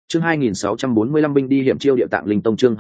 Chương 2645 binh đi hiểm chiêu địa tạng linh tông, chương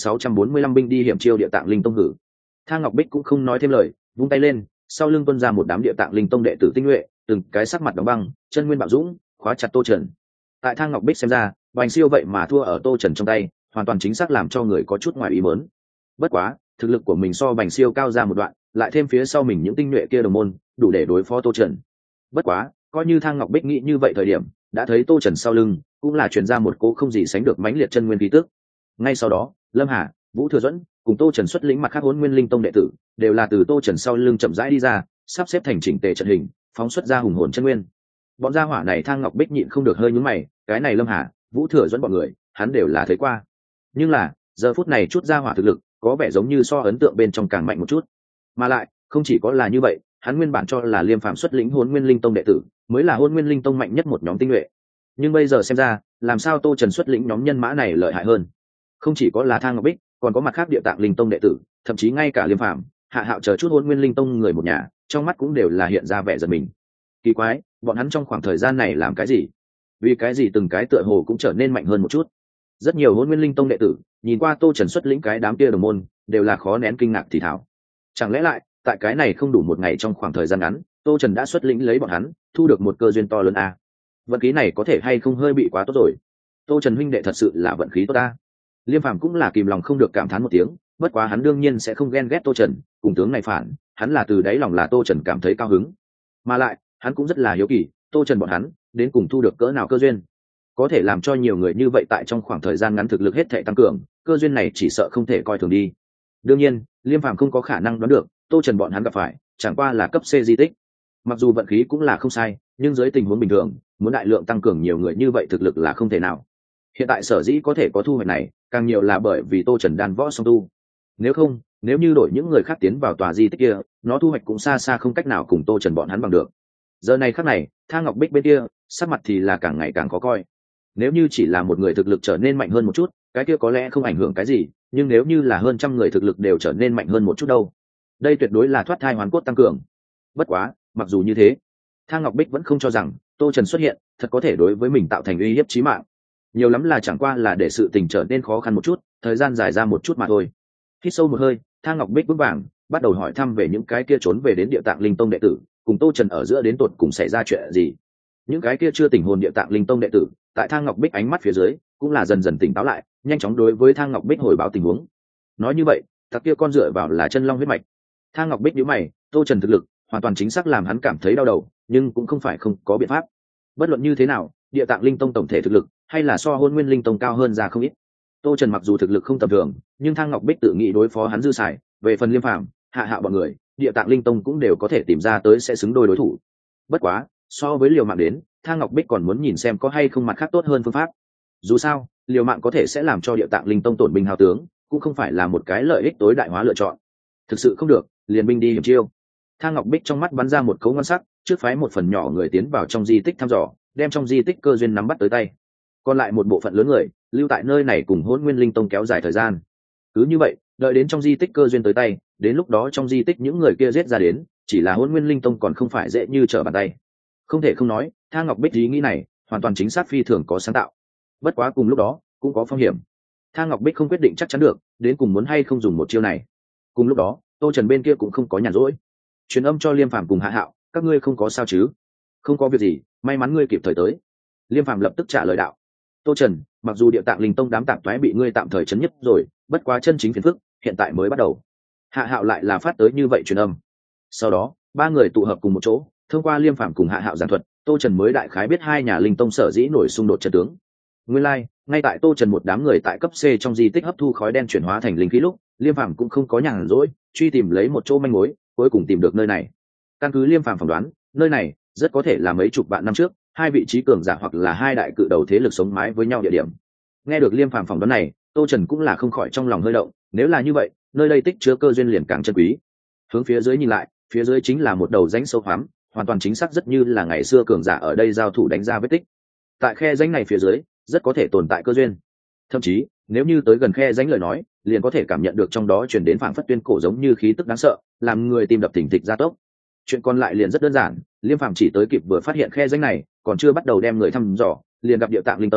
2645 binh đi hiểm chiêu địa tạng linh tông hử. Thang Ngọc Bích cũng không nói thêm lời, vung tay lên, sau lưng tuôn ra một đám địa tạng linh tông đệ tử tinh nhuệ, từng cái sắc mặt đóng băng, chân nguyên bạo dũng, khóa chặt Tô Trần. Tại Thang Ngọc Bích xem ra, Bành Siêu vậy mà thua ở Tô Trần trong tay, hoàn toàn chính xác làm cho người có chút ngoài ý muốn. Bất quá, thực lực của mình so Bành Siêu cao ra một đoạn, lại thêm phía sau mình những tinh nhuệ kia đồng môn, đủ để đối phó Tô Trần. Bất quá, coi như Thang Ngọc Bích nghĩ như vậy thời điểm, đã thấy Tô Trần sau lưng cũng là truyền ra một cỗ không gì sánh được mãnh liệt chân nguyên khí tức. Ngay sau đó, Lâm Hà, Vũ Thừa Duẫn cùng Tô Trần xuất lĩnh mặt khác Hỗn Nguyên Linh Tông đệ tử, đều là từ Tô Trần sau lưng chậm rãi đi ra, sắp xếp thành chỉnh tề trận hình, phóng xuất ra hùng hồn chân nguyên. Bọn gia hỏa này Thang Ngọc Bích nhịn không được hơi nhướng mày, cái này Lâm Hà, Vũ Thừa Duẫn bọn người, hắn đều là thấy qua. Nhưng là, giờ phút này chút gia hỏa thực lực, có vẻ giống như so ấn tượng bên trong càng mạnh một chút. Mà lại, không chỉ có là như vậy, hắn nguyên bản cho là Liêm Phàm xuất lĩnh Hỗn Nguyên Linh Tông đệ tử, mới là Hỗn Nguyên Linh Tông mạnh nhất một nhóm tinh nhuệ. Nhưng bây giờ xem ra, làm sao Tô Trần xuất lĩnh nhóm nhân mã này lợi hại hơn? Không chỉ có là Thang Ngọc Bích, còn có mặt khác địa tạng linh tông đệ tử, thậm chí ngay cả Liêm Phàm, Hạ Hạo chờ chút Hỗn Nguyên Linh Tông người một nhà, trong mắt cũng đều là hiện ra vẻ giận mình. Kỳ quái, bọn hắn trong khoảng thời gian này làm cái gì? Vì cái gì từng cái tựa hồ cũng trở nên mạnh hơn một chút? Rất nhiều Hỗn Nguyên Linh Tông đệ tử, nhìn qua Tô Trần xuất lĩnh cái đám kia đồng môn, đều là khó nén kinh ngạc thì thào. Chẳng lẽ lại, tại cái này không đủ một ngày trong khoảng thời gian ngắn, Tô Trần đã xuất lĩnh lấy bọn hắn, thu được một cơ duyên to lớn a. Vận khí này có thể hay không hơi bị quá tốt rồi. Tô Trần huynh đệ thật sự là vận khí tốt ta. Liêm Phàm cũng là kìm lòng không được cảm thán một tiếng, bất quá hắn đương nhiên sẽ không ghen ghét Tô Trần, cùng tướng này phản, hắn là từ đáy lòng là Tô Trần cảm thấy cao hứng. Mà lại, hắn cũng rất là hiếu kỳ, Tô Trần bọn hắn đến cùng thu được cỡ nào cơ duyên. Có thể làm cho nhiều người như vậy tại trong khoảng thời gian ngắn thực lực hết thảy tăng cường, cơ duyên này chỉ sợ không thể coi thường đi. Đương nhiên, Liêm Phàm không có khả năng đoán được, Tô Trần bọn hắn gặp phải, chẳng qua là cấp C di tích. Mặc dù vận khí cũng là không sai, nhưng dưới tình huống bình thường, muốn đại lượng tăng cường nhiều người như vậy thực lực là không thể nào. Hiện tại sở dĩ có thể có thu hoạch này, càng nhiều là bởi vì Tô Trần đan võ song tu. Nếu không, nếu như đổi những người khác tiến vào tòa di tích kia, nó thu hoạch cũng xa xa không cách nào cùng Tô Trần bọn hắn bằng được. Giờ này khắc này, Thang Ngọc Bích bên kia, sắc mặt thì là càng ngày càng khó coi. Nếu như chỉ là một người thực lực trở nên mạnh hơn một chút, cái kia có lẽ không ảnh hưởng cái gì, nhưng nếu như là hơn trăm người thực lực đều trở nên mạnh hơn một chút đâu, đây tuyệt đối là thoát thai hoàn cốt tăng cường. Bất quá, mặc dù như thế, Thang Ngọc Bích vẫn không cho rằng Tô Trần xuất hiện thật có thể đối với mình tạo thành uy hiếp chí mạng. Nhiều lắm là chẳng qua là để sự tình trở nên khó khăn một chút, thời gian dài ra một chút mà thôi. Hít sâu một hơi, Thang Ngọc Bích vững vàng bắt đầu hỏi thăm về những cái kia trốn về đến địa tạng linh tông đệ tử, cùng Tô Trần ở giữa đến tột cùng xảy ra chuyện gì. Những cái kia chưa tỉnh hồn địa tạng linh tông đệ tử, tại Thang Ngọc Bích ánh mắt phía dưới, cũng là dần dần tỉnh táo lại, nhanh chóng đối với Thang Ngọc Bích hồi báo tình huống. Nói như vậy, tặc kia con dựa vào là chân long huyết mạch. Thang Ngọc Bích nhíu mày, Tô Trần thực lực hoàn toàn chính xác làm hắn cảm thấy đau đầu, nhưng cũng không phải không có biện pháp. Bất luận như thế nào, địa tạng linh tông tổng thể thực lực hay là so Hỗn Nguyên Linh Tông cao hơn ra không ít. Tô Trần mặc dù thực lực không tầm thường, nhưng Thang Ngọc Bích tự nghĩ đối phó hắn dư xài, về phần Liêm Phàm, Hạ Hạo bọn người, địa tạng linh tông cũng đều có thể tìm ra tới sẽ xứng đôi đối thủ. Bất quá, so với liều mạng đến, Thang Ngọc Bích còn muốn nhìn xem có hay không mặt khác tốt hơn phương pháp. Dù sao, liều mạng có thể sẽ làm cho địa tạng linh tông tổn binh hao tướng, cũng không phải là một cái lợi ích tối đại hóa lựa chọn. Thực sự không được, liền binh đi hiểm chiêu. Thang Ngọc Bích trong mắt bắn ra một cấu ngon sắc, trước phái một phần nhỏ người tiến vào trong di tích thăm dò, đem trong di tích cơ duyên nắm bắt tới tay. Còn lại một bộ phận lớn người lưu tại nơi này cùng Hỗn Nguyên Linh Tông kéo dài thời gian. Cứ như vậy, đợi đến trong di tích cơ duyên tới tay, đến lúc đó trong di tích những người kia giết ra đến, chỉ là Hỗn Nguyên Linh Tông còn không phải dễ như trở bàn tay. Không thể không nói, Thang Ngọc Bích ý nghĩ này hoàn toàn chính xác phi thường có sáng tạo. Bất quá cùng lúc đó cũng có phong hiểm. Thang Ngọc Bích không quyết định chắc chắn được đến cùng muốn hay không dùng một chiêu này. Cùng lúc đó, Tô Trần bên kia cũng không có nhàn rỗi, truyền âm cho Liêm Phàm cùng Hạ Hạo, các ngươi không có sao chứ? Không có việc gì, may mắn ngươi kịp thời tới. Liêm Phàm lập tức trả lời đạo. Tô Trần, mặc dù địa tạng linh tông đám tạp thoái bị ngươi tạm thời chấn nhất rồi, bất quá chân chính phiền phức hiện tại mới bắt đầu. Hạ Hạo lại là phát tới như vậy truyền âm. Sau đó, ba người tụ hợp cùng một chỗ, thông qua Liêm Phàm cùng Hạ Hạo giảng thuật, Tô Trần mới đại khái biết hai nhà linh tông sở dĩ nổi xung đột trận tướng. Nguyên lai, ngay tại Tô Trần một đám người tại cấp C trong di tích hấp thu khói đen chuyển hóa thành linh khí lúc, Liêm Phàm cũng không có nhàn rỗi, truy tìm lấy một chỗ manh mối, cuối cùng tìm được nơi này. Căn cứ Liêm Phàm phỏng đoán, nơi này rất có thể là mấy chục vạn năm trước, hai vị trí cường giả hoặc là hai đại cự đầu thế lực sống mái với nhau địa điểm. Nghe được Liêm Phàm phỏng đoán này, Tô Trần cũng là không khỏi trong lòng hơi động, nếu là như vậy, nơi đây tích chứa cơ duyên liền càng chân quý. Hướng phía dưới nhìn lại, phía dưới chính là một đầu rãnh sâu hoắm, hoàn toàn chính xác rất như là ngày xưa cường giả ở đây giao thủ đánh ra vết tích. Tại khe rãnh này phía dưới, rất có thể tồn tại cơ duyên. Thậm chí, nếu như tới gần khe rãnh lời nói, liền có thể cảm nhận được trong đó truyền đến phảng phất tuyên cổ giống như khí tức đáng sợ, làm người tim đập thình thịch gia tốc. Chuyện còn lại liền rất đơn giản, Liêm Phàm chỉ tới kịp vừa phát hiện khe rãnh này, còn chưa bắt đầu đem người thăm dò, liền gặp địa tạng linh tông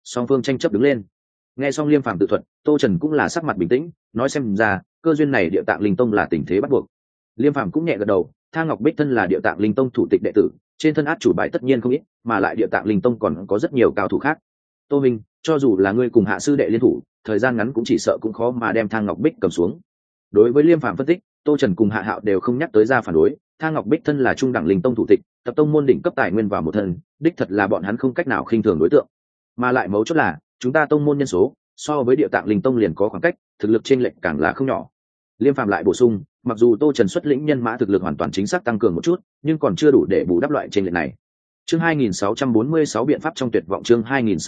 song phương tranh chấp đứng lên. Nghe xong Liêm Phàm tự thuật, Tô Trần cũng là sắc mặt bình tĩnh, nói xem ra cơ duyên này Địa Tạng Linh Tông là tình thế bắt buộc. Liêm Phàm cũng nhẹ gật đầu, Thang Ngọc Bích thân là Địa Tạng Linh Tông thủ tịch đệ tử, trên thân át chủ bài tất nhiên không ít, mà lại Địa Tạng Linh Tông còn có rất nhiều cao thủ khác. Tô Minh, cho dù là ngươi cùng hạ sư đệ liên thủ, thời gian ngắn cũng chỉ sợ cũng khó mà đem Thang Ngọc Bích cầm xuống. Đối với Liêm Phàm phân tích, Tô Trần cùng Hạ Hạo đều không nhắc tới ra phản đối. Thang Ngọc Bích thân là trung đẳng linh tông thủ tịch, tập tông môn đỉnh cấp tài nguyên vào một thân, đích thật là bọn hắn không cách nào khinh thường đối tượng. Mà lại mấu chốt là, chúng ta tông môn nhân số so với Địa Tạng Linh Tông liền có khoảng cách, thực lực chênh lệch càng là không nhỏ. Liêm Phàm lại bổ sung, mặc dù Tô Trần xuất lĩnh nhân mã thực lực hoàn toàn chính xác tăng cường một chút, nhưng còn chưa đủ để bù đắp loại chênh lệch này. Chương 2646 biện pháp trong tuyệt vọng, chương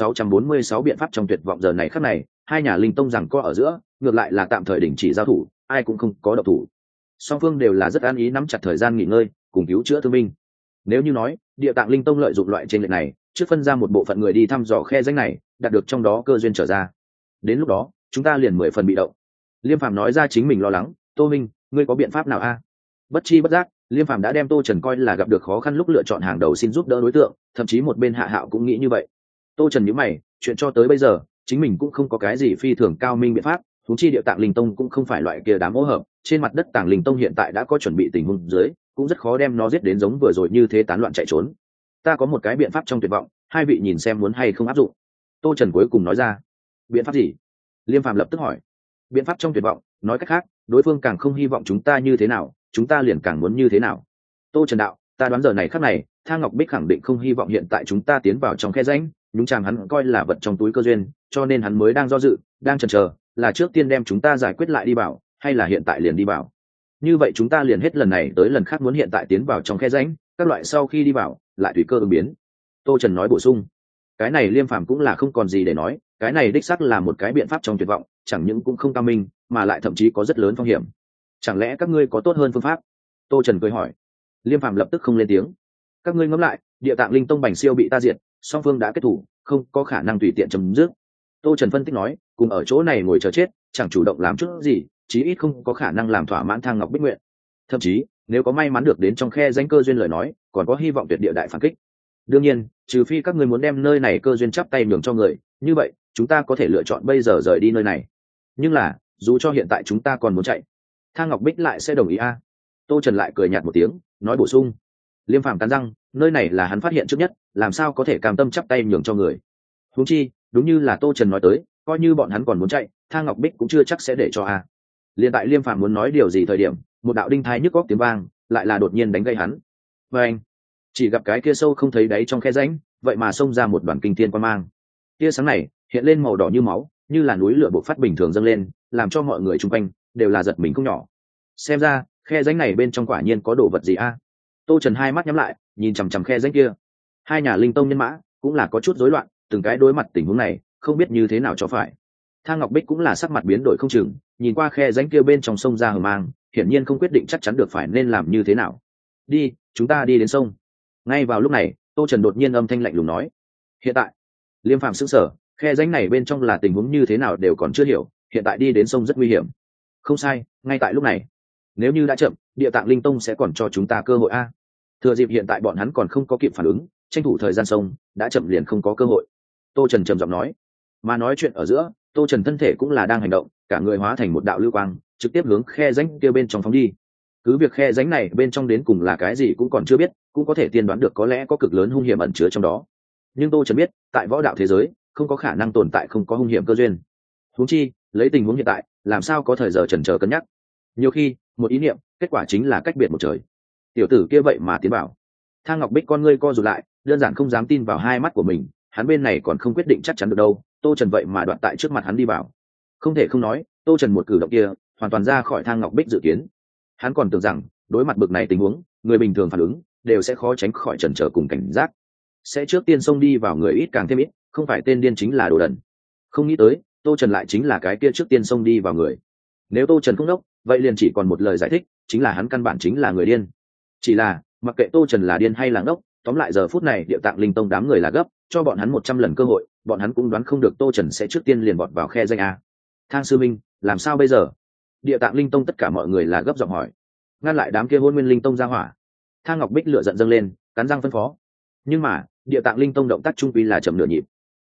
2646 biện pháp trong tuyệt vọng. Giờ này khắc này, hai nhà linh tông rằng co ở giữa, ngược lại là tạm thời đình chỉ giao thủ, ai cũng không có động thủ. Song phương đều là rất an ý nắm chặt thời gian nghỉ ngơi, cùng cứu chữa thương binh. Nếu như nói, Địa Tạng Linh Tông lợi dụng loại chênh lệch này, trước phân ra một bộ phận người đi thăm dò khe rãnh này, đạt được trong đó cơ duyên trở ra. Đến lúc đó, chúng ta liền 10 phần bị động. Liêm Phàm nói ra chính mình lo lắng, Tô Minh, ngươi có biện pháp nào a? Bất chi bất giác, Liêm Phàm đã đem Tô Trần coi là gặp được khó khăn lúc lựa chọn hàng đầu xin giúp đỡ đối tượng, thậm chí một bên Hạ Hạo cũng nghĩ như vậy. Tô Trần nhíu mày, chuyện cho tới bây giờ, chính mình cũng không có cái gì phi thường cao minh biện pháp, huống chi Địa Tạng Linh Tông cũng không phải loại kia đám ô hợp, trên mặt đất Tàng Linh Tông hiện tại đã có chuẩn bị tình huống dưới, cũng rất khó đem nó giết đến giống vừa rồi như thế tán loạn chạy trốn. Ta có một cái biện pháp trong tuyệt vọng, hai vị nhìn xem muốn hay không áp dụng. Tô Trần cuối cùng nói ra. Biện pháp gì? Liêm Phàm lập tức hỏi. Biện pháp trong tuyệt vọng, nói cách khác, đối phương càng không hy vọng chúng ta như thế nào, chúng ta liền càng muốn như thế nào. Tô Trần đạo, ta đoán giờ này khắc này, Thang Ngọc Bích khẳng định không hy vọng hiện tại chúng ta tiến vào trong khe rãnh, nhúng chàm hắn coi là vật trong túi cơ duyên, cho nên hắn mới đang do dự, đang chần chờ, là trước tiên đem chúng ta giải quyết lại đi vào, hay là hiện tại liền đi vào. Như vậy chúng ta liền hết lần này tới lần khác muốn hiện tại tiến vào trong khe rãnh, các loại sau khi đi vào, lại tùy cơ ứng biến. Tô Trần nói bổ sung. Cái này Liêm Phàm cũng là không còn gì để nói, cái này đích xác là một cái biện pháp trong tuyệt vọng, chẳng những cũng không cao minh, mà lại thậm chí có rất lớn phong hiểm. Chẳng lẽ các ngươi có tốt hơn phương pháp? Tô Trần cười hỏi. Liêm Phàm lập tức không lên tiếng. Các ngươi ngẫm lại, Địa Tạng Linh Tông bành siêu bị ta diệt, song phương đã kết thủ, không có khả năng tùy tiện chấm dứt. Tô Trần phân tích nói, cùng ở chỗ này ngồi chờ chết, chẳng chủ động làm chút gì, chí ít không có khả năng làm thỏa mãn Thang Ngọc Bích nguyện. Thậm chí, nếu có may mắn được đến trong khe danh cơ duyên lời nói, còn có hy vọng tuyệt địa đại phản kích. Đương nhiên, trừ phi các ngươi muốn đem nơi này cơ duyên chắp tay nhường cho người, như vậy, chúng ta có thể lựa chọn bây giờ rời đi nơi này. Nhưng là, dù cho hiện tại chúng ta còn muốn chạy, Thang Ngọc Bích lại sẽ đồng ý a? Tô Trần lại cười nhạt một tiếng, nói bổ sung. Liêm Phàm cắn răng, nơi này là hắn phát hiện trước nhất, làm sao có thể cam tâm chắp tay nhường cho người. Huống chi, đúng như là Tô Trần nói tới, coi như bọn hắn còn muốn chạy, Thang Ngọc Bích cũng chưa chắc sẽ để cho a. Liên tại Liêm Phàm muốn nói điều gì thời điểm, một đạo đinh thai nhức góc tiếng vang, lại là đột nhiên đánh gây hắn. Và anh, chỉ gặp cái kia sâu không thấy đáy trong khe rãnh, vậy mà xông ra một đoàn kinh thiên quang mang. Tia sáng này hiện lên màu đỏ như máu, như là núi lửa bộc phát bình thường dâng lên, làm cho mọi người chung quanh đều là giật mình không nhỏ. Xem ra, khe rãnh này bên trong quả nhiên có đồ vật gì a? Tô Trần hai mắt nhắm lại, nhìn chằm chằm khe rãnh kia. Hai nhà linh tông nhân mã cũng là có chút rối loạn, từng cái đối mặt tình huống này, không biết như thế nào cho phải. Thang Ngọc Bích cũng là sắc mặt biến đổi không chừng, nhìn qua khe rãnh kia bên trong sông ra hờ mang, hiển nhiên không quyết định chắc chắn được phải nên làm như thế nào. Đi, chúng ta đi đến sông. Ngay vào lúc này, Tô Trần đột nhiên âm thanh lạnh lùng nói. Hiện tại, Liêm Phàm sững sờ, khe rãnh này bên trong là tình huống như thế nào đều còn chưa hiểu, hiện tại đi đến sông rất nguy hiểm. Không sai, ngay tại lúc này, nếu như đã chậm, Địa Tạng Linh Tông sẽ còn cho chúng ta cơ hội a. Thừa dịp hiện tại bọn hắn còn không có kịp phản ứng, tranh thủ thời gian sông, đã chậm liền không có cơ hội. Tô Trần trầm giọng nói. Mà nói chuyện ở giữa, Tô Trần thân thể cũng là đang hành động, cả người hóa thành một đạo lưu quang, trực tiếp hướng khe rãnh kia bên trong phóng đi. Cứ việc khe rãnh này bên trong đến cùng là cái gì cũng còn chưa biết, cũng có thể tiên đoán được có lẽ có cực lớn hung hiểm ẩn chứa trong đó. Nhưng Tô Trần biết, tại võ đạo thế giới, không có khả năng tồn tại không có hung hiểm cơ duyên. Huống chi, lấy tình huống hiện tại, làm sao có thời giờ chần chờ cân nhắc. Nhiều khi, một ý niệm, kết quả chính là cách biệt một trời. Tiểu tử kia vậy mà tiến vào. Thang Ngọc Bích con ngươi co rụt lại, đơn giản không dám tin vào hai mắt của mình, hắn bên này còn không quyết định chắc chắn được đâu, Tô Trần vậy mà đoạn tại trước mặt hắn đi vào. Không thể không nói, Tô Trần một cử động kia, hoàn toàn ra khỏi Thang Ngọc Bích dự kiến. Hắn còn tưởng rằng, đối mặt bực này tình huống, người bình thường phản ứng đều sẽ khó tránh khỏi chần chờ cùng cảnh giác, sẽ trước tiên xông đi vào người ít càng thêm ít, không phải tên điên chính là đồ đần. Không nghĩ tới, Tô Trần lại chính là cái kia trước tiên xông đi vào người. Nếu Tô Trần không đốc, vậy liền chỉ còn một lời giải thích, chính là hắn căn bản chính là người điên. Chỉ là, mặc kệ Tô Trần là điên hay là ngốc, tóm lại giờ phút này Địa Tạng Linh Tông đám người là gấp, cho bọn hắn 100 lần cơ hội, bọn hắn cũng đoán không được Tô Trần sẽ trước tiên liền vọt vào khe danh a. Thang sư minh, làm sao bây giờ? Địa Tạng Linh Tông tất cả mọi người là gấp giọng hỏi. Ngăn lại đám kia Hôn Nguyên Linh Tông ra hỏa. Thang Ngọc Bích lửa giận dâng lên, cắn răng phân phó. Nhưng mà, Địa Tạng Linh Tông động tác trung quy là chậm nửa nhịp.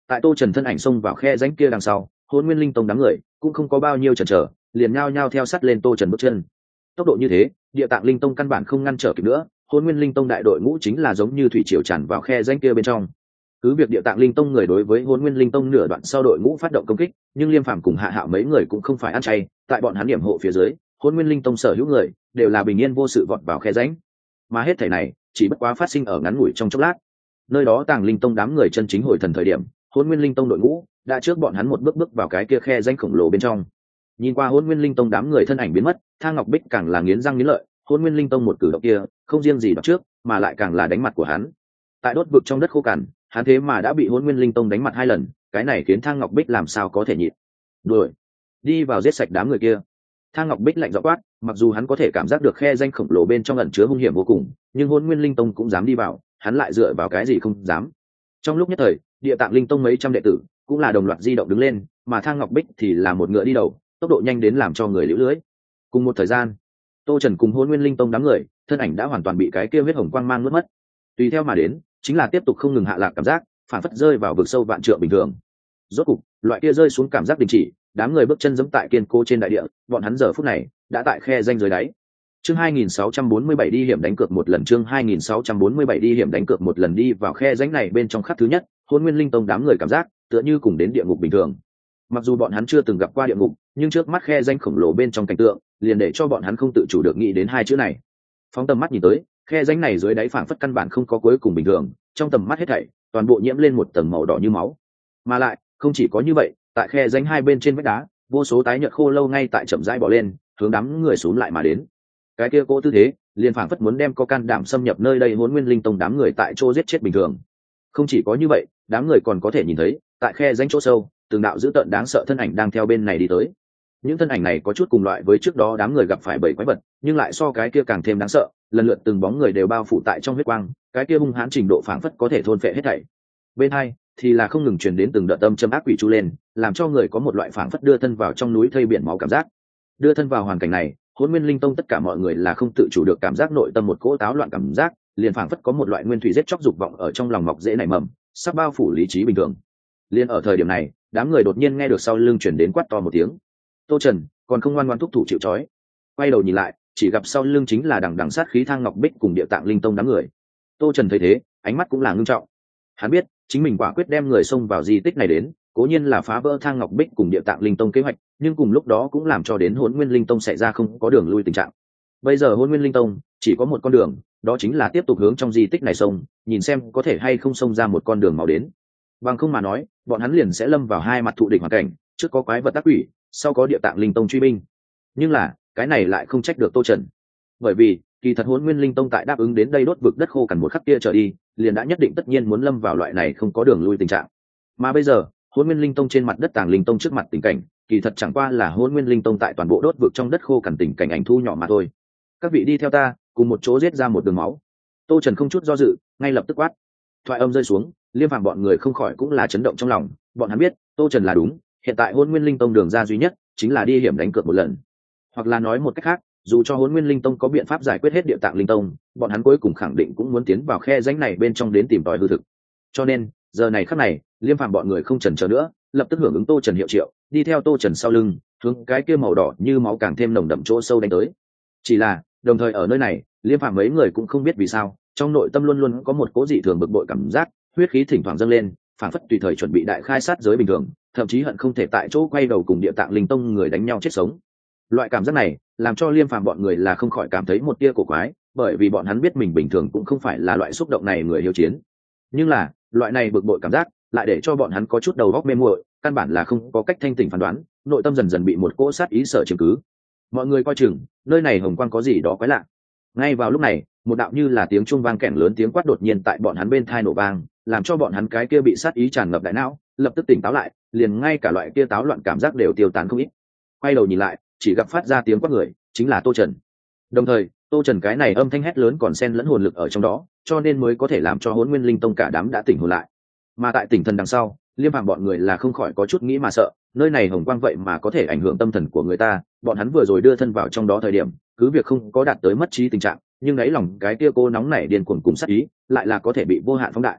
Tại Tô Trần thân ảnh xông vào khe rãnh kia đằng sau, Hỗn Nguyên Linh Tông đám người cũng không có bao nhiêu chần chờ, liền nhao nhao theo sát lên Tô Trần bước chân. Tốc độ như thế, Địa Tạng Linh Tông căn bản không ngăn trở kịp nữa, Hỗn Nguyên Linh Tông đại đội ngũ chính là giống như thủy triều tràn vào khe rãnh kia bên trong. Cứ việc Địa Tạng Linh Tông người đối với Hỗn Nguyên Linh Tông nửa đoạn sau đội ngũ phát động công kích, nhưng Liêm Phàm cùng Hạ Hạo mấy người cũng không phải ăn chay, tại bọn hắn điểm hộ phía dưới, Hỗn Nguyên Linh Tông sở hữu người đều là bình yên vô sự vọt vào khe rãnh. Mà hết thảy này chỉ bất quá phát sinh ở ngắn ngủi trong chốc lát. Nơi đó Tàng Linh Tông đám người chân chính hồi thần thời điểm, Hỗn Nguyên Linh Tông đội ngũ đã trước bọn hắn một bước bước vào cái kia khe rãnh khổng lồ bên trong. Nhìn qua Hỗn Nguyên Linh Tông đám người thân ảnh biến mất, Thang Ngọc Bích càng là nghiến răng nghiến lợi, Hỗn Nguyên Linh Tông một cử động kia, không riêng gì đó trước, mà lại càng là đánh mặt của hắn. Tại đốt vực trong đất khô cằn, hắn thế mà đã bị Hỗn Nguyên Linh Tông đánh mặt 2 lần, cái này khiến Thang Ngọc Bích làm sao có thể nhịn. Đuổi, đi vào giết sạch đám người kia. Thang Ngọc Bích lạnh giọng quát, mặc dù hắn có thể cảm giác được khe rãnh khổng lồ bên trong ẩn chứa hung hiểm vô cùng, nhưng Hỗn Nguyên Linh Tông cũng dám đi vào, hắn lại dựa vào cái gì không dám. Trong lúc nhất thời, Địa Tạng Linh Tông mấy trăm đệ tử cũng là đồng loạt di động đứng lên, mà Thang Ngọc Bích thì là một ngựa đi đầu, tốc độ nhanh đến làm cho người liễu lưới. Cùng một thời gian, Tô Trần cùng Hỗn Nguyên Linh Tông đám người thân ảnh đã hoàn toàn bị cái kia huyết hồng quang mang nuốt mất. Tùy theo mà đến chính là tiếp tục không ngừng hạ lạc cảm giác, phản phất rơi vào vực sâu vạn trượng bình thường. Rốt cục loại kia rơi xuống cảm giác đình chỉ, đám người bước chân giẫm tại kiên cố trên đại địa, bọn hắn giờ phút này đã tại khe rãnh dưới đáy. Chương 2647 đi hiểm đánh cược một lần, chương 2647 đi hiểm đánh cược một lần. Đi vào khe rãnh này bên trong khắc thứ nhất, Hỗn Nguyên Linh Tông đám người cảm giác tựa như cùng đến địa ngục bình thường. Mặc dù bọn hắn chưa từng gặp qua địa ngục, nhưng trước mắt khe rãnh khổng lồ bên trong cảnh tượng liền để cho bọn hắn không tự chủ được nghĩ đến 2 chữ này. Phóng tầm mắt nhìn tới, khe rãnh này dưới đáy phảng phất căn bản không có cuối cùng bình thường, trong tầm mắt hết thảy toàn bộ nhiễm lên một tầng màu đỏ như máu. Mà lại, không chỉ có như vậy, tại khe rãnh hai bên trên vách đá, vô số tái nhợt khô lâu ngay tại chậm rãi bò lên, hướng đám người xuống lại mà đến. Cái kia cố tư thế, liền phảng phất muốn đem có can đảm xâm nhập nơi đây Hỗn Nguyên Linh Tông đám người tại chỗ giết chết bình thường. Không chỉ có như vậy, đám người còn có thể nhìn thấy, tại khe rãnh chỗ sâu, từng đạo dữ tợn đáng sợ thân ảnh đang theo bên này đi tới. Những thân ảnh này có chút cùng loại với trước đó đám người gặp phải bảy quái vật, nhưng lại so cái kia càng thêm đáng sợ, lần lượt từng bóng người đều bao phủ tại trong huyết quang, cái kia hung hãn trình độ phảng phất có thể thôn phệ hết thảy. Bên hai thì là không ngừng truyền đến từng đợt âm châm ác quỷ chu lên, làm cho người có một loại phảng phất đưa thân vào trong núi thây biển máu cảm giác. Đưa thân vào hoàn cảnh này, Hỗn Nguyên Linh Tông tất cả mọi người là không tự chủ được cảm giác nội tâm một cỗ táo loạn cảm giác, liền phảng phất có một loại nguyên thủy giết chóc dục vọng ở trong lòng mọc rễ nảy mầm, sắp bao phủ lý trí bình thường. Liên ở thời điểm này, đám người đột nhiên nghe được sau lưng truyền đến quát to một tiếng. Tô Trần còn không ngoan ngoãn thúc thủ chịu trói. Quay đầu nhìn lại, chỉ gặp sau lưng chính là đằng đằng sát khí Thang Ngọc Bích cùng Địa Tạng Linh Tông đám người. Tô Trần thấy thế, ánh mắt cũng là ngưng trọng. Hắn biết, chính mình quả quyết đem người xông vào di tích này đến, cố nhiên là phá vỡ Thang Ngọc Bích cùng Địa Tạng Linh Tông kế hoạch, nhưng cùng lúc đó cũng làm cho đến Hỗn Nguyên Linh Tông xảy ra không có đường lui tình trạng. Bây giờ Hỗn Nguyên Linh Tông chỉ có một con đường, đó chính là tiếp tục hướng trong di tích này xông, nhìn xem có thể hay không xông ra một con đường màu đến. Bằng không mà nói, bọn hắn liền sẽ lâm vào hai mặt thụ địch hoàn cảnh, trước có quái vật ác quỷ, sau có Địa Tạng Linh Tông truy binh. Nhưng là, cái này lại không trách được Tô Trần. Bởi vì, kỳ thật Hỗn Nguyên Linh Tông tại đáp ứng đến đây đốt vực đất khô cằn một khắc kia trở đi, liền đã nhất định tất nhiên muốn lâm vào loại này không có đường lui tình trạng. Mà bây giờ, Hỗn Nguyên Linh Tông trên mặt đất Tàng Linh Tông trước mặt tình cảnh, kỳ thật chẳng qua là Hỗn Nguyên Linh Tông tại toàn bộ đốt vực trong đất khô cằn tình cảnh ảnh thu nhỏ mà thôi. Các vị đi theo ta, cùng một chỗ giết ra một đường máu. Tô Trần không chút do dự, ngay lập tức quát. Thoại âm rơi xuống, Liêm Phàm bọn người không khỏi cũng là chấn động trong lòng, bọn hắn biết, Tô Trần là đúng, hiện tại Hỗn Nguyên Linh Tông đường ra duy nhất chính là đi hiểm đánh cược một lần. Hoặc là nói một cách khác, dù cho Hỗn Nguyên Linh Tông có biện pháp giải quyết hết Địa Tạng Linh Tông, bọn hắn cuối cùng khẳng định cũng muốn tiến vào khe rãnh này bên trong đến tìm tòi hư thực. Cho nên, giờ này khắc này, Liêm Phàm bọn người không chần chờ nữa, lập tức hưởng ứng Tô Trần hiệu triệu, đi theo Tô Trần sau lưng, hướng cái kia màu đỏ như máu càng thêm nồng đậm chỗ sâu đánh tới. Chỉ là, đồng thời ở nơi này, Liêm Phàm mấy người cũng không biết vì sao, trong nội tâm luôn luôn có một cố dị thường bực bội cảm giác, huyết khí thỉnh thoảng dâng lên, phảng phất tùy thời chuẩn bị đại khai sát giới bình thường, thậm chí hận không thể tại chỗ quay đầu cùng Địa Tạng Linh Tông người đánh nhau chết sống. Loại cảm giác này làm cho Liêm Phàm bọn người là không khỏi cảm thấy một tia cổ quái, bởi vì bọn hắn biết mình bình thường cũng không phải là loại xúc động này người hiếu chiến, nhưng là loại này bực bội cảm giác lại để cho bọn hắn có chút đầu óc mê muội, căn bản là không có cách thanh tỉnh phán đoán, nội tâm dần dần bị một cỗ sát ý sợ chiếm cứ. Mọi người coi chừng, nơi này hồng quang có gì đó quái lạ. Ngay vào lúc này, một đạo như là tiếng chuông vang kèn lớn tiếng quát đột nhiên tại bọn hắn bên tai nổ vang, làm cho bọn hắn cái kia bị sát ý tràn ngập đại não, lập tức tỉnh táo lại, liền ngay cả loại kia táo loạn cảm giác đều tiêu tán không ít. Quay đầu nhìn lại, chỉ gặp phát ra tiếng quát người, chính là Tô Trần. Đồng thời, Tô Trần cái này âm thanh hét lớn còn xen lẫn hồn lực ở trong đó, cho nên mới có thể làm cho Hỗn Nguyên Linh Tông cả đám đã tỉnh hồn lại. Mà tại tỉnh thần đằng sau, Liêm Phàm bọn người là không khỏi có chút nghĩ mà sợ, nơi này hồng quang vậy mà có thể ảnh hưởng tâm thần của người ta, bọn hắn vừa rồi đưa thân vào trong đó thời điểm, cứ việc không có đạt tới mất trí tình trạng, nhưng ấy lòng cái kia cô nóng này điên cuồng cùng sát ý, lại là có thể bị vô hạn phóng đại.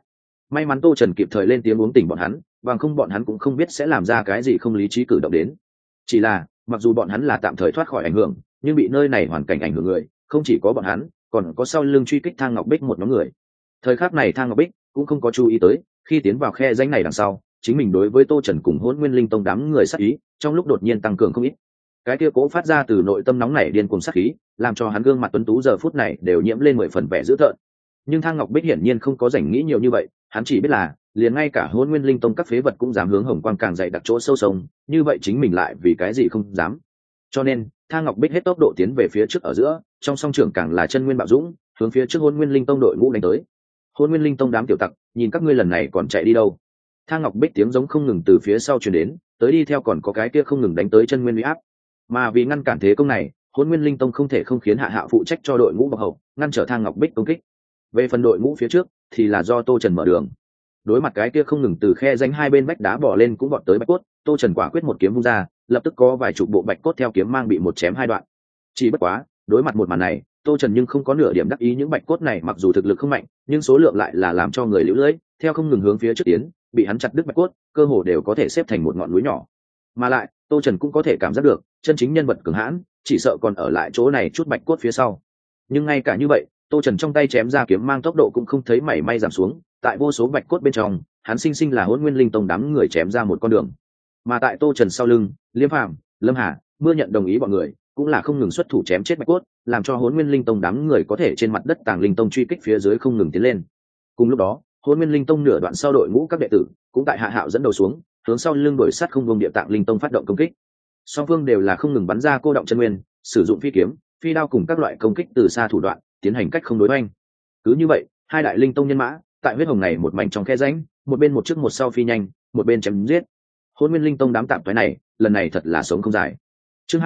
May mắn Tô Trần kịp thời lên tiếng uống tỉnh bọn hắn, bằng không bọn hắn cũng không biết sẽ làm ra cái gì không lý trí cử động đến. Chỉ là mặc dù bọn hắn là tạm thời thoát khỏi ảnh hưởng, nhưng bị nơi này hoàn cảnh ảnh hưởng người không chỉ có bọn hắn, còn có sau lưng truy kích Thang Ngọc Bích một nhóm người. Thời khắc này Thang Ngọc Bích cũng không có chú ý tới, khi tiến vào khe rãnh này đằng sau, chính mình đối với Tô Trần cùng Hỗn Nguyên Linh Tông đám người sát ý trong lúc đột nhiên tăng cường không ít. Cái kia cố phát ra từ nội tâm nóng nảy điên cuồng sát khí, làm cho hắn gương mặt tuấn tú giờ phút này đều nhiễm lên 10 phần vẻ dữ tợn. Nhưng Thang Ngọc Bích hiển nhiên không có rảnh nghĩ nhiều như vậy, hắn chỉ biết là liền ngay cả Hỗn Nguyên Linh Tông các phế vật cũng dám hướng Hồng Quang càng dày đặc chỗ sâu sông, như vậy chính mình lại vì cái gì không dám. Cho nên Thang Ngọc Bích hết tốc độ tiến về phía trước ở giữa, trong song trưởng càng là chân nguyên bạo dũng, hướng phía trước Hỗn Nguyên Linh Tông đội ngũ đánh tới. Hỗn Nguyên Linh Tông đám tiểu tặc, nhìn các ngươi lần này còn chạy đi đâu? Thang Ngọc Bích tiếng giống không ngừng từ phía sau truyền đến, tới đi theo còn có cái kia không ngừng đánh tới chân nguyên uy áp. Mà vì ngăn cản thế công này, Hỗn Nguyên Linh Tông không thể không khiến Hạ Hạo phụ trách cho đội ngũ bọc hậu, ngăn trở Thang Ngọc Bích công kích. Về phần đội ngũ phía trước thì là do Tô Trần mở đường. Đối mặt cái kia không ngừng từ khe rãnh hai bên vách đá bỏ lên cũng vọt tới bạch cốt, Tô Trần quả quyết một kiếm vung ra, lập tức có vài chục bộ bạch cốt theo kiếm mang bị một chém hai đoạn. Chỉ bất quá, đối mặt một màn này, Tô Trần nhưng không có nửa điểm đắc ý, những bạch cốt này mặc dù thực lực không mạnh, nhưng số lượng lại là làm cho người liễu lưỡi, theo không ngừng hướng phía trước tiến, bị hắn chặt đứt bạch cốt, cơ hồ đều có thể xếp thành một ngọn núi nhỏ. Mà lại, Tô Trần cũng có thể cảm giác được, chân chính nhân vật cường hãn, chỉ sợ còn ở lại chỗ này chút bạch cốt phía sau. Nhưng ngay cả như vậy, Tô Trần trong tay chém ra kiếm mang tốc độ cũng không thấy mảy may giảm xuống, tại vô số bạch cốt bên trong, hắn sinh sinh là Hỗn Nguyên Linh Tông đám người chém ra một con đường. Mà tại Tô Trần sau lưng, Liêm Phàm, Lâm Hà, Mưa Nhận đồng ý bọn người, cũng là không ngừng xuất thủ chém chết bạch cốt, làm cho Hỗn Nguyên Linh Tông đám người có thể trên mặt đất Tàng Linh Tông truy kích phía dưới không ngừng tiến lên. Cùng lúc đó, Hỗn Nguyên Linh Tông nửa đoạn sau đội ngũ các đệ tử, cũng tại Hạ Hạo dẫn đầu xuống, hướng sau lưng đuổi sát không vùng địa Tạng Linh Tông phát động công kích. Song phương đều là không ngừng bắn ra cô động chân nguyên, sử dụng phi kiếm, phi đao cùng các loại công kích từ xa thủ đoạn, tiến hành cách không đối oanh. Cứ như vậy, hai đại linh tông nhân mã, tại huyết hồng này một mảnh trong khe rãnh, một bên một trước một sau phi nhanh, một bên chém giết. Hỗn Nguyên Linh Tông đám tạm toái này, lần này thật là sống không dài. Chương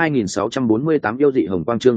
2648 yêu dị hồng quang, chương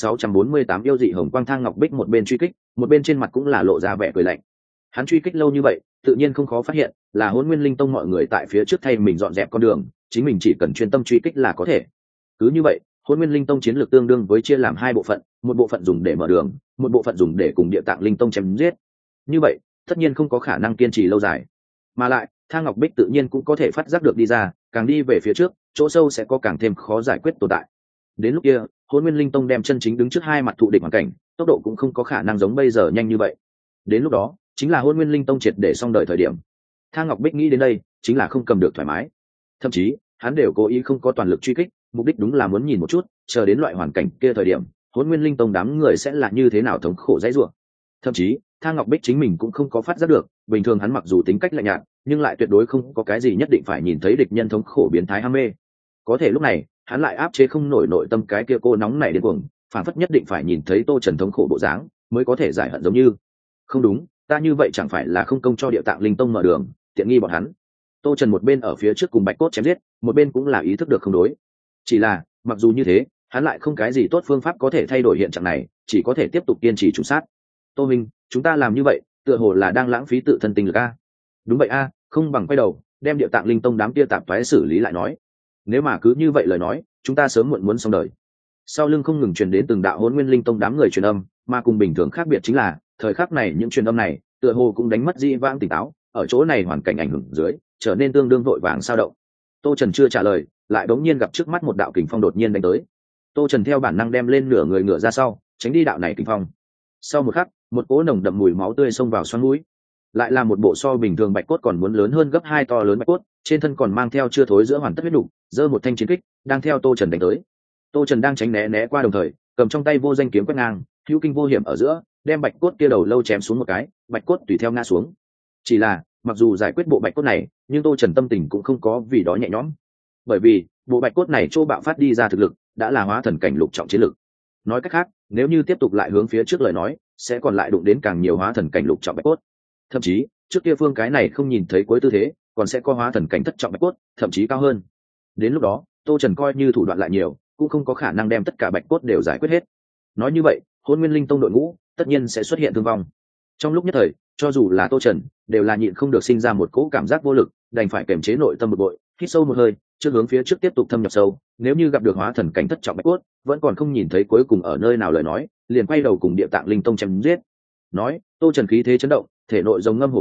2648 yêu dị hồng quang. Thang Ngọc Bích một bên truy kích, một bên trên mặt cũng là lộ ra vẻ cười lạnh. Hắn truy kích lâu như vậy, tự nhiên không khó phát hiện, là Hỗn Nguyên Linh Tông mọi người tại phía trước thay mình dọn dẹp con đường, chính mình chỉ cần chuyên tâm truy kích là có thể. Cứ như vậy, Hỗn Nguyên Linh Tông chiến lược tương đương với chia làm hai bộ phận, một bộ phận dùng để mở đường, một bộ phận dùng để cùng Địa Tạng Linh Tông chém giết. Như vậy, tất nhiên không có khả năng kiên trì lâu dài. Mà lại, Thang Ngọc Bích tự nhiên cũng có thể phát giác được đi ra, càng đi về phía trước, chỗ sâu sẽ có càng thêm khó giải quyết tồn tại. Đến lúc kia, Hỗn Nguyên Linh Tông đem chân chính đứng trước hai mặt thụ địch hoàn cảnh, tốc độ cũng không có khả năng giống bây giờ nhanh như vậy. Đến lúc đó, chính là Hỗn Nguyên Linh Tông triệt để xong đời thời điểm. Thang Ngọc Bích nghĩ đến đây, chính là không cầm được thoải mái. Thậm chí, hắn đều cố ý không có toàn lực truy kích, mục đích đúng là muốn nhìn một chút, chờ đến loại hoàn cảnh kia thời điểm, Hỗn Nguyên Linh Tông đám người sẽ là như thế nào thống khổ dãy rủa. Thậm chí, Thang Ngọc Bích chính mình cũng không có phát giác được, bình thường hắn mặc dù tính cách lạnh nhạt, nhưng lại tuyệt đối không có cái gì nhất định phải nhìn thấy địch nhân thống khổ biến thái ham mê. Có thể lúc này, hắn lại áp chế không nổi nội tâm cái kia cô nóng này điên cuồng, phản phất nhất định phải nhìn thấy Tô Trần thống khổ bộ dáng, mới có thể giải hận giống như. Không đúng, ta như vậy chẳng phải là không công cho Địa Tạng Linh Tông mở đường, tiện nghi bọn hắn. Tô Trần một bên ở phía trước cùng bạch cốt chém giết, một bên cũng là ý thức được không đối. Chỉ là, mặc dù như thế, hắn lại không cái gì tốt phương pháp có thể thay đổi hiện trạng này, chỉ có thể tiếp tục kiên trì trùng sát. Tô Minh, chúng ta làm như vậy, tựa hồ là đang lãng phí tự thân tinh lực a. Đúng vậy a, không bằng quay đầu, đem Địa Tạng Linh Tông đám kia tạp toái xử lý lại nói. Nếu mà cứ như vậy lời nói, chúng ta sớm muộn muốn xong đời. Sau lưng không ngừng truyền đến từng đạo Hỗn Nguyên Linh Tông đám người truyền âm, mà cùng bình thường khác biệt chính là, thời khắc này những truyền âm này, tựa hồ cũng đánh mất dĩ vãng tỉnh táo, ở chỗ này hoàn cảnh ảnh hưởng dưới, trở nên tương đương vội vàng sao động. Tô Trần chưa trả lời, lại đống nhiên gặp trước mắt một đạo kình phong đột nhiên đánh tới. Tô Trần theo bản năng đem lên nửa người ngửa ra sau, tránh đi đạo này kình phong. Sau một khắc, một cỗ nồng đậm mùi máu tươi xông vào xoắn mũi. Lại là một bộ so bình thường bạch cốt còn muốn lớn hơn gấp 2 to lớn bạch cốt, trên thân còn mang theo chưa thối giữa hoàn tất huyết đủ, giơ một thanh chiến kích, đang theo Tô Trần đánh tới. Tô Trần đang tránh né qua đồng thời, cầm trong tay vô danh kiếm quét ngang, hữu kinh vô hiểm ở giữa, đem bạch cốt kia đầu lâu chém xuống một cái, bạch cốt tùy theo ngã xuống. Chỉ là, mặc dù giải quyết bộ bạch cốt này, nhưng Tô Trần tâm tình cũng không có vì đó nhẹ nhõm. Bởi vì, bộ bạch cốt này chỗ bạo phát đi ra thực lực, đã là hóa thần cảnh lục trọng chiến lực. Nói cách khác, nếu như tiếp tục lại hướng phía trước lời nói, sẽ còn lại đụng đến càng nhiều hóa thần cảnh lục trọng bạch cốt. Thậm chí, trước kia phương cái này không nhìn thấy cuối tư thế, còn sẽ có hóa thần cảnh thất trọng bạch cốt, thậm chí cao hơn. Đến lúc đó, Tô Trần coi như thủ đoạn lại nhiều, cũng không có khả năng đem tất cả bạch cốt đều giải quyết hết. Nói như vậy, Hỗn Nguyên Linh Tông đội ngũ tất nhiên sẽ xuất hiện thương vong. Trong lúc nhất thời, cho dù là Tô Trần, đều là nhịn không được sinh ra một cỗ cảm giác vô lực, đành phải kiềm chế nội tâm bực bội, hít sâu một hơi, trước hướng phía trước tiếp tục thâm nhập sâu. Nếu như gặp được hóa thần cảnh thất trọng bạch cốt, vẫn còn không nhìn thấy cuối cùng ở nơi nào lời nói, liền quay đầu cùng Địa Tạng Linh Tông chém giết. Nói, Tô Trần khí thế chấn động, thể nội rồng ngâm hổ gầm,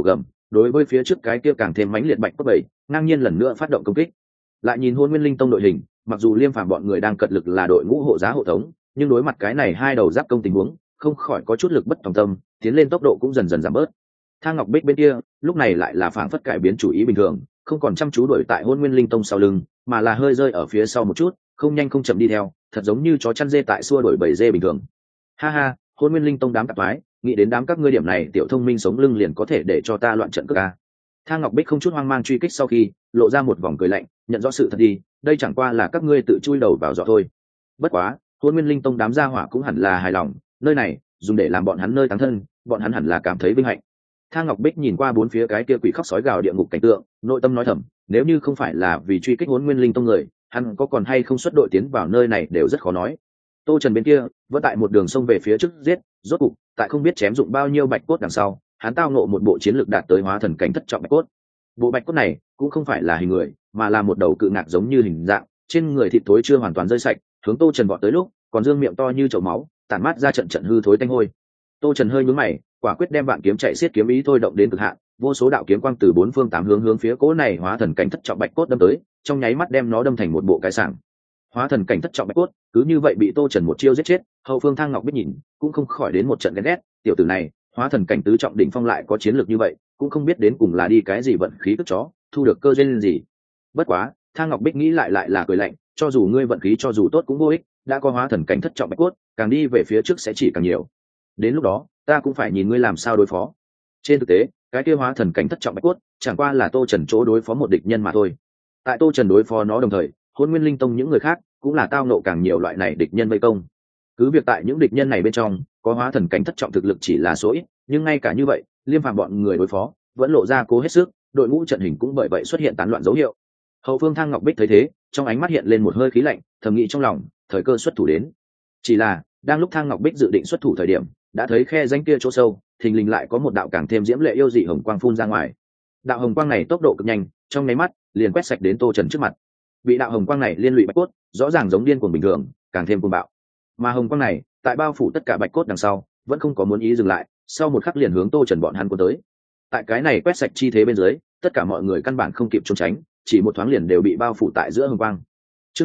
đối với phía trước cái kia càng thêm mãnh liệt bạch cốt bảy ngang nhiên lần nữa phát động công kích. Lại nhìn Hôn Nguyên Linh Tông đội hình, mặc dù Liêm Phàm bọn người đang cật lực là đội ngũ hộ giá hộ tống, nhưng đối mặt cái này hai đầu giáp công tình huống, không khỏi có chút lực bất tòng tâm, tiến lên tốc độ cũng dần dần giảm bớt. Thang Ngọc Bích bên kia lúc này lại là phảng phất cải biến chủ ý bình thường, không còn chăm chú đuổi tại Hôn Nguyên Linh Tông sau lưng, mà là hơi rơi ở phía sau một chút, không nhanh không chậm đi theo, thật giống như chó chăn dê tại xua đuổi bầy dê bình thường. Ha ha, Hôn Nguyên Linh Tông đám tạp thoái, nghĩ đến đám các ngươi điểm này tiểu thông minh sống lưng liền có thể để cho ta loạn trận cước a. Thang Ngọc Bích không chút hoang mang truy kích sau khi lộ ra một vòng cười lạnh, nhận rõ sự thật đi, đây chẳng qua là các ngươi tự chui đầu vào giỏ thôi. Bất quá, Hôn Nguyên Linh Tông đám gia hỏa cũng hẳn là hài lòng, nơi này dùng để làm bọn hắn nơi táng thân, bọn hắn hẳn là cảm thấy vinh hạnh. Thang Ngọc Bích nhìn qua bốn phía cái kia quỷ khóc sói gào địa ngục cảnh tượng, nội tâm nói thầm, nếu như không phải là vì truy kích Hôn Nguyên Linh Tông người, hắn có còn hay không xuất đội tiến vào nơi này đều rất khó nói. Tô Trần bên kia vẫn tại một đường sông về phía trước giết, rốt cục tại không biết chém dụng bao nhiêu bạch cốt đằng sau, hắn tao ngộ một bộ chiến lược đạt tới hóa thần cảnh thất trọng bạch cốt. Bộ bạch cốt này cũng không phải là hình người, mà là một đầu cự ngạc giống như hình dạng, trên người thịt thối chưa hoàn toàn rơi sạch, hướng Tô Trần vọt tới lúc, còn dương miệng to như chậu máu, tản mát ra trận trận hư thối tanh hôi. Tô Trần hơi nhướng mày, quả quyết đem vạn kiếm chạy xiết kiếm ý thôi động đến cực hạn, vô số đạo kiếm quang từ bốn phương tám hướng hướng phía cỗ này hóa thần cảnh thất trọng bạch cốt đâm tới, trong nháy mắt đem nó đâm thành một bộ cái sảng. Hóa thần cảnh thất trọng bạch cốt cứ như vậy bị Tô Trần một chiêu giết chết. Hậu phương Thang Ngọc Bích nhìn cũng không khỏi đến một trận ghen ghét, tiểu tử này hóa thần cảnh tứ trọng đỉnh phong lại có chiến lược như vậy, cũng không biết đến cùng là đi cái gì vận khí cất chó, thu được cơ duyên gì. Bất quá Thang Ngọc Bích nghĩ lại là cười lạnh, cho dù ngươi vận khí cho dù tốt cũng vô ích, đã có hóa thần cảnh thất trọng bạch cốt, càng đi về phía trước sẽ chỉ càng nhiều, đến lúc đó ta cũng phải nhìn ngươi làm sao đối phó. Trên thực tế cái kia hóa thần cảnh thất trọng bạch cốt chẳng qua là Tô Trần chỗ đối phó một địch nhân mà thôi. Tại Tô Trần đối phó nó đồng thời, Hôn Nguyên Linh Tông những người khác cũng là tao nộ càng nhiều loại này địch nhân vây công. Cứ việc tại những địch nhân này bên trong có hóa thần cảnh thất trọng thực lực chỉ là số ít, nhưng ngay cả như vậy Liêm Phàm bọn người đối phó vẫn lộ ra cố hết sức, đội ngũ trận hình cũng bởi vậy xuất hiện tán loạn dấu hiệu. Hậu phương Thang Ngọc Bích thấy thế, trong ánh mắt hiện lên một hơi khí lạnh, thầm nghĩ trong lòng thời cơ xuất thủ đến. Chỉ là đang lúc Thang Ngọc Bích dự định xuất thủ thời điểm, đã thấy khe rãnh kia chỗ sâu thình lình lại có một đạo càng thêm diễm lệ yêu dị hồng quang phun ra ngoài. Đạo hồng quang này tốc độ cực nhanh, trong nháy mắt liền quét sạch đến Tô Trần trước mặt. Bị đạo hồng quang này liên lụy bạch cốt rõ ràng giống điên cuồng bình thường, càng thêm cuồng bạo. Mà hồng quang này tại bao phủ tất cả bạch cốt đằng sau vẫn không có muốn ý dừng lại, sau một khắc liền hướng Tô Trần bọn hắn cuốn tới. Tại cái này quét sạch chi thế bên dưới, tất cả mọi người căn bản không kịp trốn tránh, chỉ một thoáng liền đều bị bao phủ tại giữa hồng quang. Chương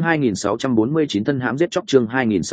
2649 thân hãm giết chóc, chương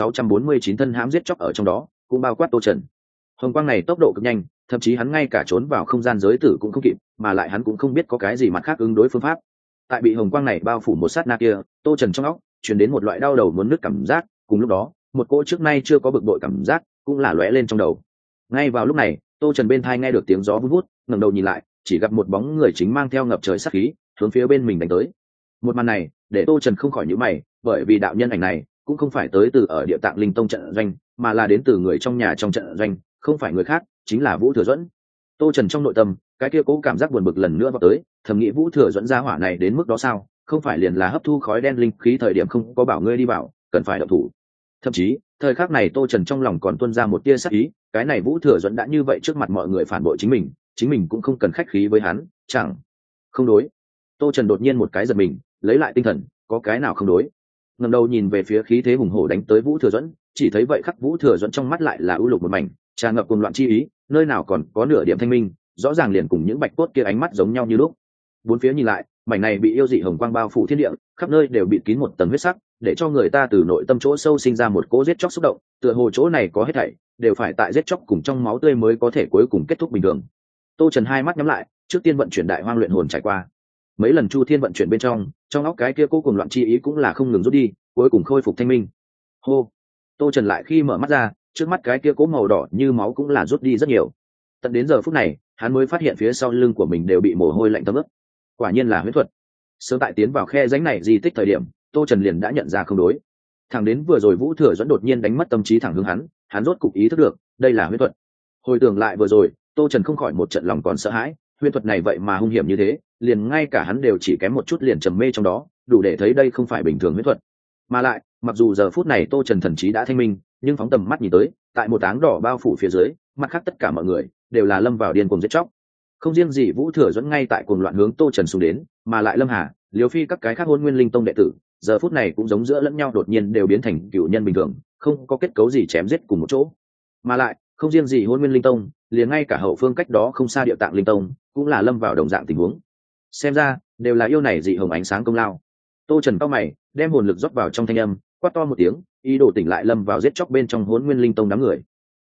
2649 thân hãm giết chóc ở trong đó cũng bao quát Tô Trần. Hồng quang này tốc độ cực nhanh, thậm chí hắn ngay cả trốn vào không gian giới tử cũng không kịp, mà lại hắn cũng không biết có cái gì mặt khác ứng đối phương pháp. Tại bị hồng quang này bao phủ một sát na kia, Tô Trần trong óc truyền đến một loại đau đầu muốn nứt cảm giác, cùng lúc đó một cỗ trước nay chưa có bực bội cảm giác cũng là lóe lên trong đầu. Ngay vào lúc này, Tô Trần bên tai nghe được tiếng gió vun vút, ngẩng đầu nhìn lại, chỉ gặp một bóng người chính mang theo ngập trời sát khí hướng phía bên mình đánh tới. Một màn này để Tô Trần không khỏi nhíu mày, bởi vì đạo nhân ảnh này cũng không phải tới từ ở Địa Tạng Linh Tông trận doanh, mà là đến từ người trong nhà trong trận doanh, không phải người khác, chính là Vũ Thừa Duẫn. Tô Trần trong nội tâm cái kia cố cảm giác buồn bực lần nữa vào tới, thầm nghĩ Vũ Thừa Duẫn gia hỏa này đến mức đó sao, không phải liền là hấp thu khói đen linh khí thời điểm không có bảo ngươi đi vào, cần phải động thủ. Thậm chí thời khắc này Tô Trần trong lòng còn tuôn ra một tia sát ý, cái này Vũ Thừa Duẫn đã như vậy trước mặt mọi người phản bội chính mình cũng không cần khách khí với hắn, chẳng không đối. Tô Trần đột nhiên một cái giật mình, lấy lại tinh thần, có cái nào không đối. Ngẩng đầu nhìn về phía khí thế hùng hổ đánh tới Vũ Thừa Duẫn, chỉ thấy vậy khắc Vũ Thừa Duẫn trong mắt lại là ưu lục một mảnh, tràn ngập cuồng loạn chi ý, nơi nào còn có nửa điểm thanh minh, rõ ràng liền cùng những bạch cốt kia ánh mắt giống nhau như lúc. Bốn phía nhìn lại, mảnh này bị yêu dị hồng quang bao phủ thiên địa, khắp nơi đều bị kín một tầng huyết sắc, để cho người ta từ nội tâm chỗ sâu sinh ra một cỗ giết chóc xúc động, tựa hồ chỗ này có hết thảy đều phải tại giết chóc cùng trong máu tươi mới có thể cuối cùng kết thúc bình thường. Tô Trần hai mắt nhắm lại, trước tiên vận chuyển đại hoang luyện hồn trải qua mấy lần chu thiên vận chuyển bên trong óc cái kia cố cùng loạn chi ý cũng là không ngừng rút đi, cuối cùng khôi phục thanh minh. Hô. Tô Trần lại khi mở mắt ra, trước mắt cái kia cố màu đỏ như máu cũng là rút đi rất nhiều. Tận đến giờ phút này hắn mới phát hiện phía sau lưng của mình đều bị mồ hôi lạnh thấm ướt, quả nhiên là huyễn thuật. Sớm tại tiến vào khe rãnh này di tích thời điểm, Tô Trần liền đã nhận ra không đối. Thẳng đến vừa rồi Vũ Thừa Duẫn đột nhiên đánh mất tâm trí thẳng hướng hắn rốt cục ý thức được đây là huyễn thuật. Hồi tưởng lại vừa rồi, Tô Trần không khỏi một trận lòng còn sợ hãi, huyễn thuật này vậy mà hung hiểm như thế, liền ngay cả hắn đều chỉ kém một chút liền trầm mê trong đó, đủ để thấy đây không phải bình thường huyễn thuật. Mà lại mặc dù giờ phút này Tô Trần thần trí đã thanh minh, nhưng phóng tầm mắt nhìn tới, tại một áng đỏ bao phủ phía dưới, mặt khác tất cả mọi người đều là lâm vào điên cuồng giết chóc. Không riêng gì Vũ Thừa Duẫn ngay tại cuồng loạn hướng Tô Trần xuống đến, mà lại Lâm Hà, Liêu Phi các cái khác Hôn Nguyên Linh Tông đệ tử, giờ phút này cũng giống giữa lẫn nhau đột nhiên đều biến thành cựu nhân bình thường, không có kết cấu gì chém giết cùng một chỗ. Mà lại Không riêng gì Hôn Nguyên Linh Tông, liền ngay cả hậu phương cách đó không xa Địa Tạng Linh Tông cũng là lâm vào đồng dạng tình huống. Xem ra đều là yêu này dị hồng ánh sáng công lao. Tô Trần cao mày, đem hồn lực rót vào trong thanh âm, quát to một tiếng, ý đồ tỉnh lại lâm vào giết chóc bên trong Hôn Nguyên Linh Tông đám người.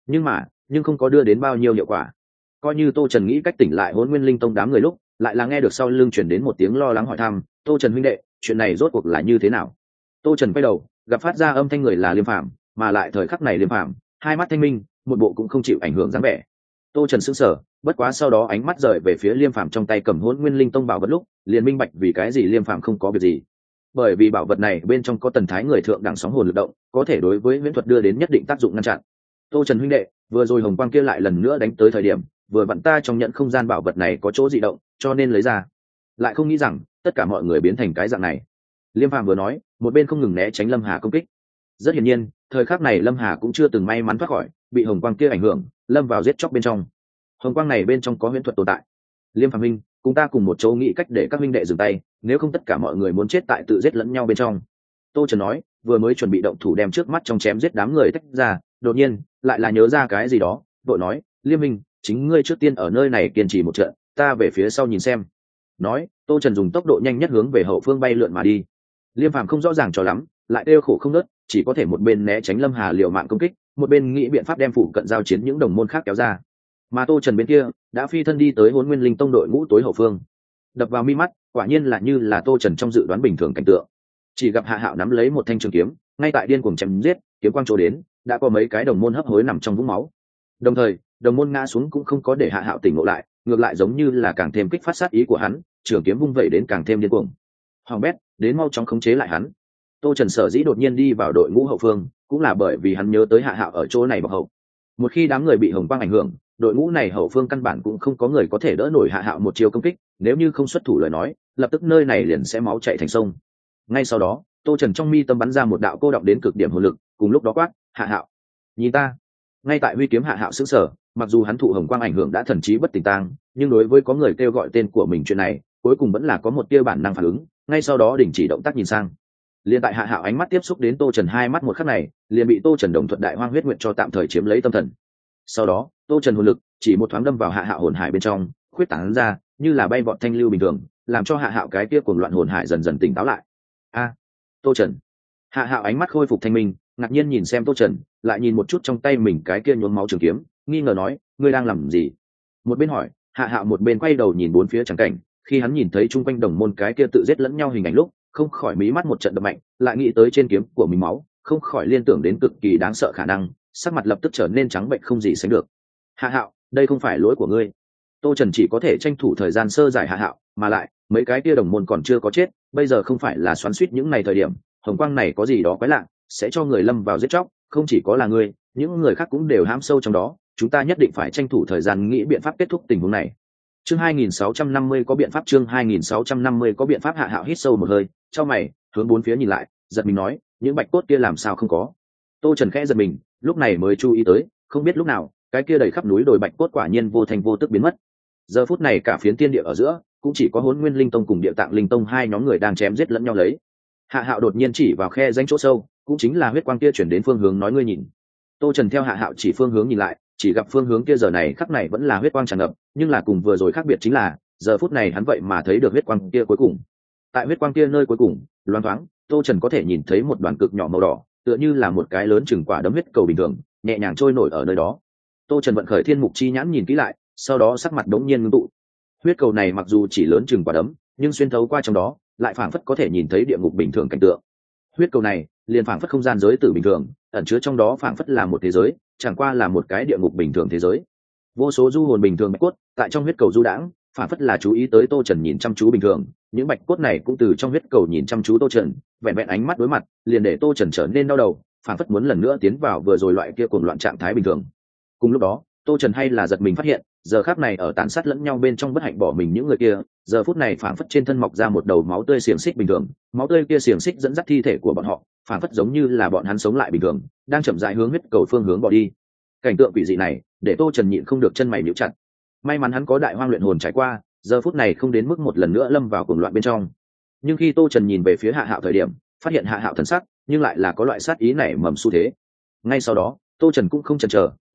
Nhưng không có đưa đến bao nhiêu hiệu quả. Coi như Tô Trần nghĩ cách tỉnh lại Hôn Nguyên Linh Tông đám người lúc, lại là nghe được sau lưng truyền đến một tiếng lo lắng hỏi thăm, "Tô Trần huynh đệ, chuyện này rốt cuộc là như thế nào?" Tô Trần quay đầu, gặp phát ra âm thanh người là Liêm Phàm, mà lại thời khắc này Liêm Phàm, hai mắt thanh minh, một bộ cũng không chịu ảnh hưởng dáng vẻ. Tô Trần sững sờ, bất quá sau đó ánh mắt rời về phía Liêm Phàm trong tay cầm Hỗn Nguyên Linh Tông bảo vật lúc, liền minh bạch vì cái gì Liêm Phàm không có việc gì. Bởi vì bảo vật này bên trong có tần thái người thượng đẳng sóng hồn lực động, có thể đối với huyễn thuật đưa đến nhất định tác dụng ngăn chặn. Tô Trần huynh đệ, vừa rồi hồng quang kia lại lần nữa đánh tới thời điểm, vừa vặn ta trong nhận không gian bảo vật này có chỗ dị động, cho nên lấy ra. Lại không nghĩ rằng tất cả mọi người biến thành cái dạng này. Liêm Phàm vừa nói, một bên không ngừng né tránh Lâm Hà công kích. Rất hiển nhiên, thời khắc này Lâm Hà cũng chưa từng may mắn thoát khỏi, bị hồng quang kia ảnh hưởng, lâm vào giết chóc bên trong. Hồng quang này bên trong có huyễn thuật tồn tại. Liêm Phàm huynh, cùng ta cùng một chỗ nghĩ cách để các huynh đệ dừng tay, nếu không tất cả mọi người muốn chết tại tự giết lẫn nhau bên trong. Tô Trần nói, vừa mới chuẩn bị động thủ đem trước mắt trong chém giết đám người tách ra, đột nhiên lại là nhớ ra cái gì đó, vội nói, Liêm huynh, chính ngươi trước tiên ở nơi này kiên trì một trận, ta về phía sau nhìn xem. Nói, Tô Trần dùng tốc độ nhanh nhất hướng về hậu phương bay lượn mà đi. Liêm Phàm không rõ ràng cho lắm, lại đeo khổ không nớt, chỉ có thể một bên né tránh Lâm Hà liều mạng công kích, một bên nghĩ biện pháp đem phụ cận giao chiến những đồng môn khác kéo ra. Mà Tô Trần bên kia đã phi thân đi tới Hỗn Nguyên Linh Tông đội ngũ tối hậu phương. Đập vào mi mắt, quả nhiên là như là Tô Trần trong dự đoán bình thường cảnh tượng. Chỉ gặp Hạ Hạo nắm lấy một thanh trường kiếm, ngay tại điên cuồng chém giết, kiếm quang chỗ đến, đã có mấy cái đồng môn hấp hối nằm trong vũng máu. Đồng thời, đồng môn ngã xuống cũng không có để Hạ Hạo tỉnh ngộ lại, ngược lại giống như là càng thêm kích phát sát ý của hắn, trường kiếm vung vẩy đến càng thêm điên cuồng. Hoàng bét, đến mau chóng khống chế lại hắn. Tô Trần sở dĩ đột nhiên đi vào đội ngũ hậu phương, cũng là bởi vì hắn nhớ tới Hạ Hạo ở chỗ này bọc hậu. Một khi đám người bị hồng quang ảnh hưởng, đội ngũ này hậu phương căn bản cũng không có người có thể đỡ nổi Hạ Hạo một chiều công kích, nếu như không xuất thủ lời nói, lập tức nơi này liền sẽ máu chảy thành sông. Ngay sau đó, Tô Trần trong mi tâm bắn ra một đạo cô động đến cực điểm hồn lực, cùng lúc đó quát, "Hạ Hạo, nhìn ta!" Ngay tại huy kiếm Hạ Hạo sững sờ, mặc dù hắn thụ hồng quang ảnh hưởng đã thần trí bất tỉnh tang, nhưng đối với có người kêu gọi tên của mình chuyện này, cuối cùng vẫn là có một tia bản năng phản ứng, ngay sau đó đình chỉ động tác nhìn sang. Liên tại Hạ Hạo ánh mắt tiếp xúc đến Tô Trần hai mắt một khắc này, liền bị Tô Trần đồng thuận đại hoang huyết nguyện cho tạm thời chiếm lấy tâm thần. Sau đó, Tô Trần hồn lực chỉ một thoáng đâm vào Hạ Hạo hồn hải bên trong, khuyết tán ra, như là bay vọt thanh lưu bình thường, làm cho Hạ Hạo cái kia cuồng loạn hồn hải dần dần tỉnh táo lại. A, Tô Trần. Hạ Hạo ánh mắt khôi phục thanh minh, ngạc nhiên nhìn xem Tô Trần, lại nhìn một chút trong tay mình cái kia nhuốm máu trường kiếm, nghi ngờ nói, ngươi đang làm gì? Một bên hỏi, Hạ Hạo một bên quay đầu nhìn bốn phía chẳng cảnh, khi hắn nhìn thấy chung quanh đồng môn cái kia tự giết lẫn nhau hình ảnh lúc, không khỏi mí mắt một trận đập mạnh, lại nghĩ tới trên kiếm của mình máu, không khỏi liên tưởng đến cực kỳ đáng sợ khả năng, sắc mặt lập tức trở nên trắng bệnh không gì sánh được. Hạ Hạo, đây không phải lỗi của ngươi. Tô Trần chỉ có thể tranh thủ thời gian sơ giải Hạ Hạo, mà lại mấy cái kia đồng môn còn chưa có chết, bây giờ không phải là xoắn xuýt những này thời điểm, hồng quang này có gì đó quái lạ, sẽ cho người lâm vào giết chóc, không chỉ có là ngươi, những người khác cũng đều hãm sâu trong đó, chúng ta nhất định phải tranh thủ thời gian nghĩ biện pháp kết thúc tình huống này. Chương 2650 có biện pháp, chương 2650 có biện pháp. Hạ Hạo hít sâu một hơi, chau mày, hướng bốn phía nhìn lại, giật mình nói, những bạch cốt kia làm sao không có? Tô Trần khẽ giật mình, lúc này mới chú ý tới, không biết lúc nào, cái kia đầy khắp núi đồi bạch cốt quả nhiên vô thành vô tức biến mất. Giờ phút này cả phiến thiên địa ở giữa, cũng chỉ có Hỗn Nguyên Linh Tông cùng Địa Tạng Linh Tông hai nhóm người đang chém giết lẫn nhau lấy. Hạ Hạo đột nhiên chỉ vào khe rãnh chỗ sâu, cũng chính là huyết quang kia chuyển đến phương hướng nói, ngươi nhìn. Tô Trần theo Hạ Hạo chỉ phương hướng nhìn lại, chỉ gặp phương hướng kia giờ này khắc này vẫn là huyết quang tràn ngập, nhưng là cùng vừa rồi khác biệt chính là, giờ phút này hắn vậy mà thấy được huyết quang kia cuối cùng. Tại huyết quang kia nơi cuối cùng, loáng thoáng, Tô Trần có thể nhìn thấy một đoàn cực nhỏ màu đỏ, tựa như là một cái lớn chừng quả đấm huyết cầu bình thường, nhẹ nhàng trôi nổi ở nơi đó. Tô Trần vận khởi thiên mục chi nhãn nhìn kỹ lại, sau đó sắc mặt đống nhiên ngưng tụ. Huyết cầu này mặc dù chỉ lớn chừng quả đấm, nhưng xuyên thấu qua trong đó, lại phảng phất có thể nhìn thấy địa ngục bình thường cảnh tượng. Huyết cầu này liền phảng phất không gian giới tử bình thường, ẩn chứa trong đó phảng phất là một thế giới, chẳng qua là một cái địa ngục bình thường thế giới. Vô số du hồn bình thường bạch cốt tại trong huyết cầu du đãng, phảng phất là chú ý tới Tô Trần nhìn chăm chú bình thường, những bạch cốt này cũng từ trong huyết cầu nhìn chăm chú Tô Trần, vẹn vẹn ánh mắt đối mặt, liền để Tô Trần trở nên đau đầu, phảng phất muốn lần nữa tiến vào vừa rồi loại kia cuồng loạn trạng thái bình thường. Cùng lúc đó, Tô Trần hay là giật mình phát hiện, giờ khắc này ở tàn sát lẫn nhau bên trong bất hạnh bỏ mình những người kia, giờ phút này phảng phất trên thân mọc ra một đầu máu tươi xiềng xích bình thường, máu tươi kia xiềng xích dẫn dắt thi thể của bọn họ, phảng phất giống như là bọn hắn sống lại bình thường, đang chậm rãi hướng huyết cầu phương hướng bỏ đi. Cảnh tượng quỷ dị này, để Tô Trần nhịn không được chân mày nhíu chặt. May mắn hắn có đại hoang luyện hồn trải qua, giờ phút này không đến mức một lần nữa lâm vào cuồng loạn bên trong. Nhưng khi Tô Trần nhìn về phía Hạ Hạo thời điểm, phát hiện Hạ Hạo thần sắc, nhưng lại là có loại sát ý này mầm xu thế. Ngay sau đó, Tô Trần cũng không chần chờ,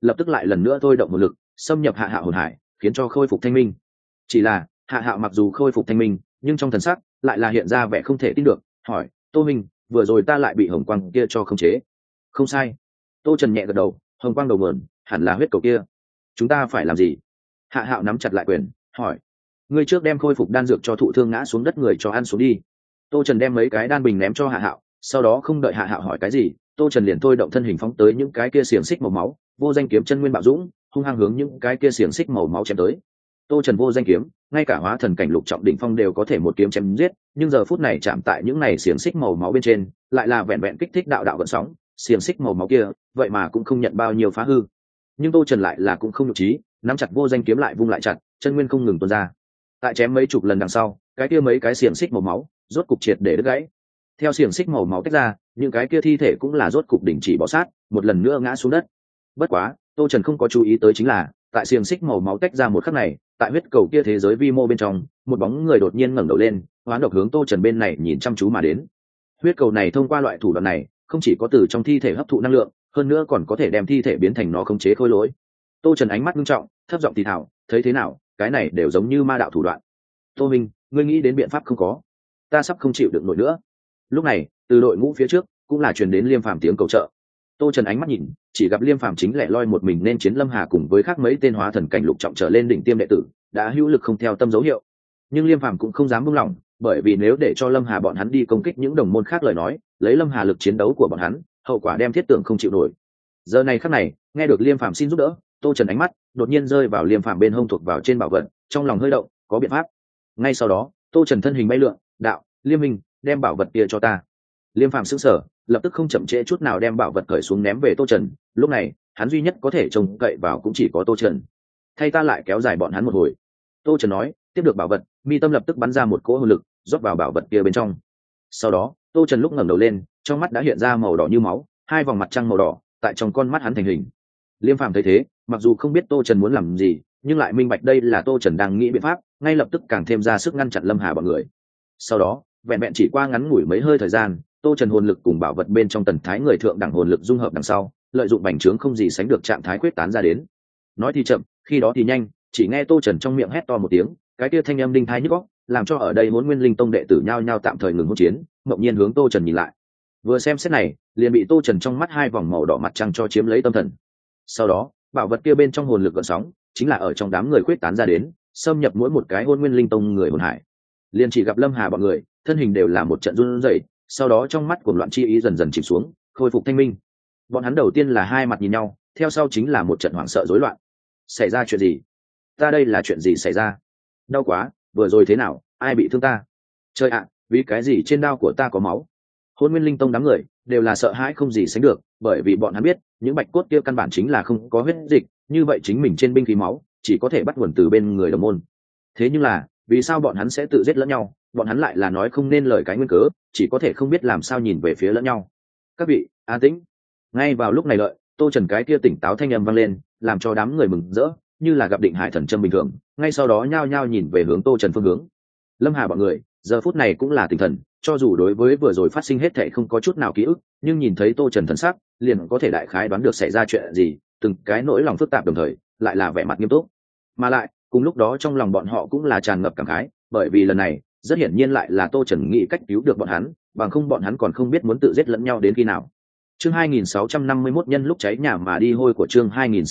lập tức lại lần nữa thôi động một lực xâm nhập Hạ Hạo hồn hải, khiến cho khôi phục thanh minh. Chỉ là Hạ Hạo mặc dù khôi phục thanh minh, nhưng trong thần sắc lại là hiện ra vẻ không thể tin được, hỏi: Tô minh, vừa rồi ta lại bị hồng quang kia cho khống chế? Không sai. Tô Trần nhẹ gật đầu, hồng quang đầu mượn hẳn là huyết cầu kia. Chúng ta phải làm gì? Hạ Hạo nắm chặt lại quyền, hỏi: ngươi trước đem khôi phục đan dược cho thụ thương ngã xuống đất người cho ăn xuống đi. Tô Trần đem mấy cái đan bình ném cho Hạ Hạo, sau đó không đợi Hạ Hạo hỏi cái gì, Tô Trần liền thôi động thân hình phóng tới những cái kia xiềng xích màu máu, vô danh kiếm chân nguyên bạo dũng, hung hăng hướng những cái kia xiềng xích màu máu chém tới. Tô Trần vô danh kiếm, ngay cả hóa thần cảnh lục trọng đỉnh phong đều có thể một kiếm chém giết, nhưng giờ phút này chạm tại những này xiềng xích màu máu bên trên, lại là vẹn vẹn kích thích đạo đạo gợn sóng, xiềng xích màu máu kia, vậy mà cũng không nhận bao nhiêu phá hư. Nhưng Tô Trần lại là cũng không nhục trí, nắm chặt vô danh kiếm lại vung lại chặt, chân nguyên không ngừng tuôn ra. Tại chém mấy chục lần đằng sau, cái kia mấy cái xiềng xích màu máu rốt cục triệt để đứt gãy. Theo xiềng xích màu máu tách ra, những cái kia thi thể cũng là rốt cục đình chỉ bò sát, một lần nữa ngã xuống đất. Bất quá, Tô Trần không có chú ý tới chính là, tại xiềng xích màu máu tách ra một khắc này, tại huyết cầu kia thế giới vi mô bên trong, một bóng người đột nhiên ngẩng đầu lên, hoán độc hướng Tô Trần bên này nhìn chăm chú mà đến. Huyết cầu này thông qua loại thủ đoạn này, không chỉ có từ trong thi thể hấp thụ năng lượng, hơn nữa còn có thể đem thi thể biến thành nó khống chế khối lỗi. Tô Trần ánh mắt nghiêm trọng, thấp giọng thì thào: thấy thế nào, cái này đều giống như ma đạo thủ đoạn. Tô Minh, ngươi nghĩ đến biện pháp không có? Ta sắp không chịu được nổi nữa. Lúc này, từ đội ngũ phía trước cũng là truyền đến Liêm Phàm tiếng cầu trợ. Tô Trần ánh mắt nhìn, chỉ gặp Liêm Phàm chính lẻ loi một mình nên chiến Lâm Hà cùng với khác mấy tên hóa thần cảnh lục trọng trở lên đỉnh tiêm đệ tử, đã hữu lực không theo tâm dấu hiệu. Nhưng Liêm Phàm cũng không dám buông lỏng, bởi vì nếu để cho Lâm Hà bọn hắn đi công kích những đồng môn khác lời nói, lấy Lâm Hà lực chiến đấu của bọn hắn, hậu quả đem thiết tưởng không chịu nổi. Giờ này khắc này, nghe được Liêm Phàm xin giúp đỡ, Tô Trần ánh mắt đột nhiên rơi vào Liêm Phàm bên hông thuộc vào trên bảo vật, trong lòng hơi động, có biện pháp. Ngay sau đó, Tô Trần thân hình bay lượn, đạo: Liêm Minh, đem bảo vật kia cho ta. Liêm Phàm sững sờ, lập tức không chậm trễ chút nào đem bảo vật cởi xuống ném về Tô Trần. Lúc này, hắn duy nhất có thể trông cậy vào cũng chỉ có Tô Trần. Thay ta lại kéo dài bọn hắn một hồi. Tô Trần nói, tiếp được bảo vật, mi tâm lập tức bắn ra một cỗ hồn lực, rót vào bảo vật kia bên trong. Sau đó, Tô Trần lúc ngẩng đầu lên, trong mắt đã hiện ra màu đỏ như máu, hai vòng mặt trăng màu đỏ tại trong con mắt hắn thành hình. Liêm Phàm thấy thế, mặc dù không biết Tô Trần muốn làm gì, nhưng lại minh bạch đây là Tô Trần đang nghĩ biện pháp, ngay lập tức càng thêm ra sức ngăn chặn Lâm Hà bọn người. Sau đó, vẹn vẹn chỉ qua ngắn ngủi mấy hơi thời gian, Tô Trần hồn lực cùng bảo vật bên trong tần thái người thượng đẳng hồn lực dung hợp đằng sau, lợi dụng bành trướng không gì sánh được trạng thái quyết tán ra đến. Nói thì chậm, khi đó thì nhanh, chỉ nghe Tô Trần trong miệng hét to một tiếng, cái kia thanh âm đinh thái nhức óc, làm cho ở đây Hỗn Nguyên Linh Tông đệ tử nhao nhao tạm thời ngừng hỗn chiến, ngẫu nhiên hướng Tô Trần nhìn lại. Vừa xem xét này, liền bị Tô Trần trong mắt hai vòng màu đỏ mặt trăng cho chiếm lấy tâm thần. Sau đó, bảo vật kia bên trong hồn lực gợn sóng, chính là ở trong đám người quyết tán ra đến, xâm nhập mỗi một cái Hỗn Nguyên Linh Tông người hồn hải. Liền chỉ gặp Lâm Hà bọn người, thân hình đều là một trận run rẩy, sau đó trong mắt cuồng loạn chi ý dần dần chìm xuống, khôi phục thanh minh. Bọn hắn đầu tiên là hai mặt nhìn nhau, theo sau chính là một trận hoảng sợ rối loạn. Xảy ra chuyện gì? Ta đây là chuyện gì xảy ra? Đau quá, vừa rồi thế nào, ai bị thương ta? Trời ạ, vì cái gì trên đao của ta có máu? Hôn Nguyên Linh Tông đám người đều là sợ hãi không gì sánh được, bởi vì bọn hắn biết, những bạch cốt kia căn bản chính là không có huyết dịch, như vậy chính mình trên binh khí máu chỉ có thể bắt nguồn từ bên người đồng môn. Thế nhưng là, vì sao bọn hắn sẽ tự giết lẫn nhau? Bọn hắn lại là nói không nên lời cái nguyên cớ, chỉ có thể không biết làm sao nhìn về phía lẫn nhau. Các vị, an tĩnh. Ngay vào lúc này lợi, Tô Trần cái kia tỉnh táo thanh âm vang lên, làm cho đám người mừng rỡ, như là gặp định hải thần châm bình thường. Ngay sau đó nhao nhao nhìn về hướng Tô Trần phương hướng. Lâm Hà bọn người, giờ phút này cũng là tinh thần, cho dù đối với vừa rồi phát sinh hết thảy không có chút nào ký ức, nhưng nhìn thấy Tô Trần thần sắc, liền có thể đại khái đoán được xảy ra chuyện gì, từng cái nỗi lòng phức tạp đồng thời, lại là vẻ mặt nghiêm túc. Mà lại, cùng lúc đó trong lòng bọn họ cũng là tràn ngập cảm khái, bởi vì lần này, rất hiển nhiên lại là Tô Trần nghĩ cách cứu được bọn hắn, bằng không bọn hắn còn không biết muốn tự giết lẫn nhau đến khi nào. Chương 2651 nhân lúc cháy nhà mà đi hôi của chương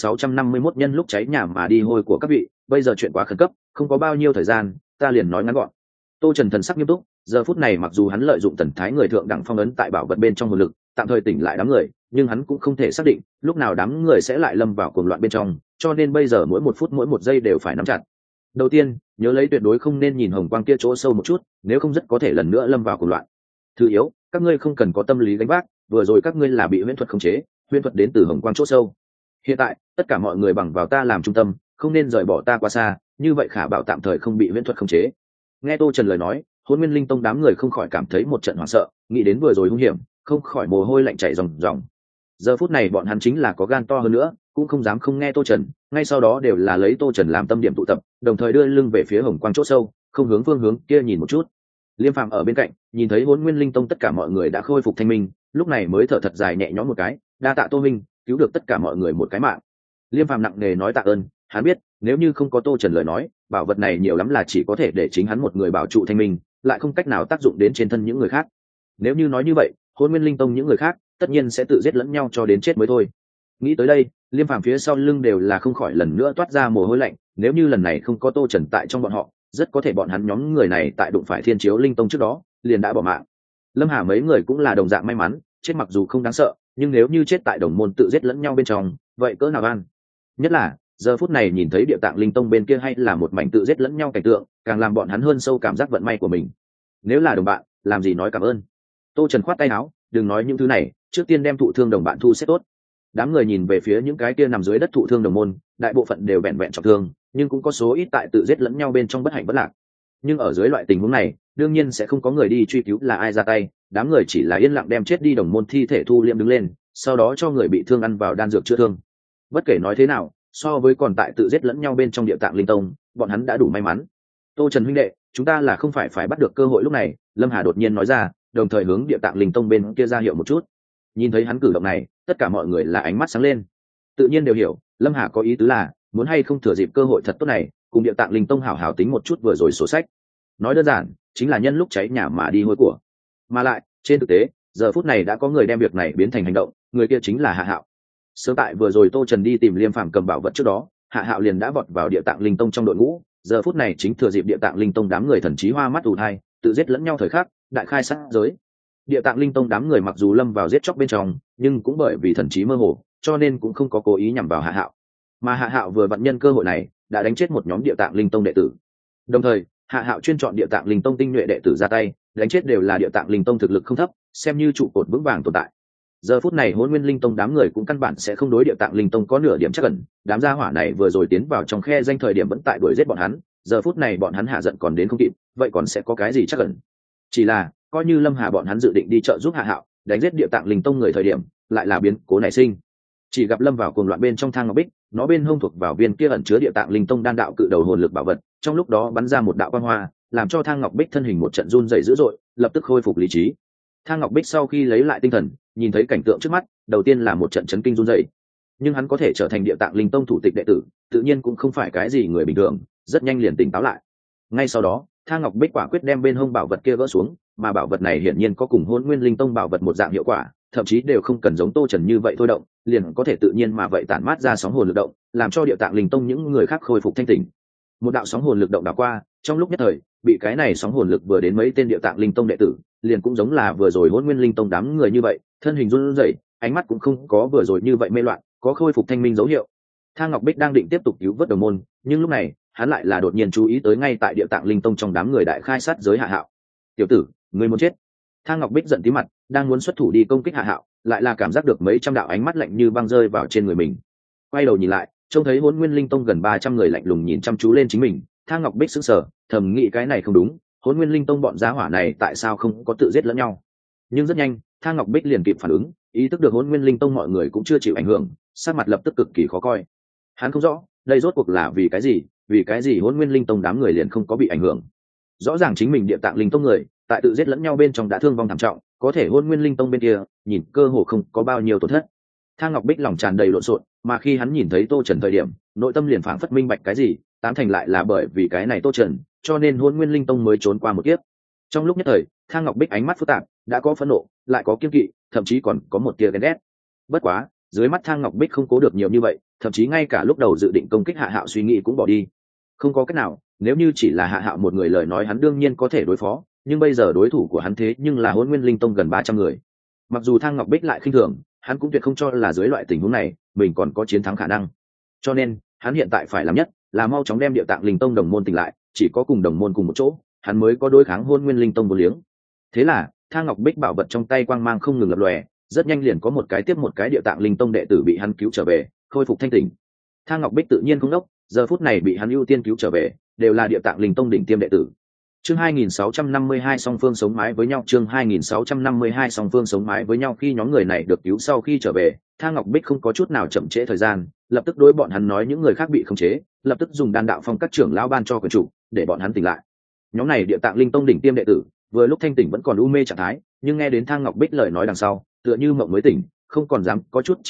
2651 nhân lúc cháy nhà mà đi hôi của các vị, bây giờ chuyện quá khẩn cấp, không có bao nhiêu thời gian, ta liền nói ngắn gọn. Tô Trần thần sắc nghiêm túc, giờ phút này mặc dù hắn lợi dụng thần thái người thượng đẳng phong ấn tại bảo vật bên trong hồn lực, tạm thời tỉnh lại đám người, nhưng hắn cũng không thể xác định lúc nào đám người sẽ lại lâm vào cuồng loạn bên trong, cho nên bây giờ mỗi một phút mỗi một giây đều phải nắm chặt. Đầu tiên, nhớ lấy tuyệt đối không nên nhìn hồng quang kia chỗ sâu một chút, nếu không rất có thể lần nữa lâm vào cuồng loạn. Thứ yếu, các ngươi không cần có tâm lý gánh vác, vừa rồi các ngươi là bị huyễn thuật khống chế, huyễn thuật đến từ hồng quang chỗ sâu. Hiện tại, tất cả mọi người bằng vào ta làm trung tâm, không nên rời bỏ ta quá xa, như vậy Khả Bảo tạm thời không bị huyễn thuật khống chế. Nghe Tô Trần lời nói, Hỗn Nguyên Linh Tông đám người không khỏi cảm thấy một trận hoảng sợ, nghĩ đến vừa rồi hung hiểm, không khỏi mồ hôi lạnh chảy ròng ròng. Giờ phút này bọn hắn chính là có gan to hơn nữa, cũng không dám không nghe Tô Trần, ngay sau đó đều là lấy Tô Trần làm tâm điểm tụ tập, đồng thời đưa lưng về phía hồng quang chỗ sâu, không hướng phương hướng kia nhìn một chút. Liêm Phàm ở bên cạnh, nhìn thấy Hỗn Nguyên Linh Tông tất cả mọi người đã khôi phục thanh minh, lúc này mới thở thật dài nhẹ nhõm một cái, đa tạ Tô Minh, cứu được tất cả mọi người một cái mạng. Liêm Phàm nặng nề nói tạ ơn. Hắn biết nếu như không có Tô Trần lời nói, bảo vật này nhiều lắm là chỉ có thể để chính hắn một người bảo trụ thanh minh, lại không cách nào tác dụng đến trên thân những người khác. Nếu như nói như vậy, Hôn Nguyên Linh Tông những người khác tất nhiên sẽ tự giết lẫn nhau cho đến chết mới thôi. Nghĩ tới đây, Liêm Phàm phía sau lưng đều là không khỏi lần nữa toát ra mồ hôi lạnh. Nếu như lần này không có Tô Trần tại trong bọn họ, rất có thể bọn hắn nhóm người này tại đụng phải Thiên Chiếu Linh Tông trước đó liền đã bỏ mạng. Lâm Hà mấy người cũng là đồng dạng may mắn, chết mặc dù không đáng sợ, nhưng nếu như chết tại đồng môn tự giết lẫn nhau bên trong, vậy cỡ nào an. Nhất là giờ phút này nhìn thấy Địa Tạng Linh Tông bên kia hay là một mảnh tự giết lẫn nhau cảnh tượng, càng làm bọn hắn hơn sâu cảm giác vận may của mình. Nếu là đồng bạn, làm gì nói cảm ơn. Tô Trần khoát tay áo, đừng nói những thứ này, trước tiên đem thụ thương đồng bạn thu xếp tốt. Đám người nhìn về phía những cái kia nằm dưới đất thụ thương đồng môn, đại bộ phận đều vẹn vẹn trọng thương, nhưng cũng có số ít tại tự giết lẫn nhau bên trong bất hạnh bất lạc. Nhưng ở dưới loại tình huống này, đương nhiên sẽ không có người đi truy cứu là ai ra tay, đám người chỉ là yên lặng đem chết đi đồng môn thi thể thu liệm đứng lên, sau đó cho người bị thương ăn vào đan dược chữa thương. Bất kể nói thế nào, so với còn tại tự giết lẫn nhau bên trong Địa Tạng Linh Tông, bọn hắn đã đủ may mắn. Tô Trần huynh đệ, chúng ta là không phải bắt được cơ hội lúc này, Lâm Hà đột nhiên nói ra, đồng thời hướng Địa Tạng Linh Tông bên kia ra hiệu một chút. Nhìn thấy hắn cử động này, tất cả mọi người là ánh mắt sáng lên, tự nhiên đều hiểu Lâm Hà có ý tứ là muốn hay không thừa dịp cơ hội thật tốt này, cùng Địa Tạng Linh Tông hảo hảo tính một chút vừa rồi sổ sách. Nói đơn giản, chính là nhân lúc cháy nhà mà đi hôi của. Mà lại, trên thực tế, giờ phút này đã có người đem việc này biến thành hành động, người kia chính là Hạ Hạo. Sớm tại vừa rồi Tô Trần đi tìm Liêm Phàm cầm bảo vật trước đó, Hạ Hạo liền đã vọt vào Địa Tạng Linh Tông trong đội ngũ, giờ phút này chính thừa dịp Địa Tạng Linh Tông đám người thần trí hoa mắt ù tai, tự giết lẫn nhau thời khắc, đại khai sát giới. Địa Tạng Linh Tông đám người mặc dù lâm vào giết chóc bên trong, nhưng cũng bởi vì thần trí mơ hồ, cho nên cũng không có cố ý nhằm vào Hạ Hạo. Mà Hạ Hạo vừa vận nhân cơ hội này, đã đánh chết một nhóm Địa Tạng Linh Tông đệ tử. Đồng thời, Hạ Hạo chuyên chọn Địa Tạng Linh Tông tinh nhuệ đệ tử ra tay, đánh chết đều là Địa Tạng Linh Tông thực lực không thấp, xem như trụ cột vững vàng tồn tại. Giờ phút này Hỗn Nguyên Linh Tông đám người cũng căn bản sẽ không đối Địa Tạng Linh Tông có nửa điểm chắc ẩn, đám gia hỏa này vừa rồi tiến vào trong khe danh thời điểm vẫn tại đuổi giết bọn hắn, giờ phút này bọn hắn hạ giận còn đến không kịp, vậy còn sẽ có cái gì chắc ẩn. Chỉ là coi như Lâm Hà bọn hắn dự định đi trợ giúp Hạ Hạo đánh giết Địa Tạng Linh Tông người thời điểm, lại là biến cố nảy sinh. Chỉ gặp lâm vào cuồng loạn bên trong thang ngọc bích, nó bên hông thuộc vào viên kia ẩn chứa Địa Tạng Linh Tông đan đạo cự đầu hồn lực bảo vật, trong lúc đó bắn ra một đạo quang hoa, làm cho thang ngọc bích thân hình một trận run rẩy dữ dội, lập tức khôi phục lý trí. Thang ngọc bích sau khi lấy lại tinh thần, nhìn thấy cảnh tượng trước mắt, đầu tiên là một trận chấn kinh run rẩy. Nhưng hắn có thể trở thành Địa Tạng Linh Tông thủ tịch đệ tử, tự nhiên cũng không phải cái gì người bình thường, rất nhanh liền tỉnh táo lại. Ngay sau đó, thang ngọc bích quả quyết đem bên hông bảo vật kia gỡ xuống, mà bảo vật này hiển nhiên có cùng Hỗn Nguyên Linh Tông bảo vật một dạng hiệu quả, thậm chí đều không cần giống Tô Trần như vậy thôi động, liền có thể tự nhiên mà vậy tản mát ra sóng hồn lực động, làm cho Địa Tạng Linh Tông những người khác khôi phục thanh tỉnh. Một đạo sóng hồn lực động đảo qua, trong lúc nhất thời, bị cái này sóng hồn lực vừa đến mấy tên Địa Tạng Linh Tông đệ tử, liền cũng giống là vừa rồi Hỗn Nguyên Linh Tông đám người như vậy, thân hình run rẩy, ánh mắt cũng không có vừa rồi như vậy mê loạn, có khôi phục thanh minh dấu hiệu. Thang Ngọc Bích đang định tiếp tục cứu vớt đồng môn, nhưng lúc này, hắn lại là đột nhiên chú ý tới ngay tại Địa Tạng Linh Tông trong đám người đại khai sát giới Hạ Hạo. "Tiểu tử, ngươi muốn chết!" Thang Ngọc Bích giận tí mặt, đang muốn xuất thủ đi công kích Hạ Hạo, lại là cảm giác được mấy trăm đạo ánh mắt lạnh như băng rơi vào trên người mình. Quay đầu nhìn lại, trông thấy Hỗn Nguyên Linh Tông gần 300 người lạnh lùng nhìn chăm chú lên chính mình, Thang Ngọc Bích sững sờ, thầm nghĩ cái này không đúng, Hỗn Nguyên Linh Tông bọn gia hỏa này tại sao không có tự giết lẫn nhau. Nhưng rất nhanh, Thang Ngọc Bích liền kịp phản ứng, ý thức được Hỗn Nguyên Linh Tông mọi người cũng chưa chịu ảnh hưởng, sắc mặt lập tức cực kỳ khó coi. Hắn không rõ, đây rốt cuộc là vì cái gì Hỗn Nguyên Linh Tông đám người liền không có bị ảnh hưởng. Rõ ràng chính mình Địa Tạng Linh Tông người, tại tự giết lẫn nhau bên trong đã thương vong thảm trọng, có thể Hỗn Nguyên Linh Tông bên kia, nhìn cơ hồ không có bao nhiêu tổn thất. Thang Ngọc Bích lòng tràn đầy lộn xộn, mà khi hắn nhìn thấy Tô Trần thời điểm, nội tâm liền phảng phất minh bạch cái gì, tám thành lại là bởi vì cái này Tô Trần, cho nên Hỗn Nguyên Linh Tông mới trốn qua một kiếp. Trong lúc nhất thời, Thang Ngọc Bích ánh mắt phức tạp, đã có phẫn nộ, lại có kiêng kỵ, thậm chí còn có một tia ghen ghét. Bất quá, dưới mắt Thang Ngọc Bích không cố được nhiều như vậy, thậm chí ngay cả lúc đầu dự định công kích Hạ Hạo suy nghĩ cũng bỏ đi. Không có cách nào, nếu như chỉ là Hạ Hạo một người lời nói hắn đương nhiên có thể đối phó, nhưng bây giờ đối thủ của hắn thế nhưng là Hỗn Nguyên Linh Tông gần 300 người. Mặc dù Thang Ngọc Bích lại khinh thường, hắn cũng tuyệt không cho là dưới loại tình huống này, mình còn có chiến thắng khả năng. Cho nên, hắn hiện tại phải làm nhất là mau chóng đem Địa Tạng Linh Tông đồng môn tỉnh lại, chỉ có cùng đồng môn cùng một chỗ, hắn mới có đối kháng Hỗn Nguyên Linh Tông vô liếng. Thế là, Thang Ngọc Bích bảo vật trong tay quang mang không ngừng lập lòe, rất nhanh liền có một cái tiếp một cái Địa Tạng Linh Tông đệ tử bị hắn cứu trở về, khôi phục thanh tỉnh. Thang Ngọc Bích tự nhiên không đốc, giờ phút này bị hắn ưu tiên cứu trở về, đều là Địa Tạng Linh Tông đỉnh tiêm đệ tử. Chương 2652 song phương sống mái với nhau, chương 2652 song phương sống mái với nhau. Khi nhóm người này được cứu sau khi trở về, Thang Ngọc Bích không có chút nào chậm trễ thời gian, lập tức đối bọn hắn nói những người khác bị khống chế, lập tức dùng đan đạo phong các trưởng lão ban cho quyền chủ, để bọn hắn tỉnh lại. Nhóm này Địa Tạng Linh Tông đỉnh tiêm đệ tử, vừa lúc thanh tỉnh vẫn còn u mê trạng thái, nhưng nghe đến Thang Ngọc Bích lời nói đằng sau, tựa như mộng mới tỉnh, không còn dám có chút trì hoãn,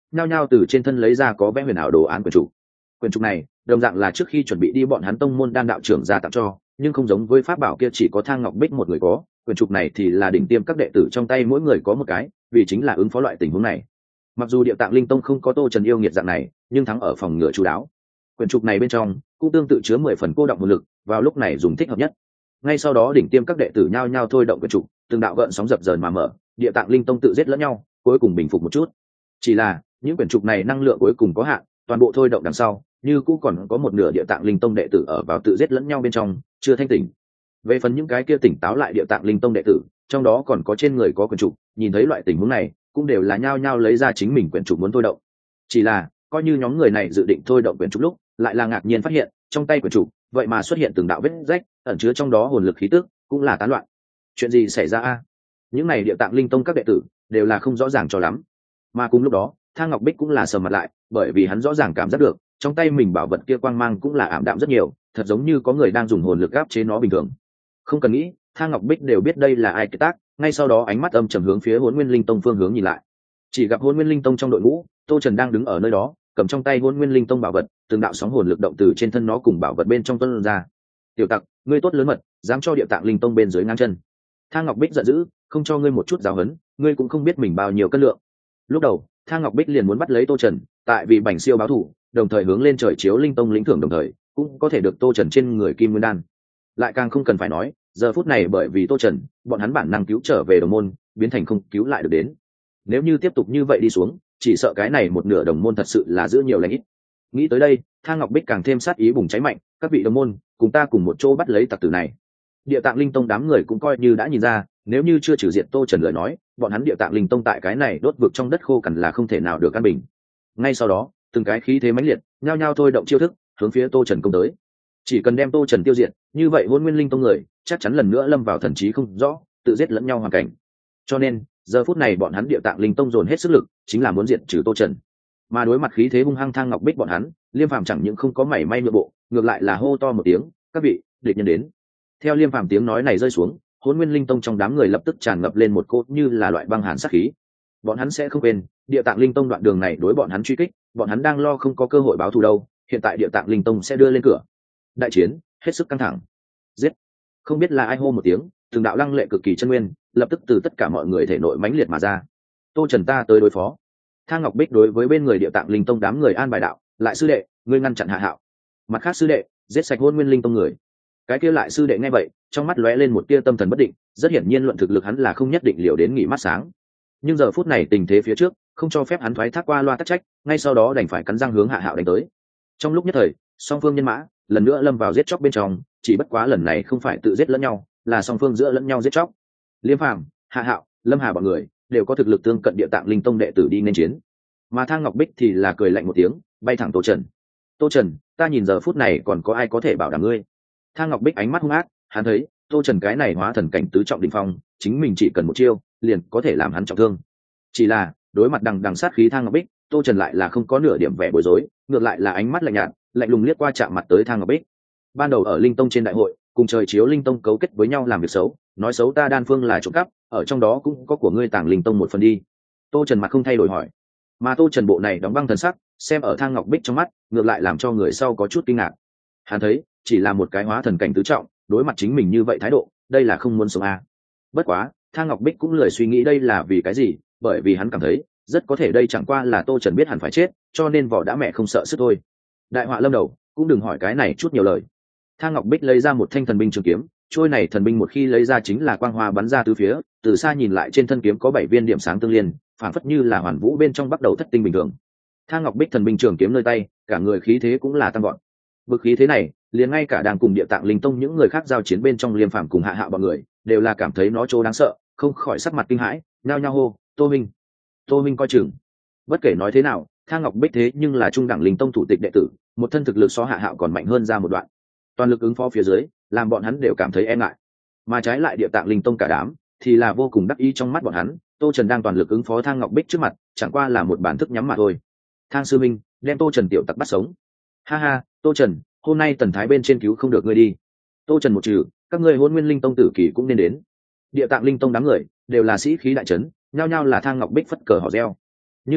nhao nhao từ trên thân lấy ra có vẽ huyền ảo đồ án quyển trục này đồng dạng là trước khi chuẩn bị đi bọn hắn tông môn đan đạo trưởng ra tặng cho, nhưng không giống với pháp bảo kia chỉ có Thang Ngọc Bích một người có, quyển trục này thì là đỉnh tiêm các đệ tử trong tay mỗi người có một cái, vì chính là ứng phó loại tình huống này. Mặc dù Địa Tạng Linh Tông không có Tô Trần yêu nghiệt dạng này, nhưng thắng ở phòng ngừa chú đáo. Quyển trục này bên trong cũng tương tự chứa 10 phần cô động nguồn lực, vào lúc này dùng thích hợp nhất. Ngay sau đó đỉnh tiêm các đệ tử nhao nhao thôi động quyển trục, từng đạo gợn sóng dập dờn mà mở, Địa Tạng Linh Tông tự giết lẫn nhau, cuối cùng bình phục một chút. Chỉ là những quyển trục này năng lượng cuối cùng có hạn, toàn bộ thôi động đằng sau, như cũng còn có một nửa Địa Tạng Linh Tông đệ tử ở vào tự giết lẫn nhau bên trong, chưa thanh tỉnh. Về phần những cái kia tỉnh táo lại Địa Tạng Linh Tông đệ tử, trong đó còn có trên người có quyển trục, nhìn thấy loại tình huống này, cũng đều là nhao nhao lấy ra chính mình quyển trục muốn thôi động. Chỉ là coi như nhóm người này dự định thôi động quyển trục lúc, lại là ngạc nhiên phát hiện trong tay quyển trục vậy mà xuất hiện từng đạo vết rách, ẩn chứa trong đó hồn lực khí tức, cũng là tán loạn. Chuyện gì xảy ra a? Những này Địa Tạng Linh Tông các đệ tử đều là không rõ ràng cho lắm. Mà cùng lúc đó, Thang Ngọc Bích cũng là sầm mặt lại, bởi vì hắn rõ ràng cảm giác được trong tay mình bảo vật kia quang mang cũng là ảm đạm rất nhiều, thật giống như có người đang dùng hồn lực áp chế nó bình thường. Không cần nghĩ, Thang Ngọc Bích đều biết đây là ai kết tác, ngay sau đó ánh mắt âm trầm hướng phía Hỗn Nguyên Linh Tông phương hướng nhìn lại. Chỉ gặp Hỗn Nguyên Linh Tông trong đội ngũ, Tô Trần đang đứng ở nơi đó, cầm trong tay Hỗn Nguyên Linh Tông bảo vật, từng đạo sóng hồn lực động từ trên thân nó cùng bảo vật bên trong tuôn ra. "Tiểu tặc, ngươi tốt lớn mật, dám cho Địa Tạng Linh Tông bên dưới ngang chân." Thang Ngọc Bích giận dữ, "Không cho ngươi một chút giáo huấn, ngươi cũng không biết mình bao nhiêu cân lượng." Lúc đầu, Thang Ngọc Bích liền muốn bắt lấy Tô Trần, tại vì Bành Siêu báo thù, đồng thời hướng lên trời chiếu Linh Tông lĩnh thưởng, đồng thời cũng có thể được Tô Trần trên người Kim Nguyên Đan. Lại càng không cần phải nói, giờ phút này bởi vì Tô Trần, bọn hắn bản năng cứu trở về đồng môn, biến thành không cứu lại được đến. Nếu như tiếp tục như vậy đi xuống, chỉ sợ cái này một nửa đồng môn thật sự là giữ nhiều lành ít. Nghĩ tới đây, Thang Ngọc Bích càng thêm sát ý bùng cháy mạnh, "Các vị đồng môn, cùng ta cùng một chỗ bắt lấy tặc tử này." Địa Tạng Linh Tông đám người cũng coi như đã nhìn ra, nếu như chưa trừ diệt Tô Trần lời nói, bọn hắn Địa Tạng Linh Tông tại cái này đốt vực trong đất khô cằn là không thể nào được căn bình. Ngay sau đó, từng cái khí thế mãnh liệt, nhao nhao thôi động chiêu thức, hướng phía Tô Trần công tới. Chỉ cần đem Tô Trần tiêu diệt, như vậy Hỗn Nguyên Linh Tông người chắc chắn lần nữa lâm vào thần trí không rõ, tự giết lẫn nhau hoàn cảnh. Cho nên, giờ phút này bọn hắn Địa Tạng Linh Tông dồn hết sức lực, chính là muốn diệt trừ Tô Trần. Mà đối mặt khí thế hung hăng Thang Ngọc Bích bọn hắn, Liêm Phàm chẳng những không có mảy may nhượng bộ, ngược lại là hô to một tiếng, "Các vị, địch nhân đến." Theo Liêm Phàm tiếng nói này rơi xuống, Hỗn Nguyên Linh Tông trong đám người lập tức tràn ngập lên một cỗ như là loại băng hàn sát khí. Bọn hắn sẽ không quên, Địa Tạng Linh Tông đoạn đường này đối bọn hắn truy kích, bọn hắn đang lo không có cơ hội báo thù đâu, hiện tại Địa Tạng Linh Tông sẽ đưa lên cửa. Đại chiến hết sức căng thẳng. Giết! Không biết là ai hô một tiếng, từng đạo lăng lệ cực kỳ chân nguyên, lập tức từ tất cả mọi người thể nội mãnh liệt mà ra. "Tô Trần ta tới đối phó." Thang Ngọc Bích đối với bên người Địa Tạng Linh Tông đám người an bài đạo, "Lại sư đệ, ngươi ngăn chặn Hạ Hạo. Mặt khác sư đệ, giết sạch Hỗn Nguyên Linh Tông người." Cái kia lại sư đệ nghe vậy, trong mắt lóe lên một tia tâm thần bất định, rất hiển nhiên luận thực lực hắn là không nhất định liều đến nghỉ mắt sáng. Nhưng giờ phút này tình thế phía trước, không cho phép hắn thoái thác qua loa tắc trách, ngay sau đó đành phải cắn răng hướng Hạ Hạo đánh tới. Trong lúc nhất thời, song phương nhân mã lần nữa lâm vào giết chóc bên trong, chỉ bất quá lần này không phải tự giết lẫn nhau, là song phương giữa lẫn nhau giết chóc. Liêm Phàm, Hạ Hạo, Lâm Hà bọn người đều có thực lực tương cận Địa Tạng Linh Tông đệ tử đi nên chiến. Mà Thang Ngọc Bích thì là cười lạnh một tiếng, bay thẳng Tô Trần. "Tô Trần, ta nhìn giờ phút này còn có ai có thể bảo đảm ngươi?" Thang Ngọc Bích ánh mắt hung ác, hắn thấy Tô Trần cái này hóa thần cảnh tứ trọng đỉnh phong, chính mình chỉ cần một chiêu, liền có thể làm hắn trọng thương. Chỉ là, đối mặt đằng đằng sát khí Thang Ngọc Bích, Tô Trần lại là không có nửa điểm vẻ bối rối, ngược lại là ánh mắt lạnh nhạt, lạnh lùng liếc qua chạm mặt tới Thang Ngọc Bích. Ban đầu ở Linh Tông trên đại hội, cùng trời chiếu Linh Tông cấu kết với nhau làm việc xấu, nói xấu ta Đan Phương là trộm cắp, ở trong đó cũng có của ngươi Tàng Linh Tông một phần đi. Tô Trần mặt không thay đổi hỏi. Mà Tô Trần bộ này đóng băng thần sắc, xem ở Thang Ngọc Bích trong mắt, ngược lại làm cho người sau có chút kinh ngạc. Hắn thấy, chỉ là một cái hóa thần cảnh tứ trọng, đối mặt chính mình như vậy thái độ, đây là không muốn sống a. Bất quá, Thang Ngọc Bích cũng lười suy nghĩ đây là vì cái gì, bởi vì hắn cảm thấy, rất có thể đây chẳng qua là Tô Trần biết hẳn phải chết, cho nên vỏ đã mẹ không sợ sức thôi. Đại họa lâm đầu, cũng đừng hỏi cái này chút nhiều lời. Thang Ngọc Bích lấy ra một thanh thần binh trường kiếm, trôi này thần binh một khi lấy ra chính là quang hoa bắn ra tứ phía, từ xa nhìn lại trên thân kiếm có 7 viên điểm sáng tương liên, phản phất như là hoàn vũ bên trong bắt đầu thất tinh bình thường. Thang Ngọc Bích thần binh trường kiếm nơi tay, cả người khí thế cũng là tăng vọt. Bực khí thế này, liền ngay cả đang cùng Địa Tạng Linh Tông những người khác giao chiến bên trong Liêm Phàm cùng Hạ Hạo bọn người, đều là cảm thấy nó chỗ đáng sợ, không khỏi sắc mặt kinh hãi, nhao nhao hô, "Tô Minh, Tô Minh coi chừng." Bất kể nói thế nào, Thang Ngọc Bích thế nhưng là trung đẳng Linh Tông thủ tịch đệ tử, một thân thực lực so Hạ Hạo còn mạnh hơn ra một đoạn. Toàn lực ứng phó phía dưới, làm bọn hắn đều cảm thấy e ngại. Mà trái lại Địa Tạng Linh Tông cả đám, thì là vô cùng đắc ý trong mắt bọn hắn, Tô Trần đang toàn lực ứng phó Thang Ngọc Bích trước mặt, chẳng qua là một bản thức nhắm mà thôi. Thang sư minh, đem Tô Trần tiểu tặc bắt sống. Ha ha, Tô Trần, hôm nay Tần Thái bên trên cứu không được ngươi đi. Tô Trần một trừ, các ngươi Hôn Nguyên Linh Tông tử kỳ cũng nên đến. Địa Tạng Linh Tông đám người đều là sĩ khí đại trấn, nhao nhao là Thang Ngọc Bích phất cờ hò reo. Nhưng mà,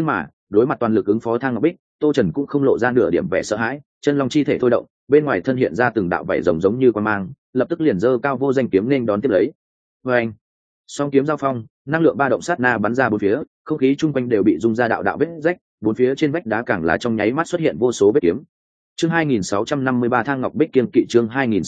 đối mặt toàn lực ứng phó Thang Ngọc Bích, Tô Trần cũng không lộ ra nửa điểm vẻ sợ hãi, chân long chi thể thôi động, bên ngoài thân hiện ra từng đạo vảy rồng giống như quang mang, lập tức liền giơ cao vô danh kiếm nên đón tiếp lấy. Và anh, song kiếm giao phong, năng lượng ba động sát na bắn ra bốn phía, không khí chung quanh đều bị rung ra đạo đạo vết rách, bốn phía trên vách đá càng là trong nháy mắt xuất hiện vô số vết kiếm. Chương 2653 Thang Ngọc Bích kiên kỵ, chương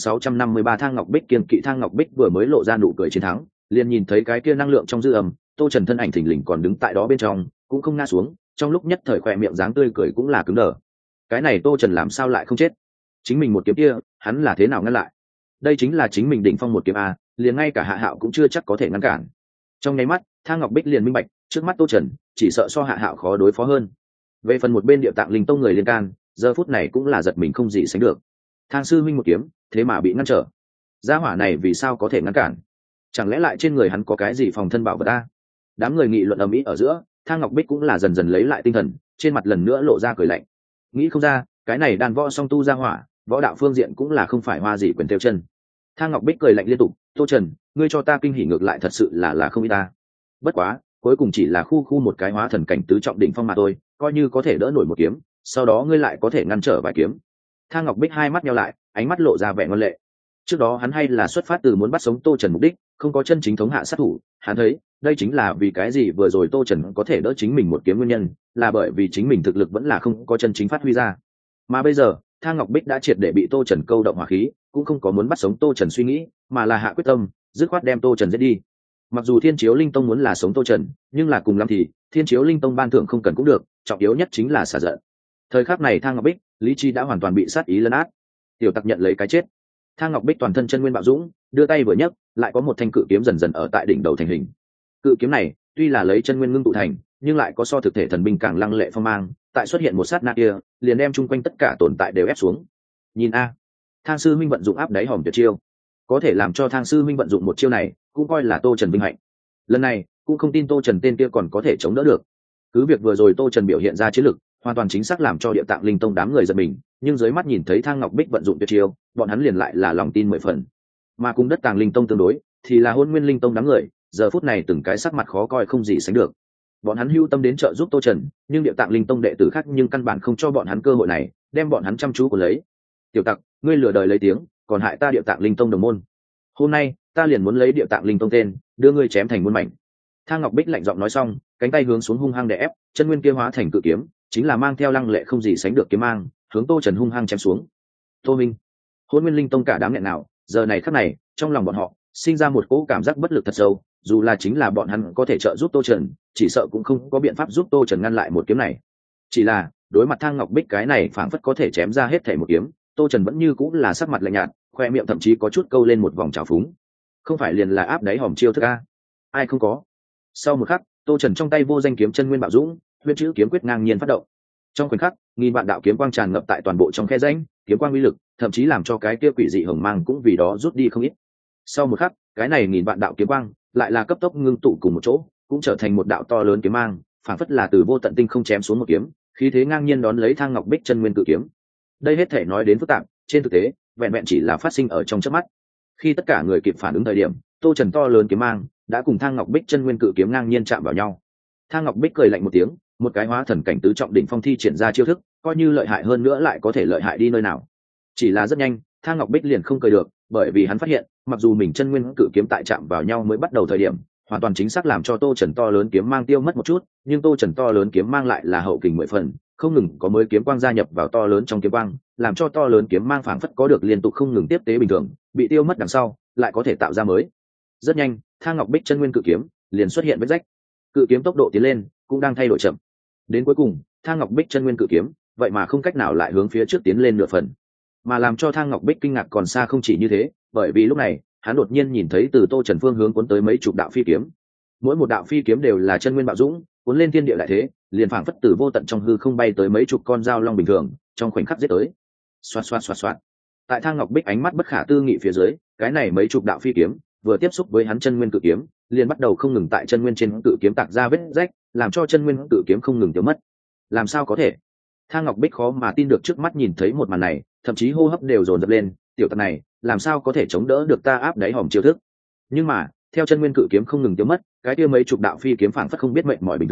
2653 Thang Ngọc Bích kiên kỵ. Thang Ngọc Bích vừa mới lộ ra nụ cười chiến thắng, liền nhìn thấy cái kia năng lượng trong dư âm, Tô Trần thân ảnh thình lình còn đứng tại đó bên trong, cũng không ngã xuống, trong lúc nhất thời khỏe miệng dáng tươi cười cũng là cứng đờ. Cái này Tô Trần làm sao lại không chết? Chính mình một kiếm kia, hắn là thế nào ngăn lại? Đây chính là chính mình đỉnh phong một kiếm a, liền ngay cả Hạ Hạo cũng chưa chắc có thể ngăn cản. Trong nháy mắt, Thang Ngọc Bích liền minh bạch, trước mắt Tô Trần chỉ sợ so Hạ Hạo khó đối phó hơn. Về phần một bên Địa Tạng Linh Tông người liên can, giờ phút này cũng là giật mình không gì sánh được. Thang sư minh một kiếm, thế mà bị ngăn trở. Gia hỏa này vì sao có thể ngăn cản? Chẳng lẽ lại trên người hắn có cái gì phòng thân bảo vật a? Đám người nghị luận ầm ĩ ở giữa, Thang Ngọc Bích cũng là dần dần lấy lại tinh thần, trên mặt lần nữa lộ ra cười lạnh. Nghĩ không ra, cái này đàn võ song tu gia hỏa, võ đạo phương diện cũng là không phải hoa gì quyền theo chân. Thang Ngọc Bích cười lạnh liên tục, Tô Trần, ngươi cho ta kinh hỉ ngược lại thật sự là không ít ta. Bất quá, cuối cùng chỉ là khu một cái hóa thần cảnh tứ trọng đỉnh phong mà thôi, coi như có thể đỡ nổi một kiếm, sau đó ngươi lại có thể ngăn trở vài kiếm. Thang Ngọc Bích hai mắt nheo lại, ánh mắt lộ ra vẻ ngoan lệ. Trước đó hắn hay là xuất phát từ muốn bắt sống Tô Trần mục đích, không có chân chính thống hạ sát thủ, hắn thấy, đây chính là vì cái gì vừa rồi Tô Trần có thể đỡ chính mình một kiếm nguyên nhân, là bởi vì chính mình thực lực vẫn là không có chân chính phát huy ra. Mà bây giờ, Thang Ngọc Bích đã triệt để bị Tô Trần câu động hỏa khí, cũng không có muốn bắt sống Tô Trần suy nghĩ, mà là hạ quyết tâm, dứt khoát đem Tô Trần giết đi. Mặc dù Thiên Chiếu Linh Tông muốn là sống Tô Trần, nhưng là cùng lắm thì Thiên Chiếu Linh Tông ban thưởng không cần cũng được, trọng yếu nhất chính là xả giận. Thời khắc này Thang Ngọc Bích, lý trí đã hoàn toàn bị sát ý lấn át. Tiểu Tặc nhận lấy cái chết. Thang Ngọc Bích toàn thân chân nguyên bạo dũng, đưa tay vừa nhấc, lại có một thanh cự kiếm dần dần ở tại đỉnh đầu thành hình. Cự kiếm này, tuy là lấy chân nguyên ngưng tụ thành, nhưng lại có so thực thể thần binh càng lăng lệ phong mang, tại xuất hiện một sát na kia, liền đem chung quanh tất cả tồn tại đều ép xuống. Nhìn a, Thang sư minh vận dụng áp đáy hòm tuyệt chiêu, có thể làm cho Thang sư minh vận dụng một chiêu này, cũng coi là Tô Trần vinh hạnh. Lần này, cũng không tin Tô Trần tên kia còn có thể chống đỡ được. Cứ việc vừa rồi Tô Trần biểu hiện ra chiến lực, hoàn toàn chính xác làm cho Địa Tạng Linh Tông đám người giật mình, nhưng dưới mắt nhìn thấy Thang Ngọc Bích vận dụng tuyệt chiêu, bọn hắn liền lại là lòng tin 10 phần. Mà cùng Đất Tàng Linh Tông tương đối, thì là Hôn Nguyên Linh Tông đám người, giờ phút này từng cái sắc mặt khó coi không gì sánh được. Bọn hắn hưu tâm đến trợ giúp Tô Trần, nhưng Địa Tạng Linh Tông đệ tử khác nhưng căn bản không cho bọn hắn cơ hội này, đem bọn hắn chăm chú của lấy. Tiểu Tặc, ngươi lừa đời lấy tiếng, còn hại ta Địa Tạng Linh Tông đồng môn. Hôm nay, ta liền muốn lấy Địa Tạng Linh Tông tên, đưa ngươi chém thành muôn mảnh. Thang Ngọc Bích lạnh giọng nói xong, cánh tay hướng xuống hung hăng đè ép, chân nguyên kia hóa thành cự kiếm, chính là mang theo lăng lệ không gì sánh được kiếm mang, hướng Tô Trần hung hăng chém xuống. Tô Minh, Hôn Nguyên Linh Tông cả đám nghẹn nào, giờ này khắc này, trong lòng bọn họ sinh ra một cỗ cảm giác bất lực thật sâu, dù là chính là bọn hắn có thể trợ giúp Tô Trần, chỉ sợ cũng không có biện pháp giúp Tô Trần ngăn lại một kiếm này. Chỉ là, đối mặt Thang Ngọc Bích cái này phảng phất có thể chém ra hết thảy một kiếm, Tô Trần vẫn như cũng là sắc mặt lạnh nhạt, khoe miệng thậm chí có chút câu lên một vòng trào phúng. Không phải liền là áp đáy hòm chiêu thức a? Ai không có. Sau một khắc, Tô Trần trong tay vô danh kiếm chân nguyên bạo dũng, huyễn chữ kiếm quyết ngang nhiên phát động. Trong khoảnh khắc, nghìn vạn đạo kiếm quang tràn ngập tại toàn bộ trong khe rãnh, kiếm quang uy lực, thậm chí làm cho cái kia quỷ dị hồng mang cũng vì đó rút đi không ít. Sau một khắc, cái này nghìn vạn đạo kiếm quang lại là cấp tốc ngưng tụ cùng một chỗ, cũng trở thành một đạo to lớn kiếm mang, phảng phất là từ vô tận tinh không chém xuống một kiếm, khí thế ngang nhiên đón lấy Thang Ngọc Bích chân nguyên cự kiếm. Đây hết thể nói đến phức tạp, trên thực tế, vẹn vẹn chỉ là phát sinh ở trong chớp mắt. Khi tất cả người kịp phản ứng thời điểm, Tô Trần to lớn kiếm mang đã cùng Thang Ngọc Bích chân nguyên cự kiếm ngang nhiên chạm vào nhau. Thang Ngọc Bích cười lạnh một tiếng, một cái hóa thần cảnh tứ trọng đỉnh phong thi triển ra chiêu thức, coi như lợi hại hơn nữa lại có thể lợi hại đi nơi nào. Chỉ là rất nhanh, Thang Ngọc Bích liền không cười được, bởi vì hắn phát hiện, mặc dù mình chân nguyên cự kiếm tại chạm vào nhau mới bắt đầu thời điểm, hoàn toàn chính xác làm cho Tô Trần to lớn kiếm mang tiêu mất một chút, nhưng Tô Trần to lớn kiếm mang lại là hậu kình 10 phần, không ngừng có mới kiếm quang gia nhập vào to lớn trong kiếm quang, làm cho to lớn kiếm mang phảng phất có được liên tục không ngừng tiếp tế bình thường, bị tiêu mất đằng sau, lại có thể tạo ra mới. Rất nhanh, Thang Ngọc Bích chân nguyên cự kiếm liền xuất hiện vết rách. Cự kiếm tốc độ tiến lên cũng đang thay đổi chậm. Đến cuối cùng, Thang Ngọc Bích chân nguyên cự kiếm, vậy mà không cách nào lại hướng phía trước tiến lên nửa phần. Mà làm cho Thang Ngọc Bích kinh ngạc còn xa không chỉ như thế, bởi vì lúc này, hắn đột nhiên nhìn thấy từ Tô Trần phương hướng cuốn tới mấy chục đạo phi kiếm. Mỗi một đạo phi kiếm đều là chân nguyên bạo dũng, cuốn lên thiên địa đại thế, liền phảng phất từ vô tận trong hư không bay tới mấy chục con dao long bình thường, trong khoảnh khắc giết tới. Xoạt xoạt xoạt xoạt. Tại Thang Ngọc Bích ánh mắt bất khả tư nghị phía dưới, cái này mấy chục đạo phi kiếm vừa tiếp xúc với hắn chân nguyên cự kiếm, liền bắt đầu không ngừng tại chân nguyên trên cự kiếm tạc ra vết rách, làm cho chân nguyên cự kiếm không ngừng tiêu mất. Làm sao có thể? Thang Ngọc Bích khó mà tin được trước mắt nhìn thấy một màn này, thậm chí hô hấp đều dồn dập lên, tiểu tặc này, làm sao có thể chống đỡ được ta áp đáy hòm chiêu thức? Nhưng mà, theo chân nguyên cự kiếm không ngừng tiêu mất, cái kia mấy chục đạo phi kiếm phảng phất không biết mệnh mỏi bình thường,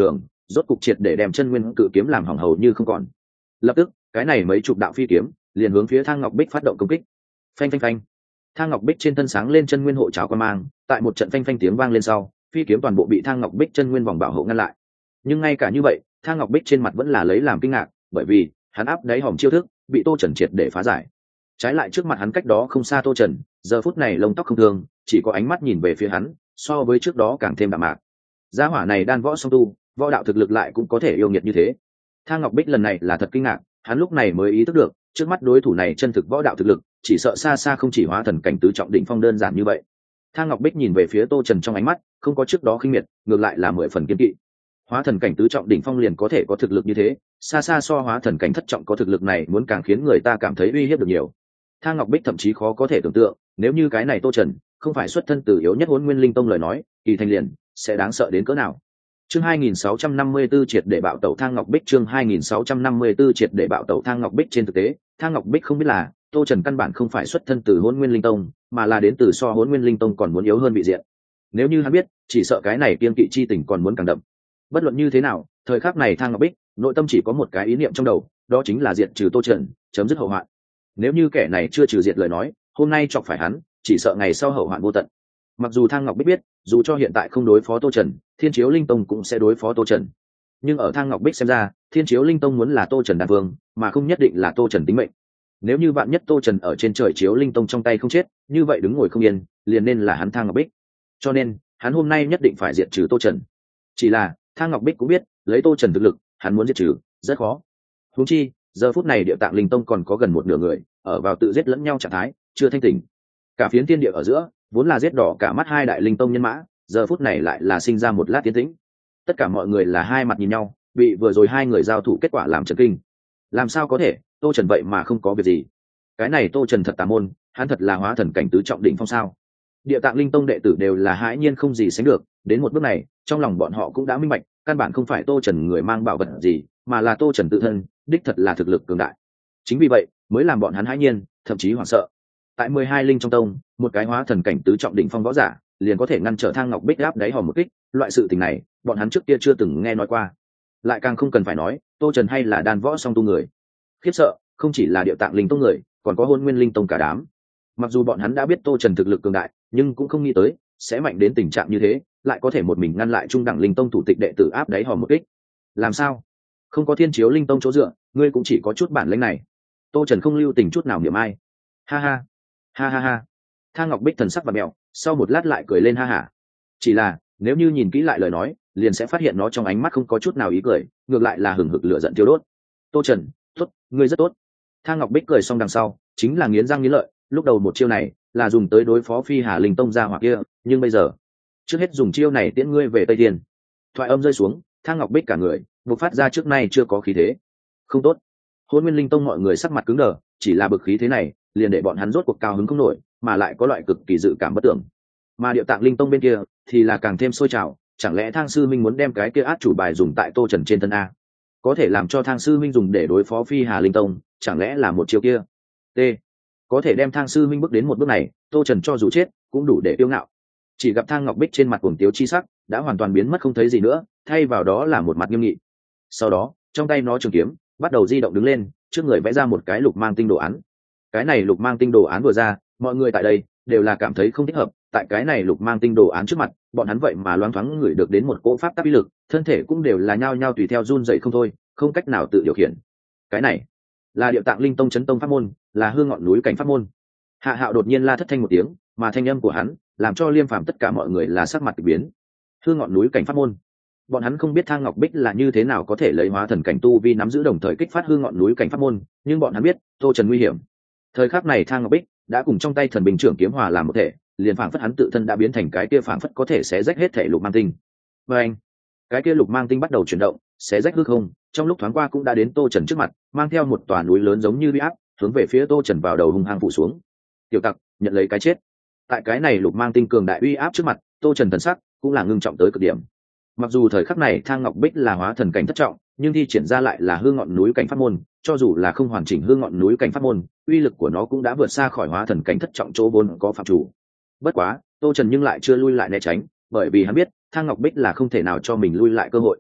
rốt cục triệt để đem chân nguyên cự kiếm làm hỏng hầu như không còn. Lập tức cái này mấy chục đạo phi kiếm liền hướng phía Thang Ngọc Bích phát động công kích. Phanh phanh phanh, Thang Ngọc Bích trên thân sáng lên chân nguyên hộ cháo quan mang, tại một trận phanh phanh tiếng vang lên sau, phi kiếm toàn bộ bị Thang Ngọc Bích chân nguyên vòng bảo hộ ngăn lại. Nhưng ngay cả như vậy, Thang Ngọc Bích trên mặt vẫn là lấy làm kinh ngạc, bởi vì hắn áp đáy hòm chiêu thức bị Tô Trần triệt để phá giải. Trái lại trước mặt hắn cách đó không xa Tô Trần, giờ phút này lông tóc không thương, chỉ có ánh mắt nhìn về phía hắn, so với trước đó càng thêm đạm mạc. Gia hỏa này đan võ song tu, võ đạo thực lực lại cũng có thể yêu nghiệt như thế. Thang Ngọc Bích lần này là thật kinh ngạc, hắn lúc này mới ý thức được, trước mắt đối thủ này chân thực võ đạo thực lực, chỉ sợ xa xa không chỉ hóa thần cảnh tứ trọng đỉnh phong đơn giản như vậy. Thang Ngọc Bích nhìn về phía Tô Trần trong ánh mắt, không có trước đó khinh miệt, ngược lại là 10 phần kiên kỵ. Hóa thần cảnh tứ trọng đỉnh phong liền có thể có thực lực như thế, xa xa so hóa thần cảnh thất trọng có thực lực này muốn càng khiến người ta cảm thấy uy hiếp được nhiều. Thang Ngọc Bích thậm chí khó có thể tưởng tượng, nếu như cái này Tô Trần không phải xuất thân từ yếu nhất Hỗn Nguyên Linh Tông lời nói, Kỳ Thanh liền sẽ đáng sợ đến cỡ nào. Chương 2654 triệt để bạo tẩu Thang Ngọc Bích, chương 2654 triệt để bạo tẩu Thang Ngọc Bích. Trên thực tế, Thang Ngọc Bích không biết là Tô Trần căn bản không phải xuất thân từ Hỗn Nguyên Linh Tông, mà là đến từ so Hỗn Nguyên Linh Tông còn muốn yếu hơn vị diện. Nếu như hắn biết, chỉ sợ cái này kiên kỵ chi tình còn muốn càng đậm. Bất luận như thế nào, thời khắc này Thang Ngọc Bích nội tâm chỉ có một cái ý niệm trong đầu, đó chính là diệt trừ Tô Trần, chấm dứt hậu hoạn. Nếu như kẻ này chưa trừ diệt lời nói, hôm nay chọc phải hắn, chỉ sợ ngày sau hậu hoạn vô tận. Mặc dù Thang Ngọc Bích biết, dù cho hiện tại không đối phó Tô Trần, Thiên Chiếu Linh Tông cũng sẽ đối phó Tô Trần. Nhưng ở Thang Ngọc Bích xem ra, Thiên Chiếu Linh Tông muốn là Tô Trần đan vương, mà không nhất định là Tô Trần tính mệnh. Nếu như vạn nhất Tô Trần ở trên trời Chiếu Linh Tông trong tay không chết, như vậy đứng ngồi không yên, liền nên là hắn Thang Ngọc Bích. Cho nên, hắn hôm nay nhất định phải diệt trừ Tô Trần. Chỉ là, Thang Ngọc Bích cũng biết, lấy Tô Trần thực lực, hắn muốn diệt trừ rất khó. Huống chi, giờ phút này Địa Tạng Linh Tông còn có gần một nửa người ở vào tự giết lẫn nhau trạng thái, chưa thanh tỉnh. Cả phiến thiên địa ở giữa, vốn là giết đỏ cả mắt hai đại linh tông nhân mã, giờ phút này lại là sinh ra một lát tiến tĩnh. Tất cả mọi người là hai mặt nhìn nhau, bị vừa rồi hai người giao thủ kết quả làm chấn kinh. Làm sao có thể, Tô Trần vậy mà không có việc gì? Cái này Tô Trần thật tà môn, hắn thật là hóa thần cảnh tứ trọng đỉnh phong sao? Địa Tạng Linh Tông đệ tử đều là hãi nhiên không gì sánh được, đến một bước này, trong lòng bọn họ cũng đã minh bạch, căn bản không phải Tô Trần người mang bảo vật gì, mà là Tô Trần tự thân, đích thật là thực lực cường đại. Chính vì vậy, mới làm bọn hắn hãi nhiên, thậm chí hoảng sợ. Tại 12 linh trong tông, một cái hóa thần cảnh tứ trọng đỉnh phong võ giả, liền có thể ngăn trở Thang Ngọc Bích áp đáy hòm một kích, loại sự tình này, bọn hắn trước kia chưa từng nghe nói qua. Lại càng không cần phải nói, Tô Trần hay là đan võ song tu người. Khiếp sợ, không chỉ là Địa Tạng Linh Tông người, còn có Hỗn Nguyên Linh Tông cả đám. Mặc dù bọn hắn đã biết Tô Trần thực lực cường đại, nhưng cũng không nghĩ tới sẽ mạnh đến tình trạng như thế, lại có thể một mình ngăn lại trung đẳng linh tông thủ tịch đệ tử áp đáy hòm một kích. Làm sao? Không có Thiên Chiếu Linh Tông chỗ dựa, ngươi cũng chỉ có chút bản lĩnh này. Tô Trần không lưu tình chút nào niệm ai. Ha ha, ha ha ha. Thang Ngọc Bích thần sắc và mèo, sau một lát lại cười lên ha hả. Chỉ là, nếu như nhìn kỹ lại lời nói, liền sẽ phát hiện nó trong ánh mắt không có chút nào ý cười, ngược lại là hừng hực lửa giận thiêu đốt. Tô Trần, tốt, ngươi rất tốt. Thang Ngọc Bích cười xong đằng sau, chính là nghiến răng nghiến lợi, lúc đầu một chiêu này là dùng tới đối phó Phi Hà Linh Tông gia hỏa kia, nhưng bây giờ, trước hết dùng chiêu này tiễn ngươi về Tây Thiên. Thoại âm rơi xuống, Thang Ngọc Bích cả người bộc phát ra trước nay chưa có khí thế. Không tốt. Hỗn Nguyên Linh Tông mọi người sắc mặt cứng đờ, chỉ là bực khí thế này, liền để bọn hắn rốt cuộc cao hứng không nổi, mà lại có loại cực kỳ dự cảm bất tưởng. Mà Địa Tạng Linh Tông bên kia thì là càng thêm sôi trào, chẳng lẽ Thang sư minh muốn đem cái kia át chủ bài dùng tại Tô Trần trên thân a? Có thể làm cho Thang sư minh dùng để đối phó Phi Hà Linh Tông, chẳng lẽ là một chiêu kia? T. Có thể đem Thang sư minh bước đến một bước này, Tô Trần cho dù chết cũng đủ để tiêu ngạo. Chỉ gặp Thang Ngọc Bích trên mặt cuồng tiếu chi sắc đã hoàn toàn biến mất không thấy gì nữa, thay vào đó là một mặt nghiêm nghị. Sau đó, trong tay nó trường kiếm bắt đầu di động đứng lên, trước người vẽ ra một cái lục mang tinh đồ án. Cái này lục mang tinh đồ án vừa ra, mọi người tại đây đều là cảm thấy không thích hợp. Tại cái này lục mang tinh đồ án trước mặt, bọn hắn vậy mà loáng thoáng ngửi được đến một cỗ pháp tắc uy lực, thân thể cũng đều là nhao nhao tùy theo run dậy không thôi, không cách nào tự điều khiển. Cái này là Địa Tạng Linh Tông chấn tông pháp môn, là hương ngọn núi cảnh pháp môn. Hạ Hạo đột nhiên la thất thanh một tiếng, mà thanh âm của hắn làm cho Liêm Phàm tất cả mọi người là sắc mặt kỳ biến. Hương ngọn núi cảnh pháp môn, bọn hắn không biết Thang Ngọc Bích là như thế nào có thể lấy hóa thần cảnh tu vi nắm giữ đồng thời kích phát hương ngọn núi cảnh pháp môn, nhưng bọn hắn biết Tô Trần nguy hiểm. Thời khắc này Thang Ngọc Bích đã cùng trong tay thần bình trưởng kiếm hòa làm một thể, liền phảng phất hắn tự thân đã biến thành cái kia phảng phất có thể xé rách hết thể lục mang tinh. Và anh, cái kia lục mang tinh bắt đầu chuyển động, xé rách hư không, trong lúc thoáng qua cũng đã đến Tô Trần trước mặt, mang theo một tòa núi lớn giống như bị áp, hướng về phía Tô Trần vào đầu hung hăng phủ xuống. Tiểu tặc, nhận lấy cái chết. Tại cái này lục mang tinh cường đại uy áp trước mặt, Tô Trần thần sắc cũng là ngưng trọng tới cực điểm. Mặc dù thời khắc này Thang Ngọc Bích là hóa thần cảnh thất trọng, nhưng thi triển ra lại là hương ngọn núi cảnh pháp môn, cho dù là không hoàn chỉnh hương ngọn núi cảnh pháp môn, uy lực của nó cũng đã vượt xa khỏi hóa thần cảnh thất trọng chỗ vốn có phạm chủ. Bất quá, Tô Trần nhưng lại chưa lui lại né tránh, bởi vì hắn biết Thang Ngọc Bích là không thể nào cho mình lui lại cơ hội.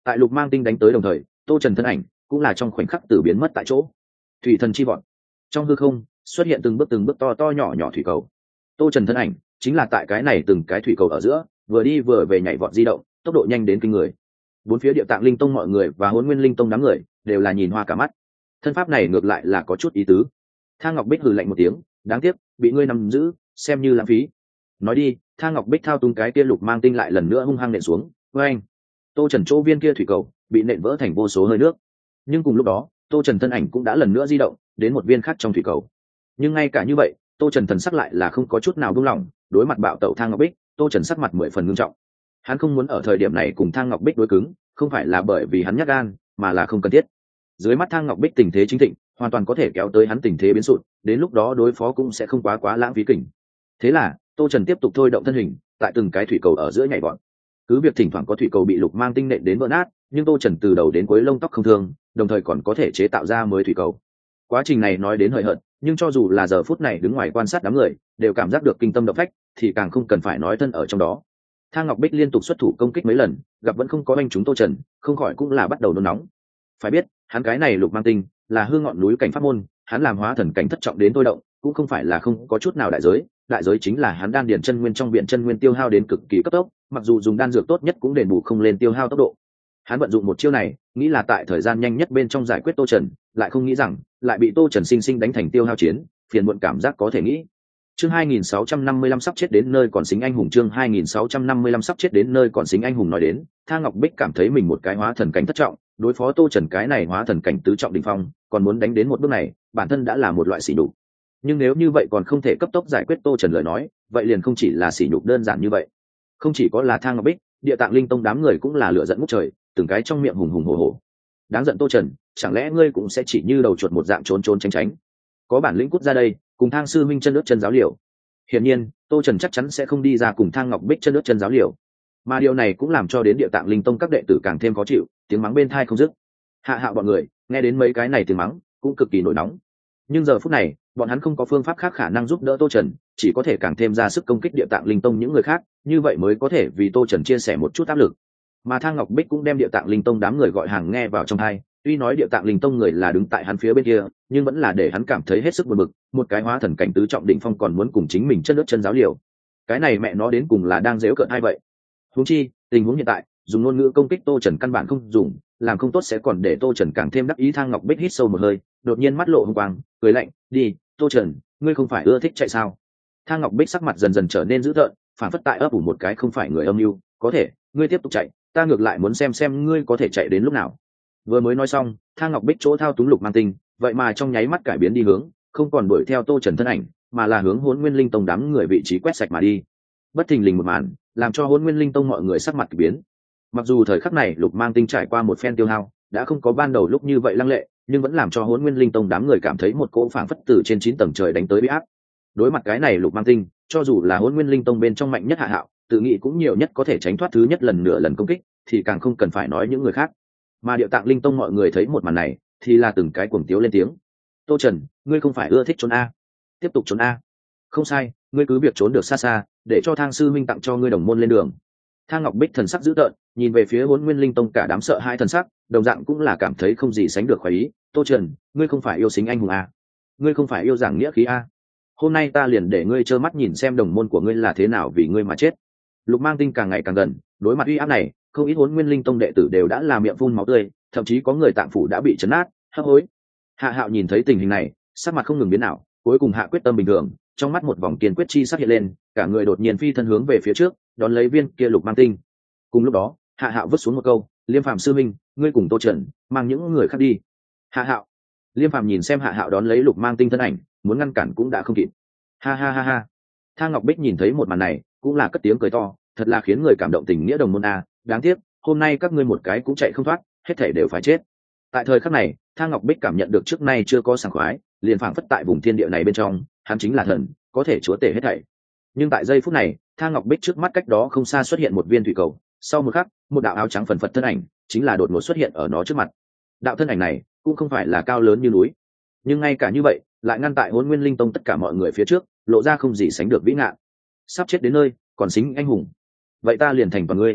Tại lục mang tinh đánh tới đồng thời, tô trần thân ảnh cũng là trong khoảnh khắc từ biến mất tại chỗ. Thủy thần chi vọt, trong hư không xuất hiện từng bước to to nhỏ nhỏ thủy cầu. Tô trần thân ảnh chính là tại cái này từng cái thủy cầu ở giữa vừa đi vừa về nhảy vọt di động, tốc độ nhanh đến kinh người. Bốn phía địa tạng linh tông mọi người và hôn nguyên linh tông đám người đều là nhìn hoa cả mắt. Thân pháp này ngược lại là có chút ý tứ. Thang Ngọc Bích hừ lạnh một tiếng, đáng tiếc bị ngươi nắm giữ, xem như lãng phí. Nói đi, Thang Ngọc Bích thao túng cái kia lục mang tinh lại lần nữa hung hăng nện xuống. Với anh, tô trần chỗ viên kia thủy cầu bị nện vỡ thành vô số hơi nước. Nhưng cùng lúc đó, tô trần thân ảnh cũng đã lần nữa di động đến một viên khác trong thủy cầu. Nhưng ngay cả như vậy, tô trần thần sắc lại là không có chút nào buông lỏng. Đối mặt bạo tẩu Thang Ngọc Bích, tô trần sắc mặt 10 phần nghiêm trọng. Hắn không muốn ở thời điểm này cùng Thang Ngọc Bích đối cứng, không phải là bởi vì hắn nhát gan, mà là không cần thiết. Dưới mắt Thang Ngọc Bích tình thế chính thịnh, hoàn toàn có thể kéo tới hắn tình thế biến sụt, đến lúc đó đối phó cũng sẽ không quá lãng phí kình. Thế là tô trần tiếp tục thôi động thân hình tại từng cái thủy cầu ở giữa nhảy vọt. Cứ việc thỉnh thoảng có thủy cầu bị lục mang tinh nện đến vỡ nát, nhưng tô trần từ đầu đến cuối lông tóc không thương, đồng thời còn có thể chế tạo ra mới thủy cầu. Quá trình này nói đến hời hợt, nhưng cho dù là giờ phút này đứng ngoài quan sát đám người đều cảm giác được kinh tâm động phách, thì càng không cần phải nói thân ở trong đó. Thang Ngọc Bích liên tục xuất thủ công kích mấy lần, gặp vẫn không có anh chúng tô trần, không khỏi cũng là bắt đầu nôn nóng. Phải biết hắn cái này lục mang tinh là hư ngọn núi cảnh pháp môn, hắn làm hóa thần cảnh thất trọng đến thôi động cũng không phải là không có chút nào đại giới chính là hắn đan điển chân nguyên trong viện chân nguyên tiêu hao đến cực kỳ cấp tốc, mặc dù dùng đan dược tốt nhất cũng đền bù không lên tiêu hao tốc độ. Hắn vận dụng một chiêu này nghĩ là tại thời gian nhanh nhất bên trong giải quyết tô trần, lại không nghĩ rằng lại bị tô trần sinh sinh đánh thành tiêu hao chiến, phiền muộn cảm giác có thể nghĩ. Chương 2655 sắp chết đến nơi còn xính anh hùng. Chương 2655 sắp chết đến nơi còn xính anh hùng. Nói đến, Thang Ngọc Bích cảm thấy mình một cái hóa thần cảnh thất trọng, đối phó tô trần cái này hóa thần cảnh tứ trọng đỉnh phong, còn muốn đánh đến một bước này, bản thân đã là một loại sỉ nhục. Nhưng nếu như vậy còn không thể cấp tốc giải quyết tô trần lời nói, vậy liền không chỉ là sỉ nhục đơn giản như vậy. Không chỉ có là Thang Ngọc Bích, địa tạng linh tông đám người cũng là lửa giận ngút trời, từng cái trong miệng hùng hùng hổ hổ. Đáng giận tô trần, chẳng lẽ ngươi cũng sẽ chỉ như đầu chuột một dạng trốn trốn tránh tránh? Có bản lĩnh cút ra đây, cùng Thang sư minh chân ướt chân giáo liều. Hiển nhiên, tô trần chắc chắn sẽ không đi ra cùng Thang Ngọc Bích chân ướt chân giáo liều. Mà điều này cũng làm cho đến địa tạng linh tông các đệ tử càng thêm khó chịu, tiếng mắng bên thai không dứt. Hạ Hạo bọn người nghe đến mấy cái này tiếng mắng cũng cực kỳ nổi nóng. Nhưng giờ phút này bọn hắn không có phương pháp khác khả năng giúp đỡ tô trần, chỉ có thể càng thêm ra sức công kích địa tạng linh tông những người khác, như vậy mới có thể vì tô trần chia sẻ một chút áp lực. Mà Thang Ngọc Bích cũng đem địa tạng linh tông đám người gọi hàng nghe vào trong tai. Tuy nói địa tạng linh tông người là đứng tại hắn phía bên kia, nhưng vẫn là để hắn cảm thấy hết sức buồn bực, một cái hóa thần cảnh tứ trọng đỉnh phong còn muốn cùng chính mình chân nước chân giáo liều. Cái này mẹ nó đến cùng là đang giễu cợt ai vậy? Huống chi tình huống hiện tại dùng ngôn ngữ công kích tô trần căn bản không dùng, làm không tốt sẽ còn để tô trần càng thêm đắc ý. Thang Ngọc Bích hít sâu một hơi, đột nhiên mắt lộ hung quang, cười lạnh, đi tô trần, ngươi không phải ưa thích chạy sao? Thang Ngọc Bích sắc mặt dần dần trở nên dữ tợn, phản phất tại ấp ủ một cái không phải người âm mưu. Có thể ngươi tiếp tục chạy, ta ngược lại muốn xem ngươi có thể chạy đến lúc nào. Vừa mới nói xong, Thang Ngọc Bích chỗ thao túng lục mang tinh vậy mà trong nháy mắt cải biến đi hướng, không còn đuổi theo tô trần thân ảnh, mà là hướng Hỗn Nguyên Linh Tông đám người vị trí quét sạch mà đi. Bất thình lình một màn làm cho Hỗn Nguyên Linh Tông mọi người sắc mặt kỳ biến. Mặc dù thời khắc này lục mang tinh trải qua một phen tiêu hao đã không có ban đầu lúc như vậy lăng lệ, nhưng vẫn làm cho Hỗn Nguyên Linh Tông đám người cảm thấy một cỗ phảng phất từ trên 9 tầng trời đánh tới bị áp. Đối mặt cái này lục mang tinh, cho dù là Hỗn Nguyên Linh Tông bên trong mạnh nhất Hạ Hạo, tự nghĩ cũng nhiều nhất có thể tránh thoát thứ nhất lần nửa lần công kích, thì càng không cần phải nói những người khác. Mà Điệu Tạng Linh Tông mọi người thấy một màn này thì là từng cái cuồng tiếu lên tiếng. Tô Trần, ngươi không phải ưa thích trốn a? Tiếp tục trốn a. Không sai, ngươi cứ việc trốn được xa xa, để cho Thang sư minh tặng cho ngươi đồng môn lên đường. Thang Ngọc Bích thần sắc dữ tợn, nhìn về phía Hỗn Nguyên Linh Tông cả đám sợ hai thần sắc, đồng dạng cũng là cảm thấy không gì sánh được khoái ý. Tô Trần, ngươi không phải yêu xính anh hùng a? Ngươi không phải yêu giảng nghĩa khí a? Hôm nay ta liền để ngươi trơ mắt nhìn xem đồng môn của ngươi là thế nào vì ngươi mà chết. Lục Mang Tinh càng ngày càng gần, đối mặt uy áp này, không ít Hỗn Nguyên Linh Tông đệ tử đều đã làm miệng phun máu tươi, thậm chí có người tạng phủ đã bị chấn nát, hấp hối. Hạ Hạo nhìn thấy tình hình này, sắc mặt không ngừng biến ảo, cuối cùng hạ quyết tâm bình thường, trong mắt một vòng kiên quyết chi sắc hiện lên, cả người đột nhiên phi thân hướng về phía trước, đón lấy viên kia Lục Mang Tinh. Cùng lúc đó, Hạ Hạo vứt xuống một câu, Liêm Phàm sư minh, ngươi cùng Tô Trần mang những người khác đi. Hạ Hạo. Liêm Phàm nhìn xem Hạ Hạo đón lấy Lục Mang Tinh thân ảnh, muốn ngăn cản cũng đã không kịp. Ha ha ha ha. Thang Ngọc Bích nhìn thấy một màn này, cũng là cất tiếng cười to, thật là khiến người cảm động tình nghĩa đồng môn a, đáng tiếc, hôm nay các ngươi một cái cũng chạy không thoát, hết thảy đều phải chết. Tại thời khắc này, Thang Ngọc Bích cảm nhận được trước nay chưa có sảng khoái, liền phảng phất tại vùng thiên địa này bên trong, hắn chính là thần, có thể chúa tể hết thảy. Nhưng tại giây phút này, Thang Ngọc Bích trước mắt cách đó không xa xuất hiện một viên thủy cầu, sau một khắc, một đạo áo trắng phần phật thân ảnh, chính là đột ngột xuất hiện ở nó trước mặt. Đạo thân ảnh này cũng không phải là cao lớn như núi, nhưng ngay cả như vậy, lại ngăn tại Hỗn Nguyên Linh Tông tất cả mọi người phía trước, lộ ra không gì sánh được vĩ ngạn. Sắp chết đến nơi, còn xính anh hùng. Vậy ta liền thành toàn ngươi.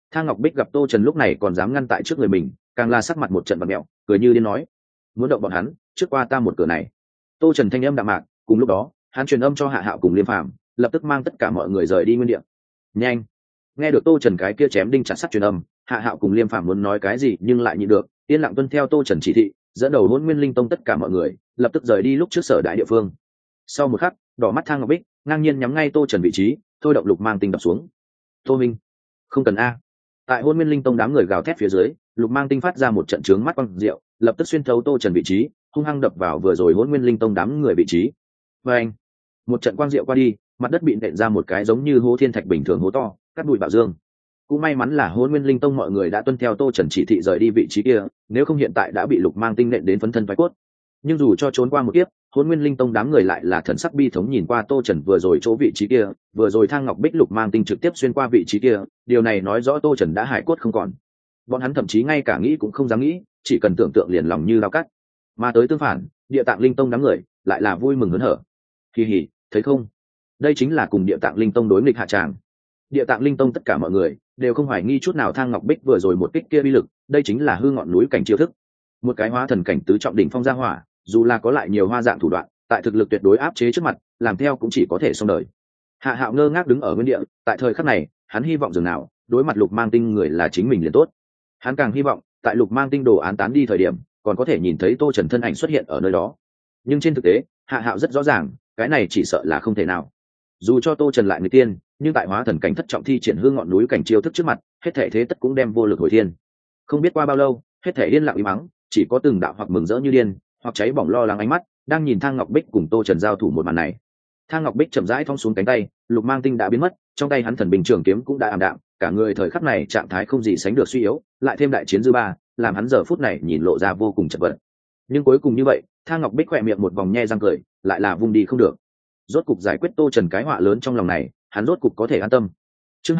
Thang Ngọc Bích gặp Tô Trần lúc này còn dám ngăn tại trước người mình, càng là sắc mặt một trận bặm mẹo, cười như điên nói: muốn động bọn hắn, trước qua ta một cửa này. Tô Trần thanh âm đạm mạc, cùng lúc đó hắn truyền âm cho Hạ Hạo cùng Liêm Phàm, lập tức mang tất cả mọi người rời đi nguyên địa. Nhanh! Nghe được Tô Trần cái kia chém đinh chặt sắt truyền âm, Hạ Hạo cùng Liêm Phàm muốn nói cái gì nhưng lại nhịn được, yên lặng tuân theo Tô Trần chỉ thị, dẫn đầu Hỗn Nguyên Linh Tông tất cả mọi người lập tức rời đi lúc trước sở đại địa phương. Sau một khắc, đỏ mắt Thang Ngọc Bích ngang nhiên nhắm ngay Tô Trần vị trí, thôi động lục mang tinh đập xuống. Tô Minh, không cần a. Tại Hỗn Nguyên Linh Tông đám người gào thét phía dưới, lục mang tinh phát ra một trận trướng mắt quang diệu, lập tức xuyên thấu Tô Trần vị trí, hung hăng đập vào vừa rồi Hỗn Nguyên Linh Tông đám người vị trí. Và anh, một trận quang diệu qua đi, mặt đất bị nện ra một cái giống như hố thiên thạch bình thường hố to, cắt bụi bạo dương. Cũng may mắn là Hỗn Nguyên Linh Tông mọi người đã tuân theo Tô Trần chỉ thị rời đi vị trí kia, nếu không hiện tại đã bị lục mang tinh nện đến phấn thân vãi cốt. Nhưng dù cho trốn qua một kiếp, Hỗn Nguyên Linh Tông đám người lại là thần sắc bi thống nhìn qua Tô Trần vừa rồi chỗ vị trí kia, vừa rồi Thang Ngọc Bích lục mang tinh trực tiếp xuyên qua vị trí kia, điều này nói rõ Tô Trần đã hại cốt không còn. Bọn hắn thậm chí ngay cả nghĩ cũng không dám nghĩ, chỉ cần tưởng tượng liền lòng như dao cắt. Mà tới tương phản, Địa Tạng Linh Tông đám người lại là vui mừng hớn hở. Kỳ hỉ, thấy không? Đây chính là cùng Địa Tạng Linh Tông đối nghịch hạ tràng. Địa Tạng Linh Tông tất cả mọi người đều không hoài nghi chút nào Thang Ngọc Bích vừa rồi một kích kia uy lực, đây chính là hư ngọn núi cảnh chiêu thức. Một cái hóa thần cảnh tứ trọng đỉnh phong gia hỏa, dù là có lại nhiều hoa dạng thủ đoạn, tại thực lực tuyệt đối áp chế trước mặt, làm theo cũng chỉ có thể xong đời. Hạ Hạo ngơ ngác đứng ở nguyên địa, tại thời khắc này, hắn hy vọng dường nào, đối mặt lục mang tinh người là chính mình liền tốt. Hắn càng hy vọng, tại lục mang tinh đồ án tán đi thời điểm, còn có thể nhìn thấy Tô Trần thân ảnh xuất hiện ở nơi đó. Nhưng trên thực tế, Hạ Hạo rất rõ ràng, cái này chỉ sợ là không thể nào. Dù cho Tô Trần lại người tiên, nhưng tại hóa thần cảnh thất trọng thi triển hư ngọn núi cảnh chiêu thức trước mặt, hết thể thế tất cũng đem vô lực hồi thiên. Không biết qua bao lâu, hết thể yên lặng im mắng, chỉ có từng đạo hoặc mừng rỡ như điên, hoặc cháy bỏng lo lắng ánh mắt đang nhìn Thang Ngọc Bích cùng Tô Trần giao thủ một màn này. Thang Ngọc Bích chậm rãi thong xuống cánh tay, lục mang tinh đã biến mất, trong tay hắn thần bình trường kiếm cũng đã ảm đạm, cả người thời khắc này trạng thái không gì sánh được suy yếu, lại thêm đại chiến dư ba, làm hắn giờ phút này nhìn lộ ra vô cùng chật vật. Nhưng cuối cùng như vậy, Thang Ngọc Bích khỏe miệng một vòng nhe răng cười, lại là vung đi không được. Rốt cục giải quyết Tô Trần cái họa lớn trong lòng này, hắn rốt cục có thể an tâm. Chương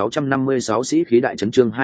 2656 sĩ khí đại trấn, chương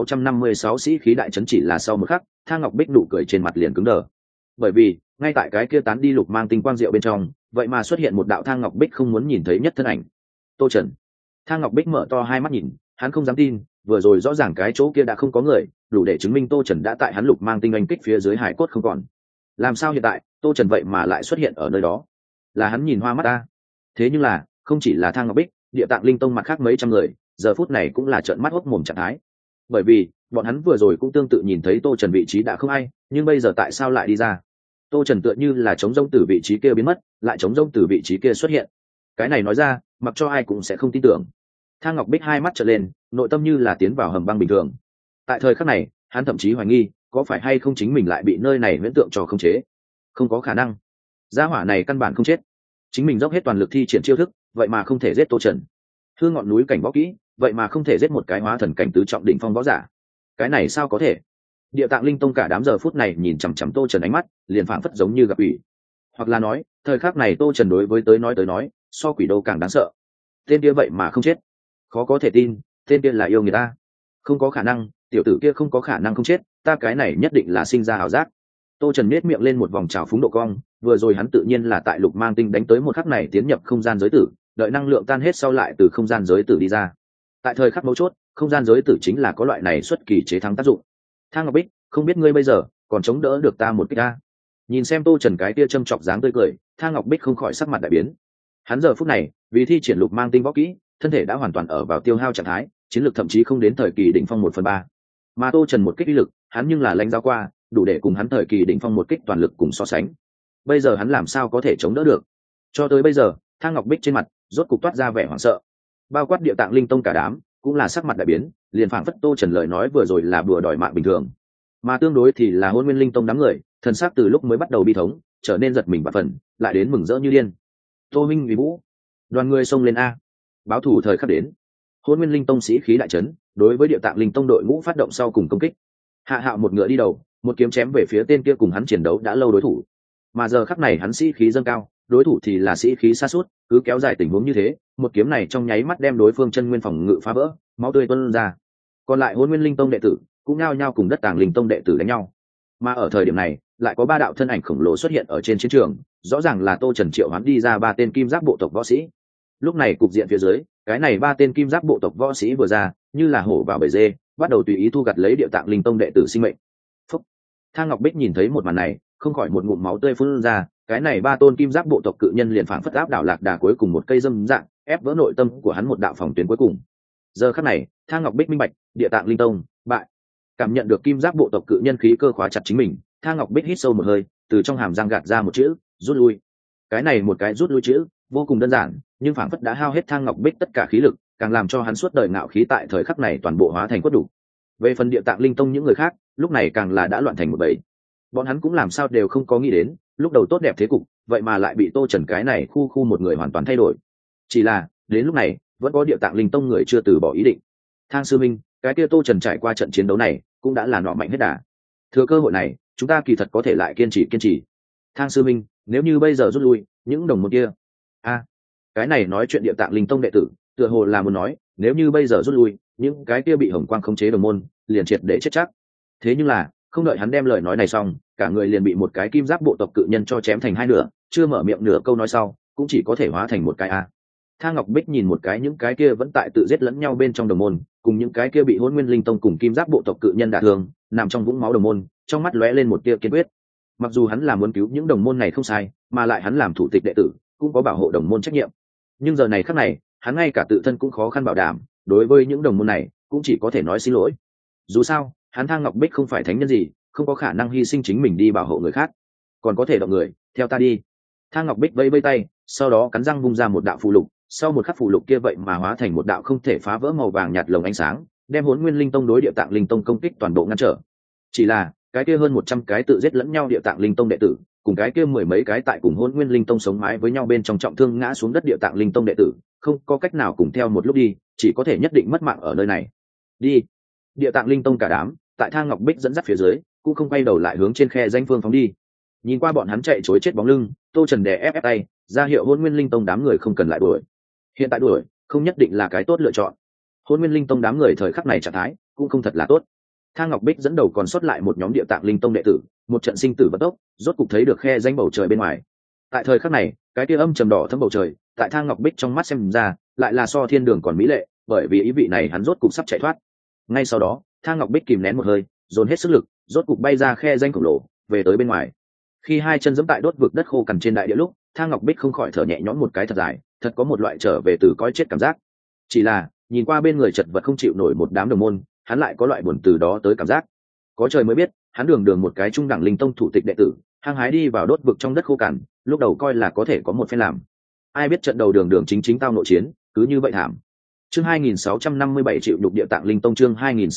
2656 sĩ khí đại trấn. Chỉ là sau một khắc, Thang Ngọc Bích nụ cười trên mặt liền cứng đờ. Bởi vì, ngay tại cái kia tán đi lục mang tinh quang diệu bên trong, vậy mà xuất hiện một đạo Thang Ngọc Bích không muốn nhìn thấy nhất thân ảnh. Tô Trần. Thang Ngọc Bích mở to hai mắt nhìn, hắn không dám tin, vừa rồi rõ ràng cái chỗ kia đã không có người, đủ để chứng minh Tô Trần đã tại hắn lục mang tinh anh kích phía dưới hải cốt không còn. Làm sao hiện tại, Tô Trần vậy mà lại xuất hiện ở nơi đó? Là hắn nhìn hoa mắt ta. Thế nhưng là, không chỉ là Thang Ngọc Bích, Địa Tạng Linh Tông mặt khác mấy trăm người, giờ phút này cũng là trợn mắt hốc mồm trạng thái. Bởi vì, bọn hắn vừa rồi cũng tương tự nhìn thấy Tô Trần vị trí đã không ai, nhưng bây giờ tại sao lại đi ra? Tô Trần tựa như là trống rỗng từ vị trí kia biến mất, lại trống rỗng từ vị trí kia xuất hiện. Cái này nói ra, mặc cho ai cũng sẽ không tin tưởng. Thang Ngọc Bích hai mắt trợn lên, nội tâm như là tiến vào hầm băng bình thường. Tại thời khắc này, hắn thậm chí hoài nghi, có phải hay không chính mình lại bị nơi này huyễn tượng trò khống chế? Không có khả năng. Gia hỏa này căn bản không chết. Chính mình dốc hết toàn lực thi triển chiêu thức, vậy mà không thể giết Tô Trần. Hư ngọn núi cảnh võ kỹ, vậy mà không thể giết một cái hóa thần cảnh tứ trọng đỉnh phong võ giả. Cái này sao có thể? Địa Tạng Linh Tông cả đám giờ phút này nhìn chằm chằm Tô Trần ánh mắt, liền phảng phất giống như gặp quỷ. Hoặc là nói, thời khắc này Tô Trần đối với tới nói, so quỷ đâu càng đáng sợ. Tên kia vậy mà không chết. Khó có thể tin, tên kia là yêu người ta. Không có khả năng, tiểu tử kia không có khả năng không chết, ta cái này nhất định là sinh ra ảo giác. Tô Trần nhếch miệng lên một vòng trào phúng độ cong, vừa rồi hắn tự nhiên là tại lục mang tinh đánh tới một khắc này tiến nhập không gian giới tử, đợi năng lượng tan hết sau lại từ không gian giới tử đi ra. Tại thời khắc mấu chốt, không gian giới tử chính là có loại này xuất kỳ chế thắng tác dụng. Thang Ngọc Bích, không biết ngươi bây giờ còn chống đỡ được ta một kích ta? Nhìn xem Tô Trần cái kia châm chọc dáng tươi cười, Thang Ngọc Bích không khỏi sắc mặt đại biến. Hắn giờ phút này, vì thi triển lục mang tinh võ kỹ, thân thể đã hoàn toàn ở vào tiêu hao trạng thái, chiến lược thậm chí không đến thời kỳ đỉnh phong 1/3. Mà Tô Trần một kích uy lực, hắn nhưng là lãnh giáo qua, đủ để cùng hắn thời kỳ đỉnh phong một kích toàn lực cùng so sánh. Bây giờ hắn làm sao có thể chống đỡ được? Cho tới bây giờ, Thang Ngọc Bích trên mặt rốt cục toát ra vẻ hoảng sợ. Bao quát Địa Tạng Linh Tông cả đám, cũng là sắc mặt đại biến, liền phảng phất Tô Trần lời nói vừa rồi là bùa đòi mạng bình thường. Mà tương đối thì là Hỗn Nguyên Linh Tông đám người, thần sắc từ lúc mới bắt đầu bi thống, trở nên giật mình bạt phần, lại đến mừng rỡ như điên. Tô Minh vì vũ, đoàn người xông lên a, báo thủ thời khắc đến. Hỗn Nguyên Linh Tông sĩ khí đại trấn, đối với Địa Tạng Linh Tông đội ngũ phát động sau cùng công kích. Hạ Hạo một ngựa đi đầu, một kiếm chém về phía tên kia cùng hắn chiến đấu đã lâu đối thủ. Mà giờ khắc này hắn sĩ khí dâng cao, đối thủ thì là sĩ khí sa sút, cứ kéo dài tình huống như thế, một kiếm này trong nháy mắt đem đối phương chân nguyên phòng ngự phá vỡ, máu tươi tuôn ra. Còn lại Hỗn Nguyên Linh Tông đệ tử cũng nhao nhao cùng Đất Tàng Linh Tông đệ tử đánh nhau. Mà ở thời điểm này, lại có ba đạo thân ảnh khổng lồ xuất hiện ở trên chiến trường, rõ ràng là Tô Trần triệu hoán đi ra ba tên kim giáp bộ tộc võ sĩ. Lúc này cục diện phía dưới, cái này ba tên kim giáp bộ tộc võ sĩ vừa ra, như là hổ vào bầy dê, bắt đầu tùy ý thu gặt lấy địa tạng linh tông đệ tử sinh mệnh. Phúc. Thang Ngọc Bích nhìn thấy một màn này, không khỏi một ngụm máu tươi phun ra. Cái này ba tôn kim giáp bộ tộc cự nhân liền phảng phất áp đảo lạc đà cuối cùng một cây dâm dạng, ép vỡ nội tâm của hắn một đạo phòng tuyến cuối cùng. Giờ khắc này, Thang Ngọc Bích minh bạch, địa tạng linh tông bại. Cảm nhận được kim giáp bộ tộc cự nhân khí cơ khóa chặt chính mình, Thang Ngọc Bích hít sâu một hơi, từ trong hàm răng gạt ra một chữ: rút lui. Cái này một cái rút lui chữ vô cùng đơn giản, nhưng phảng phất đã hao hết Thang Ngọc Bích tất cả khí lực, càng làm cho hắn suốt đời ngạo khí tại thời khắc này toàn bộ hóa thành quất đủ. Về phần địa tạng linh tông những người khác, lúc này càng là đã loạn thành một bầy. Bọn hắn cũng làm sao đều không có nghĩ đến, lúc đầu tốt đẹp thế cục, vậy mà lại bị Tô Trần cái này khu một người hoàn toàn thay đổi. Chỉ là đến lúc này, vẫn có địa tạng linh tông người chưa từ bỏ ý định. Thang sư minh, cái kia Tô Trần trải qua trận chiến đấu này, cũng đã là nọ mạnh hết đà. Thừa cơ hội này, chúng ta kỳ thật có thể lại kiên trì. Thang sư minh, nếu như bây giờ rút lui, những đồng môn kia, cái này nói chuyện địa tạng linh tông đệ tử, tựa hồ là muốn nói, nếu như bây giờ rút lui, những cái kia bị hồng quang khống chế đồng môn, liền triệt để chết chắc. Thế nhưng là, không đợi hắn đem lời nói này xong, cả người liền bị một cái kim giáp bộ tộc cự nhân cho chém thành hai nửa, chưa mở miệng nửa câu nói sau, cũng chỉ có thể hóa thành một cái a. Thang Ngọc Bích nhìn một cái những cái kia vẫn tại tự giết lẫn nhau bên trong đồng môn, cùng những cái kia bị Hỗn Nguyên Linh Tông cùng kim giáp bộ tộc cự nhân đả thương, nằm trong vũng máu đồng môn, trong mắt lóe lên một tia kiên quyết. Mặc dù hắn là muốn cứu những đồng môn này không sai, mà lại hắn làm thủ tịch đệ tử, cũng có bảo hộ đồng môn trách nhiệm. Nhưng giờ này khắc này, hắn ngay cả tự thân cũng khó khăn bảo đảm, đối với những đồng môn này, cũng chỉ có thể nói xin lỗi. Dù sao, hắn Thang Ngọc Bích không phải thánh nhân gì, không có khả năng hy sinh chính mình đi bảo hộ người khác, còn có thể động người, theo ta đi. Thang Ngọc Bích vẫy vẫy tay, sau đó cắn răng vung ra một đạo phù lục, sau một khắc phù lục kia vậy mà hóa thành một đạo không thể phá vỡ màu vàng nhạt lồng ánh sáng, đem Hỗn Nguyên Linh Tông đối địa tạng linh tông công kích toàn bộ ngăn trở. Chỉ là, cái kia hơn 100 cái tự giết lẫn nhau địa tạng linh tông đệ tử, cùng cái kia mười mấy cái tại cùng Hỗn Nguyên Linh Tông sống mái với nhau bên trong trọng thương ngã xuống đất địa tạng linh tông đệ tử, không có cách nào cùng theo một lúc đi, chỉ có thể nhất định mất mạng ở nơi này. Đi. Địa tạng linh tông cả đám, tại Thang Ngọc Bích dẫn dắt phía dưới, cũng không quay đầu lại hướng trên khe danh phương phóng đi. Nhìn qua bọn hắn chạy chối chết bóng lưng, Tô Trần đè ép tay, ra hiệu Hỗn Nguyên Linh Tông đám người không cần lại đuổi. Hiện tại đuổi, không nhất định là cái tốt lựa chọn. Hỗn Nguyên Linh Tông đám người thời khắc này trạng thái cũng không thật là tốt. Thang Ngọc Bích dẫn đầu còn sót lại một nhóm địa tạng linh tông đệ tử, một trận sinh tử vận tốc, rốt cục thấy được khe danh bầu trời bên ngoài. Tại thời khắc này, cái tia âm trầm đỏ thấm bầu trời, tại Thang Ngọc Bích trong mắt xem ra, lại là so thiên đường còn mỹ lệ, bởi vì ý vị này hắn rốt cục sắp chạy thoát. Ngay sau đó, Thang Ngọc Bích kìm nén một hơi, dồn hết sức lực, rốt cục bay ra khe danh khổng lồ, về tới bên ngoài. Khi hai chân giẫm tại đốt vực đất khô cằn trên đại địa lúc, Thang Ngọc Bích không khỏi thở nhẹ nhõm một cái thật dài, thật có một loại trở về từ cõi chết cảm giác. Chỉ là, nhìn qua bên người chật vật không chịu nổi một đám đồng môn, hắn lại có loại buồn từ đó tới cảm giác. Có trời mới biết, hắn đường một cái trung đẳng linh tông thủ tịch đệ tử, hăng hái đi vào đốt vực trong đất khô cằn, lúc đầu coi là có thể có một phen làm. Ai biết trận đầu đường chính tao nội chiến, cứ như vậy thảm. Chương 2657 triệu đục địa tạng linh tông, chương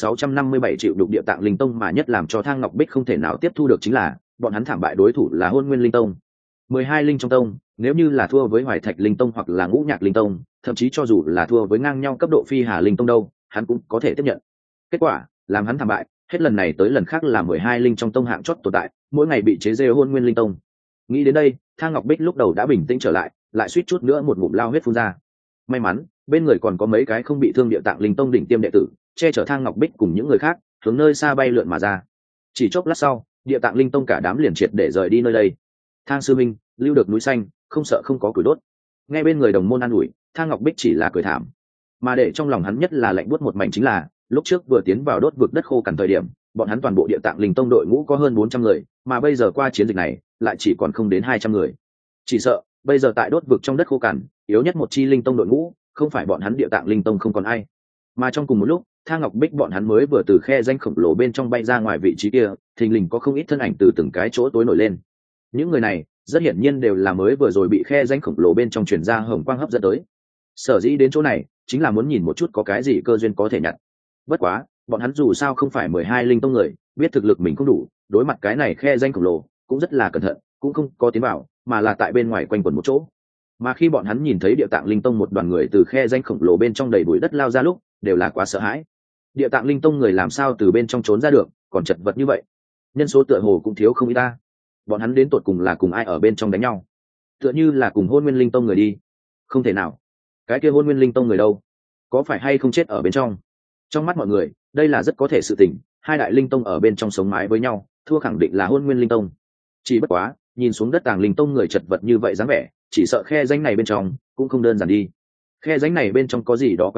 2657 triệu đục địa tạng linh tông, mà nhất làm cho Thang Ngọc Bích không thể nào tiếp thu được chính là, bọn hắn thảm bại đối thủ là Hỗn Nguyên Linh Tông. 12 linh trong tông, nếu như là thua với Hoài Thạch Linh Tông hoặc là Ngũ Nhạc Linh Tông, thậm chí cho dù là thua với ngang nhau cấp độ Phi Hà Linh Tông đâu, hắn cũng có thể tiếp nhận. Kết quả, làm hắn thảm bại, hết lần này tới lần khác là 12 linh trong tông hạng chót tồn tại, mỗi ngày bị chế giễu Hỗn Nguyên Linh Tông. Nghĩ đến đây, Thang Ngọc Bích lúc đầu đã bình tĩnh trở lại, lại suýt chút nữa một ngụm lao huyết phun ra. May mắn, bên người còn có mấy cái không bị thương địa tạng linh tông đỉnh tiêm đệ tử, che chở Thang Ngọc Bích cùng những người khác, hướng nơi xa bay lượn mà ra. Chỉ chốc lát sau, địa tạng linh tông cả đám liền triệt để rời đi nơi đây. Thang sư minh, lưu được núi xanh, không sợ không có củi đốt. Nghe bên người đồng môn an ủi, Thang Ngọc Bích chỉ là cười thảm. Mà để trong lòng hắn nhất là lạnh buốt một mảnh chính là, lúc trước vừa tiến vào đốt vực đất khô cằn thời điểm, bọn hắn toàn bộ địa tạng linh tông đội ngũ có hơn 400 người, mà bây giờ qua chiến dịch này, lại chỉ còn không đến 200 người. Chỉ sợ, bây giờ tại đốt vực trong đất khô cằn, yếu nhất một chi linh tông đội ngũ, không phải bọn hắn địa tạng linh tông không còn ai. Mà trong cùng một lúc, Thang Ngọc Bích bọn hắn mới vừa từ khe danh khổng lồ bên trong bay ra ngoài vị trí kia, thình lình có không ít thân ảnh từ từng cái chỗ tối nổi lên. Những người này, rất hiển nhiên đều là mới vừa rồi bị khe danh khổng lồ bên trong truyền ra hồng quang hấp dẫn tới. Sở dĩ đến chỗ này, chính là muốn nhìn một chút có cái gì cơ duyên có thể nhặt. Bất quá, bọn hắn dù sao không phải 12 linh tông người, biết thực lực mình không đủ, đối mặt cái này khe danh khổng lồ, cũng rất là cẩn thận, cũng không có tiến vào, mà là tại bên ngoài quanh quẩn một chỗ. Mà khi bọn hắn nhìn thấy địa tạng linh tông một đoàn người từ khe danh khổng lồ bên trong đầy bụi đất lao ra lúc, đều là quá sợ hãi. Địa tạng linh tông người làm sao từ bên trong trốn ra được, còn chật vật như vậy, nhân số tựa hồ cũng thiếu không ít ta. Bọn hắn đến tột cùng là cùng ai ở bên trong đánh nhau? Tựa như là cùng Hỗn Nguyên Linh Tông người đi. Không thể nào. Cái kia Hỗn Nguyên Linh Tông người đâu? Có phải hay không chết ở bên trong? Trong mắt mọi người, đây là rất có thể sự tình, hai đại linh tông ở bên trong sống mái với nhau, thua khẳng định là Hỗn Nguyên Linh Tông. Chỉ bất quá, nhìn xuống đất tàng linh tông người chật vật như vậy dáng vẻ, chỉ sợ khe danh này bên trong cũng không đơn giản đi. Khe danh này bên trong có gì đó quái lạ,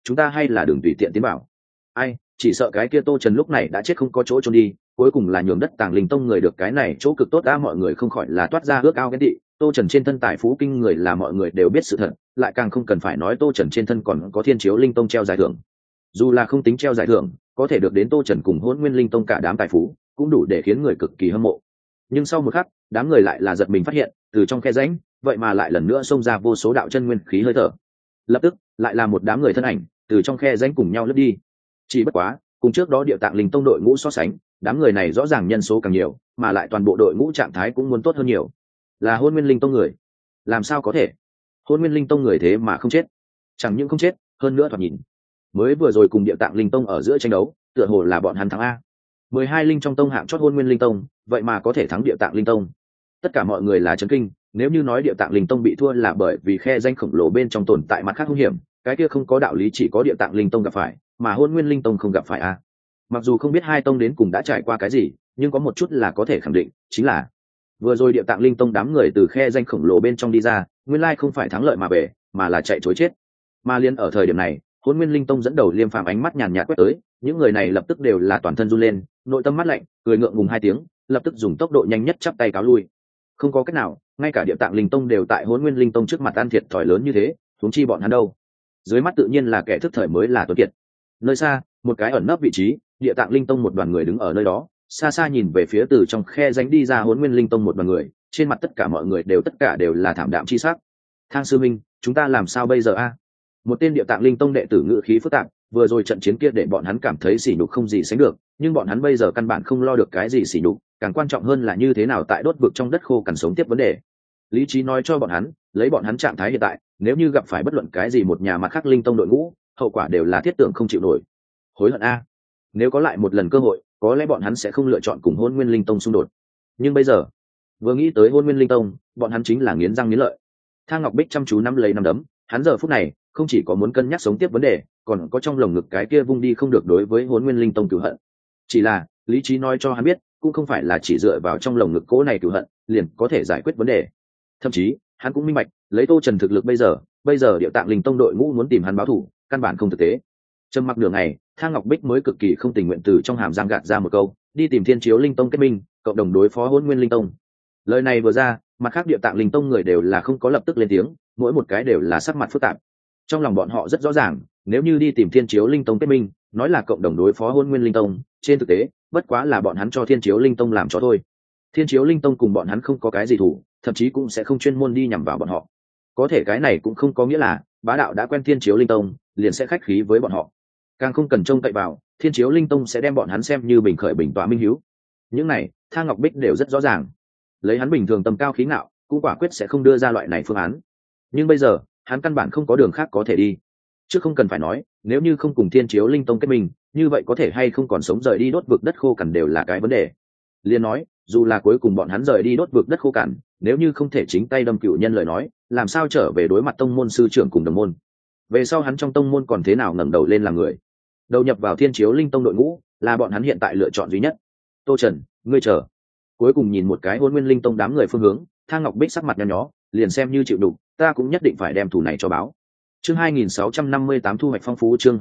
chúng ta hay là đừng tùy tiện tiến bảo. Ai, chỉ sợ cái kia Tô Trần lúc này đã chết không có chỗ trốn đi, cuối cùng là nhường đất Tàng Linh Tông người được cái này chỗ cực tốt đã, mọi người không khỏi là toát ra ước ao ghen tị. Tô Trần trên thân tài phú kinh người là mọi người đều biết sự thật, lại càng không cần phải nói Tô Trần trên thân còn có Thiên Chiếu Linh Tông treo giải thưởng. Dù là không tính treo giải thưởng, có thể được đến Tô Trần cùng Hỗn Nguyên Linh Tông cả đám tài phú, cũng đủ để khiến người cực kỳ hâm mộ. Nhưng sau một khắc, đám người lại là giật mình phát hiện, từ trong khe rãnh, vậy mà lại lần nữa xông ra vô số đạo chân nguyên khí hơi thở. Lập tức, lại là một đám người thân ảnh từ trong khe rãnh cùng nhau lướt đi. Chỉ bất quá, cùng trước đó Địa Tạng Linh Tông đội ngũ so sánh, đám người này rõ ràng nhân số càng nhiều, mà lại toàn bộ đội ngũ trạng thái cũng muốn tốt hơn nhiều. Là Hỗn Nguyên Linh Tông người? Làm sao có thể? Hỗn Nguyên Linh Tông người thế mà không chết? Chẳng những không chết, hơn nữa thoạt nhìn, mới vừa rồi cùng Địa Tạng Linh Tông ở giữa tranh đấu, tựa hồ là bọn hắn thắng a. 12 linh trong tông hạng chót Hỗn Nguyên Linh Tông, vậy mà có thể thắng Địa Tạng Linh Tông. Tất cả mọi người là chấn kinh, nếu như nói Địa Tạng Linh Tông bị thua là bởi vì khe danh khổng lồ bên trong tồn tại mặt khác hung hiểm, cái kia không có đạo lý chỉ có Địa Tạng Linh Tông gặp phải, mà Hỗn Nguyên Linh Tông không gặp phải a. Mặc dù không biết hai tông đến cùng đã trải qua cái gì, nhưng có một chút là có thể khẳng định, chính là vừa rồi Địa Tạng Linh Tông đám người từ khe danh khổng lồ bên trong đi ra, nguyên lai không phải thắng lợi mà về, mà là chạy trối chết. Mà liên ở thời điểm này, Hỗn Nguyên Linh Tông dẫn đầu Liêm Phàm ánh mắt nhàn nhạt quét tới, những người này lập tức đều là toàn thân run lên, nội tâm mắt lạnh, cười ngượng ngùng hai tiếng, lập tức dùng tốc độ nhanh nhất chắp tay cáo lui. Không có cách nào, ngay cả Địa Tạng Linh Tông đều tại Hỗn Nguyên Linh Tông trước mặt ăn thiệt thòi lớn như thế, huống chi bọn hắn đâu. Dưới mắt tự nhiên là kẻ thức thời mới là tuấn kiệt. Nơi xa, một cái ẩn nấp vị trí, Địa Tạng Linh Tông một đoàn người đứng ở nơi đó, xa xa nhìn về phía từ trong khe rãnh đi ra Hỗn Nguyên Linh Tông một đoàn người, trên mặt tất cả mọi người tất cả đều là thảm đạm chi sắc. Thang sư minh, chúng ta làm sao bây giờ a? Một tên Địa Tạng Linh Tông đệ tử ngữ khí phức tạp, vừa rồi trận chiến kia để bọn hắn cảm thấy sỉ nhục không gì sánh được, nhưng bọn hắn bây giờ căn bản không lo được cái gì sỉ nhục, càng quan trọng hơn là như thế nào tại đốt vực trong đất khô cằn sống tiếp vấn đề. Lý trí nói cho bọn hắn, lấy bọn hắn trạng thái hiện tại, nếu như gặp phải bất luận cái gì một nhà mặt khác Linh Tông đội ngũ, hậu quả đều là thiết tưởng không chịu nổi. Hối hận a. Nếu có lại một lần cơ hội, có lẽ bọn hắn sẽ không lựa chọn cùng Hỗn Nguyên Linh Tông xung đột. Nhưng bây giờ, vừa nghĩ tới Hỗn Nguyên Linh Tông, bọn hắn chính là nghiến răng nghiến lợi. Thang Ngọc Bích chăm chú nắm lấy nắm đấm, hắn giờ phút này không chỉ có muốn cân nhắc sống tiếp vấn đề, còn có trong lồng ngực cái kia vung đi không được đối với Hỗn Nguyên Linh Tông cửu hận. Chỉ là lý trí nói cho hắn biết, cũng không phải là chỉ dựa vào trong lồng ngực cố này cửu hận liền có thể giải quyết vấn đề. Thậm chí hắn cũng minh bạch, lấy Tô Trần thực lực bây giờ Địa Tạng Linh Tông đội ngũ muốn tìm hắn báo thù, căn bản không thực tế. Trầm mặc nửa ngày, Thang Ngọc Bích mới cực kỳ không tình nguyện từ trong hàm răng gạt ra một câu, đi tìm Thiên Chiếu Linh Tông kết minh, cộng đồng đối phó Hỗn Nguyên Linh Tông. Lời này vừa ra, mặt khác Địa Tạng Linh Tông người đều là không có lập tức lên tiếng, mỗi một cái đều là sắc mặt phức tạp. Trong lòng bọn họ rất rõ ràng, nếu như đi tìm Thiên Chiếu Linh Tông kết minh, nói là cộng đồng đối phó Hỗn Nguyên Linh Tông, trên thực tế bất quá là bọn hắn cho Thiên Chiếu Linh Tông làm chó thôi. Thiên Chiếu Linh Tông cùng bọn hắn không có cái gì thủ, thậm chí cũng sẽ không chuyên môn đi nhằm vào bọn họ. Có thể cái này cũng không có nghĩa là bá đạo đã quen Thiên Chiếu Linh Tông liền sẽ khách khí với bọn họ, càng không cần trông cậy vào Thiên Chiếu Linh Tông sẽ đem bọn hắn xem như bình khởi bình tọa minh hiếu. Những này Thang Ngọc Bích đều rất rõ ràng, lấy hắn bình thường tầm cao khí ngạo cũng quả quyết sẽ không đưa ra loại này phương án. Nhưng bây giờ hắn căn bản không có đường khác có thể đi. Chứ không cần phải nói, nếu như không cùng Thiên Chiếu Linh Tông kết minh, như vậy có thể hay không còn sống rời đi đốt vực đất khô cằn đều là cái vấn đề. Liên nói, dù là cuối cùng bọn hắn rời đi đốt vực đất khô cằn, nếu như không thể chính tay đâm cửu nhân lời nói, làm sao trở về đối mặt tông môn sư trưởng cùng đồng môn? Về sau hắn trong tông môn còn thế nào ngẩng đầu lên làm người? Đầu nhập vào Thiên Chiếu Linh Tông đội ngũ là bọn hắn hiện tại lựa chọn duy nhất. Tô Trần, ngươi chờ. Cuối cùng nhìn một cái Hỗn Nguyên Linh Tông đám người phương hướng, Thang Ngọc Bích sắc mặt nhăn nhó, liền xem như chịu đủ, ta cũng nhất định phải đem thủ này cho báo. Chương 2658 thu hoạch phong phú, chương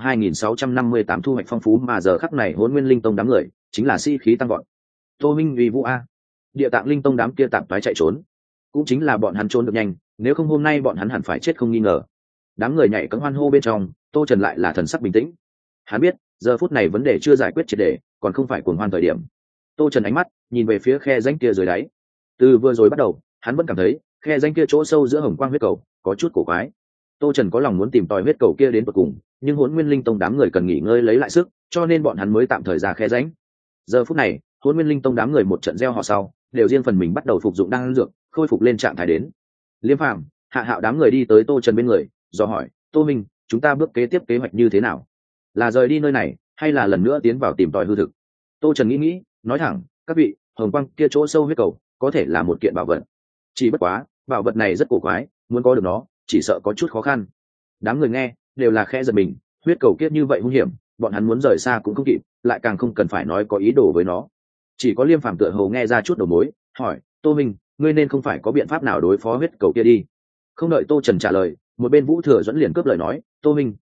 2658 thu hoạch phong phú, mà giờ khắc này Hỗn Nguyên Linh Tông đám người chính là sĩ khí tăng vọt. Tô Minh vì Vũ a, Địa Tạng Linh Tông đám kia tạm toái chạy trốn, cũng chính là bọn hắn trốn được nhanh, nếu không hôm nay bọn hắn hẳn phải chết không nghi ngờ. Đám người nhảy cẫng hoan hô bên trong, Tô Trần lại là thần sắc bình tĩnh. Hắn biết, giờ phút này vấn đề chưa giải quyết triệt để, còn không phải cuồng hoan thời điểm. Tô Trần ánh mắt nhìn về phía khe rãnh kia dưới đáy. Từ vừa rồi bắt đầu, hắn vẫn cảm thấy khe rãnh kia chỗ sâu giữa hồng quang huyết cầu có chút cổ quái. Tô Trần có lòng muốn tìm tòi huyết cầu kia đến tận cùng, nhưng Hỗn Nguyên Linh Tông đám người cần nghỉ ngơi lấy lại sức, cho nên bọn hắn mới tạm thời ra khe rãnh. Giờ phút này, Hỗn Nguyên Linh Tông đám người một trận gieo họ sau, đều riêng phần mình bắt đầu phục dụng đan dược, khôi phục lên trạng thái đến. Liêm Phàm, Hạ Hạo đám người đi tới Tô Trần bên người, do hỏi, Tô Minh, chúng ta bước kế tiếp kế hoạch như thế nào? Là rời đi nơi này, hay là lần nữa tiến vào tìm tòi hư thực? Tô Trần nghĩ, nói thẳng, các vị, hồng quang kia chỗ sâu huyết cầu có thể là một kiện bảo vật, chỉ bất quá bảo vật này rất cổ quái, muốn có được nó chỉ sợ có chút khó khăn. Đám người nghe đều là khẽ giật mình, huyết cầu kiếp như vậy hung hiểm, bọn hắn muốn rời xa cũng không kịp, lại càng không cần phải nói có ý đồ với nó. Chỉ có Liêm Phàm tựa hồ nghe ra chút đầu mối, hỏi, Tô Minh, ngươi nên không phải có biện pháp nào đối phó huyết cầu kia đi? Không đợi Tô Trần trả lời, một bên Vũ Thừa dẫn liền cướp lời nói, Tô Minh,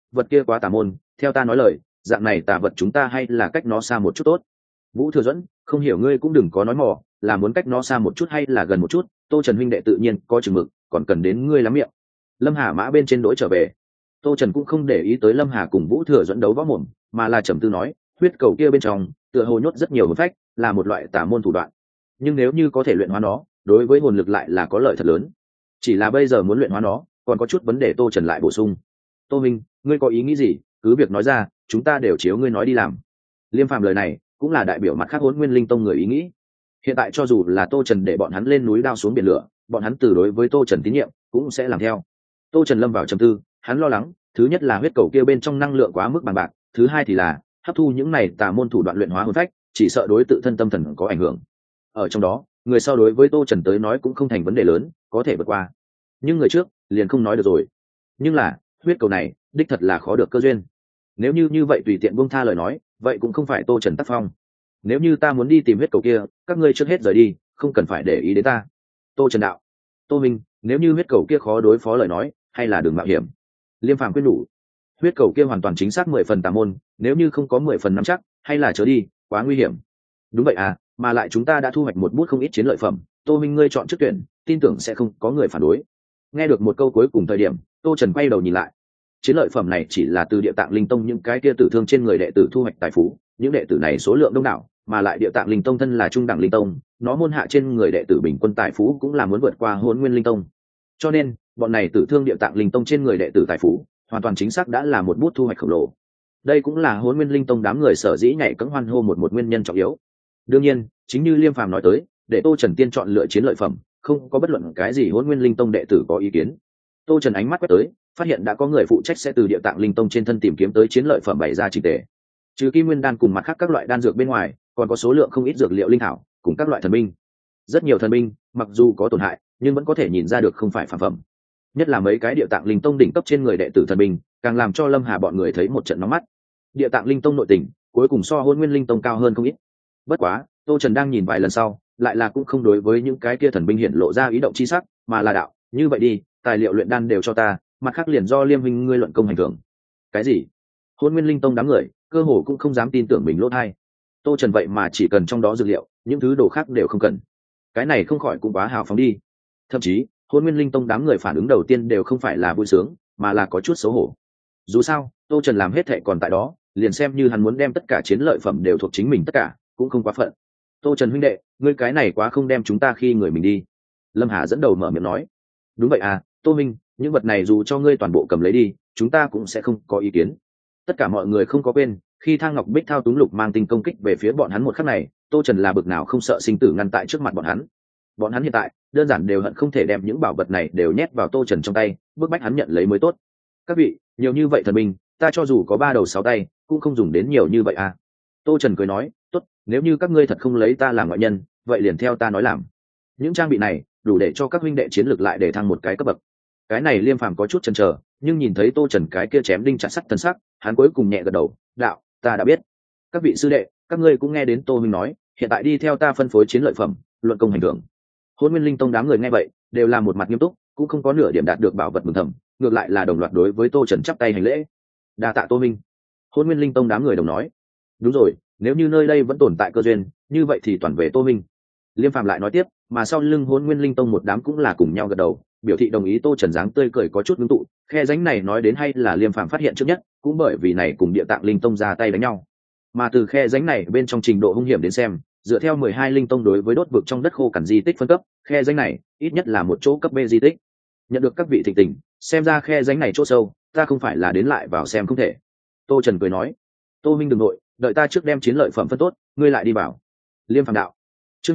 vật kia quá tà môn, theo ta nói lời, dạng này tà vật chúng ta hay là cách nó xa một chút tốt. Vũ Thừa Dẫn, không hiểu ngươi cũng đừng có nói mỏ, là muốn cách nó xa một chút hay là gần một chút, Tô Trần huynh đệ tự nhiên có chừng mực, còn cần đến ngươi lắm miệng. Lâm Hà mã bên trên đỗi trở về. Tô Trần cũng không để ý tới Lâm Hà cùng Vũ Thừa Dẫn đấu võ mồm, mà là trầm tư nói, huyết cầu kia bên trong tựa hồ nhốt rất nhiều hồn phách, là một loại tà môn thủ đoạn, nhưng nếu như có thể luyện hóa nó, đối với hồn lực lại là có lợi thật lớn. Chỉ là bây giờ muốn luyện hóa nó còn có chút vấn đề. Tô Trần lại bổ sung, Tô minh, ngươi có ý nghĩ gì cứ việc nói ra, chúng ta đều chiếu ngươi nói đi làm. Liêm Phàm lời này cũng là đại biểu mặt khác Hỗn Nguyên Linh Tông người ý nghĩ. Hiện tại cho dù là Tô Trần để bọn hắn lên núi đao xuống biển lửa, bọn hắn từ đối với Tô Trần tín nhiệm cũng sẽ làm theo. Tô Trần lâm vào trầm tư, hắn lo lắng, thứ nhất là huyết cầu kia bên trong năng lượng quá mức bằng bạc, thứ hai thì là hấp thu những này tà môn thủ đoạn luyện hóa hồn phách, chỉ sợ đối tự thân tâm thần có ảnh hưởng. Ở trong đó, người sau đối với Tô Trần tới nói cũng không thành vấn đề lớn, có thể vượt qua. Nhưng người trước liền không nói được rồi. Nhưng là huyết cầu này đích thật là khó được cơ duyên. Nếu như vậy tùy tiện buông tha lời nói, vậy cũng không phải Tô Trần tác phong. Nếu như ta muốn đi tìm huyết cầu kia, các ngươi trước hết rời đi, không cần phải để ý đến ta. Tô Trần đạo. Tô minh, nếu như huyết cầu kia khó đối phó lời nói, hay là đừng mạo hiểm. Liêm Phàm khuyên nhủ. Huyết cầu kia hoàn toàn chính xác 10 phần tà môn, nếu như không có 10 phần nắm chắc, hay là chớ đi, quá nguy hiểm. Đúng vậy à, mà lại chúng ta đã thu hoạch một bút không ít chiến lợi phẩm, Tô minh ngươi chọn trước tuyển, tin tưởng sẽ không có người phản đối. Nghe được một câu cuối cùng thời điểm, Tô Trần quay đầu nhìn lại. Chiến lợi phẩm này chỉ là từ Địa Tạng Linh Tông những cái kia tử thương trên người đệ tử thu hoạch tài phú, những đệ tử này số lượng đông đảo, mà lại Địa Tạng Linh Tông thân là trung đẳng linh tông, nó môn hạ trên người đệ tử bình quân tài phú cũng là muốn vượt qua Hỗn Nguyên Linh Tông. Cho nên, bọn này tử thương Địa Tạng Linh Tông trên người đệ tử tài phú, hoàn toàn chính xác đã là một bút thu hoạch khổng lồ. Đây cũng là Hỗn Nguyên Linh Tông đám người sở dĩ nhảy cẫng hoan hô một nguyên nhân trọng yếu. Đương nhiên, chính như Liêm Phàm nói tới, để Tô Trần tiên chọn lựa chiến lợi phẩm, không có bất luận cái gì Hỗn Nguyên Linh Tông đệ tử có ý kiến. Tô Trần ánh mắt quét tới, phát hiện đã có người phụ trách sẽ từ Địa Tạng Linh Tông trên thân tìm kiếm tới chiến lợi phẩm bày ra chỉnh tề. Trừ Kim Nguyên đan cùng mặt khác các loại đan dược bên ngoài, còn có số lượng không ít dược liệu linh thảo, cùng các loại thần binh. Rất nhiều thần binh, mặc dù có tổn hại, nhưng vẫn có thể nhìn ra được không phải phàm phẩm. Nhất là mấy cái Địa Tạng Linh Tông đỉnh cấp trên người đệ tử thần binh, càng làm cho Lâm Hà bọn người thấy một trận nóng mắt. Địa Tạng Linh Tông nội tình, cuối cùng so Hỗn Nguyên Linh Tông cao hơn không ít. Bất quá, Tô Trần đang nhìn vài lần sau, lại là cũng không đối với những cái kia thần binh hiện lộ ra ý động chi sắc, mà là đạo, như vậy đi, tài liệu luyện đan đều cho ta, mặt khác liền do Liêm huynh ngươi luận công hành thưởng. Cái gì? Hỗn Nguyên Linh Tông đám người cơ hồ cũng không dám tin tưởng mình lỗ tai. Tô Trần vậy mà chỉ cần trong đó dược liệu, những thứ đồ khác đều không cần. Cái này không khỏi cũng quá hào phóng đi. Thậm chí, Hỗn Nguyên Linh Tông đám người phản ứng đầu tiên đều không phải là vui sướng, mà là có chút xấu hổ. Dù sao, Tô Trần làm hết thệ còn tại đó, liền xem như hắn muốn đem tất cả chiến lợi phẩm đều thuộc chính mình tất cả, cũng không quá phận. Tô Trần huynh đệ, ngươi cái này quá không đem chúng ta khi người mình đi. Lâm Hà dẫn đầu mở miệng nói. Đúng vậy à, Tô minh, những vật này dù cho ngươi toàn bộ cầm lấy đi, chúng ta cũng sẽ không có ý kiến. Tất cả mọi người không có quên, khi Thang Ngọc Bích thao túng lục mang tinh công kích về phía bọn hắn một khắc này, Tô Trần là bực nào không sợ sinh tử ngăn tại trước mặt bọn hắn. Bọn hắn hiện tại đơn giản đều hận không thể đem những bảo vật này đều nhét vào Tô Trần trong tay, bức bách hắn nhận lấy mới tốt. Các vị, nhiều như vậy thần binh, ta cho dù có 3 đầu 6 tay, cũng không dùng đến nhiều như vậy à. Tô Trần cười nói, tốt, nếu như các ngươi thật không lấy ta làm ngoại nhân, vậy liền theo ta nói làm. Những trang bị này đủ để cho các huynh đệ chiến lược lại để thăng một cái cấp bậc. Cái này Liêm Phàm có chút chần chờ, nhưng nhìn thấy Tô Trần cái kia chém đinh chặt sắt thân sắc, hắn cuối cùng nhẹ gật đầu, đạo, ta đã biết. Các vị sư đệ, các ngươi cũng nghe đến Tô minh nói, hiện tại đi theo ta phân phối chiến lợi phẩm, luận công hành thưởng. Hỗn Nguyên Linh Tông đám người nghe vậy, đều là một mặt nghiêm túc, cũng không có nửa điểm đạt được bảo vật mừng thầm, ngược lại là đồng loạt đối với Tô Trần chắp tay hành lễ. Đa tạ Tô minh. Hỗn Nguyên Linh Tông đám người đồng nói. Đúng rồi, nếu như nơi đây vẫn tồn tại cơ duyên, như vậy thì toàn về Tô minh. Liêm Phàm lại nói tiếp, mà sau lưng Hỗn Nguyên Linh Tông một đám cũng là cùng nhau gật đầu, biểu thị đồng ý. Tô Trần dáng tươi cười có chút ngưng tụ, khe rãnh này nói đến hay là Liêm Phàm phát hiện trước nhất, cũng bởi vì này cùng Địa Tạng Linh Tông ra tay đánh nhau. Mà từ khe rãnh này bên trong trình độ hung hiểm đến xem, dựa theo 12 linh tông đối với đốt vực trong đất khô cằn di tích phân cấp, khe rãnh này ít nhất là một chỗ cấp B di tích. Nhận được các vị thịnh tình, xem ra khe rãnh này chỗ sâu, ta không phải là đến lại vào xem không thể. Tô Trần cười nói, Tô minh đừng nội, đợi ta trước đem chiến lợi phẩm phân tốt, ngươi lại đi vào. Liêm Phàm đạo. Chương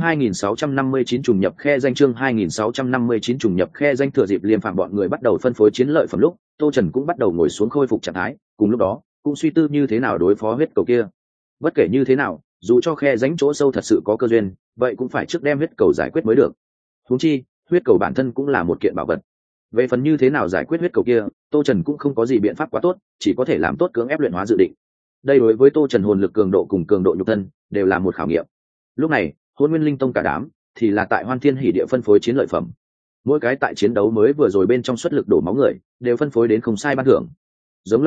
2659 trùng nhập khe danh. Chương 2659 trùng nhập khe danh. Thừa dịp Liêm Phàm bọn người bắt đầu phân phối chiến lợi phẩm lúc, Tô Trần cũng bắt đầu ngồi xuống khôi phục trạng thái, cùng lúc đó cũng suy tư như thế nào đối phó huyết cầu kia. Bất kể như thế nào, dù cho khe rãnh chỗ sâu thật sự có cơ duyên, vậy cũng phải trước đem huyết cầu giải quyết mới được. Huống chi, huyết cầu bản thân cũng là một kiện bảo vật. Về phần như thế nào giải quyết huyết cầu kia, Tô Trần cũng không có gì biện pháp quá tốt, chỉ có thể làm tốt cưỡng ép luyện hóa dự định. Đây đối với Tô Trần hồn lực cường độ cùng cường độ nhục thân đều là một khảo nghiệm. Lúc này, Hỗn Nguyên Linh Tông cả đám thì là tại Hoan Thiên Hỉ địa phân phối chiến lợi phẩm. Mỗi cái tại chiến đấu mới vừa rồi bên trong xuất lực đổ máu người, đều phân phối đến không sai ban thưởng. Giống Lâm Hà,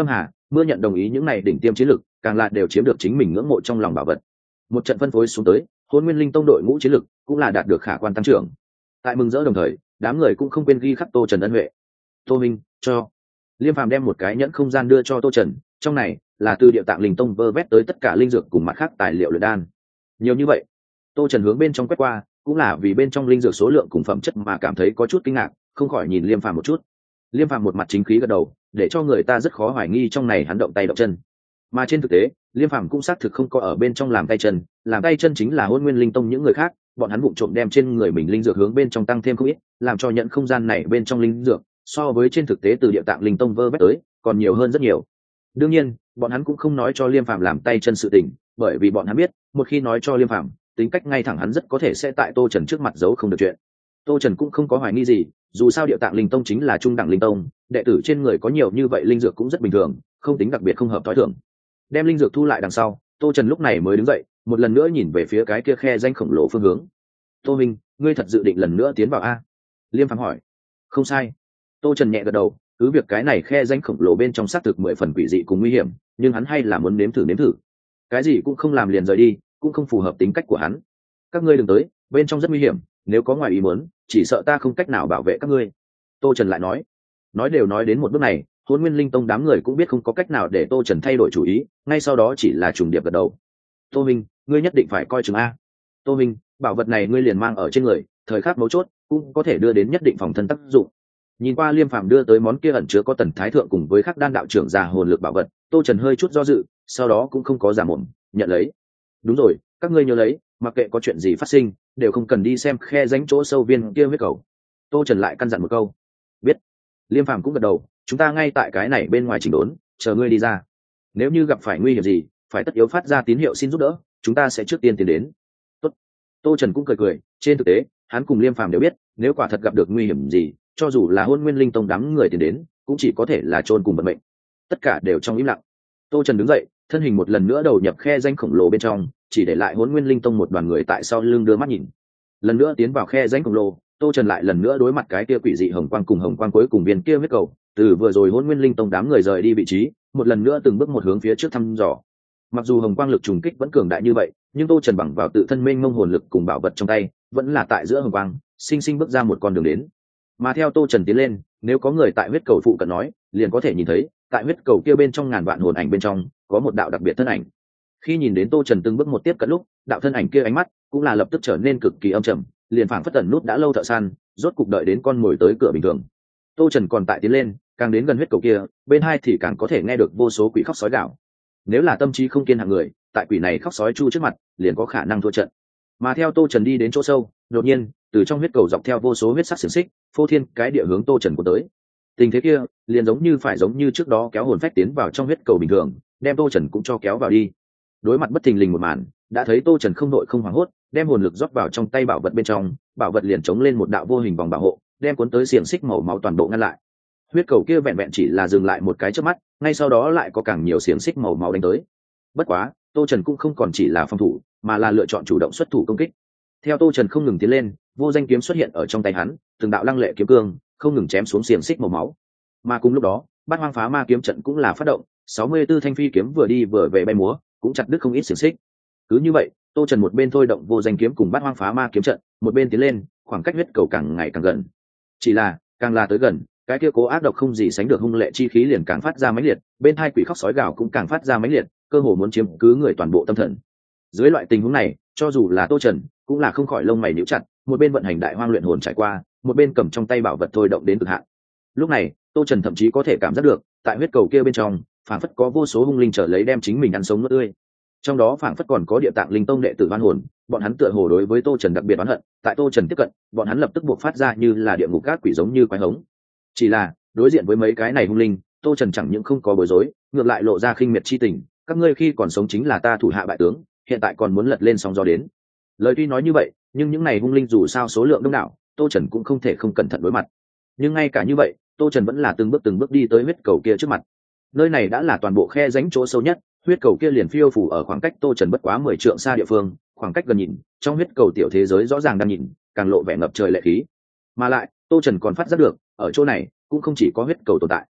mưa nhận đồng ý những này đỉnh tiêm chiến lực càng là đều chiếm được chính mình ngưỡng mộ trong lòng bảo vật. Một trận phân phối xuống tới, Hôn Nguyên Linh Tông đội ngũ chiến lực cũng là đạt được khả quan tăng trưởng. Tại mừng rỡ đồng thời, đám người cũng không quên ghi khắc Tô Trần ân huệ. Tô Minh, cho. Liêm Phàm đem một cái nhẫn không gian đưa cho Tô Trần, trong này là từ Địa Tạng Linh Tông vơ vét tới tất cả linh dược cùng mặt khác tài liệu luyện đan. Nhiều như vậy, Tô Trần hướng bên trong quét qua, cũng là vì bên trong linh dược số lượng cùng phẩm chất mà cảm thấy có chút kinh ngạc, không khỏi nhìn Liêm Phàm một chút. Liêm Phàm một mặt chính khí gật đầu, để cho người ta rất khó hoài nghi trong này hắn động tay động chân. Mà trên thực tế, Liêm Phàm cũng xác thực không có ở bên trong làm tay chân chính là Hôn Nguyên Linh Tông những người khác, bọn hắn vụng trộm đem trên người mình linh dược hướng bên trong tăng thêm không ít, làm cho nhận không gian này bên trong linh dược so với trên thực tế từ Địa Tạng Linh Tông vơ vét tới còn nhiều hơn rất nhiều. Đương nhiên, bọn hắn cũng không nói cho Liêm Phàm làm tay chân sự tình, bởi vì bọn hắn biết, một khi nói cho Liêm Phàm, tính cách ngay thẳng hắn rất có thể sẽ tại Tô Trần trước mặt giấu không được chuyện. Tô Trần cũng không có hoài nghi gì, dù sao Địa Tạng Linh Tông chính là trung đẳng linh tông, đệ tử trên người có nhiều như vậy linh dược cũng rất bình thường, không tính đặc biệt không hợp thói thường. Đem linh dược thu lại đằng sau, Tô Trần lúc này mới đứng dậy, một lần nữa nhìn về phía cái kia khe danh khổng lồ phương hướng. Tô Minh, ngươi thật dự định lần nữa tiến vào a? Liêm Phàm hỏi. Không sai. Tô Trần nhẹ gật đầu, cứ việc cái này khe danh khổng lồ bên trong xác thực 10 phần quỷ dị cùng nguy hiểm, nhưng hắn hay là muốn nếm thử. Cái gì cũng không làm liền rời đi, cũng không phù hợp tính cách của hắn. Các ngươi đừng tới, bên trong rất nguy hiểm, nếu có ngoài ý muốn, chỉ sợ ta không cách nào bảo vệ các ngươi. Tô Trần lại nói. Nói đều nói đến một bước này, Hôn Nguyên Linh Tông đám người cũng biết không có cách nào để Tô Trần thay đổi chủ ý, ngay sau đó chỉ là trùng điệp gật đầu. Tô Minh, ngươi nhất định phải coi chừng a. Tô Minh, bảo vật này ngươi liền mang ở trên người, thời khắc mấu chốt cũng có thể đưa đến nhất định phòng thân tác dụng. Nhìn qua Liêm Phàm đưa tới món kia ẩn chứa có Tần Thái Thượng cùng với Khắc Đan đạo trưởng già hồn lực bảo vật, Tô Trần hơi chút do dự, sau đó cũng không có giả mồm, nhận lấy. Đúng rồi, các ngươi nhớ lấy, mặc kệ có chuyện gì phát sinh, đều không cần đi xem khe rãnh chỗ sâu viên kia huyết cầu. Tô Trần lại căn dặn một câu. Biết. Liêm Phàm cũng gật đầu, chúng ta ngay tại cái này bên ngoài chỉnh đốn, chờ ngươi đi ra. Nếu như gặp phải nguy hiểm gì, phải tất yếu phát ra tín hiệu xin giúp đỡ, chúng ta sẽ trước tiên tiến đến. Tốt. Tô Trần cũng cười, trên thực tế, hắn cùng Liêm Phàm đều biết, nếu quả thật gặp được nguy hiểm gì, cho dù là Hôn Nguyên Linh Tông đám người tiến đến, cũng chỉ có thể là chôn cùng vận mệnh. Tất cả đều trong im lặng. Tô Trần đứng dậy, thân hình một lần nữa đầu nhập khe rãnh khổng lồ bên trong, chỉ để lại Hôn Nguyên Linh Tông một đoàn người tại sau lưng đưa mắt nhìn. Lần nữa tiến vào khe rãnh khổng lồ, Tô Trần lại lần nữa đối mặt cái kia quỷ dị hồng quang cùng hồng quang cuối cùng viên kia huyết cầu, từ vừa rồi Hôn Nguyên Linh Tông đám người rời đi vị trí, một lần nữa từng bước một hướng phía trước thăm dò. Mặc dù hồng quang lực trùng kích vẫn cường đại như vậy, nhưng Tô Trần bằng vào tự thân mênh mông hồn lực cùng bảo vật trong tay, vẫn là tại giữa hồng quang, sinh sinh bước ra một con đường đến. Mà theo Tô Trần tiến lên, nếu có người tại huyết cầu phụ cận nói, liền có thể nhìn thấy, tại huyết cầu kia bên trong ngàn vạn hồn ảnh bên trong, có một đạo đặc biệt thân ảnh. Khi nhìn đến Tô Trần từng bước một tiếp cận lúc, đạo thân ảnh kia ánh mắt cũng là lập tức trở nên cực kỳ âm trầm, liền phảng phất tẩn nút đã lâu thợ săn, rốt cục đợi đến con mồi tới cửa bình thường. Tô Trần còn tại tiến lên, càng đến gần huyết cầu kia, bên hai thì càng có thể nghe được vô số quỷ khóc sói gào. Nếu là tâm trí không kiên hạng người, tại quỷ này khóc sói chu trước mặt, liền có khả năng thua trận. Mà theo Tô Trần đi đến chỗ sâu, đột nhiên, từ trong huyết cầu dọc theo vô số huyết sắc xiềng xích, phô thiên cái địa hướng Tô Trần của tới. Tình thế kia, liền giống như trước đó kéo hồn phách tiến vào trong huyết cầu bình thường, đem Tô Trần cũng cho kéo vào đi. Đối mặt bất thình lình một màn, đã thấy Tô Trần không đội không hoảng hốt, đem hồn lực rót vào trong tay bảo vật bên trong, bảo vật liền chống lên một đạo vô hình vòng bảo hộ, đem cuốn tới xiềng xích màu máu toàn bộ ngăn lại. Huyết cầu kia vẹn vẹn chỉ là dừng lại một cái chớp mắt, ngay sau đó lại có càng nhiều xiềng xích màu máu đánh tới. Bất quá, Tô Trần cũng không còn chỉ là phòng thủ, mà là lựa chọn chủ động xuất thủ công kích. Theo Tô Trần không ngừng tiến lên, vô danh kiếm xuất hiện ở trong tay hắn, từng đạo lăng lệ kiếm cương không ngừng chém xuống xiềng xích màu máu. Mà cùng lúc đó, Bát Hoang Phá Ma kiếm trận cũng là phát động, 64 thanh phi kiếm vừa đi vừa về bay múa, cũng chặt đứt không ít xiềng xích. Cứ như vậy, Tô Trần một bên thôi động vô danh kiếm cùng Bát Hoang Phá Ma kiếm trận, một bên tiến lên, khoảng cách huyết cầu càng ngày càng gần. Chỉ là, càng là tới gần, cái kia cố ác độc không gì sánh được hung lệ chi khí liền càng phát ra mãnh liệt, bên hai quỷ khóc sói gào cũng càng phát ra mãnh liệt, cơ hồ muốn chiếm cứ người toàn bộ tâm thần. Dưới loại tình huống này, cho dù là Tô Trần, cũng là không khỏi lông mày nhíu chặt, một bên vận hành đại hoang luyện hồn trải qua, một bên cầm trong tay bảo vật thôi động đến cực hạn. Lúc này, Tô Trần thậm chí có thể cảm giác được, tại huyết cầu kia bên trong, phảng phất có vô số hung linh trở lấy đem chính mình ăn sống nuốt tươi. Trong đó phảng phất còn có Địa Tạng Linh Tông đệ tử oan hồn, bọn hắn tựa hồ đối với Tô Trần đặc biệt oán hận, tại Tô Trần tiếp cận, bọn hắn lập tức buộc phát ra như là địa ngục gác quỷ giống như quái hống. Chỉ là, đối diện với mấy cái này hung linh, Tô Trần chẳng những không có bối rối, ngược lại lộ ra khinh miệt chi tình, các ngươi khi còn sống chính là ta thủ hạ bại tướng, hiện tại còn muốn lật lên sóng gió đến. Lời tuy nói như vậy, nhưng những này hung linh dù sao số lượng đông đảo, Tô Trần cũng không thể không cẩn thận đối mặt. Nhưng ngay cả như vậy, Tô Trần vẫn là từng bước đi tới huyết cầu kia trước mặt. Nơi này đã là toàn bộ khe rãnh chỗ sâu nhất, huyết cầu kia liền phiêu phù ở khoảng cách Tô Trần bất quá 10 trượng xa địa phương, khoảng cách gần nhìn, trong huyết cầu tiểu thế giới rõ ràng đang nhìn, càng lộ vẻ ngập trời lệ khí. Mà lại, Tô Trần còn phát giác được, ở chỗ này cũng không chỉ có huyết cầu tồn tại.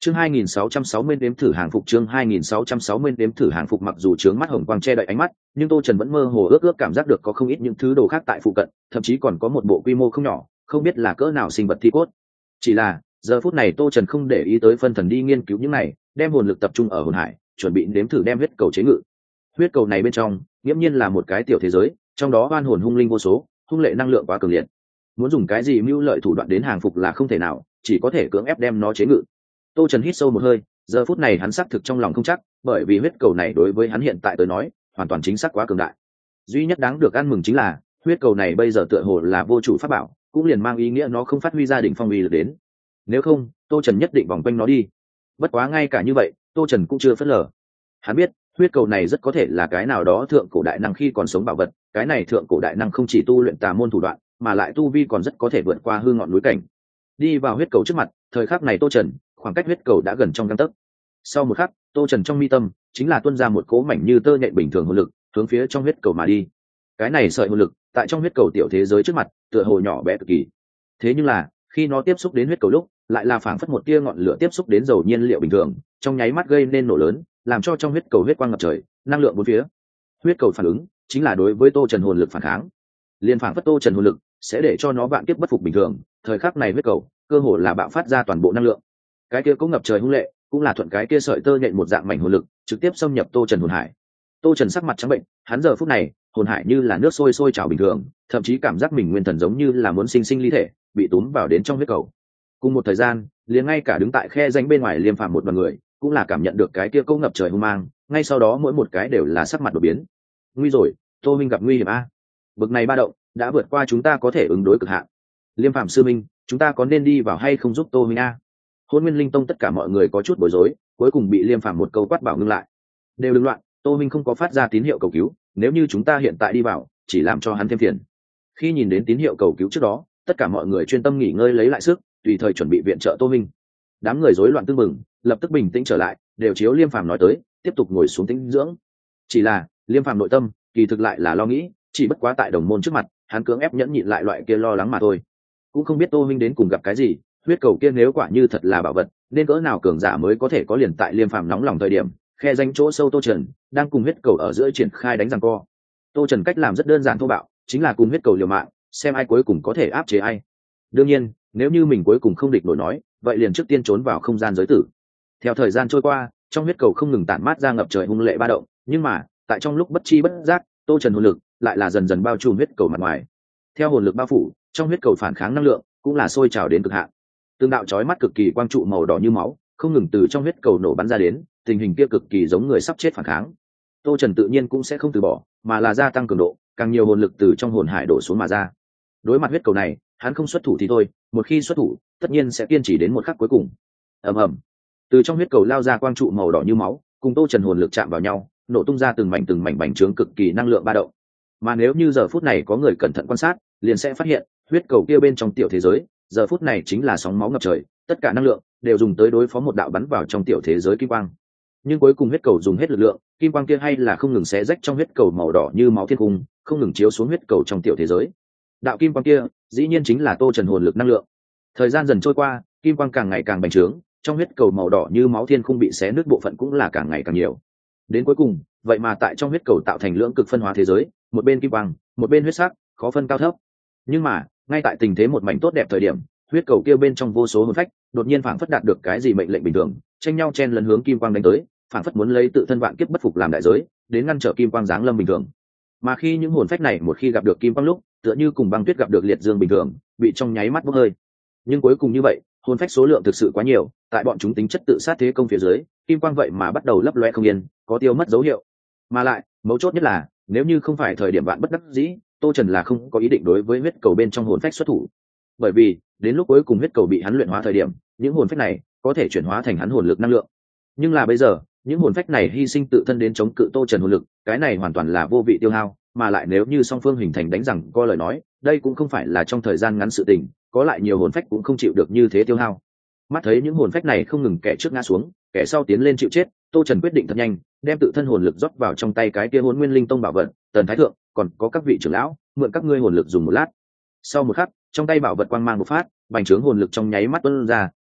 Chương 2660 đếm thử hàng phục, chương 2660 đếm thử hàng phục. Mặc dù trướng mắt hồng quang che đậy ánh mắt, nhưng Tô Trần vẫn mơ hồ ước ước cảm giác được có không ít những thứ đồ khác tại phụ cận, thậm chí còn có một bộ quy mô không nhỏ, không biết là cỡ nào sinh vật thi cốt. Chỉ là, giờ phút này Tô Trần không để ý tới phân thần đi nghiên cứu những này, đem hồn lực tập trung ở hồn hải, chuẩn bị nếm thử đem huyết cầu chế ngự. Huyết cầu này bên trong, nghiễm nhiên là một cái tiểu thế giới, trong đó oan hồn hung linh vô số, hung lệ năng lượng quá cường liệt. Muốn dùng cái gì mưu lợi thủ đoạn đến hàng phục là không thể nào, chỉ có thể cưỡng ép đem nó chế ngự. Tô Trần hít sâu một hơi, giờ phút này hắn xác thực trong lòng không chắc, bởi vì huyết cầu này đối với hắn hiện tại tới nói, hoàn toàn chính xác quá cường đại. Duy nhất đáng được ăn mừng chính là, huyết cầu này bây giờ tựa hồ là vô chủ pháp bảo, cũng liền mang ý nghĩa nó không phát huy ra đỉnh phong uy lực đến. Nếu không, Tô Trần nhất định vòng quanh nó đi. Bất quá ngay cả như vậy, Tô Trần cũng chưa phớt lờ. Hắn biết, huyết cầu này rất có thể là cái nào đó thượng cổ đại năng khi còn sống bảo vật, cái này thượng cổ đại năng không chỉ tu luyện tà môn thủ đoạn, mà lại tu vi còn rất có thể vượt qua hư ngọn núi cảnh. Đi vào huyết cầu trước mặt, thời khắc này Tô Trần, khoảng cách huyết cầu đã gần trong gang tấc. Sau một khắc, Tô Trần trong mi tâm chính là tuôn ra một cỗ mảnh như tơ nhện bình thường hồn lực, hướng phía trong huyết cầu mà đi. Cái này sợi hồn lực, tại trong huyết cầu tiểu thế giới trước mặt, tựa hồ nhỏ bé cực kỳ. Thế nhưng là, khi nó tiếp xúc đến huyết cầu lúc, lại là phảng phất một tia ngọn lửa tiếp xúc đến dầu nhiên liệu bình thường, trong nháy mắt gây nên nổ lớn, làm cho trong huyết cầu huyết quang ngập trời, năng lượng bốn phía. Huyết cầu phản ứng, chính là đối với Tô Trần hồn lực phản kháng. Liên phảng phất Tô Trần hồn lực sẽ để cho nó vạn kiếp bất phục bình thường, thời khắc này huyết cầu, cơ hồ là bạo phát ra toàn bộ năng lượng. Cái kia cũng ngập trời hung lệ, cũng là thuận cái kia sợi tơ nhện một dạng mảnh hồn lực, trực tiếp xâm nhập Tô Trần hồn hải. Tô Trần sắc mặt trắng bệnh, hắn giờ phút này, hồn hải như là nước sôi sôi trào bình thường, thậm chí cảm giác mình nguyên thần giống như là muốn sinh sinh ly thể, bị túm vào đến trong huyết cầu. Cùng một thời gian, liền ngay cả đứng tại khe rãnh bên ngoài Liêm Phàm một đoàn người, cũng là cảm nhận được cái kia câu ngập trời hung mang, ngay sau đó mỗi một cái đều là sắc mặt đổi biến. Nguy rồi, Tô Minh gặp nguy hiểm a. Bực này ba động, đã vượt qua chúng ta có thể ứng đối cực hạn. Liêm Phàm sư minh, chúng ta có nên đi vào hay không giúp Tô Minh a? Hôn Nguyên Linh Tông tất cả mọi người có chút bối rối, cuối cùng bị Liêm Phàm một câu quát bảo ngưng lại. Đều đừng loạn, Tô Minh không có phát ra tín hiệu cầu cứu, nếu như chúng ta hiện tại đi vào, chỉ làm cho hắn thêm phiền. Khi nhìn đến tín hiệu cầu cứu trước đó, tất cả mọi người chuyên tâm nghỉ ngơi lấy lại sức, tùy thời chuẩn bị viện trợ Tô Minh. Đám người rối loạn tương mừng, lập tức bình tĩnh trở lại, đều chiếu Liêm Phàm nói tới, tiếp tục ngồi xuống tĩnh dưỡng. Chỉ là, Liêm Phàm nội tâm, kỳ thực lại là lo nghĩ, chỉ bất quá tại đồng môn trước mặt, hắn cưỡng ép nhẫn nhịn lại loại kia lo lắng mà thôi. Cũng không biết Tô Minh đến cùng gặp cái gì, huyết cầu kia nếu quả như thật là bảo vật, nên cỡ nào cường giả mới có thể có liền tại Liêm Phàm nóng lòng thời điểm, khe danh chỗ sâu Tô Trần đang cùng huyết cầu ở giữa triển khai đánh giằng co. Tô Trần cách làm rất đơn giản thô bạo, chính là cùng huyết cầu liều mạng, xem ai cuối cùng có thể áp chế ai. Đương nhiên, nếu như mình cuối cùng không địch nổi nói, vậy liền trước tiên trốn vào không gian giới tử. Theo thời gian trôi qua, trong huyết cầu không ngừng tản mát ra ngập trời hung lệ ba động, nhưng mà, tại trong lúc bất chi bất giác, Tô Trần hồn lực lại là dần dần bao trùm huyết cầu mặt ngoài. Theo hồn lực bao phủ, trong huyết cầu phản kháng năng lượng cũng là sôi trào đến cực hạn. Tương đạo chói mắt cực kỳ quang trụ màu đỏ như máu, không ngừng từ trong huyết cầu nổ bắn ra đến, tình hình kia cực kỳ giống người sắp chết phản kháng. Tô Trần tự nhiên cũng sẽ không từ bỏ, mà là gia tăng cường độ, càng nhiều hồn lực từ trong hồn hải đổ xuống mà ra. Đối mặt huyết cầu này, hắn không xuất thủ thì thôi, một khi xuất thủ, tất nhiên sẽ kiên trì đến một khắc cuối cùng. Ầm ầm, từ trong huyết cầu lao ra quang trụ màu đỏ như máu, cùng Tô Trần hồn lực chạm vào nhau, nổ tung ra từng mảnh bành trướng cực kỳ năng lượng ba động. Mà nếu như giờ phút này có người cẩn thận quan sát, liền sẽ phát hiện, huyết cầu kia bên trong tiểu thế giới, giờ phút này chính là sóng máu ngập trời, tất cả năng lượng đều dùng tới đối phó một đạo bắn vào trong tiểu thế giới kim quang. Nhưng cuối cùng huyết cầu dùng hết lực lượng, kim quang kia hay là không ngừng xé rách trong huyết cầu màu đỏ như máu thiên cung, không ngừng chiếu xuống huyết cầu trong tiểu thế giới. Đạo kim quang kia, dĩ nhiên chính là Tô Trần hồn lực năng lượng. Thời gian dần trôi qua, kim quang càng ngày càng bành trướng, trong huyết cầu màu đỏ như máu thiên khung bị xé nứt bộ phận cũng là càng ngày càng nhiều. Đến cuối cùng, vậy mà tại trong huyết cầu tạo thành lưỡng cực phân hóa thế giới, một bên kim quang, một bên huyết sắc, khó phân cao thấp. Nhưng mà, ngay tại tình thế một mảnh tốt đẹp thời điểm, huyết cầu kia bên trong vô số hồn phách, đột nhiên phảng phất đạt được cái gì mệnh lệnh bình thường, tranh nhau chen lấn hướng kim quang đánh tới, phảng phất muốn lấy tự thân vạn kiếp bất phục làm đại giới, đến ngăn trở kim quang giáng lâm bình thường. Mà khi những hồn phách này một khi gặp được kim quang lúc, tựa như cùng băng tuyết gặp được liệt dương bình thường, bị trong nháy mắt bốc hơi. Nhưng cuối cùng như vậy, hồn phách số lượng thực sự quá nhiều, tại bọn chúng tính chất tự sát thế công phía dưới, kim quang vậy mà bắt đầu lấp loe không yên, có tiêu mất dấu hiệu. Mà lại, mấu chốt nhất là, nếu như không phải thời điểm bạn bất đắc dĩ, Tô Trần là không có ý định đối với huyết cầu bên trong hồn phách xuất thủ. Bởi vì, đến lúc cuối cùng huyết cầu bị hắn luyện hóa thời điểm, những hồn phách này có thể chuyển hóa thành hắn hồn lực năng lượng. Nhưng là bây giờ, những hồn phách này hy sinh tự thân đến chống cự Tô Trần hồn lực, cái này hoàn toàn là vô vị tiêu hao, mà lại nếu như song phương hình thành đánh rằng co lời nói, đây cũng không phải là trong thời gian ngắn sự tình, có lại nhiều hồn phách cũng không chịu được như thế tiêu hao. Mắt thấy những hồn phách này không ngừng kẻ trước ngã xuống, kẻ sau tiến lên chịu chết, Tô Trần quyết định thật nhanh, đem tự thân hồn lực rót vào trong tay cái kia Hỗn Nguyên Linh Tông bảo vật, Tần Thái Thượng, còn có các vị trưởng lão, mượn các ngươi hồn lực dùng một lát. Sau một khắc, trong tay bảo vật quang mang bộc phát, bành trướng hồn lực trong nháy mắt tuôn ra,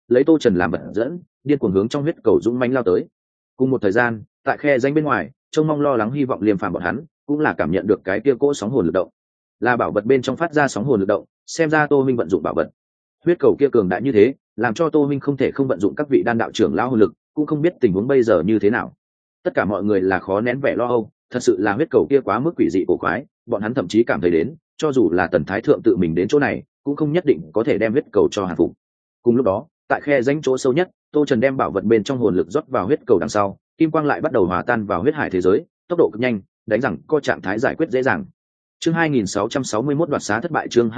lấy Tô Trần làm vật dẫn, điên cuồng hướng trong huyết cầu dũng mãnh lao tới. Cùng một thời gian, tại khe danh bên ngoài, trông mong lo lắng hy vọng Liêm Phàm bọn hắn cũng là cảm nhận được cái kia cỗ sóng hồn lực động, là bảo vật bên trong phát ra sóng hồn lực động, xem ra Tô Minh vận dụng bảo vật. Huyết cầu kia cường đại như thế, làm cho Tô Minh không thể không vận dụng các vị đan đạo trưởng lão hồn lực, cũng không biết tình huống bây giờ như thế nào. Tất cả mọi người là khó nén vẻ lo âu, thật sự là huyết cầu kia quá mức quỷ dị cổ quái, bọn hắn thậm chí cảm thấy đến, cho dù là Tần Thái thượng tự mình đến chỗ này, cũng không nhất định có thể đem huyết cầu cho hạ phục. Cùng lúc đó, tại khe danh chỗ sâu nhất, Tô Trần đem bảo vật bên trong hồn lực rót vào huyết cầu đằng sau, kim quang lại bắt đầu hòa tan vào huyết hải thế giới, tốc độ cực nhanh, đánh rằng có trạng thái giải quyết dễ dàng. Chương 2661 đoạt xá thất bại, chương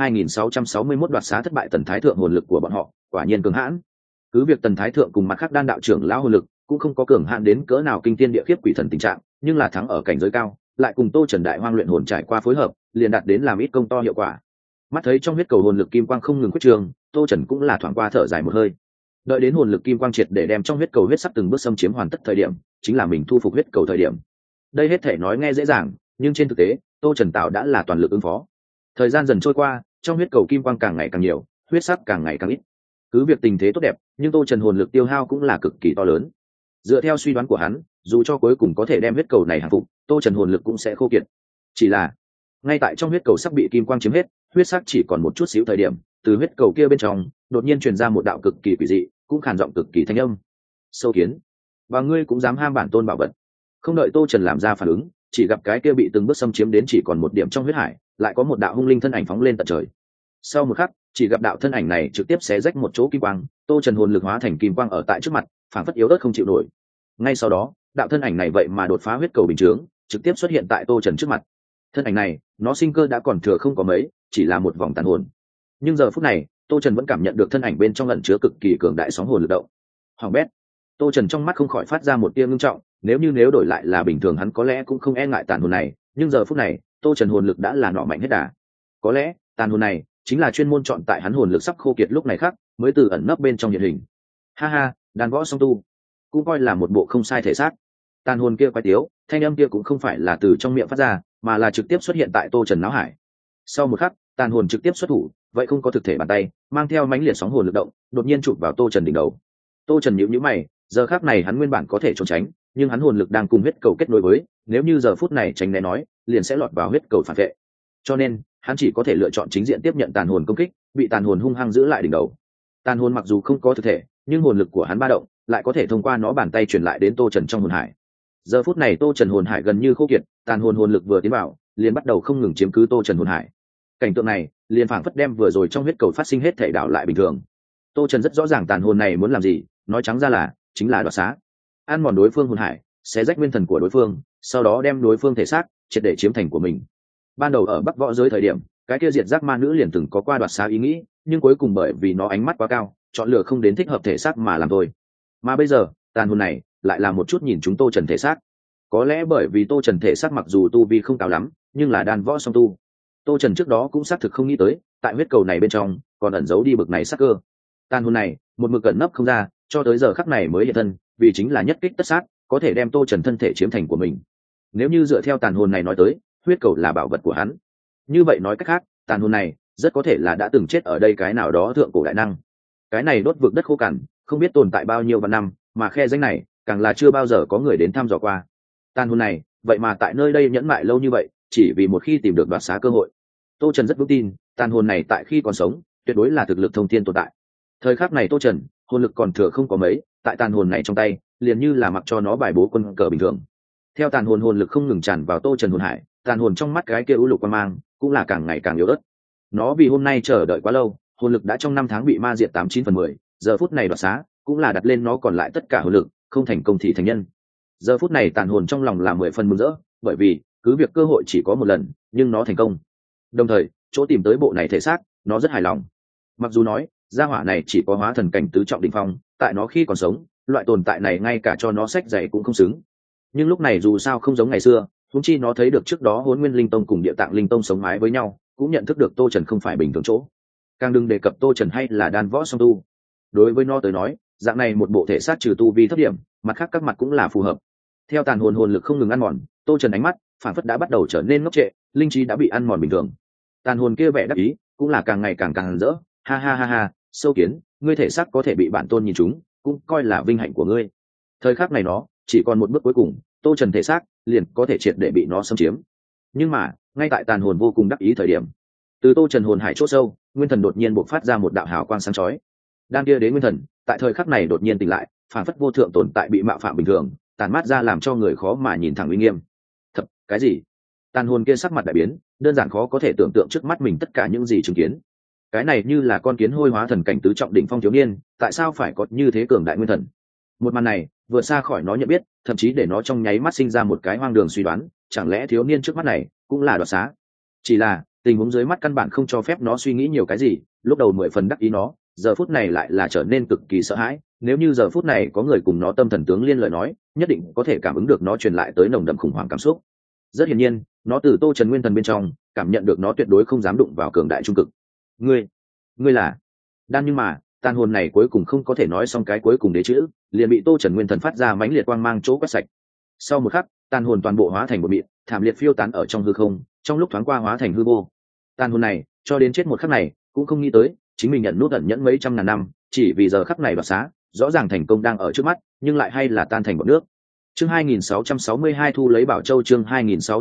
2661 đoạt xá thất bại. Tần Thái thượng hồn lực của bọn họ quả nhiên cường hãn. Cứ việc Tần Thái thượng cùng mặt khác đan đạo trưởng lão hồn lực cũng không có cường hãn đến cỡ nào kinh thiên địa khiếp quỷ thần tình trạng, nhưng là thắng ở cảnh giới cao, lại cùng Tô Trần đại hoang luyện hồn trải qua phối hợp, liền đạt đến làm ít công to hiệu quả. Mắt thấy trong huyết cầu hồn lực kim quang không ngừng quyết trường, Tô Trần cũng là thoáng qua thở dài một hơi. Đợi đến hồn lực kim quang triệt để đem trong huyết cầu huyết sắc từng bước xâm chiếm hoàn tất thời điểm, chính là mình thu phục huyết cầu thời điểm. Đây hết thể nói nghe dễ dàng, nhưng trên thực tế, Tô Trần tạo đã là toàn lực ứng phó. Thời gian dần trôi qua, trong huyết cầu kim quang càng ngày càng nhiều, huyết sắc càng ngày càng ít. Cứ việc tình thế tốt đẹp, nhưng Tô Trần hồn lực tiêu hao cũng là cực kỳ to lớn. Dựa theo suy đoán của hắn, dù cho cuối cùng có thể đem huyết cầu này hàng phục, Tô Trần hồn lực cũng sẽ khô kiệt. Chỉ là, ngay tại trong huyết cầu sắp bị kim quang chiếm hết, huyết sắc chỉ còn một chút xíu thời điểm, từ huyết cầu kia bên trong, đột nhiên truyền ra một đạo cực kỳ quỷ dị, cũng khàn giọng cực kỳ thanh âm. Sâu kiến, và ngươi cũng dám ham bản tôn bảo vật? Không đợi Tô Trần làm ra phản ứng, chỉ gặp cái kia bị từng bước xâm chiếm đến chỉ còn một điểm trong huyết hải, lại có một đạo hung linh thân ảnh phóng lên tận trời. Sau một khắc, chỉ gặp đạo thân ảnh này trực tiếp xé rách một chỗ kim quang, Tô Trần hồn lực hóa thành kim quang ở tại trước mặt, phảng phất yếu ớt không chịu nổi. Ngay sau đó, đạo thân ảnh này vậy mà đột phá huyết cầu bình chướng, trực tiếp xuất hiện tại Tô Trần trước mặt. Thân ảnh này, nó sinh cơ đã còn thừa không có mấy, chỉ là một vòng tàn hồn. Nhưng giờ phút này, Tô Trần vẫn cảm nhận được thân ảnh bên trong ẩn chứa cực kỳ cường đại sóng hồn lực động. Hoàng bét. Tô Trần trong mắt không khỏi phát ra một tia ngưng trọng, nếu đổi lại là bình thường hắn có lẽ cũng không e ngại tàn hồn này, nhưng giờ phút này, Tô Trần hồn lực đã là nọ mạnh hết đà. Có lẽ, tàn hồn này chính là chuyên môn chọn tại hắn hồn lực sắp khô kiệt lúc này khác, mới từ ẩn nấp bên trong hiện hình. Ha ha, đàn võ song tu, cũng coi là một bộ không sai thể xác. Tàn hồn kia quái tiếu, thanh âm kia cũng không phải là từ trong miệng phát ra, mà là trực tiếp xuất hiện tại Tô Trần não hải. Sau một khắc, tàn hồn trực tiếp xuất thủ, vậy không có thực thể bàn tay, mang theo mãnh liệt sóng hồn lực động, đột nhiên chụp vào Tô Trần đỉnh đầu. Tô Trần nhíu nhíu mày, giờ khắc này hắn nguyên bản có thể trốn tránh, nhưng hắn hồn lực đang cùng huyết cầu kết nối với, nếu như giờ phút này tránh né nói, liền sẽ lọt vào huyết cầu phản vệ. Cho nên, hắn chỉ có thể lựa chọn chính diện tiếp nhận tàn hồn công kích, bị tàn hồn hung hăng giữ lại đỉnh đầu. Tàn hồn mặc dù không có thực thể, nhưng hồn lực của hắn ba động lại có thể thông qua nó bàn tay truyền lại đến Tô Trần trong hồn hải. Giờ phút này Tô Trần hồn hải gần như khô kiệt, tàn hồn hồn lực vừa tiến vào, liền bắt đầu không ngừng chiếm cứ Tô Trần hồn hải. Cảnh tượng này, liền phảng phất đem vừa rồi trong huyết cầu phát sinh hết thể đảo lại bình thường. Tô Trần rất rõ ràng tàn hồn này muốn làm gì, nói trắng ra là chính là đoạt xá, ăn mòn đối phương hồn hải, xé rách nguyên thần của đối phương, sau đó đem đối phương thể xác triệt để chiếm thành của mình. Ban đầu ở Bắc Võ giới thời điểm, cái kia diệt giác ma nữ liền từng có qua đoạt xá ý nghĩ, nhưng cuối cùng bởi vì nó ánh mắt quá cao, chọn lựa không đến thích hợp thể xác mà làm thôi. Mà bây giờ, tàn hồn này lại là một chút nhìn chúng Tô Trần thể xác. Có lẽ bởi vì Tô Trần thể xác mặc dù tu vi không cao lắm, nhưng là đan võ song tu. Tô Trần trước đó cũng xác thực không nghĩ tới, tại huyết cầu này bên trong còn ẩn giấu đi bực này sắc cơ. Tàn hồn này một mực cẩn nấp không ra, cho tới giờ khắc này mới hiện thân, vì chính là nhất kích tất sát, có thể đem Tô Trần thân thể chiếm thành của mình. Nếu như dựa theo tàn hồn này nói tới, huyết cầu là bảo vật của hắn, như vậy nói cách khác, tàn hồn này rất có thể là đã từng chết ở đây cái nào đó thượng cổ đại năng. Cái này đốt vực đất khô cằn, không biết tồn tại bao nhiêu vạn năm, mà khe danh này càng là chưa bao giờ có người đến thăm dò qua. Tàn hồn này vậy mà tại nơi đây nhẫn mại lâu như vậy, chỉ vì một khi tìm được đoạt xá cơ hội. Tô Trần rất vững tin, tàn hồn này tại khi còn sống tuyệt đối là thực lực thông thiên tồn tại. Thời khắc này Tô Trần hồn lực còn thừa không có mấy, tại tàn hồn này trong tay liền như là mặc cho nó bài bố quân cờ bình thường. Theo tàn hồn hồn lực không ngừng tràn vào Tô Trần hồn hải, tàn hồn trong mắt cái kia u lục quang mang cũng là càng ngày càng yếu ớt. Nó vì hôm nay chờ đợi quá lâu, hồn lực đã trong 5 tháng bị ma diệt 89/10, giờ phút này đoạt xá cũng là đặt lên nó còn lại tất cả hồn lực, không thành công thì thành nhân. Giờ phút này tàn hồn trong lòng là 10 phần mừng rỡ, bởi vì cứ việc cơ hội chỉ có một lần, nhưng nó thành công. Đồng thời, chỗ tìm tới bộ này thể xác, nó rất hài lòng. Mặc dù nói, gia hỏa này chỉ có hóa thần cảnh tứ trọng đỉnh phong, tại nó khi còn sống, loại tồn tại này ngay cả cho nó sách dạy cũng không xứng. Nhưng lúc này dù sao không giống ngày xưa, huống chi nó thấy được trước đó Hỗn Nguyên Linh Tông cùng Địa Tạng Linh Tông sống mái với nhau, cũng nhận thức được Tô Trần không phải bình thường chỗ. Càng đừng đề cập Tô Trần hay là đan võ song tu. Đối với nó tới nói, dạng này một bộ thể xác trừ tu vi thấp điểm, mặt khác các mặt cũng là phù hợp. Theo tàn hồn hồn lực không ngừng ăn mòn, Tô Trần ánh mắt phản phất đã bắt đầu trở nên ngốc trệ, linh trí đã bị ăn mòn bình thường. Tàn hồn kia vẻ đắc ý, cũng là càng ngày càng rỡ, ha ha ha ha, sâu kiến, ngươi thể xác có thể bị bản tôn nhìn chúng cũng coi là vinh hạnh của ngươi. Thời khắc này nó chỉ còn một bước cuối cùng, tô trần thể xác liền có thể triệt để bị nó xâm chiếm. Nhưng mà ngay tại tàn hồn vô cùng đắc ý thời điểm, từ tô trần hồn hải chỗ sâu, nguyên thần đột nhiên bộc phát ra một đạo hào quang sáng chói. Đan kia đến nguyên thần tại thời khắc này đột nhiên tỉnh lại, phản phất vô thượng tồn tại bị mạo phạm bình thường, tàn mát ra làm cho người khó mà nhìn thẳng uy nghiêm. Thật, cái gì? Tàn hồn kia sắc mặt đại biến, đơn giản khó có thể tưởng tượng trước mắt mình tất cả những gì chứng kiến. Cái này như là con kiến hôi hóa thần cảnh tứ trọng đỉnh phong thiếu niên, tại sao phải có như thế cường đại nguyên thần? Một màn này vượt xa khỏi nó nhận biết, thậm chí để nó trong nháy mắt sinh ra một cái hoang đường suy đoán, chẳng lẽ thiếu niên trước mắt này cũng là đoạt xá? Chỉ là tình huống dưới mắt căn bản không cho phép nó suy nghĩ nhiều cái gì, lúc đầu 10 phần đắc ý nó, giờ phút này lại là trở nên cực kỳ sợ hãi. Nếu như giờ phút này có người cùng nó tâm thần tướng liên lời nói, nhất định có thể cảm ứng được nó truyền lại tới nồng đậm khủng hoảng cảm xúc. Rất hiển nhiên, nó từ tô trần nguyên thần bên trong cảm nhận được nó tuyệt đối không dám đụng vào cường đại trung cực. Ngươi là Đan, nhưng mà tàn hồn này cuối cùng không có thể nói xong cái cuối cùng đế chữ, liền bị tô trần nguyên thần phát ra mãnh liệt quang mang chỗ quét sạch. Sau một khắc, tàn hồn toàn bộ hóa thành một mịn, thảm liệt phiêu tán ở trong hư không, trong lúc thoáng qua hóa thành hư vô. Tàn hồn này cho đến chết một khắc này cũng không nghĩ tới chính mình nhận nút ẩn nhẫn mấy trăm ngàn năm, chỉ vì giờ khắc này đoạt xá rõ ràng thành công đang ở trước mắt, nhưng lại hay là tan thành bọt nước. Chương 2662 thu lấy Bảo Châu. Chương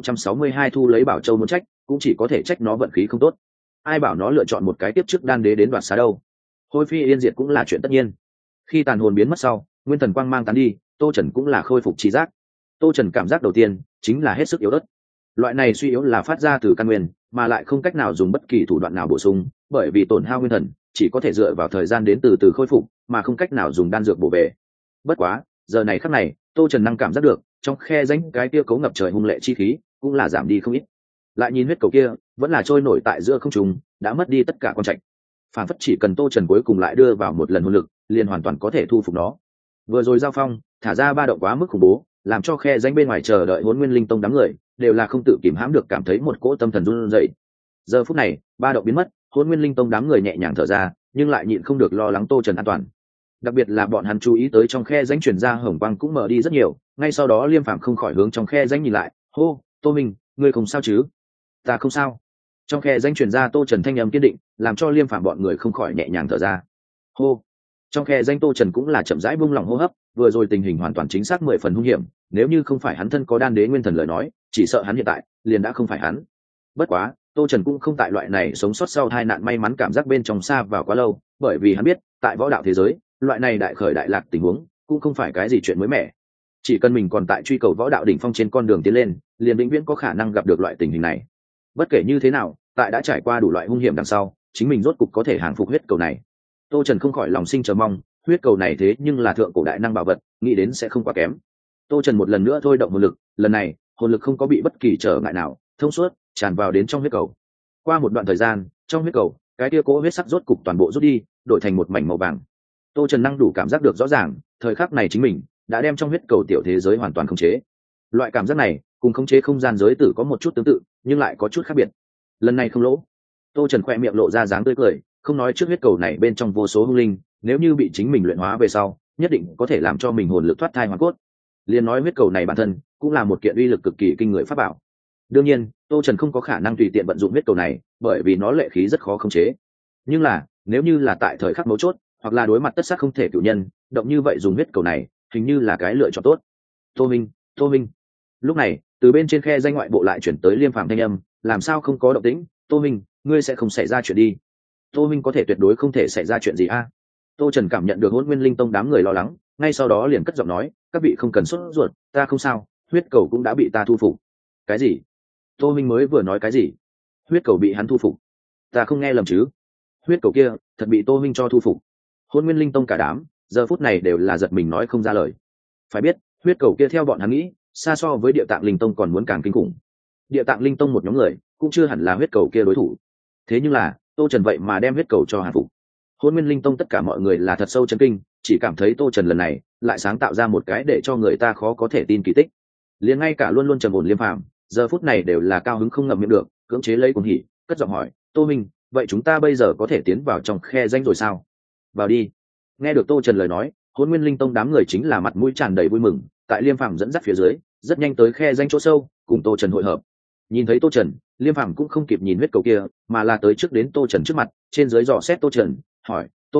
2662 thu lấy Bảo Châu. Muốn trách cũng chỉ có thể trách nó vận khí không tốt. Ai bảo nó lựa chọn một cái tiếp trước đan đế đến đoạt xá đâu. Hôi phi yên diệt cũng là chuyện tất nhiên. Khi tàn hồn biến mất sau, nguyên thần quang mang tán đi, tô trần cũng là khôi phục trí giác. Tô trần cảm giác đầu tiên chính là hết sức yếu ớt. Loại này suy yếu là phát ra từ căn nguyên, mà lại không cách nào dùng bất kỳ thủ đoạn nào bổ sung, bởi vì tổn hao nguyên thần chỉ có thể dựa vào thời gian đến từ từ khôi phục, mà không cách nào dùng đan dược bổ về. Bất quá giờ này khắc này, tô trần năng cảm giác được trong khe rãnh cái kia cấu ngập trời hung lệ chi khí cũng là giảm đi không ít. Lại nhìn huyết cầu kia vẫn là trôi nổi tại giữa không trung, đã mất đi tất cả quan trạch, phản phất chỉ cần tô trần cuối cùng lại đưa vào một lần hồn lực liền hoàn toàn có thể thu phục nó. Vừa rồi giao phong thả ra ba động quá mức khủng bố, làm cho khe rãnh bên ngoài chờ đợi Hỗn Nguyên Linh Tông đám người đều là không tự kìm hãm được cảm thấy một cỗ tâm thần run rẩy. Giờ phút này ba động biến mất, Hỗn Nguyên Linh Tông đám người nhẹ nhàng thở ra, nhưng lại nhịn không được lo lắng tô trần an toàn. Đặc biệt là bọn hắn chú ý tới trong khe rãnh truyền ra hồng quang cũng mở đi rất nhiều, ngay sau đó Liêm Phàm không khỏi hướng trong khe rãnh nhìn lại, hô, tô minh, ngươi không sao chứ? Ta không sao. Trong khe rãnh truyền ra tô trần thanh âm kiên định, làm cho Liêm Phàm bọn người không khỏi nhẹ nhàng thở ra. Hô. Trong khe rãnh tô trần cũng là chậm rãi buông lỏng hô hấp, vừa rồi tình hình hoàn toàn chính xác 10 phần hung hiểm, nếu như không phải hắn thân có đan đế nguyên thần lời nói, chỉ sợ hắn hiện tại liền đã không phải hắn. Bất quá tô trần cũng không tại loại này sống sót sau tai nạn may mắn cảm giác bên trong xa vào quá lâu, bởi vì hắn biết tại võ đạo thế giới loại này đại khởi đại lạc tình huống cũng không phải cái gì chuyện mới mẻ. Chỉ cần mình còn tại truy cầu võ đạo đỉnh phong trên con đường tiến lên, liền vĩnh viễn có khả năng gặp được loại tình hình này. Bất kể như thế nào, tại đã trải qua đủ loại hung hiểm đằng sau, chính mình rốt cục có thể hàng phục huyết cầu này. Tô trần không khỏi lòng sinh chờ mong, huyết cầu này thế nhưng là thượng cổ đại năng bảo vật, nghĩ đến sẽ không quá kém. Tô trần một lần nữa thôi động hồn lực, lần này hồn lực không có bị bất kỳ trở ngại nào, thông suốt tràn vào đến trong huyết cầu. Qua một đoạn thời gian, trong huyết cầu cái tia cố huyết sắc rốt cục toàn bộ rút đi, đổi thành một mảnh màu vàng. Tô trần năng đủ cảm giác được rõ ràng, thời khắc này chính mình đã đem trong huyết cầu tiểu thế giới hoàn toàn khống chế. Loại cảm giác này cùng khống chế không gian giới tử có một chút tương tự, nhưng lại có chút khác biệt. Lần này không lỗ. Tô trần khoe miệng lộ ra dáng tươi cười, không nói trước huyết cầu này bên trong vô số hung linh, nếu như bị chính mình luyện hóa về sau, nhất định có thể làm cho mình hồn lực thoát thai hoàn cốt. Liên nói huyết cầu này bản thân cũng là một kiện uy lực cực kỳ kinh người pháp bảo. Đương nhiên tô trần không có khả năng tùy tiện vận dụng huyết cầu này, bởi vì nó lệ khí rất khó khống chế. Nhưng là nếu như là tại thời khắc mấu chốt, hoặc là đối mặt tất sát không thể cử nhân, động như vậy dùng huyết cầu này hình như là cái lựa chọn tốt. Tô minh. Lúc này từ bên trên khe danh ngoại bộ lại chuyển tới Liêm Phàm thanh âm, làm sao không có động tĩnh? Tô minh, ngươi sẽ không xảy ra chuyện đi? Tô minh có thể tuyệt đối không thể xảy ra chuyện gì a? Tô trần cảm nhận được Hỗn Nguyên Linh Tông đám người lo lắng, ngay sau đó liền cất giọng nói, các vị không cần sốt ruột, ta không sao, huyết cầu cũng đã bị ta thu phục. Cái gì? Tô minh mới vừa nói cái gì? Huyết cầu bị hắn thu phục? Ta không nghe lầm chứ? Huyết cầu kia thật bị tô minh cho thu phục? Hỗn Nguyên Linh Tông cả đám giờ phút này đều là giật mình nói không ra lời. Phải biết huyết cầu kia theo bọn hắn nghĩ xa so với Địa Tạng Linh Tông còn muốn càng kinh khủng. Địa Tạng Linh Tông một nhóm người cũng chưa hẳn là huyết cầu kia đối thủ, thế nhưng là tô trần vậy mà đem huyết cầu cho hạ phục. Hỗn Nguyên Linh Tông tất cả mọi người là thật sâu chấn kinh, chỉ cảm thấy tô trần lần này lại sáng tạo ra một cái để cho người ta khó có thể tin kỳ tích. Liền ngay cả luôn luôn trầm ổn Liêm Phàm giờ phút này đều là cao hứng không ngậm miệng được, cưỡng chế lấy cuồng hỉ, cất giọng hỏi, tô minh, vậy chúng ta bây giờ có thể tiến vào trong khe danh rồi sao? Vào đi. Nghe được tô trần lời nói, Hỗn Nguyên Linh Tông đám người chính là mặt mũi tràn đầy vui mừng, tại Liêm Phàm dẫn dắt phía dưới rất nhanh tới khe danh chỗ sâu cùng tô trần hội hợp. Nhìn thấy tô trần, Liêm Phàm cũng không kịp nhìn huyết cầu kia, mà là tới trước đến tô trần trước mặt, trên dưới dò xét tô trần, hỏi, tô minh,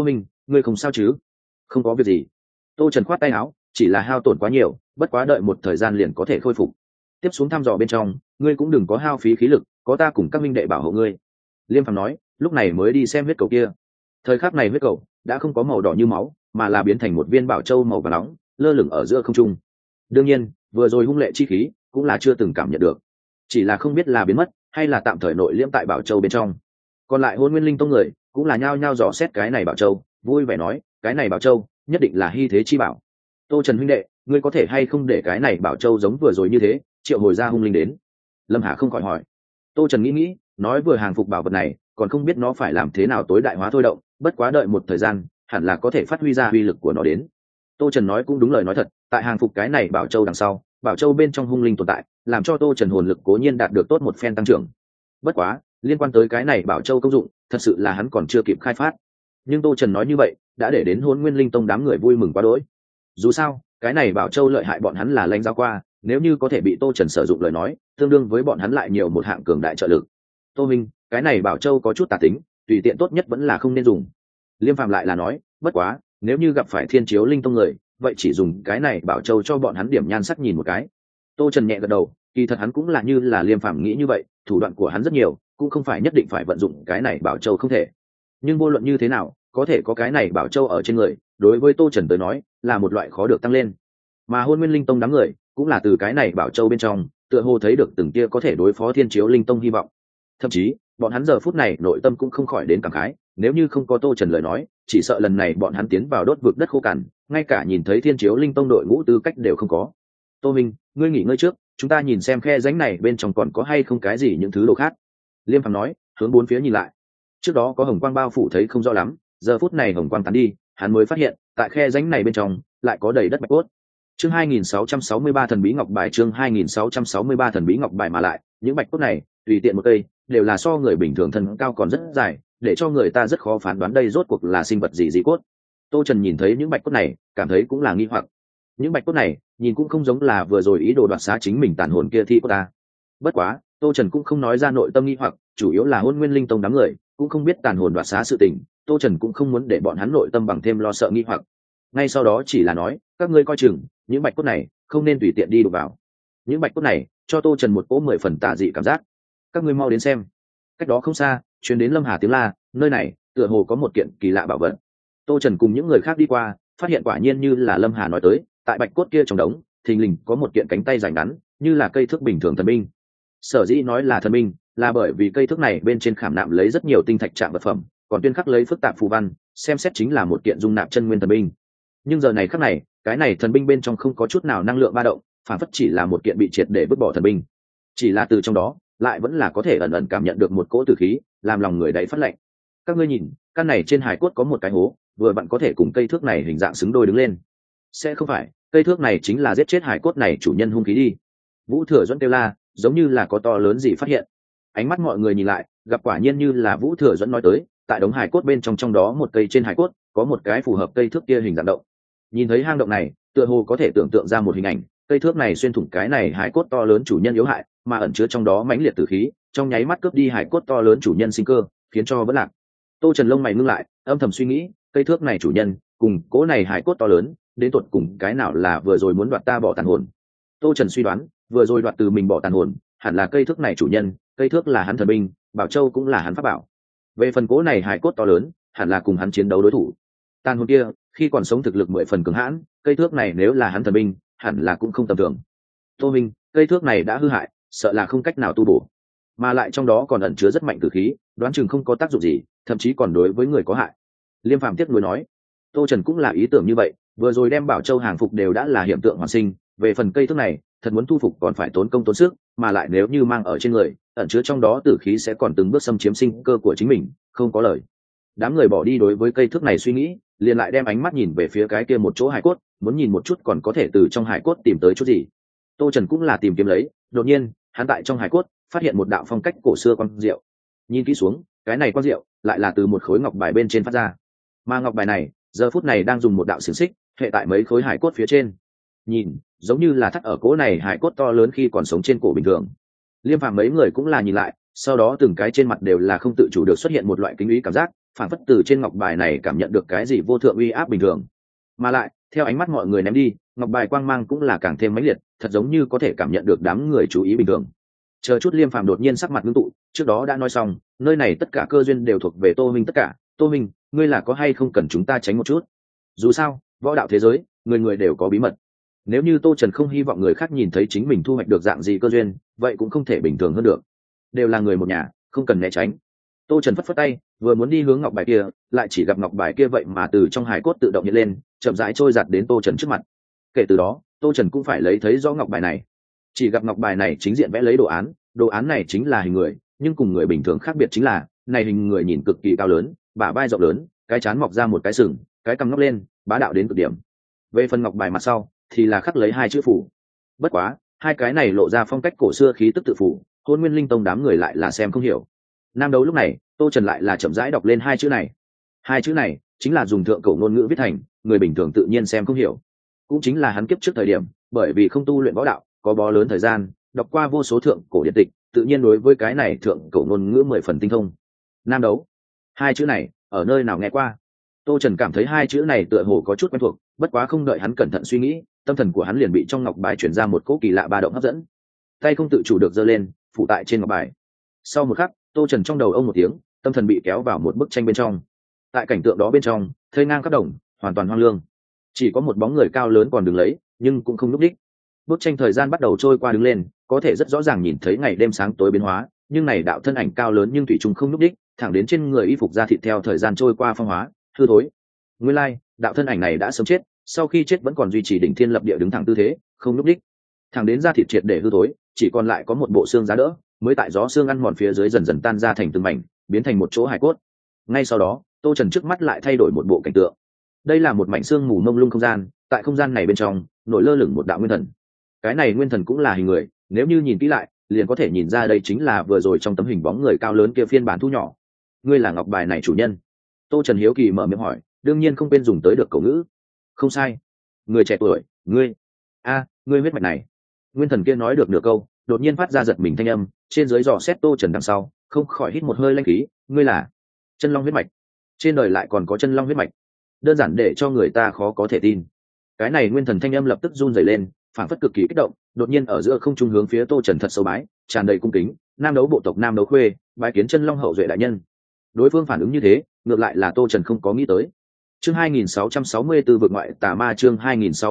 ngươi không sao chứ? Không có việc gì. Tô Trần khoát tay áo, chỉ là hao tổn quá nhiều, bất quá đợi một thời gian liền có thể khôi phục. Tiếp xuống thăm dò bên trong, ngươi cũng đừng có hao phí khí lực, có ta cùng các minh đệ bảo hộ ngươi. Liêm Phàm nói, lúc này mới đi xem huyết cầu kia. Thời khắc này huyết cầu đã không có màu đỏ như máu, mà là biến thành một viên bảo châu màu vàng nóng, lơ lửng ở giữa không trung. Đương nhiên, vừa rồi hung lệ chi khí cũng là chưa từng cảm nhận được, chỉ là không biết là biến mất hay là tạm thời nội liễm tại bảo châu bên trong. Còn lại Hôn Nguyên Linh Tông người cũng là nhao nhao dò xét cái này bảo châu, vui vẻ nói, cái này bảo châu nhất định là hy thế chi bảo. Tô Trần huynh đệ, ngươi có thể hay không để cái này bảo châu giống vừa rồi như thế triệu hồi ra hung linh đến? Lâm Hà không khỏi hỏi. Tô Trần nghĩ, nói vừa hàng phục bảo vật này còn không biết nó phải làm thế nào tối đại hóa thôi động, bất quá đợi một thời gian hẳn là có thể phát huy ra uy lực của nó đến. Tô Trần nói cũng đúng lời nói thật, tại hàng phục cái này bảo châu đằng sau, bảo châu bên trong hung linh tồn tại, làm cho Tô Trần hồn lực cố nhiên đạt được tốt một phen tăng trưởng. Bất quá, liên quan tới cái này bảo châu công dụng, thật sự là hắn còn chưa kịp khai phát. Nhưng Tô Trần nói như vậy, đã để đến Hỗn Nguyên Linh Tông đám người vui mừng quá đỗi. Dù sao, cái này bảo châu lợi hại bọn hắn là lãnh giáo qua, nếu như có thể bị Tô Trần sử dụng lời nói, tương đương với bọn hắn lại nhiều một hạng cường đại trợ lực. Tô Minh, cái này bảo châu có chút tà tính, tùy tiện tốt nhất vẫn là không nên dùng. Liêm Phàm lại là nói, bất quá, nếu như gặp phải Thiên Chiếu Linh Tông người, vậy chỉ dùng cái này bảo châu cho bọn hắn điểm nhan sắc nhìn một cái. Tô Trần nhẹ gật đầu, kỳ thật hắn cũng là như là Liêm Phàm nghĩ như vậy, thủ đoạn của hắn rất nhiều, cũng không phải nhất định phải vận dụng cái này bảo châu không thể. Nhưng vô luận như thế nào, có thể có cái này bảo châu ở trên người, đối với Tô Trần tới nói, là một loại khó được tăng lên. Mà Hôn Nguyên Linh Tông đám người, cũng là từ cái này bảo châu bên trong, tựa hồ thấy được từng kia có thể đối phó Thiên Chiếu Linh Tông hy vọng. Thậm chí, bọn hắn giờ phút này nội tâm cũng không khỏi đến cảm khái, nếu như không có Tô Trần lời nói, chỉ sợ lần này bọn hắn tiến vào đốt vực đất khô cằn, ngay cả nhìn thấy Thiên Chiếu Linh Tông đội ngũ tư cách đều không có. Tô Minh, ngươi nghỉ ngơi trước, chúng ta nhìn xem khe rãnh này bên trong còn có hay không cái gì những thứ đồ khác. Liêm Phàm nói, hướng bốn phía nhìn lại. Trước đó có hồng quang bao phủ thấy không rõ lắm, giờ phút này hồng quang tán đi, hắn mới phát hiện, tại khe rãnh này bên trong lại có đầy đất bạch cốt. Chương 2663 thần bí ngọc bài, chương 2663 thần bí ngọc bài, mà lại, những bạch cốt này, tùy tiện một cây, đều là so người bình thường thân cao còn rất dài, để cho người ta rất khó phán đoán đây rốt cuộc là sinh vật gì dị cốt. Tô Trần nhìn thấy những bạch cốt này, cảm thấy cũng là nghi hoặc. Những bạch cốt này, nhìn cũng không giống là vừa rồi ý đồ đoạt xá chính mình tàn hồn kia thi của ta. Bất quá, Tô Trần cũng không nói ra nội tâm nghi hoặc, chủ yếu là Hôn Nguyên Linh Tông đám người cũng không biết tàn hồn đoạt xá sự tình, Tô Trần cũng không muốn để bọn hắn nội tâm bằng thêm lo sợ nghi hoặc. Ngay sau đó chỉ là nói, các ngươi coi chừng, những bạch cốt này không nên tùy tiện đi đụng vào. Những bạch cốt này cho Tô Trần một cỗ 10 phần tà dị cảm giác. Các ngươi mau đến xem. Cách đó không xa, truyền đến Lâm Hà tiếng la, nơi này tựa hồ có một kiện kỳ lạ bảo vật. Tô Trần cùng những người khác đi qua, phát hiện quả nhiên như là Lâm Hà nói tới, tại bạch cốt kia trong đống, thình lình có một kiện cánh tay dài ngắn, như là cây thước bình thường thần binh. Sở dĩ nói là thần binh, là bởi vì cây thước này bên trên khảm nạm lấy rất nhiều tinh thạch trạng vật phẩm, còn tuyên khắc lấy phức tạp phù văn, xem xét chính là một kiện dung nạp chân nguyên thần binh. Nhưng giờ này khắc này, cái này thần binh bên trong không có chút nào năng lượng ba động, phản phất chỉ là một kiện bị triệt để vứt bỏ thần binh. Chỉ là từ trong đó, lại vẫn là có thể ẩn ẩn cảm nhận được một cỗ tử khí, làm lòng người đấy phát lạnh. Các ngươi nhìn, căn này trên hải cốt có một cái hố, vừa vặn có thể cùng cây thước này hình dạng xứng đôi đứng lên. Sẽ không phải, cây thước này chính là giết chết hải cốt này chủ nhân hung khí đi. Vũ Thừa Duẫn kêu la, giống như là có to lớn gì phát hiện. Ánh mắt mọi người nhìn lại, gặp quả nhiên như là Vũ Thừa Duẫn nói tới, tại đống hải cốt bên trong đó một cây trên hải cốt, có một cái phù hợp cây thước kia hình dạng động. Nhìn thấy hang động này, tựa hồ có thể tưởng tượng ra một hình ảnh, cây thước này xuyên thủng cái này hải cốt to lớn chủ nhân yếu hại, mà ẩn chứa trong đó mãnh liệt tử khí, trong nháy mắt cướp đi hải cốt to lớn chủ nhân sinh cơ, khiến cho vẫn lạc. Tô Trần lông mày ngưng lại, âm thầm suy nghĩ, cây thước này chủ nhân, cùng cố này hải cốt to lớn, đến tột cùng cái nào là vừa rồi muốn đoạt ta bỏ tàn hồn. Tô Trần suy đoán, vừa rồi đoạt từ mình bỏ tàn hồn, hẳn là cây thước này chủ nhân, cây thước là hắn thần binh, bảo châu cũng là hắn pháp bảo. Về phần cố này hải cốt to lớn, hẳn là cùng hắn chiến đấu đối thủ. Tàn hồn kia, khi còn sống thực lực 10 phần cường hãn, cây thước này nếu là hắn thần binh, hẳn là cũng không tầm thường. Tô Minh, cây thước này đã hư hại, sợ là không cách nào tu bổ, mà lại trong đó còn ẩn chứa rất mạnh tử khí, đoán chừng không có tác dụng gì, thậm chí còn đối với người có hại. Liêm Phàm tiếc nuối nói. Tô Trần cũng là ý tưởng như vậy, vừa rồi đem bảo châu hàng phục đều đã là hiện tượng hoàn sinh, về phần cây thước này, thật muốn thu phục còn phải tốn công tốn sức, mà lại nếu như mang ở trên người, ẩn chứa trong đó tử khí sẽ còn từng bước xâm chiếm sinh cơ của chính mình, không có lời. Đám người bỏ đi đối với cây thước này suy nghĩ, liền lại đem ánh mắt nhìn về phía cái kia một chỗ hải cốt, muốn nhìn một chút còn có thể từ trong hải cốt tìm tới chút gì. Tô Trần cũng là tìm kiếm lấy, đột nhiên, hắn tại trong hải cốt phát hiện một đạo phong cách cổ xưa quang diệu. Nhìn kỹ xuống, cái này quang diệu lại là từ một khối ngọc bài bên trên phát ra. Mà ngọc bài này, giờ phút này đang dùng một đạo xiềng xích hệ tại mấy khối hải cốt phía trên. Nhìn, giống như là thắt ở cỗ này hải cốt to lớn khi còn sống trên cổ bình thường. Liêm Phàm mấy người cũng là nhìn lại, sau đó từng cái trên mặt đều là không tự chủ được xuất hiện một loại kính ý cảm giác, phản phất từ trên ngọc bài này cảm nhận được cái gì vô thượng uy áp bình thường. Mà lại theo ánh mắt mọi người ném đi, ngọc bài quang mang cũng là càng thêm mãnh liệt, thật giống như có thể cảm nhận được đám người chú ý bình thường. Chờ chút Liêm Phàm đột nhiên sắc mặt ngưng tụ, trước đó đã nói xong, nơi này tất cả cơ duyên đều thuộc về Tô Minh tất cả. Tô Minh, ngươi là có hay không cần chúng ta tránh một chút? Dù sao, võ đạo thế giới, người người đều có bí mật. Nếu như Tô Trần không hy vọng người khác nhìn thấy chính mình thu hoạch được dạng gì cơ duyên, vậy cũng không thể bình thường hơn được. Đều là người một nhà, không cần né tránh. Tô Trần phất phất tay, vừa muốn đi hướng ngọc bài kia, lại chỉ gặp ngọc bài kia vậy mà từ trong hài cốt tự động hiện lên, chậm rãi trôi giạt đến Tô Trần trước mặt. Kể từ đó, Tô Trần cũng phải lấy thấy rõ ngọc bài này. Chỉ gặp ngọc bài này chính diện vẽ lấy đồ án này chính là hình người, nhưng cùng người bình thường khác biệt chính là, này hình người nhìn cực kỳ cao lớn, bả vai rộng lớn, cái trán mọc ra một cái sừng, cái cằm ngóc lên, bá đạo đến cực điểm. Về phần ngọc bài mặt sau, thì là khắc lấy hai chữ phủ. Bất quá, hai cái này lộ ra phong cách cổ xưa khí tức tự phủ, Hôn Nguyên Linh Tông đám người lại là xem không hiểu. Nam đấu lúc này, Tô Trần lại là chậm rãi đọc lên hai chữ này. Hai chữ này chính là dùng thượng cổ ngôn ngữ viết thành, người bình thường tự nhiên xem không hiểu. Cũng chính là hắn kiếp trước thời điểm, bởi vì không tu luyện võ đạo, có bó lớn thời gian, đọc qua vô số thượng cổ điện tịch, tự nhiên đối với cái này thượng cổ ngôn ngữ 10 phần tinh thông. Nam đấu, hai chữ này ở nơi nào nghe qua? Tô Trần cảm thấy hai chữ này tựa hồ có chút quen thuộc, bất quá không đợi hắn cẩn thận suy nghĩ, tâm thần của hắn liền bị trong ngọc bài chuyển ra một cỗ kỳ lạ ba động hấp dẫn. Tay không tự chủ được giơ lên, phủ tại trên ngọc bài. Sau một khắc, Tô Trần trong đầu ông một tiếng, tâm thần bị kéo vào một bức tranh bên trong. Tại cảnh tượng đó bên trong, thây ngang khắp đồng, hoàn toàn hoang lương. Chỉ có một bóng người cao lớn còn đứng lấy, nhưng cũng không lúc đích. Bức tranh thời gian bắt đầu trôi qua đứng lên, có thể rất rõ ràng nhìn thấy ngày đêm sáng tối biến hóa, nhưng này đạo thân ảnh cao lớn nhưng thủy chung không lúc đích, thẳng đến trên người y phục da thịt theo thời gian trôi qua phong hóa, hư thối. Nguyên lai, đạo thân ảnh này đã sớm chết, sau khi chết vẫn còn duy trì đỉnh thiên lập địa đứng thẳng tư thế, không lúc đích. Thẳng đến da thịt triệt để hư thối, chỉ còn lại có một bộ xương giá đỡ, mới tại gió xương ăn mòn phía dưới dần dần tan ra thành từng mảnh, biến thành một chỗ hải cốt. Ngay sau đó, Tô Trần trước mắt lại thay đổi một bộ cảnh tượng. Đây là một mảnh xương mù mông lung không gian, tại không gian này bên trong, nổi lơ lửng một đạo nguyên thần. Cái này nguyên thần cũng là hình người, nếu như nhìn kỹ lại, liền có thể nhìn ra đây chính là vừa rồi trong tấm hình bóng người cao lớn kia phiên bản thu nhỏ. Ngươi là ngọc bài này chủ nhân? Tô Trần hiếu kỳ mở miệng hỏi, đương nhiên không quên dùng tới được cổ ngữ. Không sai. Người trẻ tuổi, ngươi. Ngươi huyết mạch này. Nguyên thần kia nói được nửa câu, đột nhiên phát ra giật mình thanh âm, trên dưới dò xét Tô Trần đằng sau, không khỏi hít một hơi lanh khí, ngươi là chân long huyết mạch? Trên đời lại còn có chân long huyết mạch? Đơn giản để cho người ta khó có thể tin. Cái này nguyên thần thanh âm lập tức run rẩy lên, phản phất cực kỳ kích động, đột nhiên ở giữa không trung hướng phía Tô Trần thật sâu bái, tràn đầy cung kính, nam đấu bộ tộc nam đấu khuê, bái kiến chân long hậu duệ đại nhân. Đối phương phản ứng như thế, ngược lại là Tô Trần không có nghĩ tới. Chương 2664 vực ngoại tà ma, chương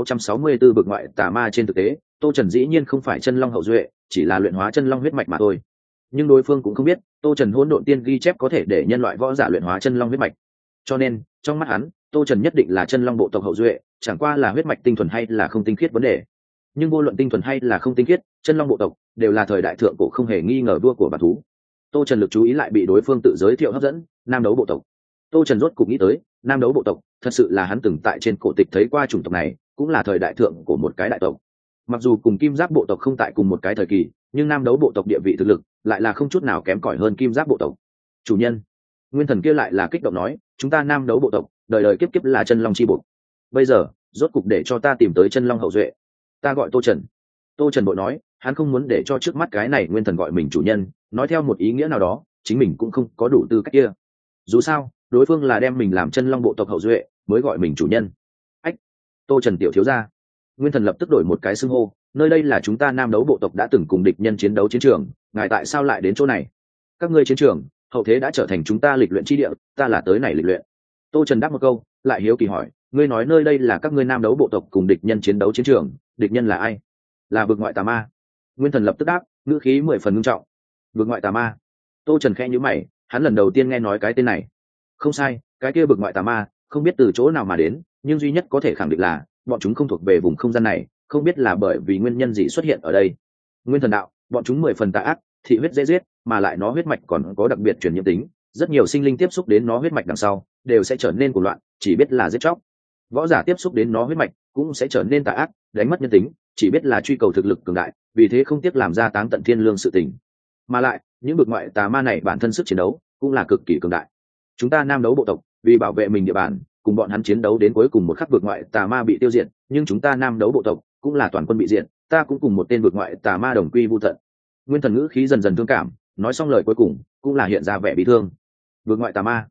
2664 vực ngoại tà ma. Trên thực tế, Tô Trần dĩ nhiên không phải chân long hậu duệ, chỉ là luyện hóa chân long huyết mạch mà thôi. Nhưng đối phương cũng không biết, Tô Trần hỗn độn tiên ghi chép có thể để nhân loại võ giả luyện hóa chân long huyết mạch. Cho nên, trong mắt hắn, Tô Trần nhất định là chân long bộ tộc hậu duệ, chẳng qua là huyết mạch tinh thuần hay là không tinh khiết vấn đề. Nhưng vô luận tinh thuần hay là không tinh khiết, chân long bộ tộc đều là thời đại thượng cổ không hề nghi ngờ vua của bản thú. Tô Trần lực chú ý lại bị đối phương tự giới thiệu hấp dẫn, nam đấu bộ tộc. Tô Trần rốt cục nghĩ tới, nam đấu bộ tộc, thật sự là hắn từng tại trên cổ tịch thấy qua chủng tộc này, cũng là thời đại thượng của một cái đại tộc. Mặc dù cùng kim giáp bộ tộc không tại cùng một cái thời kỳ, nhưng nam đấu bộ tộc địa vị thực lực lại là không chút nào kém cỏi hơn kim giáp bộ tộc. Chủ nhân, nguyên thần kia lại là kích động nói, chúng ta nam đấu bộ tộc, đời đời kiếp kiếp là chân long chi bộ. Bây giờ, rốt cục để cho ta tìm tới chân long hậu duệ. Ta gọi Tô Trần. Tô Trần bội nói, hắn không muốn để cho trước mắt cái này nguyên thần gọi mình chủ nhân, nói theo một ý nghĩa nào đó, chính mình cũng không có đủ tư cách kia. Dù sao, đối phương là đem mình làm chân long bộ tộc hậu duệ, mới gọi mình chủ nhân. Ách, Tô Trần tiểu thiếu gia. Nguyên thần lập tức đổi một cái xưng hô, nơi đây là chúng ta nam đấu bộ tộc đã từng cùng địch nhân chiến đấu chiến trường, ngài tại sao lại đến chỗ này? Các ngươi chiến trường, hậu thế đã trở thành chúng ta lịch luyện chi địa, ta là tới này lịch luyện. Tô Trần đáp một câu, lại hiếu kỳ hỏi, ngươi nói nơi đây là các ngươi nam đấu bộ tộc cùng địch nhân chiến đấu chiến trường, địch nhân là ai? Là vực ngoại tà ma. Nguyên thần lập tức đáp, ngữ khí 10 phần nghiêm trọng. Vực ngoại tà ma? Tô Trần khẽ nhíu mày, hắn lần đầu tiên nghe nói cái tên này. Không sai, cái kia vực ngoại tà ma, không biết từ chỗ nào mà đến, nhưng duy nhất có thể khẳng định là bọn chúng không thuộc về vùng không gian này, không biết là bởi vì nguyên nhân gì xuất hiện ở đây. Nguyên thần đạo, bọn chúng 10 phần tà ác, thị huyết dễ giết, mà lại nó huyết mạch còn có đặc biệt truyền nhiễm tính, rất nhiều sinh linh tiếp xúc đến nó huyết mạch đằng sau, đều sẽ trở nên cuồng loạn, chỉ biết là giết chóc. Võ giả tiếp xúc đến nó huyết mạch, cũng sẽ trở nên tà ác, đánh mất nhân tính, chỉ biết là truy cầu thực lực cường đại, vì thế không tiếc làm ra táng tận thiên lương sự tình. Mà lại, những vực ngoại tà ma này bản thân sức chiến đấu cũng là cực kỳ cường đại. Chúng ta nam đấu bộ tộc, vì bảo vệ mình địa bàn, cùng bọn hắn chiến đấu đến cuối cùng một khắc vực ngoại tà ma bị tiêu diệt, nhưng chúng ta nam đấu bộ tộc cũng là toàn quân bị diệt, ta cũng cùng một tên vực ngoại tà ma đồng quy vu tận. Nguyên thần ngữ khí dần dần thương cảm, nói xong lời cuối cùng cũng là hiện ra vẻ bị thương. Vực ngoại tà ma,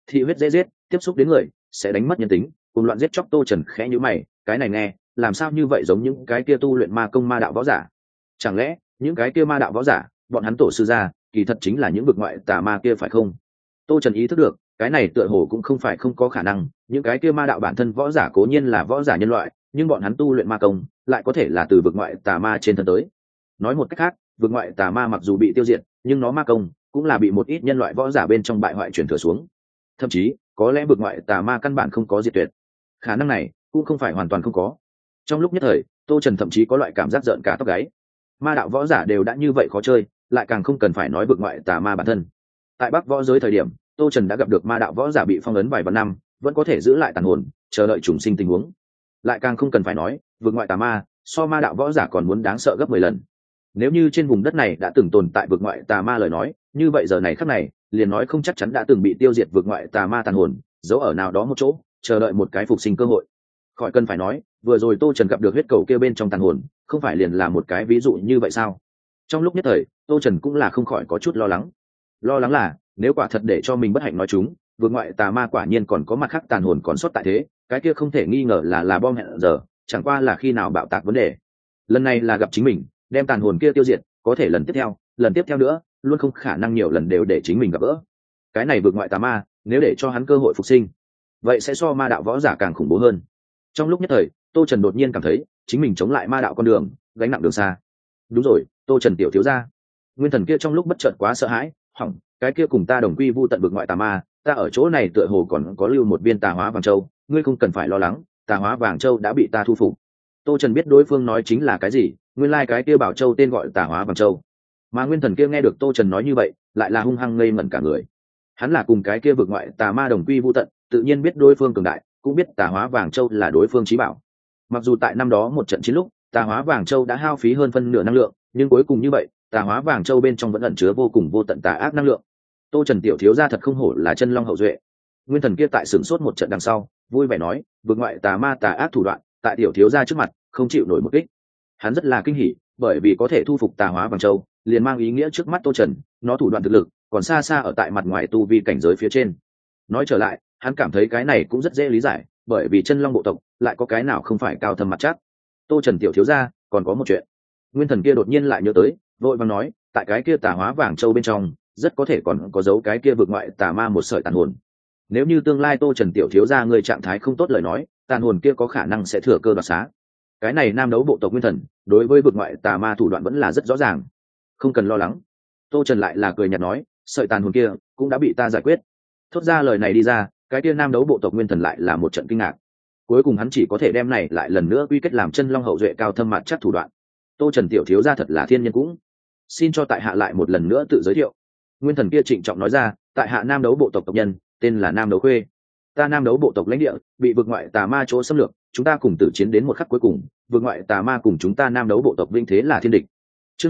thị huyết dễ giết, tiếp xúc đến người sẽ đánh mất nhân tính, cùng loạn giết chóc. Tô Trần khẽ nhíu mày, cái này nghe làm sao như vậy giống những cái kia tu luyện ma công ma đạo võ giả? Chẳng lẽ những cái kia ma đạo võ giả bọn hắn tổ sư gia kỳ thật chính là những vực ngoại tà ma kia phải không? Tô Trần ý thức được cái này tựa hồ cũng không phải không có khả năng, những cái kia ma đạo bản thân võ giả cố nhiên là võ giả nhân loại, nhưng bọn hắn tu luyện ma công lại có thể là từ vực ngoại tà ma trên thân tới. Nói một cách khác, vực ngoại tà ma mặc dù bị tiêu diệt, nhưng nó ma công cũng là bị một ít nhân loại võ giả bên trong bại hoại truyền thừa xuống. Thậm chí có lẽ vực ngoại tà ma căn bản không có diệt tuyệt, khả năng này cũng không phải hoàn toàn không có. Trong lúc nhất thời, Tô Trần thậm chí có loại cảm giác rợn cả tóc gáy. Ma đạo võ giả đều đã như vậy khó chơi, lại càng không cần phải nói vực ngoại tà ma bản thân. Tại Bắc võ giới thời điểm, Tô Trần đã gặp được ma đạo võ giả bị phong ấn vài vạn năm, vẫn có thể giữ lại tàn hồn, chờ đợi trùng sinh tình huống. Lại càng không cần phải nói, vực ngoại tà ma so ma đạo võ giả còn muốn đáng sợ gấp 10 lần. Nếu như trên vùng đất này đã từng tồn tại vực ngoại tà ma lời nói, như vậy giờ này khắc này, liền nói không chắc chắn đã từng bị tiêu diệt vực ngoại tà ma tàn hồn, giấu ở nào đó một chỗ, chờ đợi một cái phục sinh cơ hội. Khỏi cần phải nói, vừa rồi Tô Trần gặp được huyết cầu kia bên trong tàn hồn, không phải liền là một cái ví dụ như vậy sao? Trong lúc nhất thời, Tô Trần cũng là không khỏi có chút lo lắng. Lo lắng là, nếu quả thật để cho mình bất hạnh nói chúng, vượt ngoại tà ma quả nhiên còn có mặt khác tàn hồn còn sót tại thế, cái kia không thể nghi ngờ là bom hẹn giờ, chẳng qua là khi nào bạo tạc vấn đề. Lần này là gặp chính mình, đem tàn hồn kia tiêu diệt, có thể lần tiếp theo nữa, luôn không khả năng nhiều lần đều để chính mình gặp gỡ. Cái này vượt ngoại tà ma, nếu để cho hắn cơ hội phục sinh, vậy sẽ so ma đạo võ giả càng khủng bố hơn. Trong lúc nhất thời, Tô Trần đột nhiên cảm thấy chính mình chống lại ma đạo con đường, gánh nặng đường xa. Đúng rồi, Tô Trần tiểu thiếu gia. Nguyên Thần kia trong lúc bất chợt quá sợ hãi, hỏng, cái kia cùng ta đồng quy vu tận vực ngoại tà ma, ta ở chỗ này tựa hồ còn có lưu một viên tà hóa vàng châu, ngươi không cần phải lo lắng, tà hóa vàng châu đã bị ta thu phục. Tô Trần biết đối phương nói chính là cái gì, nguyên lai cái kia bảo châu tên gọi tà hóa vàng châu. Mà Nguyên Thần kia nghe được Tô Trần nói như vậy, lại là hung hăng ngây ngẩn cả người. Hắn là cùng cái kia vực ngoại tà ma đồng quy vu tận, tự nhiên biết đối phương cường đại, cũng biết tà hóa vàng châu là đối phương chí bảo. Mặc dù tại năm đó một trận chiến lúc, tà hóa vàng châu đã hao phí hơn phân nửa năng lượng, nhưng cuối cùng như vậy, tà hóa vàng châu bên trong vẫn ẩn chứa vô cùng vô tận tà ác năng lượng. Tô Trần tiểu thiếu gia thật không hổ là chân long hậu duệ. Nguyên Thần kia tại sửng sốt một trận đằng sau, vui vẻ nói, vượt ngoại tà ma tà ác thủ đoạn, tại tiểu thiếu gia trước mặt, không chịu nổi một kích. Hắn rất là kinh hỉ, bởi vì có thể thu phục tà hóa vàng châu, liền mang ý nghĩa trước mắt Tô Trần, nó thủ đoạn thực lực còn xa xa ở tại mặt ngoài tu vi cảnh giới phía trên. Nói trở lại, hắn cảm thấy cái này cũng rất dễ lý giải, bởi vì chân long bộ tộc lại có cái nào không phải cao thâm mặt chắc. Tô Trần tiểu thiếu gia, còn có một chuyện. Nguyên Thần kia đột nhiên lại nhớ tới, vội vàng nói, tại cái kia tà hóa vàng châu bên trong, rất có thể còn có dấu cái kia vượt ngoại tà ma một sợi tàn hồn. Nếu như tương lai Tô Trần tiểu thiếu gia người trạng thái không tốt lời nói, tàn hồn kia có khả năng sẽ thừa cơ đoạt xá. Cái này nam đấu bộ tộc Nguyên Thần, đối với vượt ngoại tà ma thủ đoạn vẫn là rất rõ ràng, không cần lo lắng. Tô Trần lại là cười nhạt nói, sợi tàn hồn kia cũng đã bị ta giải quyết. Thốt ra lời này đi ra, cái kia nam đấu bộ tộc Nguyên Thần lại là một trận kinh ngạc. Cuối cùng hắn chỉ có thể đem này lại lần nữa quy kết làm chân long hậu duệ cao thâm mặt chắc thủ đoạn. Tô Trần tiểu thiếu gia thật là thiên nhân cũng. Xin cho tại hạ lại một lần nữa tự giới thiệu. Nguyên Thần kia trịnh trọng nói ra, tại hạ nam đấu bộ tộc tộc nhân, tên là Nam Đấu Khuê. Ta nam đấu bộ tộc lãnh địa bị vực ngoại tà ma chỗ xâm lược, chúng ta cùng tử chiến đến một khắc cuối cùng, vực ngoại tà ma cùng chúng ta nam đấu bộ tộc vinh thế là thiên địch. Chương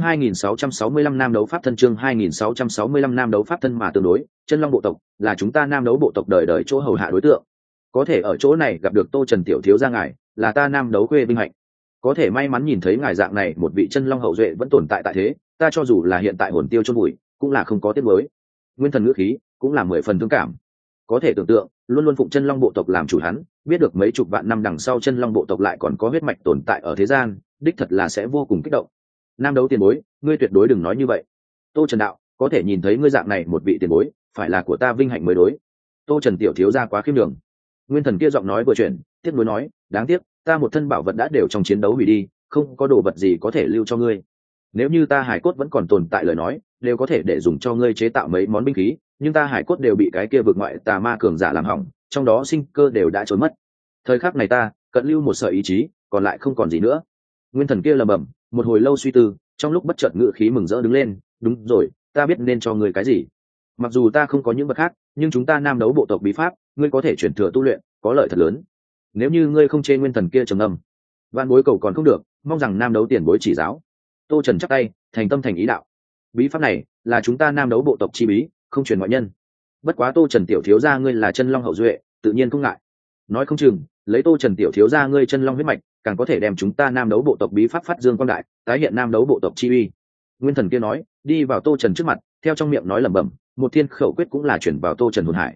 2665 nam đấu pháp thân, chương 2665 nam đấu pháp thân mà tương đối, chân long bộ tộc là chúng ta nam đấu bộ tộc đời đời chỗ hầu hạ đối tượng. Có thể ở chỗ này gặp được Tô Trần tiểu thiếu gia ngài, là ta nam đấu Khuê vinh hạnh. Có thể may mắn nhìn thấy ngài dạng này một vị chân long hậu duệ vẫn tồn tại thế, ta cho dù là hiện tại hồn tiêu chôn bụi, cũng là không có tiếc nuối. Nguyên Thần ngữ khí cũng là 10 phần thương cảm. Có thể tưởng tượng, luôn luôn phụng chân long bộ tộc làm chủ hắn, biết được mấy chục vạn năm đằng sau chân long bộ tộc lại còn có huyết mạch tồn tại ở thế gian, đích thật là sẽ vô cùng kích động. Nam đấu tiền bối, ngươi tuyệt đối đừng nói như vậy. Tô Trần đạo, có thể nhìn thấy ngươi dạng này một vị tiền bối, phải là của ta vinh hạnh mới đối. Tô Trần tiểu thiếu gia quá khiêm nhường. Nguyên Thần kia giọng nói vừa chuyển, tiếc nuối nói, đáng tiếc, ta một thân bảo vật đã đều trong chiến đấu hủy đi, không có đồ vật gì có thể lưu cho ngươi. Nếu như ta hải cốt vẫn còn tồn tại lời nói, đều có thể để dùng cho ngươi chế tạo mấy món binh khí, nhưng ta hải cốt đều bị cái kia vực ngoại tà ma cường giả làm hỏng, trong đó sinh cơ đều đã trốn mất. Thời khắc này ta cận lưu một sợi ý chí, còn lại không còn gì nữa. Nguyên Thần kia lẩm bẩm, một hồi lâu suy tư, trong lúc bất chợt ngự khí mừng rỡ đứng lên, đúng rồi, ta biết nên cho ngươi cái gì. Mặc dù ta không có những vật khác, nhưng chúng ta nam đấu bộ tộc bí pháp, ngươi có thể chuyển thừa tu luyện, có lợi thật lớn. Nếu như ngươi không chê Nguyên Thần kia trầm ngâm, van bối cầu còn không được, mong rằng nam đấu tiền bối chỉ giáo. Tô Trần chắp tay, thành tâm thành ý đạo, bí pháp này là chúng ta nam đấu bộ tộc chi bí, không truyền ngoại nhân. Bất quá Tô Trần tiểu thiếu gia ngươi là chân long hậu duệ, tự nhiên không ngại. Nói không chừng, lấy Tô Trần tiểu thiếu gia ngươi chân long huyết mạch, càng có thể đem chúng ta nam đấu bộ tộc bí pháp phát dương quang đại, tái hiện nam đấu bộ tộc chi uy. Nguyên Thần kia nói, đi vào Tô Trần trước mặt, theo trong miệng nói lẩm bẩm, một thiên khẩu quyết cũng là chuyển vào Tô Trần hồn hải.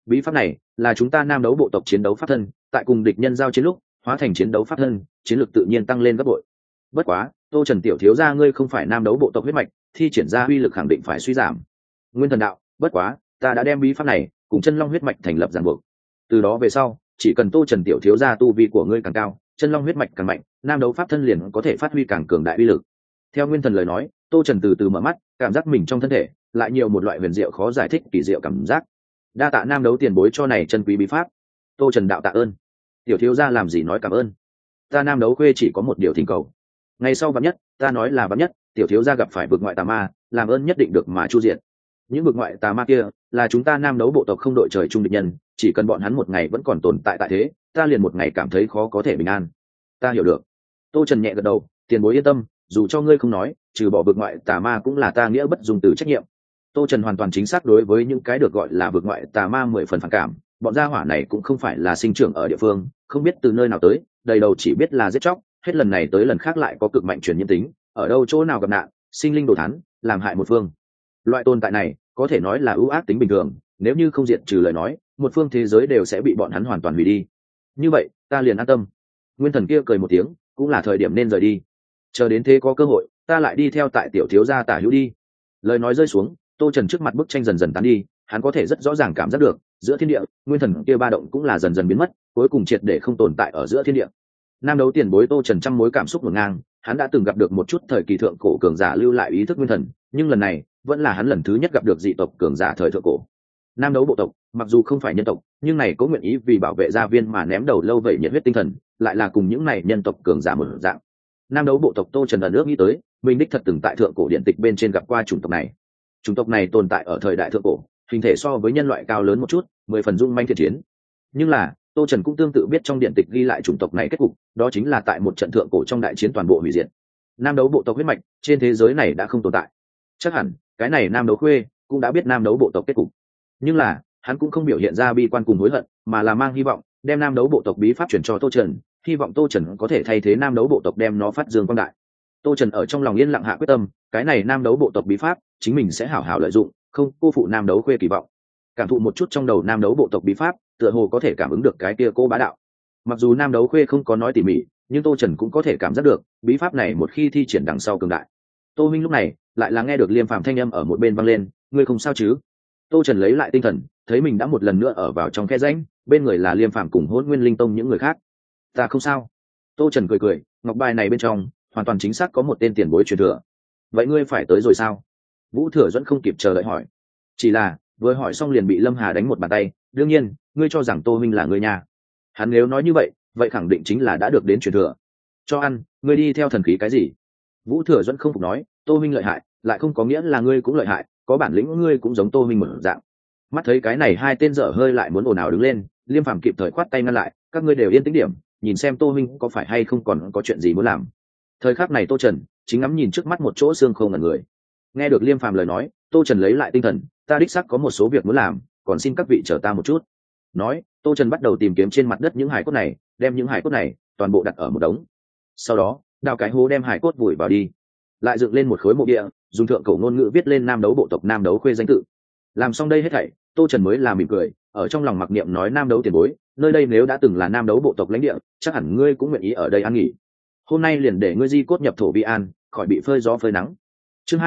bí pháp này là chúng ta nam đấu bộ tộc chiến đấu pháp thân, tại cùng địch nhân giao chiến lúc hóa thành chiến đấu pháp thân, chiến lược tự nhiên tăng lên gấp bội. Bất quá Tô Trần tiểu thiếu gia ngươi không phải nam đấu bộ tộc huyết mạch, thi triển ra uy lực khẳng định phải suy giảm. Nguyên Thần đạo, bất quá ta đã đem bí pháp này cùng chân long huyết mạch thành lập ràng buộc, từ đó về sau chỉ cần Tô Trần tiểu thiếu gia tu vi của ngươi càng cao, chân long huyết mạch càng mạnh, nam đấu pháp thân liền có thể phát huy càng cường đại uy lực. Theo Nguyên Thần lời nói, Tô Trần từ từ mở mắt, cảm giác mình trong thân thể lại nhiều một loại huyền diệu khó giải thích kỳ diệu cảm giác. Đa tạ nam đấu tiền bối cho này chân quý bí pháp. Tô Trần đạo tạ ơn. Tiểu thiếu gia làm gì nói cảm ơn, ta nam đấu khuê chỉ có một điều thỉnh cầu. Ngày sau vạn nhất, ta nói là vạn nhất, tiểu thiếu gia gặp phải vực ngoại tà ma, làm ơn nhất định được mà chu diện. Những vực ngoại tà ma kia là chúng ta nam đấu bộ tộc không đội trời chung địch nhân, chỉ cần bọn hắn một ngày vẫn còn tồn tại tại thế, ta liền một ngày cảm thấy khó có thể bình an. Ta hiểu được. Tô Trần nhẹ gật đầu, tiền bối yên tâm, dù cho ngươi không nói, trừ bỏ vực ngoại tà ma cũng là ta nghĩa bất dung từ trách nhiệm. Tô Trần hoàn toàn chính xác đối với những cái được gọi là vực ngoại tà ma 10 phần phản cảm, bọn gia hỏa này cũng không phải là sinh trưởng ở địa phương, không biết từ nơi nào tới, đầy đầu chỉ biết là giết chóc, hết lần này tới lần khác lại có cực mạnh truyền nhiễm tính, ở đâu chỗ nào gặp nạn, sinh linh đồ thán, làm hại một phương. Loại tồn tại này có thể nói là ưu ác tính bình thường, nếu như không diệt trừ lời nói, một phương thế giới đều sẽ bị bọn hắn hoàn toàn hủy đi. Như vậy, ta liền an tâm. Nguyên Thần kia cười một tiếng, cũng là thời điểm nên rời đi. Chờ đến thế có cơ hội, ta lại đi theo tại tiểu thiếu gia tả hữu đi. Lời nói rơi xuống, Tô Trần trước mặt bức tranh dần dần tán đi, hắn có thể rất rõ ràng cảm giác được, giữa thiên địa, nguyên thần kia ba động cũng là dần dần biến mất, cuối cùng triệt để không tồn tại ở giữa thiên địa. Nam đấu tiền bối Tô Trần trăm mối cảm xúc ngổn ngang, hắn đã từng gặp được một chút thời kỳ thượng cổ cường giả lưu lại ý thức nguyên thần, nhưng lần này vẫn là hắn lần thứ nhất gặp được dị tộc cường giả thời thượng cổ. Nam đấu bộ tộc, mặc dù không phải nhân tộc, nhưng này có nguyện ý vì bảo vệ gia viên mà ném đầu lâu vậy nhiệt huyết tinh thần, lại là cùng những này nhân tộc cường giả một dạng. Nam đấu bộ tộc Tô Trần ẩn ước nghĩ tới, mình đích thật từng tại thượng cổ điện tịch bên trên gặp qua chủng tộc này. Chủng tộc này tồn tại ở thời đại thượng cổ, hình thể so với nhân loại cao lớn một chút, 10 phần dung manh thiện chiến. Nhưng là Tô Trần cũng tương tự biết trong điện tịch ghi lại chủng tộc này kết cục, đó chính là tại một trận thượng cổ trong đại chiến toàn bộ hủy diệt. Nam đấu bộ tộc huyết mạch trên thế giới này đã không tồn tại. Chắc hẳn cái này Nam đấu khuê cũng đã biết Nam đấu bộ tộc kết cục, nhưng là hắn cũng không biểu hiện ra bi quan cùng hối hận, mà là mang hy vọng đem Nam đấu bộ tộc bí pháp chuyển cho Tô Trần, hy vọng Tô Trần có thể thay thế Nam đấu bộ tộc đem nó phát dương quang đại. Tô Trần ở trong lòng yên lặng hạ quyết tâm, cái này Nam đấu bộ tộc bí pháp chính mình sẽ hảo hảo lợi dụng, không cô phụ Nam đấu khuê kỳ vọng. Cảm thụ một chút trong đầu Nam đấu bộ tộc bí pháp, tựa hồ có thể cảm ứng được cái kia cô bá đạo. Mặc dù Nam đấu khuê không có nói tỉ mỉ, nhưng Tô Trần cũng có thể cảm giác được bí pháp này một khi thi triển đằng sau cường đại. Tô Minh lúc này lại là nghe được Liêm Phàm thanh âm ở một bên vang lên, ngươi không sao chứ? Tô Trần lấy lại tinh thần, thấy mình đã một lần nữa ở vào trong khe rãnh, bên người là Liêm Phàm cùng Hỗn Nguyên Linh Tông những người khác. Ta không sao. Tô Trần cười cười, ngọc bài này bên trong hoàn toàn chính xác có một tên tiền bối truyền thừa. Vậy ngươi phải tới rồi sao? Vũ Thừa Dẫn không kịp chờ đợi hỏi. Chỉ là vừa hỏi xong liền bị Lâm Hà đánh một bàn tay, đương nhiên ngươi cho rằng Tô Minh là người nhà. Hắn nếu nói như vậy, vậy khẳng định chính là đã được đến truyền thừa. Cho ăn, ngươi đi theo thần khí cái gì? Vũ Thừa Dẫn không phục nói, Tô Minh lợi hại, lại không có nghĩa là ngươi cũng lợi hại, có bản lĩnh ngươi cũng giống Tô Minh một dạng. Mắt thấy cái này hai tên dở hơi lại muốn ồn ào đứng lên, Liêm Phàm kịp thời khoát tay ngăn lại, các ngươi đều yên tĩnh điểm, nhìn xem Tô Minh có phải hay không còn có chuyện gì muốn làm. Thời khắc này Tô Trần chính ngắm nhìn trước mắt một chỗ xương khô ngẩn người. Nghe được Liêm Phàm lời nói, Tô Trần lấy lại tinh thần, ta đích xác có một số việc muốn làm, còn xin các vị chờ ta một chút. Nói, Tô Trần bắt đầu tìm kiếm trên mặt đất những hải cốt này, đem những hải cốt này toàn bộ đặt ở một đống. Sau đó đào cái hố đem hải cốt vùi vào đi, lại dựng lên một khối mộ địa, dùng thượng cổ ngôn ngữ viết lên Nam đấu bộ tộc Nam đấu khuê danh tự. Làm xong đây hết thảy, Tô Trần mới là mỉm cười, ở trong lòng mặc niệm nói, Nam đấu tiền bối, nơi đây nếu đã từng là Nam đấu bộ tộc lãnh địa, chắc hẳn ngươi cũng nguyện ý ở đây an nghỉ. Hôm nay liền để ngươi di cốt nhập thổ vi an, khỏi bị phơi gió phơi nắng. Chương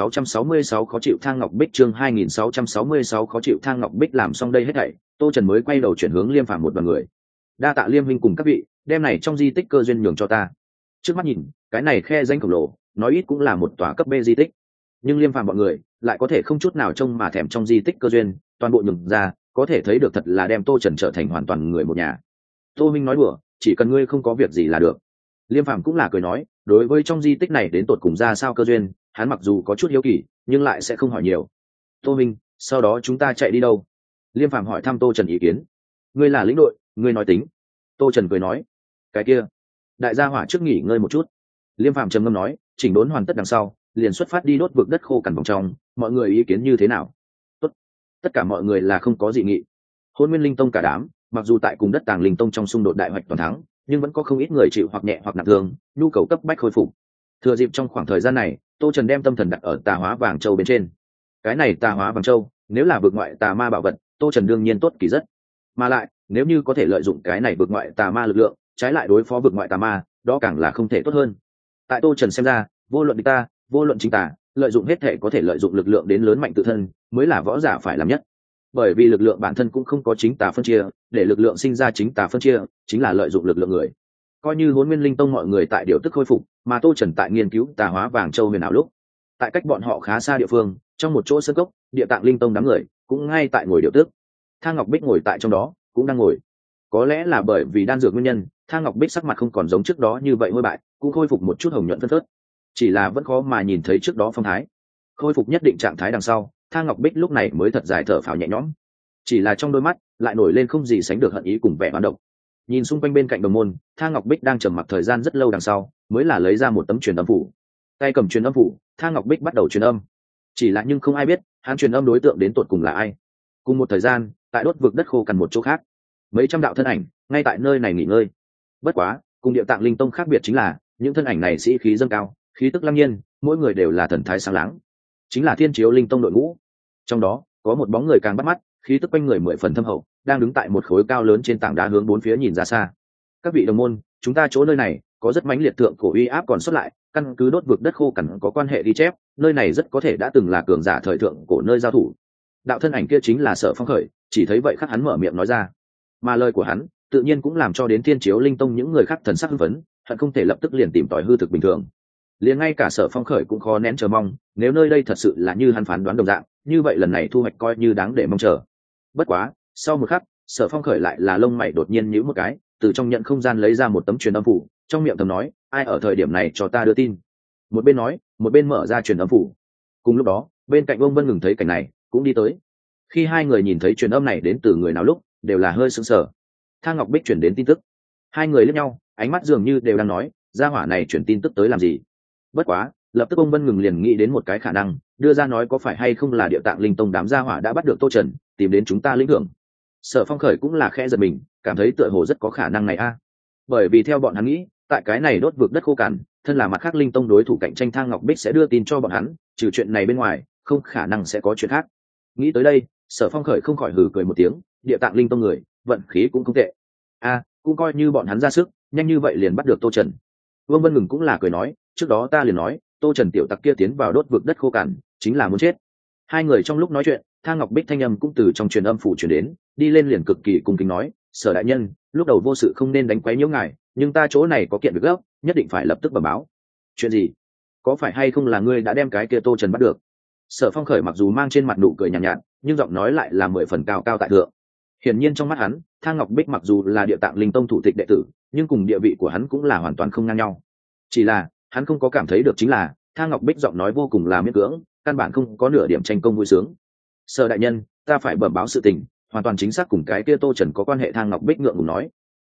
2666 khó chịu Thang Ngọc Bích, chương 2666 khó chịu Thang Ngọc Bích. Làm xong đây hết thảy, Tô Trần mới quay đầu chuyển hướng Liêm Phàm một đoàn người. Đa tạ Liêm huynh cùng các vị, đem này trong di tích cơ duyên nhường cho ta. Trước mắt nhìn, cái này khe danh khổng lồ, nói ít cũng là một tòa cấp B di tích. Nhưng Liêm Phàm bọn người lại có thể không chút nào trông mà thèm trong di tích cơ duyên, toàn bộ nhường ra, có thể thấy được thật là đem Tô Trần trở thành hoàn toàn người một nhà. Tô Minh nói đùa, chỉ cần ngươi không có việc gì là được. Liêm Phàm cũng là cười nói, đối với trong di tích này đến tột cùng ra sao cơ duyên, hắn mặc dù có chút hiếu kỳ, nhưng lại sẽ không hỏi nhiều. Tô Minh, sau đó chúng ta chạy đi đâu? Liêm Phàm hỏi thăm Tô Trần ý kiến. Ngươi là lĩnh đội, ngươi nói tính. Tô Trần cười nói, cái kia, đại gia hỏa trước nghỉ ngơi một chút. Liêm Phàm trầm ngâm nói, chỉnh đốn hoàn tất đằng sau, liền xuất phát đi đốt vực đất khô cằn vòng trong, mọi người ý kiến như thế nào? Tốt, tất cả mọi người là không có dị nghị. Hôn Nguyên Linh Tông cả đám, mặc dù tại cùng đất Tàng Linh Tông trong xung đột đại hoạch toàn thắng, nhưng vẫn có không ít người chịu hoặc nhẹ hoặc nặng thương, nhu cầu cấp bách khôi phục. Thừa dịp trong khoảng thời gian này, Tô Trần đem tâm thần đặt ở Tà Hóa Vàng Châu bên trên. Cái này Tà Hóa Vàng Châu, nếu là vực ngoại tà ma bảo vật, Tô Trần đương nhiên tốt kỳ rất. Mà lại nếu như có thể lợi dụng cái này vượt ngoại tà ma lực lượng trái lại đối phó vượt ngoại tà ma, đó càng là không thể tốt hơn. Tại Tô Trần xem ra, vô luận địch ta, vô luận chính tà, lợi dụng hết thể có thể lợi dụng lực lượng đến lớn mạnh tự thân mới là võ giả phải làm nhất. Bởi vì lực lượng bản thân cũng không có chính tà phân chia, để lực lượng sinh ra chính tà phân chia chính là lợi dụng lực lượng người. Coi như Hỗn Nguyên Linh Tông mọi người tại điều tức khôi phục, mà Tô Trần tại nghiên cứu tà hóa vàng châu huyền ảo lúc, tại cách bọn họ khá xa địa phương, trong một chỗ sân cốc, Địa Tạng Linh Tông đám người cũng ngay tại ngồi điều tức. Thang Ngọc Bích ngồi tại trong đó, cũng đang ngồi. Có lẽ là bởi vì đan dược nguyên nhân, Thang Ngọc Bích sắc mặt không còn giống trước đó như vậy hôi bại, cũng khôi phục một chút hồng nhuận phân phớt. Chỉ là vẫn khó mà nhìn thấy trước đó phong thái. Khôi phục nhất định trạng thái đằng sau, Thang Ngọc Bích lúc này mới thật dài thở phào nhẹ nhõm. Chỉ là trong đôi mắt lại nổi lên không gì sánh được hận ý cùng vẻ hoán độc. Nhìn xung quanh bên cạnh đồng môn, Thang Ngọc Bích đang trầm mặc thời gian rất lâu đằng sau, mới là lấy ra một tấm truyền âm phủ. Tay cầm truyền âm phủ, Thang Ngọc Bích bắt đầu truyền âm. Chỉ là nhưng không ai biết, hắn truyền âm đối tượng đến tột cùng là ai. Cùng một thời gian, tại đốt vực đất khô cằn một chỗ khác, mấy trăm đạo thân ảnh ngay tại nơi này nghỉ ngơi. Bất quá, cùng Địa Tạng Linh Tông khác biệt chính là, những thân ảnh này sĩ khí dâng cao, khí tức lăng nhiên, mỗi người đều là thần thái sáng láng. Chính là Thiên Chiếu Linh Tông đội ngũ. Trong đó, có một bóng người càng bắt mắt, khí tức quanh người mười phần thâm hậu, đang đứng tại một khối cao lớn trên tảng đá hướng bốn phía nhìn ra xa. Các vị đồng môn, chúng ta chỗ nơi này có rất mãnh liệt thượng cổ uy áp còn xuất lại, căn cứ đốt vực đất khô cằn có quan hệ ghi chép, nơi này rất có thể đã từng là cường giả thời thượng cổ nơi giao thủ. Đạo thân ảnh kia chính là Sở Phong Khởi, chỉ thấy vậy khắc hắn mở miệng nói ra. Mà lời của hắn, tự nhiên cũng làm cho đến Thiên Chiếu Linh Tông những người khác thần sắc hưng phấn, hận không thể lập tức liền tìm tòi hư thực bình thường. Liền ngay cả Sở Phong Khởi cũng khó nén chờ mong, nếu nơi đây thật sự là như hắn phán đoán đồng dạng, như vậy lần này thu hoạch coi như đáng để mong chờ. Bất quá, sau một khắc, Sở Phong Khởi lại là lông mày đột nhiên nhíu một cái, từ trong nhận không gian lấy ra một tấm truyền âm phủ, trong miệng thầm nói, ai ở thời điểm này cho ta đưa tin. Một bên nói, một bên mở ra truyền âm phủ. Cùng lúc đó, bên cạnh ông Vân ngừng thấy cảnh này, cũng đi tới. Khi hai người nhìn thấy truyền âm này đến từ người nào lúc, đều là hơi sững sờ. Thang Ngọc Bích chuyển đến tin tức. Hai người liếc nhau, ánh mắt dường như đều đang nói, gia hỏa này chuyển tin tức tới làm gì. Bất quá, lập tức ông Vân ngừng liền nghĩ đến một cái khả năng, đưa ra nói có phải hay không là Địa Tạng Linh Tông đám gia hỏa đã bắt được Tô Trần, tìm đến chúng ta lĩnh thưởng. Sở Phong Khởi cũng là khẽ giật mình, cảm thấy tựa hồ rất có khả năng này a. Bởi vì theo bọn hắn nghĩ, tại cái này đốt vực đất khô cằn, thân là mặt khác Linh Tông đối thủ cạnh tranh Thang Ngọc Bích sẽ đưa tin cho bọn hắn, trừ chuyện này bên ngoài, không khả năng sẽ có chuyện khác. Nghĩ tới đây, Sở Phong Khởi không khỏi hừ cười một tiếng, Địa Tạng Linh Tông người, vận khí cũng không tệ. A, cũng coi như bọn hắn ra sức, nhanh như vậy liền bắt được Tô Trần. Vương Vân Ngừng cũng là cười nói, trước đó ta liền nói, Tô Trần tiểu tặc kia tiến vào đốt vực đất khô cằn, chính là muốn chết. Hai người trong lúc nói chuyện, Thang Ngọc Bích thanh âm cũng từ trong truyền âm phủ truyền đến, đi lên liền cực kỳ cung kính nói, Sở đại nhân, lúc đầu vô sự không nên đánh quấy nhiễu ngài, nhưng ta chỗ này có kiện việc gấp, nhất định phải lập tức bẩm báo. Chuyện gì? Có phải hay không là ngươi đã đem cái kia Tô Trần bắt được? Sở Phong Khởi mặc dù mang trên mặt nụ cười nhàn nhạt, nhưng giọng nói lại là mười phần cao cao tại thượng. Hiển nhiên trong mắt hắn, Thang Ngọc Bích mặc dù là Địa Tạng Linh Tông thủ tịch đệ tử, nhưng cùng địa vị của hắn cũng là hoàn toàn không ngang nhau. Chỉ là, hắn không có cảm thấy được chính là, Thang Ngọc Bích giọng nói vô cùng là miễn cưỡng, căn bản không có nửa điểm tranh công vui sướng. Sở đại nhân, ta phải bẩm báo sự tình, hoàn toàn chính xác cùng cái kia Tô Trần có quan hệ. Thang Ngọc Bích ngượng ngùng nói.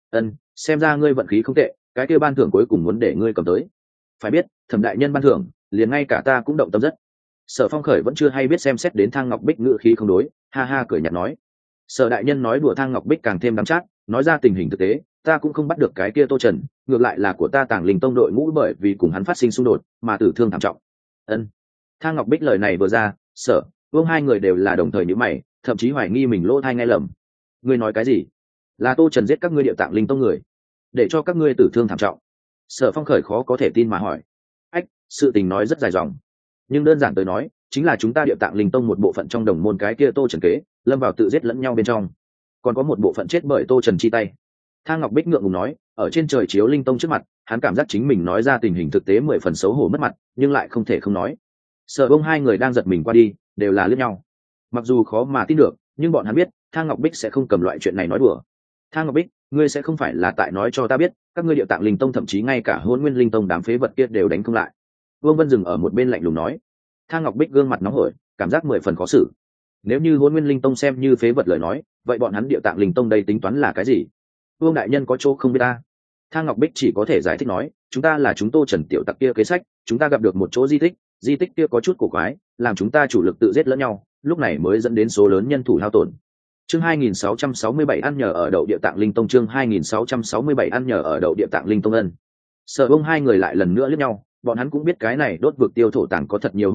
Xem ra ngươi vận khí không tệ, cái kia ban thưởng cuối cùng muốn để ngươi cầm tới. Phải biết, Thẩm đại nhân ban thưởng, liền ngay cả ta cũng động tâm rất. Sở Phong Khởi vẫn chưa hay biết xem xét đến Thang Ngọc Bích ngữ khí không đối, ha ha cười nhạt nói. Sở đại nhân nói đùa Thang Ngọc Bích càng thêm đắm chát, nói ra tình hình thực tế, ta cũng không bắt được cái kia Tô Trần, ngược lại là của ta Tàng Linh Tông đội ngũ bởi vì cùng hắn phát sinh xung đột mà tử thương thảm trọng. Thang Ngọc Bích lời này vừa ra, Sở, Vương hai người đều là đồng thời nhíu mày, thậm chí hoài nghi mình lỗ tai nghe lầm. Ngươi nói cái gì? Là Tô Trần giết các ngươi Địa Tạng Linh Tông người, để cho các ngươi tử thương thảm trọng? Sở Phong Khởi khó có thể tin mà hỏi. Sự tình nói rất dài dòng, nhưng đơn giản tới nói, chính là chúng ta Địa Tạng Linh Tông một bộ phận trong đồng môn cái kia Tô Trần kế, lâm vào tự giết lẫn nhau bên trong, còn có một bộ phận chết bởi Tô Trần chi tay. Thang Ngọc Bích ngượng ngùng nói, ở trên trời chiếu Linh Tông trước mặt, hắn cảm giác chính mình nói ra tình hình thực tế mười phần xấu hổ mất mặt, nhưng lại không thể không nói. Sở Bông hai người đang giật mình qua đi, đều là liếc nhau. Mặc dù khó mà tin được, nhưng bọn hắn biết, Thang Ngọc Bích sẽ không cầm loại chuyện này nói đùa. Thang Ngọc Bích, ngươi sẽ không phải là tại nói cho ta biết, các ngươi Địa Tạng Linh Tông thậm chí ngay cả Hỗn Nguyên Linh Tông đám phế vật kia đều đánh không lại? Vương Vân dừng ở một bên lạnh lùng nói. Thang Ngọc Bích gương mặt nóng hổi, cảm giác mười phần khó xử. Nếu như Hỗn Nguyên Linh Tông xem như phế vật lời nói, vậy bọn hắn Địa Tạng Linh Tông đây tính toán là cái gì? Vương đại nhân có chỗ không biết ta. Thang Ngọc Bích chỉ có thể giải thích nói, chúng ta là chúng Tô Trần tiểu tặc kia kế sách, chúng ta gặp được một chỗ di tích kia có chút cổ quái, làm chúng ta chủ lực tự giết lẫn nhau, lúc này mới dẫn đến số lớn nhân thủ hao tổn. Chương 2667 ăn nhờ ở đậu Địa Tạng Linh Tông. Chương 2667 ăn nhờ ở đậu Địa Tạng Linh Tông ân. Sở Bông hai người lại lần nữa liếc nhau, bọn hắn cũng biết cái này đốt vực tiêu thổ tàng có thật nhiều hung hiểm,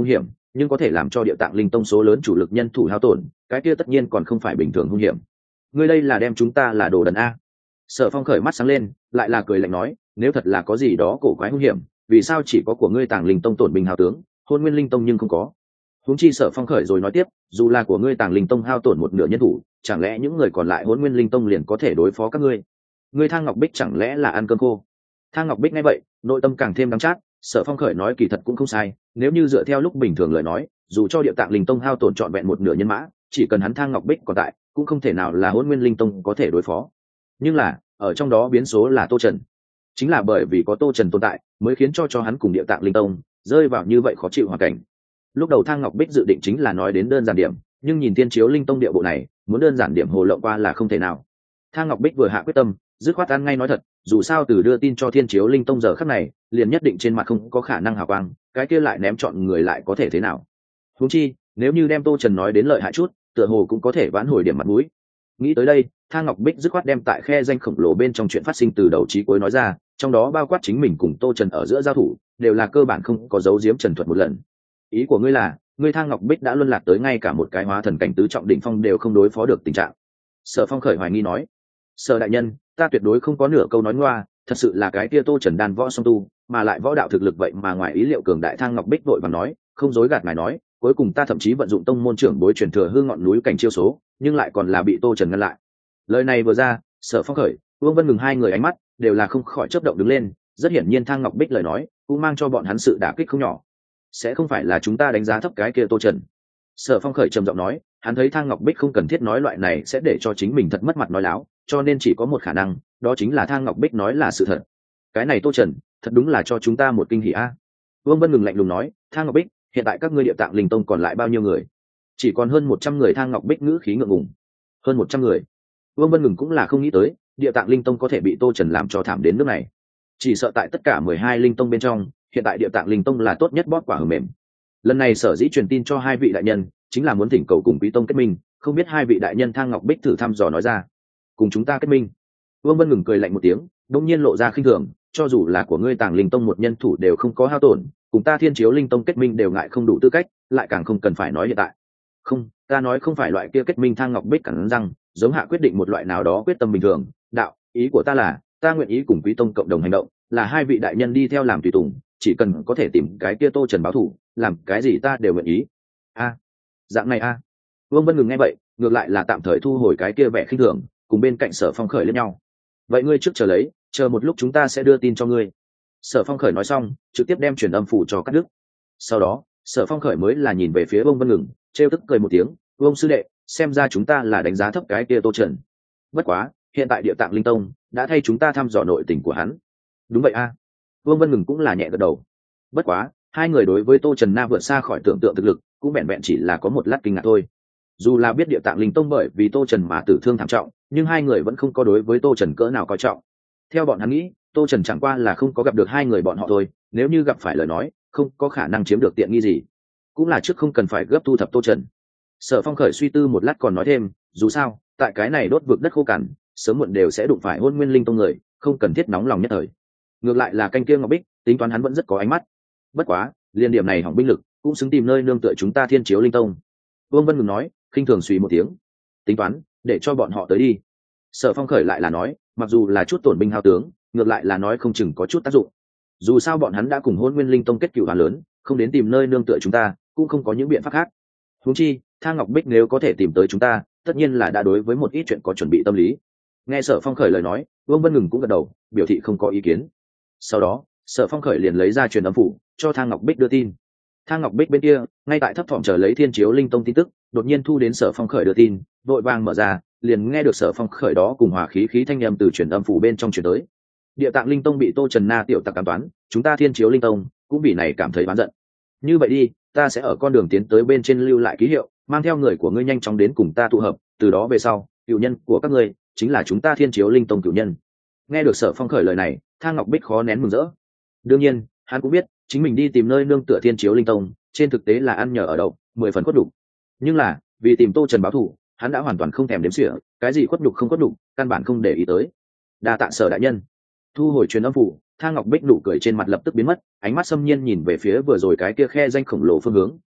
nhưng có thể làm cho địa tạng linh tông số lớn chủ lực nhân thủ hao tổn, cái kia tất nhiên còn không phải bình thường hung hiểm. Ngươi đây là đem chúng ta là đồ đần a? Sở Phong khởi mắt sáng lên, lại là cười lạnh nói, nếu thật là có gì đó cổ quái hung hiểm, vì sao chỉ có của ngươi Tàng Linh tông tổn binh hao tướng, Hôn Nguyên Linh tông nhưng không có? Huống chi Sở Phong khởi rồi nói tiếp, dù là của ngươi Tàng Linh tông hao tổn một nửa nhân thủ, chẳng lẽ những người còn lại Hôn Nguyên Linh tông liền có thể đối phó các ngươi? Ngươi Thang Ngọc Bích chẳng lẽ là ăn cơm khô? Thang Ngọc Bích nghe vậy, nội tâm càng thêm đắng chát. Sở Phong khởi nói kỳ thật cũng không sai, nếu như dựa theo lúc bình thường lời nói, dù cho địa tạng linh tông hao tổn trọn vẹn một nửa nhân mã, chỉ cần hắn Thang Ngọc Bích còn tại, cũng không thể nào là Hỗn Nguyên Linh tông có thể đối phó. Nhưng là ở trong đó biến số là Tô Trần, chính là bởi vì có Tô Trần tồn tại, mới khiến cho hắn cùng địa tạng linh tông rơi vào như vậy khó chịu hoàn cảnh. Lúc đầu Thang Ngọc Bích dự định chính là nói đến đơn giản điểm, nhưng nhìn Thiên Chiếu Linh tông địa bộ này, muốn đơn giản điểm hồ lộng qua là không thể nào. Thang Ngọc Bích vừa hạ quyết tâm, dứt khoát ăn ngay nói thật, dù sao từ đưa tin cho Thiên Chiếu Linh tông giờ khắc này, liền nhất định trên mặt không có khả năng hào quang, cái kia lại ném chọn người lại có thể thế nào? Huống chi, nếu như đem Tô Trần nói đến lợi hại chút, tựa hồ cũng có thể vãn hồi điểm mặt mũi. Nghĩ tới đây, Thang Ngọc Bích dứt khoát đem tại khe danh khổng lồ bên trong chuyện phát sinh từ đầu chí cuối nói ra, trong đó bao quát chính mình cùng Tô Trần ở giữa giao thủ, đều là cơ bản không có giấu giếm Trần Thuật một lần. Ý của ngươi là, ngươi Thang Ngọc Bích đã luân lạc tới ngay cả một cái hóa thần cảnh tứ trọng đỉnh phong đều không đối phó được tình trạng. Sở Phong khởi hoài nghi nói, Sở đại nhân, ta tuyệt đối không có nửa câu nói ngoa, thật sự là cái kia Tô Trần đan võ song tu, mà lại võ đạo thực lực vậy mà ngoài ý liệu cường đại. Thang Ngọc Bích vội vàng nói, không dối gạt ngài nói, cuối cùng ta thậm chí vận dụng tông môn trưởng bối truyền thừa hương ngọn núi cảnh chiêu số, nhưng lại còn là bị Tô Trần ngăn lại. Lời này vừa ra, Sở Phong khởi, Vương Vân Ngừng hai người ánh mắt đều là không khỏi chớp động đứng lên, rất hiển nhiên Thang Ngọc Bích lời nói cũng mang cho bọn hắn sự đả kích không nhỏ. Sẽ không phải là chúng ta đánh giá thấp cái kia Tô Trần? Sở Phong khởi trầm giọng nói, hắn thấy Thang Ngọc Bích không cần thiết nói loại này sẽ để cho chính mình thật mất mặt nói láo, cho nên chỉ có một khả năng, đó chính là Thang Ngọc Bích nói là sự thật. Cái này Tô Trần, thật đúng là cho chúng ta một kinh hỉ a. Vương Vân Ngừng lạnh lùng nói, Thang Ngọc Bích, hiện tại các ngươi Địa Tạng Linh tông còn lại bao nhiêu người? Chỉ còn hơn 100 người. Thang Ngọc Bích ngữ khí ngượng ngùng. Hơn 100 người. Vương Vân Ngừng cũng là không nghĩ tới, Địa Tạng Linh tông có thể bị Tô Trần làm cho thảm đến nước này. Chỉ sợ tại tất cả 12 linh tông bên trong, hiện tại Địa Tạng Linh tông là tốt nhất bóp quả hờm mềm. Lần này sở dĩ truyền tin cho hai vị đại nhân, chính là muốn thỉnh cầu cùng Quý tông kết minh, không biết hai vị đại nhân. Thang Ngọc Bích thử thăm dò nói ra, cùng chúng ta kết minh. Vương Vân Ngừng cười lạnh một tiếng, đột nhiên lộ ra khinh thường, cho dù là của ngươi Tàng Linh tông một nhân thủ đều không có hao tổn, cùng ta Thiên Chiếu Linh tông kết minh đều ngại không đủ tư cách, lại càng không cần phải nói hiện tại. Không, ta nói không phải loại kia kết minh. Thang Ngọc Bích cắn răng, giống hạ quyết định một loại nào đó quyết tâm bình thường. Đạo, ý của ta là, ta nguyện ý cùng Quý tông cộng đồng hành động, là hai vị đại nhân đi theo làm tùy tùng, chỉ cần có thể tìm cái kia Tô Trần báo thù, làm cái gì ta đều nguyện ý. A, dạng này a. Vương Vân Ngừng nghe vậy, ngược lại là tạm thời thu hồi cái kia vẻ khinh thường, cùng bên cạnh Sở Phong khởi lên nhau. Vậy ngươi trước chờ lấy, chờ một lúc chúng ta sẽ đưa tin cho ngươi. Sở Phong khởi nói xong, trực tiếp đem truyền âm phủ cho cắt đứt. Sau đó, Sở Phong khởi mới là nhìn về phía Vương Vân Ngừng, trêu tức cười một tiếng, Vương sư đệ, xem ra chúng ta là đánh giá thấp cái kia Tô Trần. Bất quá, hiện tại Địa Tạng Linh tông đã thay chúng ta thăm dò nội tình của hắn. Đúng vậy a. Vương Vân Ngừng cũng là nhẹ gật đầu. Bất quá, hai người đối với Tô Trần na vượt xa khỏi tưởng tượng thực lực, cũng vẹn vẹn chỉ là có một lát kinh ngạc thôi. Dù là biết Địa Tạng Linh tông bởi vì Tô Trần mà tử thương thảm trọng, nhưng hai người vẫn không có đối với Tô Trần cỡ nào coi trọng. Theo bọn hắn nghĩ, Tô Trần chẳng qua là không có gặp được hai người bọn họ thôi, nếu như gặp phải lời nói, không có khả năng chiếm được tiện nghi gì. Cũng là trước không cần phải gấp thu thập Tô Trần. Sở Phong khởi suy tư một lát còn nói thêm, dù sao, tại cái này đốt vực đất khô cằn, sớm muộn đều sẽ đụng phải Hôn Nguyên Linh tông người, không cần thiết nóng lòng nhất thời. Ngược lại là canh kia Ngọc Bích, tính toán hắn vẫn rất có ánh mắt. Bất quá, liên điểm này hỏng binh lực, cũng xứng tìm nơi nương tựa chúng ta Thiên Chiếu Linh tông. Vương Vân Ngừng nói, khinh thường suy một tiếng, tính toán, để cho bọn họ tới đi. Sở Phong khởi lại là nói, mặc dù là chút tổn binh hao tướng, ngược lại là nói không chừng có chút tác dụng. Dù sao bọn hắn đã cùng Hôn Nguyên Linh tông kết cựu hoàn lớn, không đến tìm nơi nương tựa chúng ta, cũng không có những biện pháp khác. Huống chi, Thang Ngọc Bích nếu có thể tìm tới chúng ta, tất nhiên là đã đối với một ít chuyện có chuẩn bị tâm lý. Nghe Sở Phong khởi lời nói, Vương Vân Ngừng cũng gật đầu, biểu thị không có ý kiến. Sau đó, Sở Phong khởi liền lấy ra truyền âm phủ, cho Thang Ngọc Bích đưa tin. Thang Ngọc Bích bên kia, ngay tại thấp thỏm chờ lấy Thiên Chiếu Linh tông tin tức, đột nhiên thu đến Sở Phong khởi đưa tin, vội vàng mở ra, liền nghe được Sở Phong khởi đó cùng hòa khí khí thanh âm từ truyền âm phủ bên trong truyền tới. Địa Tạng Linh tông bị Tô Trần na tiểu tặc cảm toán, chúng ta Thiên Chiếu Linh tông cũng vì này cảm thấy oán giận. Như vậy đi, ta sẽ ở con đường tiến tới bên trên lưu lại ký hiệu, mang theo người của ngươi nhanh chóng đến cùng ta tụ hợp, từ đó về sau, cựu nhân của các ngươi chính là chúng ta Thiên Chiếu Linh tông cựu nhân. Nghe được Sở Phong khởi lời này, Thang Ngọc Bích khó nén mừng rỡ. Đương nhiên, hắn cũng biết, chính mình đi tìm nơi nương tựa Thiên Chiếu Linh tông, trên thực tế là ăn nhờ ở đậu, 10 phần khuất đủ. Nhưng là, vì tìm Tô Trần báo thù, hắn đã hoàn toàn không thèm đếm xỉa, cái gì khuất nhục không khuất nhục, căn bản không để ý tới. Đa tạ Sở đại nhân. Thu hồi truyền âm phủ, Thang Ngọc Bích nụ cười trên mặt lập tức biến mất, ánh mắt xâm nhiên nhìn về phía vừa rồi cái kia khe danh khổng lồ phương hướng,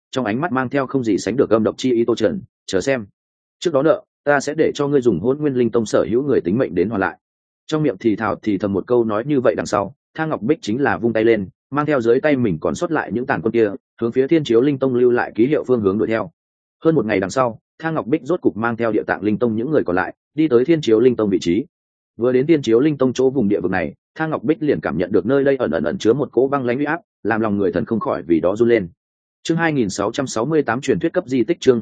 trong ánh mắt mang theo không gì sánh được âm độc chi ý. Tô Trần, chờ xem, trước đó nợ ta sẽ để cho ngươi dùng Hỗn Nguyên Linh Tông sở hữu người tính mệnh đến hoàn lại. Trong miệng thì thào thì thầm một câu nói như vậy, đằng sau Thang Ngọc Bích chính là vung tay lên, mang theo dưới tay mình còn sót lại những tàn quân kia, hướng phía Thiên Chiếu Linh Tông lưu lại ký hiệu phương hướng đuổi theo. Hơn một ngày đằng sau, Thang Ngọc Bích rốt cục mang theo Địa Tạng Linh Tông những người còn lại đi tới Thiên Chiếu Linh Tông vị trí. Vừa đến Thiên Chiếu Linh Tông chỗ vùng địa vực này, Thang Ngọc Bích liền cảm nhận được nơi đây ẩn chứa một cỗ băng lãnh uy áp, làm lòng người thần không khỏi vì đó run lên. Chương 2668 truyền thuyết cấp di tích. Chương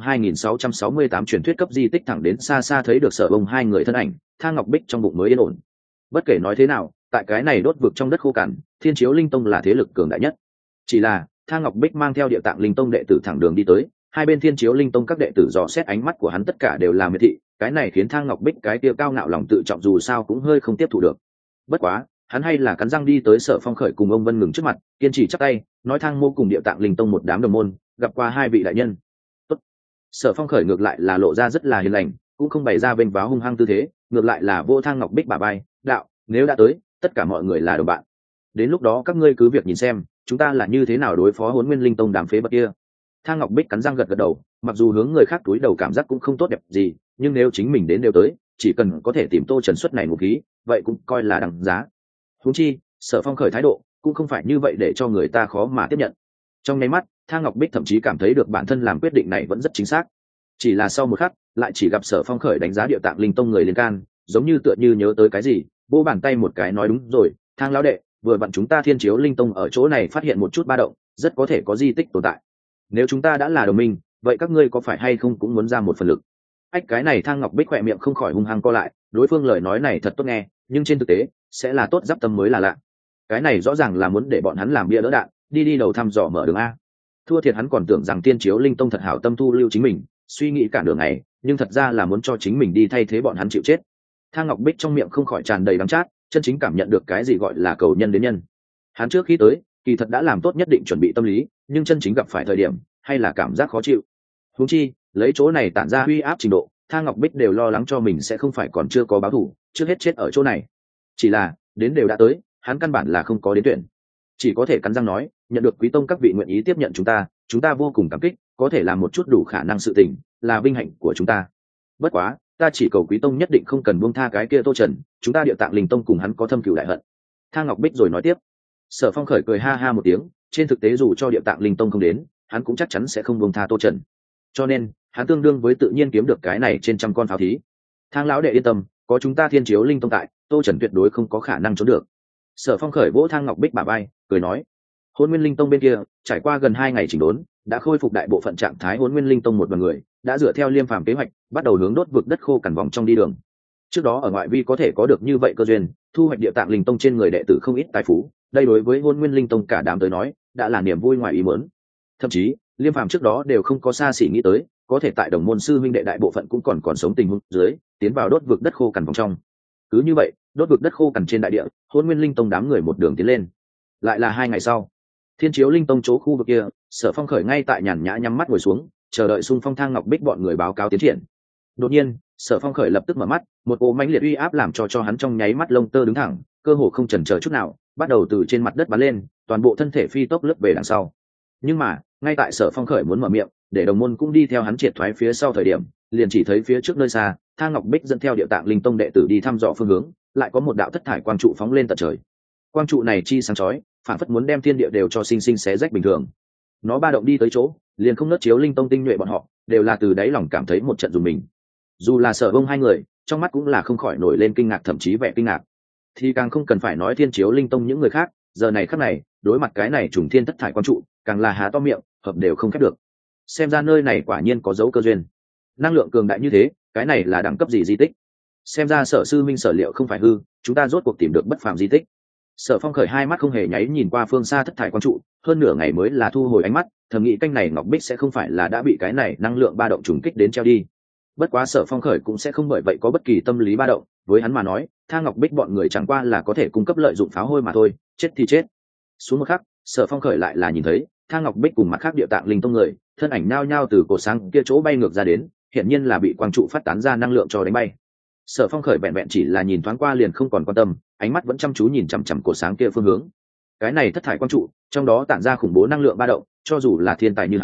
2668 truyền thuyết cấp di tích. Thẳng đến xa xa thấy được Sở Bông hai người thân ảnh, Thang Ngọc Bích trong bụng mới yên ổn. Bất kể nói thế nào, tại cái này đốt vực trong đất khô cằn, Thiên Chiếu Linh Tông là thế lực cường đại nhất. Chỉ là Thang Ngọc Bích mang theo Địa Tạng Linh Tông đệ tử thẳng đường đi tới, hai bên Thiên Chiếu Linh Tông các đệ tử dò xét ánh mắt của hắn tất cả đều là miệt thị, cái này khiến Thang Ngọc Bích cái kia cao ngạo lòng tự trọng dù sao cũng hơi không tiếp thu được. Bất quá hắn hay là cắn răng đi tới Sở Phong Khởi cùng ông Vân Ngừng trước mặt, kiên trì chắp tay nói: Thang mô cùng Địa Tạng Linh Tông một đám đồng môn, gặp qua hai vị đại nhân. Tốt. Sở Phong Khởi ngược lại là lộ ra rất là hiền lành, cũng không bày ra vênh váo hung hăng tư thế, ngược lại là vô Thang Ngọc Bích bả vai đạo: nếu đã tới, tất cả mọi người là đồng bạn, đến lúc đó các ngươi cứ việc nhìn xem chúng ta là như thế nào đối phó Hỗn Nguyên Linh Tông đám phế vật kia. Thang Ngọc Bích cắn răng gật gật đầu, mặc dù hướng người khác túi đầu cảm giác cũng không tốt đẹp gì, nhưng nếu chính mình đến đều tới, chỉ cần có thể tìm Tô Trần xuất này một khí, vậy cũng coi là đằng giá. Huống chi Sở Phong Khởi thái độ cũng không phải như vậy để cho người ta khó mà tiếp nhận. Trong nháy mắt, Thang Ngọc Bích thậm chí cảm thấy được bản thân làm quyết định này vẫn rất chính xác. Chỉ là sau một khắc, lại chỉ gặp Sở Phong Khởi đánh giá Địa Tạng Linh Tông người liên can, giống như tựa như nhớ tới cái gì, vỗ bàn tay một cái nói: đúng rồi, Thang lão đệ, vừa vặn chúng ta Thiên Chiếu Linh Tông ở chỗ này phát hiện một chút ba động, rất có thể có di tích tồn tại. Nếu chúng ta đã là đồng minh, vậy các ngươi có phải hay không cũng muốn ra một phần lực? Cái này Thang Ngọc Bích khỏe miệng không khỏi hung hăng co lại, đối phương lời nói này thật tốt nghe, nhưng trên thực tế sẽ là tốt giáp tâm mới là lạ. Cái này rõ ràng là muốn để bọn hắn làm bia đỡ đạn, đi đầu thăm dò mở đường a. Thua thiệt hắn còn tưởng rằng Thiên Chiếu Linh Tông thật hảo tâm thu lưu chính mình, suy nghĩ cả đường này, nhưng thật ra là muốn cho chính mình đi thay thế bọn hắn chịu chết. Thang Ngọc Bích trong miệng không khỏi tràn đầy đắng chát, chân chính cảm nhận được cái gì gọi là cầu nhân đến nhân. Hắn trước khi tới, kỳ thật đã làm tốt nhất định chuẩn bị tâm lý, nhưng chân chính gặp phải thời điểm, hay là cảm giác khó chịu. Huống chi, lấy chỗ này tản ra uy áp trình độ, Thang Ngọc Bích đều lo lắng cho mình sẽ không phải còn chưa có báo thù, trước hết chết ở chỗ này. Chỉ là, đến đều đã tới, hắn căn bản là không có đến tuyển, chỉ có thể cắn răng nói: nhận được Quý Tông các vị nguyện ý tiếp nhận chúng ta vô cùng cảm kích, có thể làm một chút đủ khả năng sự tình, là vinh hạnh của chúng ta. Bất quá, ta chỉ cầu Quý Tông nhất định không cần buông tha cái kia Tô Trần, chúng ta Địa Tạng Linh Tông cùng hắn có thâm cừu đại hận. Thang Ngọc Bích rồi nói tiếp. Sở Phong Khởi cười ha ha một tiếng, trên thực tế dù cho Địa Tạng Linh Tông không đến, hắn cũng chắc chắn sẽ không buông tha Tô Trần, cho nên hắn tương đương với tự nhiên kiếm được cái này trên trăm con pháo thí. Thang lão đệ yên tâm, có chúng ta Thiên Chiếu Linh Tông tại, Tô Trần tuyệt đối không có khả năng trốn được. Sở Phong Khởi vỗ Thang Ngọc Bích bả vai, cười nói: Hỗn Nguyên Linh Tông bên kia trải qua gần 2 ngày chỉnh đốn, đã khôi phục đại bộ phận trạng thái. Hỗn Nguyên Linh Tông một đoàn người đã dựa theo Liêm Phàm kế hoạch, bắt đầu hướng đốt vực đất khô cằn vòng trong đi đường. Trước đó ở ngoại vi có thể có được như vậy cơ duyên, thu hoạch Địa Tạng Linh Tông trên người đệ tử không ít tài phú, đây đối với Hỗn Nguyên Linh Tông cả đám tới nói đã là niềm vui ngoài ý muốn. Thậm chí Liêm Phàm trước đó đều không có xa xỉ nghĩ tới, có thể tại đồng môn sư huynh đệ đại bộ phận cũng còn sống tình huống dưới, tiến vào đốt vực đất khô cằn vòng trong. Cứ như vậy, đốt vực đất khô cằn trên đại địa, Hỗn Nguyên Linh Tông đám người một đường tiến lên. Lại là 2 ngày sau, Thiên Chiếu Linh Tông chỗ khu vực kia, Sở Phong Khởi ngay tại nhàn nhã nhắm mắt ngồi xuống, chờ đợi xung phong Thang Ngọc Bích bọn người báo cáo tiến triển. Đột nhiên, Sở Phong Khởi lập tức mở mắt, một cỗ mãnh liệt uy áp làm cho hắn trong nháy mắt lông tơ đứng thẳng, cơ hồ không chần chờ chút nào, bắt đầu từ trên mặt đất bắn lên, toàn bộ thân thể phi tốc lướt về đằng sau. Nhưng mà, ngay tại Sở Phong Khởi muốn mở miệng, để đồng môn cũng đi theo hắn triệt thoái phía sau thời điểm, liền chỉ thấy phía trước nơi xa, Thang Ngọc Bích dẫn theo Địa Tạng Linh Tông đệ tử đi thăm dò phương hướng, lại có một đạo thất thải quang trụ phóng lên tận trời. Quang trụ này chi sáng chói, phản phất muốn đem thiên địa đều cho sinh sinh xé rách bình thường. Nó ba động đi tới chỗ, liền không nớt chiếu Linh Tông tinh nhuệ bọn họ, đều là từ đáy lòng cảm thấy một trận rùng mình. Dù là Sở Bông hai người, trong mắt cũng là không khỏi nổi lên kinh ngạc, thậm chí vẻ kinh ngạc. Thì càng không cần phải nói Thiên Chiếu Linh Tông những người khác, giờ này khắc này, đối mặt cái này trùng thiên thất thải quang trụ, càng là há to miệng, hợp đều không khép được. Xem ra nơi này quả nhiên có dấu cơ duyên. Năng lượng cường đại như thế, cái này là đẳng cấp gì di tích? Xem ra Sở sư minh sở liệu không phải hư, chúng ta rốt cuộc tìm được bất phàm di tích. Sở Phong Khởi hai mắt không hề nháy nhìn qua phương xa thất thải quang trụ, hơn nửa ngày mới là thu hồi ánh mắt, thầm nghĩ canh này Ngọc Bích sẽ không phải là đã bị cái này năng lượng ba động trùng kích đến treo đi. Bất quá Sở Phong Khởi cũng sẽ không bởi vậy có bất kỳ tâm lý ba động, với hắn mà nói, Thang Ngọc Bích bọn người chẳng qua là có thể cung cấp lợi dụng pháo hôi mà thôi, chết thì chết. Xuống một khắc, Sở Phong Khởi lại là nhìn thấy Thang Ngọc Bích cùng mặt khác Địa Tạng Linh Tông người, thân ảnh nao nhao từ cột sáng kia chỗ bay ngược ra đến, hiển nhiên là bị quang trụ phát tán ra năng lượng cho đánh bay. Sở Phong Khởi vẹn vẹn chỉ là nhìn thoáng qua liền không còn quan tâm, ánh mắt vẫn chăm chú nhìn chằm chằm cột sáng kia phương hướng. Cái này thất thải quang trụ, trong đó tản ra khủng bố năng lượng ba động, cho dù là thiên tài như hắn,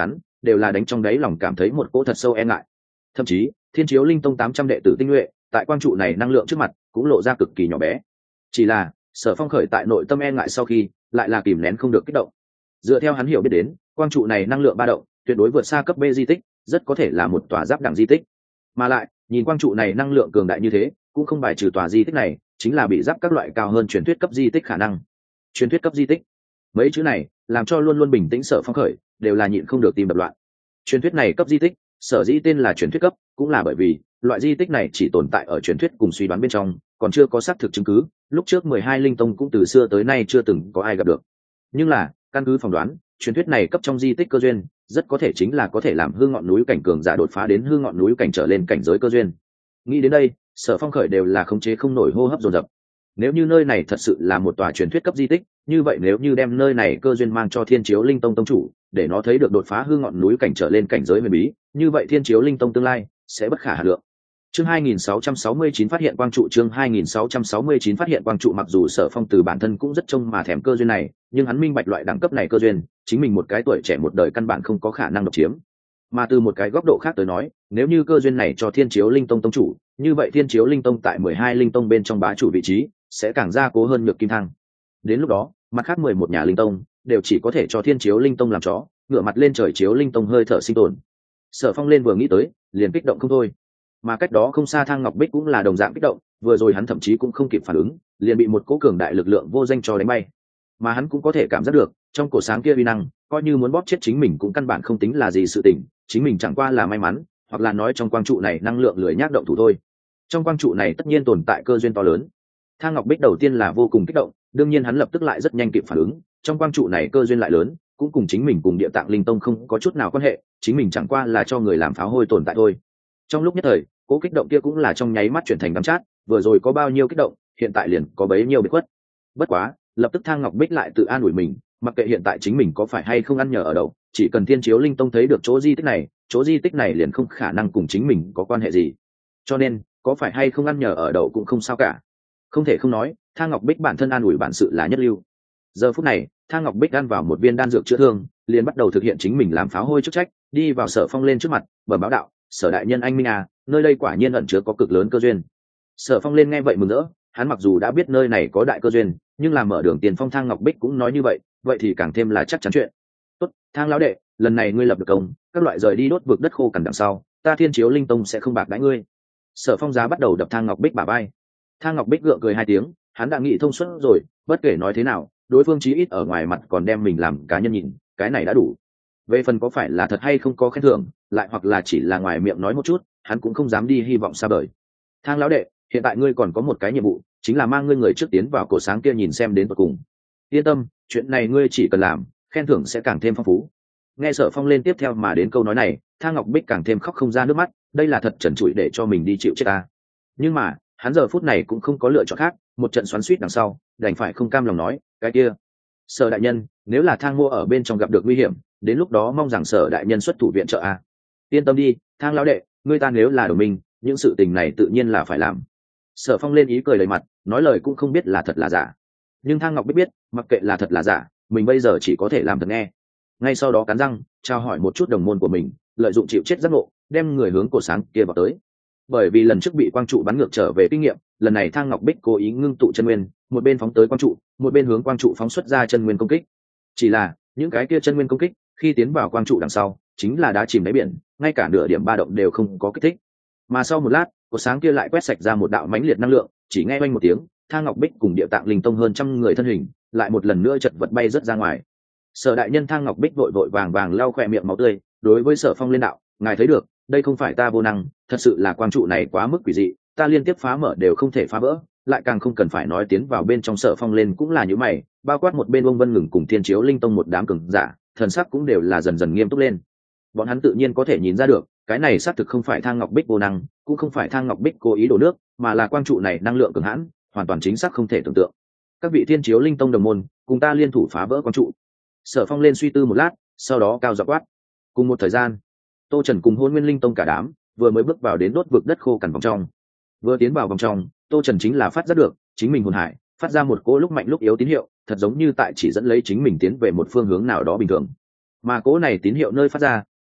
đều là đánh trong đáy lòng cảm thấy một cỗ thật sâu e ngại. Thậm chí thiên chiếu linh tông 800 đệ tử tinh nhuệ tại quang trụ này năng lượng trước mặt cũng lộ ra cực kỳ nhỏ bé. Chỉ là Sở Phong khởi tại nội tâm e ngại sau khi lại là kìm nén không được kích động. Dựa theo hắn hiểu biết đến, quang trụ này năng lượng ba động tuyệt đối vượt xa cấp B di tích, rất có thể là một tòa giáp đẳng di tích. Mà lại nhìn quang trụ này năng lượng cường đại như thế, cũng không bài trừ tòa di tích này chính là bị giáp các loại cao hơn truyền thuyết cấp di tích khả năng. Truyền thuyết cấp di tích, mấy chữ này làm cho luôn luôn bình tĩnh Sở Phong khởi đều là nhịn không được tim đập loạn. Truyền thuyết này cấp di tích, sở dĩ tên là truyền thuyết cấp cũng là bởi vì loại di tích này chỉ tồn tại ở truyền thuyết cùng suy đoán bên trong, còn chưa có xác thực chứng cứ. Lúc trước 12 linh tông cũng từ xưa tới nay chưa từng có ai gặp được. Nhưng là căn cứ phỏng đoán, truyền thuyết này cấp trong di tích cơ duyên rất có thể chính là có thể làm hư ngọn núi cảnh cường giả đột phá đến hư ngọn núi cảnh trở lên cảnh giới cơ duyên. Nghĩ đến đây, Sở Phong khởi đều là khống chế không nổi hô hấp dồn dập. Nếu như nơi này thật sự là một tòa truyền thuyết cấp di tích, như vậy nếu như đem nơi này cơ duyên mang cho Thiên Chiếu Linh Tông tông chủ, để nó thấy được đột phá hư ngọn núi cảnh trở lên cảnh giới huyền bí, như vậy Thiên Chiếu Linh Tông tương lai sẽ bất khả hà lượng. Chương 2669 phát hiện quang trụ. Chương 2669 phát hiện quang trụ. Mặc dù Sở Phong từ bản thân cũng rất trông mà thèm cơ duyên này, nhưng hắn minh bạch loại đẳng cấp này cơ duyên, chính mình một cái tuổi trẻ một đời căn bản không có khả năng độc chiếm. Mà từ một cái góc độ khác tới nói, nếu như cơ duyên này cho Thiên Chiếu Linh Tông tông chủ, như vậy Thiên Chiếu Linh Tông tại 12 linh tông bên trong bá chủ vị trí sẽ càng gia cố hơn Nhược Kim Thang. Đến lúc đó, mặt khác 11 nhà linh tông đều chỉ có thể cho Thiên Chiếu Linh Tông làm chó, ngửa mặt lên trời chiếu linh tông hơi thở sinh tồn. Sở Phong lên vừa nghĩ tới, liền kích động không thôi. Mà cách đó không xa Thang Ngọc Bích cũng là đồng dạng kích động, vừa rồi hắn thậm chí cũng không kịp phản ứng, liền bị một cỗ cường đại lực lượng vô danh cho đánh bay. Mà hắn cũng có thể cảm giác được, trong cổ sáng kia uy năng, coi như muốn bóp chết chính mình cũng căn bản không tính là gì sự tình, chính mình chẳng qua là may mắn, hoặc là nói trong quang trụ này năng lượng lười nhác động thủ thôi. Trong quang trụ này tất nhiên tồn tại cơ duyên to lớn. Thang Ngọc Bích đầu tiên là vô cùng kích động, đương nhiên hắn lập tức lại rất nhanh kịp phản ứng, trong quang trụ này cơ duyên lại lớn, cũng cùng chính mình cùng Địa Tạng Linh Tông không có chút nào quan hệ, chính mình chẳng qua là cho người làm pháo hôi tồn tại thôi. Trong lúc nhất thời, cố kích động kia cũng là trong nháy mắt chuyển thành đắng chát, vừa rồi có bao nhiêu kích động, hiện tại liền có bấy nhiêu bị khuất. Bất quá, lập tức Thang Ngọc Bích lại tự an ủi mình, mặc kệ hiện tại chính mình có phải hay không ăn nhờ ở đậu, chỉ cần Thiên Chiếu Linh Tông thấy được chỗ di tích này liền không khả năng cùng chính mình có quan hệ gì. Cho nên, có phải hay không ăn nhờ ở đậu cũng không sao cả. Không thể không nói, Thang Ngọc Bích bản thân an ủi bản sự là nhất lưu. Giờ phút này, Thang Ngọc Bích ăn vào một viên đan dược chữa thương, liền bắt đầu thực hiện chính mình làm pháo hôi chức trách, đi vào Sở Phong lên trước mặt, bẩm báo đạo: "Sở đại nhân anh minh à, nơi đây quả nhiên ẩn chứa có cực lớn cơ duyên." Sở Phong lên nghe vậy mừng rỡ, hắn mặc dù đã biết nơi này có đại cơ duyên, nhưng làm mở đường tiền phong Thang Ngọc Bích cũng nói như vậy, vậy thì càng thêm là chắc chắn chuyện. "Tốt, Thang lão đệ, lần này ngươi lập được công, các loại rời đi đốt vực đất khô cằn đằng sau, ta Thiên Chiếu Linh Tông sẽ không bạc đãi ngươi." Sở Phong giá bắt đầu đập Thang Ngọc Bích bả vai. Thang Ngọc Bích gượng cười hai tiếng, hắn đã nghĩ thông suốt rồi, bất kể nói thế nào, đối phương chí ít ở ngoài mặt còn đem mình làm cá nhân nhìn, cái này đã đủ. Về phần có phải là thật hay không có khen thưởng, lại hoặc là chỉ là ngoài miệng nói một chút, hắn cũng không dám đi hy vọng xa vời. "Thang lão đệ, hiện tại ngươi còn có một cái nhiệm vụ, chính là mang ngươi người trước tiến vào cổ sáng kia nhìn xem đến tận cùng. Yên tâm, chuyện này ngươi chỉ cần làm, khen thưởng sẽ càng thêm phong phú." Nghe Sở Phong lên tiếp theo mà đến câu nói này, Thang Ngọc Bích càng thêm khóc không ra nước mắt, đây là thật trần trụi để cho mình đi chịu chết ta. Nhưng mà, hắn giờ phút này cũng không có lựa chọn khác, một trận xoắn xuýt đằng sau, đành phải không cam lòng nói: "Cái kia, Sở đại nhân, nếu là Thang Mô ở bên trong gặp được nguy hiểm, đến lúc đó mong rằng Sở đại nhân xuất thủ viện trợ a." "Yên tâm đi, Thang lão đệ, ngươi ta nếu là đồng minh, những sự tình này tự nhiên là phải làm." Sở Phong lên ý cười đầy mặt, nói lời cũng không biết là thật là giả. Nhưng Thang Ngọc biết, mặc kệ là thật là giả, mình bây giờ chỉ có thể làm thật nghe. Ngay sau đó cắn răng, trao hỏi một chút đồng môn của mình, lợi dụng chịu chết giác ngộ, đem người hướng cổ sáng kia vào tới. Bởi vì lần trước bị quang trụ bắn ngược trở về kinh nghiệm, lần này Thang Ngọc Bích cố ý ngưng tụ chân nguyên, một bên phóng tới quang trụ, một bên hướng quang trụ phóng xuất ra chân nguyên công kích. Chỉ là những cái kia chân nguyên công kích, khi tiến vào quang trụ đằng sau, chính là đá chìm đáy biển, ngay cả nửa điểm ba động đều không có kích thích. Mà sau một lát, cột sáng kia lại quét sạch ra một đạo mãnh liệt năng lượng, chỉ nghe oanh một tiếng, Thang Ngọc Bích cùng Địa Tạng Linh Tông hơn trăm người thân hình, lại một lần nữa chật vật bay rớt ra ngoài. Sở đại nhân Thang Ngọc Bích vội vội vàng vàng lau khỏe miệng máu tươi, đối với Sở Phong lên đạo: "Ngài thấy được, đây không phải ta vô năng, thật sự là quang trụ này quá mức quỷ dị, ta liên tiếp phá mở đều không thể phá vỡ, lại càng không cần phải nói tiến vào bên trong." Sở Phong lên cũng là như mày, bao quát một bên Ông Vân Ngừng cùng Thiên Chiếu Linh Tông một đám cường giả, thần sắc cũng đều là dần dần nghiêm túc lên. Bọn hắn tự nhiên có thể nhìn ra được, cái này xác thực không phải Thang Ngọc Bích vô năng, cũng không phải Thang Ngọc Bích cố ý đổ nước, mà là quang trụ này năng lượng cường hãn, hoàn toàn chính xác không thể tưởng tượng. "Các vị Thiên Chiếu Linh Tông đồng môn, cùng ta liên thủ phá vỡ quang trụ." Sở Phong lên suy tư một lát, sau đó cao giọng quát. Cùng một thời gian, Tô Trần cùng Hôn Nguyên Linh Tông cả đám vừa mới bước vào đến đốt vực đất khô cằn vòng trong. Vừa tiến vào vòng trong, Tô Trần chính là phát giác được chính mình hồn hải phát ra một cỗ lúc mạnh lúc yếu tín hiệu, thật giống như tại chỉ dẫn lấy chính mình tiến về một phương hướng nào đó bình thường. Mà cỗ này tín hiệu nơi phát ra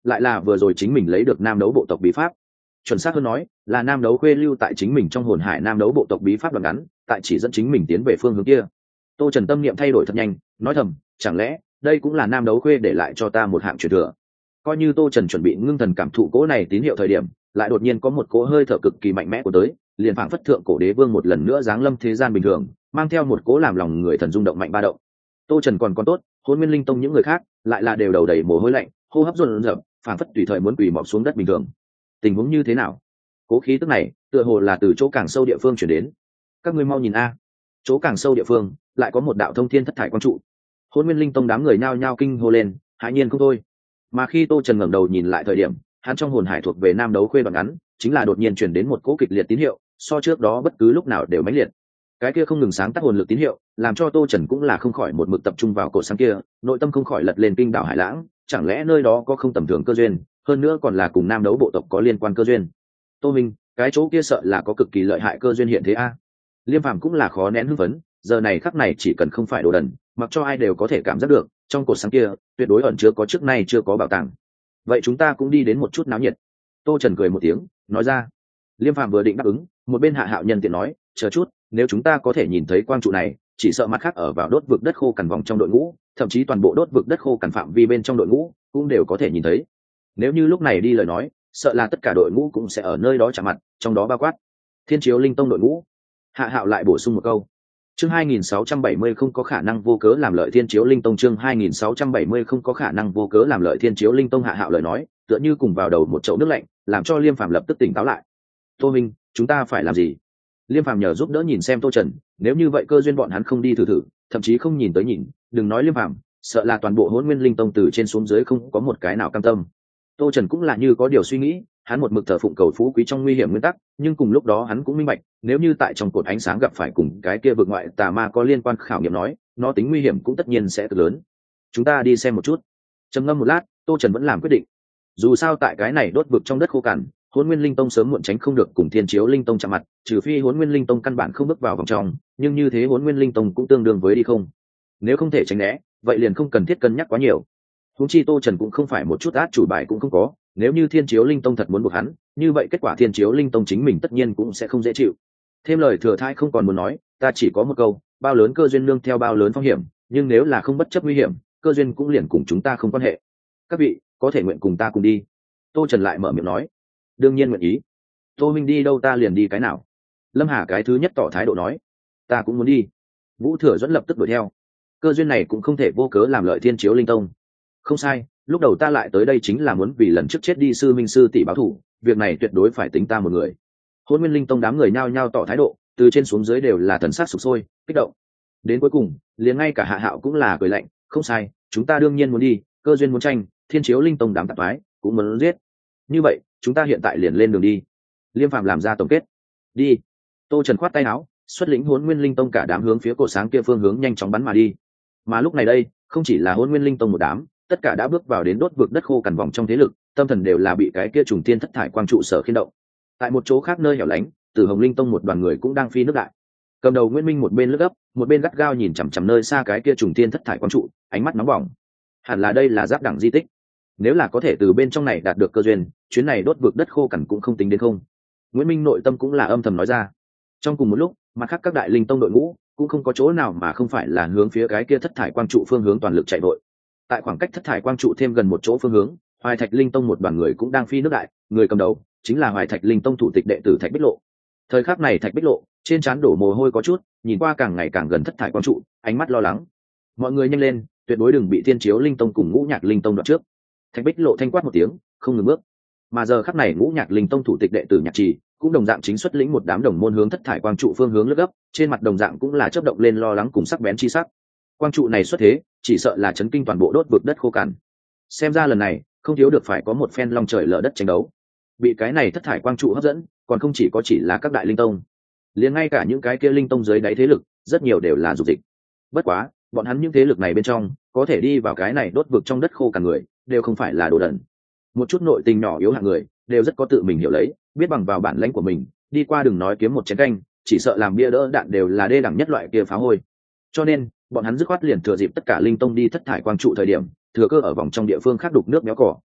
lại là vừa rồi chính mình lấy được nam đấu bộ tộc bí pháp. Chuẩn xác hơn nói là nam đấu khuê lưu tại chính mình trong hồn hải nam đấu bộ tộc bí pháp đoạn ngắn, tại chỉ dẫn chính mình tiến về phương hướng kia. Tô Trần tâm niệm thay đổi thật nhanh, nói thầm, chẳng lẽ đây cũng là nam đấu khuê để lại cho ta một hạng truyền thừa. Coi như Tô Trần chuẩn bị ngưng thần cảm thụ cỗ này tín hiệu thời điểm, lại đột nhiên có một cỗ hơi thở cực kỳ mạnh mẽ của tới, liền phảng phất thượng cổ đế vương một lần nữa giáng lâm thế gian bình thường, mang theo một cỗ làm lòng người thần rung động mạnh ba động. Tô Trần còn tốt, Hỗn Nguyên Linh Tông những người khác lại là đều đầu đầy mồ hôi lạnh, hô hấp dồn dập, phảng phất tùy thời muốn quỳ mọp xuống đất bình thường. Tình huống như thế nào? Cố khí tức này, tựa hồ là từ chỗ càng sâu địa phương chuyển đến. Các ngươi mau nhìn a, chỗ càng sâu địa phương lại có một đạo thông thiên thất thải quang trụ. Hỗn Nguyên Linh Tông đám người nhao nhao kinh hô lên, hãi nhiên không thôi. Mà khi Tô Trần ngẩng đầu nhìn lại thời điểm, hắn trong hồn hải thuộc về nam đấu khuê đoạn ngắn, chính là đột nhiên truyền đến một cỗ kịch liệt tín hiệu, so trước đó bất cứ lúc nào đều mãnh liệt. Cái kia không ngừng sáng tác hồn lực tín hiệu, làm cho Tô Trần cũng là không khỏi một mực tập trung vào cổ sáng kia, nội tâm không khỏi lật lên kinh đảo hải lãng, chẳng lẽ nơi đó có không tầm thường cơ duyên, hơn nữa còn là cùng nam đấu bộ tộc có liên quan cơ duyên. Tô Minh, cái chỗ kia sợ là có cực kỳ lợi hại cơ duyên hiện thế a. Liêm Phàm cũng là khó nén hưng phấn, giờ này khắc này chỉ cần không phải đồ đần, mặc cho ai đều có thể cảm giác được, trong cột sáng kia tuyệt đối ẩn chứa có trước nay chưa có bảo tàng. Vậy chúng ta cũng đi đến một chút náo nhiệt. Tô Trần cười một tiếng, nói ra. Liêm Phàm vừa định đáp ứng, một bên Hạ Hạo nhân tiện nói, chờ chút, nếu chúng ta có thể nhìn thấy quang trụ này, chỉ sợ mặt khác ở vào đốt vực đất khô cằn vòng trong đội ngũ, thậm chí toàn bộ đốt vực đất khô cằn phạm vi bên trong đội ngũ cũng đều có thể nhìn thấy. Nếu như lúc này đi lời nói, sợ là tất cả đội ngũ cũng sẽ ở nơi đó chạm mặt, trong đó bao quát Thiên Chiếu Linh Tông đội ngũ. Hạ Hạo lại bổ sung một câu. Chương 2670 không có khả năng vô cớ làm lợi Thiên Chiếu Linh Tông, chương 2670 không có khả năng vô cớ làm lợi Thiên Chiếu Linh Tông. Hạ Hạo lời nói, tựa như cùng vào đầu một chậu nước lạnh, làm cho Liêm Phàm lập tức tỉnh táo lại. Tô Minh, chúng ta phải làm gì? Liêm Phàm nhờ giúp đỡ nhìn xem Tô Trần, nếu như vậy cơ duyên bọn hắn không đi thử thử, thậm chí không nhìn tới nhìn, đừng nói Liêm Phàm, sợ là toàn bộ Hỗn Nguyên Linh Tông từ trên xuống dưới không có một cái nào cam tâm. Tô Trần cũng là như có điều suy nghĩ, hắn một mực thờ phụng cầu phú quý trong nguy hiểm nguyên tắc, nhưng cùng lúc đó hắn cũng minh bạch, nếu như tại trong cột ánh sáng gặp phải cùng cái kia vực ngoại tà ma có liên quan khảo nghiệm nói, nó tính nguy hiểm cũng tất nhiên sẽ cực lớn. Chúng ta đi xem một chút. Trầm ngâm một lát, Tô Trần vẫn làm quyết định. Dù sao tại cái này đốt vực trong đất khô cằn, Hỗn Nguyên Linh Tông sớm muộn tránh không được cùng Thiên Chiếu Linh Tông chạm mặt, trừ phi Hỗn Nguyên Linh Tông căn bản không bước vào vòng trong, nhưng như thế Hỗn Nguyên Linh Tông cũng tương đương với đi không. Nếu không thể tránh né, vậy liền không cần thiết cân nhắc quá nhiều. Huống chi Tô Trần cũng không phải một chút át chủ bài cũng không có, nếu như Thiên Chiếu Linh Tông thật muốn buộc hắn, như vậy kết quả Thiên Chiếu Linh Tông chính mình tất nhiên cũng sẽ không dễ chịu. Thêm lời thừa thãi không còn muốn nói, ta chỉ có một câu, bao lớn cơ duyên nương theo bao lớn phong hiểm, nhưng nếu là không bất chấp nguy hiểm, cơ duyên cũng liền cùng chúng ta không quan hệ. Các vị có thể nguyện cùng ta cùng đi. Tô Trần lại mở miệng nói. Đương nhiên nguyện ý. Tô Minh đi đâu ta liền đi cái nào. Lâm Hà cái thứ nhất tỏ thái độ nói. Ta cũng muốn đi. Vũ Thừa Dẫn lập tức đuổi theo. Cơ duyên này cũng không thể vô cớ làm lợi Thiên Chiếu Linh Tông. Không sai, lúc đầu ta lại tới đây chính là muốn vì lần trước chết đi sư minh sư tỷ báo thù, việc này tuyệt đối phải tính ta một người. Hỗn Nguyên Linh Tông đám người nhao nhao tỏ thái độ, từ trên xuống dưới đều là thần sắc sục sôi, kích động. Đến cuối cùng, liền ngay cả Hạ Hạo cũng là cười lạnh, không sai, chúng ta đương nhiên muốn đi, cơ duyên muốn tranh, Thiên Chiếu Linh Tông đám tạp phái cũng muốn giết. Như vậy, chúng ta hiện tại liền lên đường đi. Liêm Phàm làm ra tổng kết. Đi. Tô Trần khoát tay áo, xuất lĩnh Hỗn Nguyên Linh Tông cả đám hướng phía cổ sáng kia phương hướng nhanh chóng bắn mà đi. Mà lúc này đây, không chỉ là Hỗn Nguyên Linh Tông một đám, tất cả đã bước vào đến đốt vực đất khô cằn vòng trong thế lực, tâm thần đều là bị cái kia trùng tiên thất thải quang trụ sở khiên động. Tại một chỗ khác nơi hẻo lánh, Tử Hồng Linh Tông một đoàn người cũng đang phi nước đại. Cầm đầu Nguyên Minh một bên lướt gấp, một bên gắt gao nhìn chằm chằm nơi xa cái kia trùng tiên thất thải quang trụ, ánh mắt nóng bỏng. Hẳn là đây là giáp đẳng di tích. Nếu là có thể từ bên trong này đạt được cơ duyên, chuyến này đốt vực đất khô cằn cũng không tính đến không. Nguyễn Minh nội tâm cũng là âm thầm nói ra. Trong cùng một lúc, mặt khác các đại linh tông đội ngũ cũng không có chỗ nào mà không phải là hướng phía cái kia thất thải quang trụ phương hướng toàn lực chạy vội. Tại khoảng cách thất thải quang trụ thêm gần một chỗ phương hướng, Hoài Thạch Linh Tông một đoàn người cũng đang phi nước đại, người cầm đầu chính là Hoài Thạch Linh Tông thủ tịch đệ tử Thạch Bích Lộ. Thời khắc này Thạch Bích Lộ trên trán đổ mồ hôi có chút, nhìn qua càng ngày càng gần thất thải quang trụ, ánh mắt lo lắng. Mọi người nhanh lên, tuyệt đối đừng bị Thiên Chiếu Linh Tông cùng Ngũ Nhạc Linh Tông đoạt trước. Thạch Bích Lộ thanh quát một tiếng, không ngừng bước. Mà giờ khắc này Ngũ Nhạc Linh Tông thủ tịch đệ tử Nhạc Trì cũng đồng dạng chính xuất lĩnh một đám đồng môn hướng thất thải quang trụ phương hướng lướt gấp, trên mặt đồng dạng cũng là chớp động lên lo lắng cùng sắc bén chi sắc. Quang trụ này xuất thế, chỉ sợ là chấn kinh toàn bộ đốt vực đất khô cằn. Xem ra lần này không thiếu được phải có một phen long trời lở đất tranh đấu. Bị cái này thất thải quang trụ hấp dẫn, còn không chỉ có chỉ là các đại linh tông, liền ngay cả những cái kia linh tông dưới đáy thế lực, rất nhiều đều là dục dịch. Bất quá, bọn hắn những thế lực này bên trong, có thể đi vào cái này đốt vực trong đất khô cằn người, đều không phải là đồ đần. Một chút nội tình nhỏ yếu hạng người, đều rất có tự mình hiểu lấy, biết bằng vào bản lãnh của mình, đi qua đừng nói kiếm một chén canh, chỉ sợ làm bia đỡ đạn đều là đê đẳng nhất loại kia phá hôi. Cho nên, bọn hắn dứt khoát liền thừa dịp tất cả linh tông đi thất thải quang trụ thời điểm, thừa cơ ở vòng trong địa phương khác đục nước méo cỏ,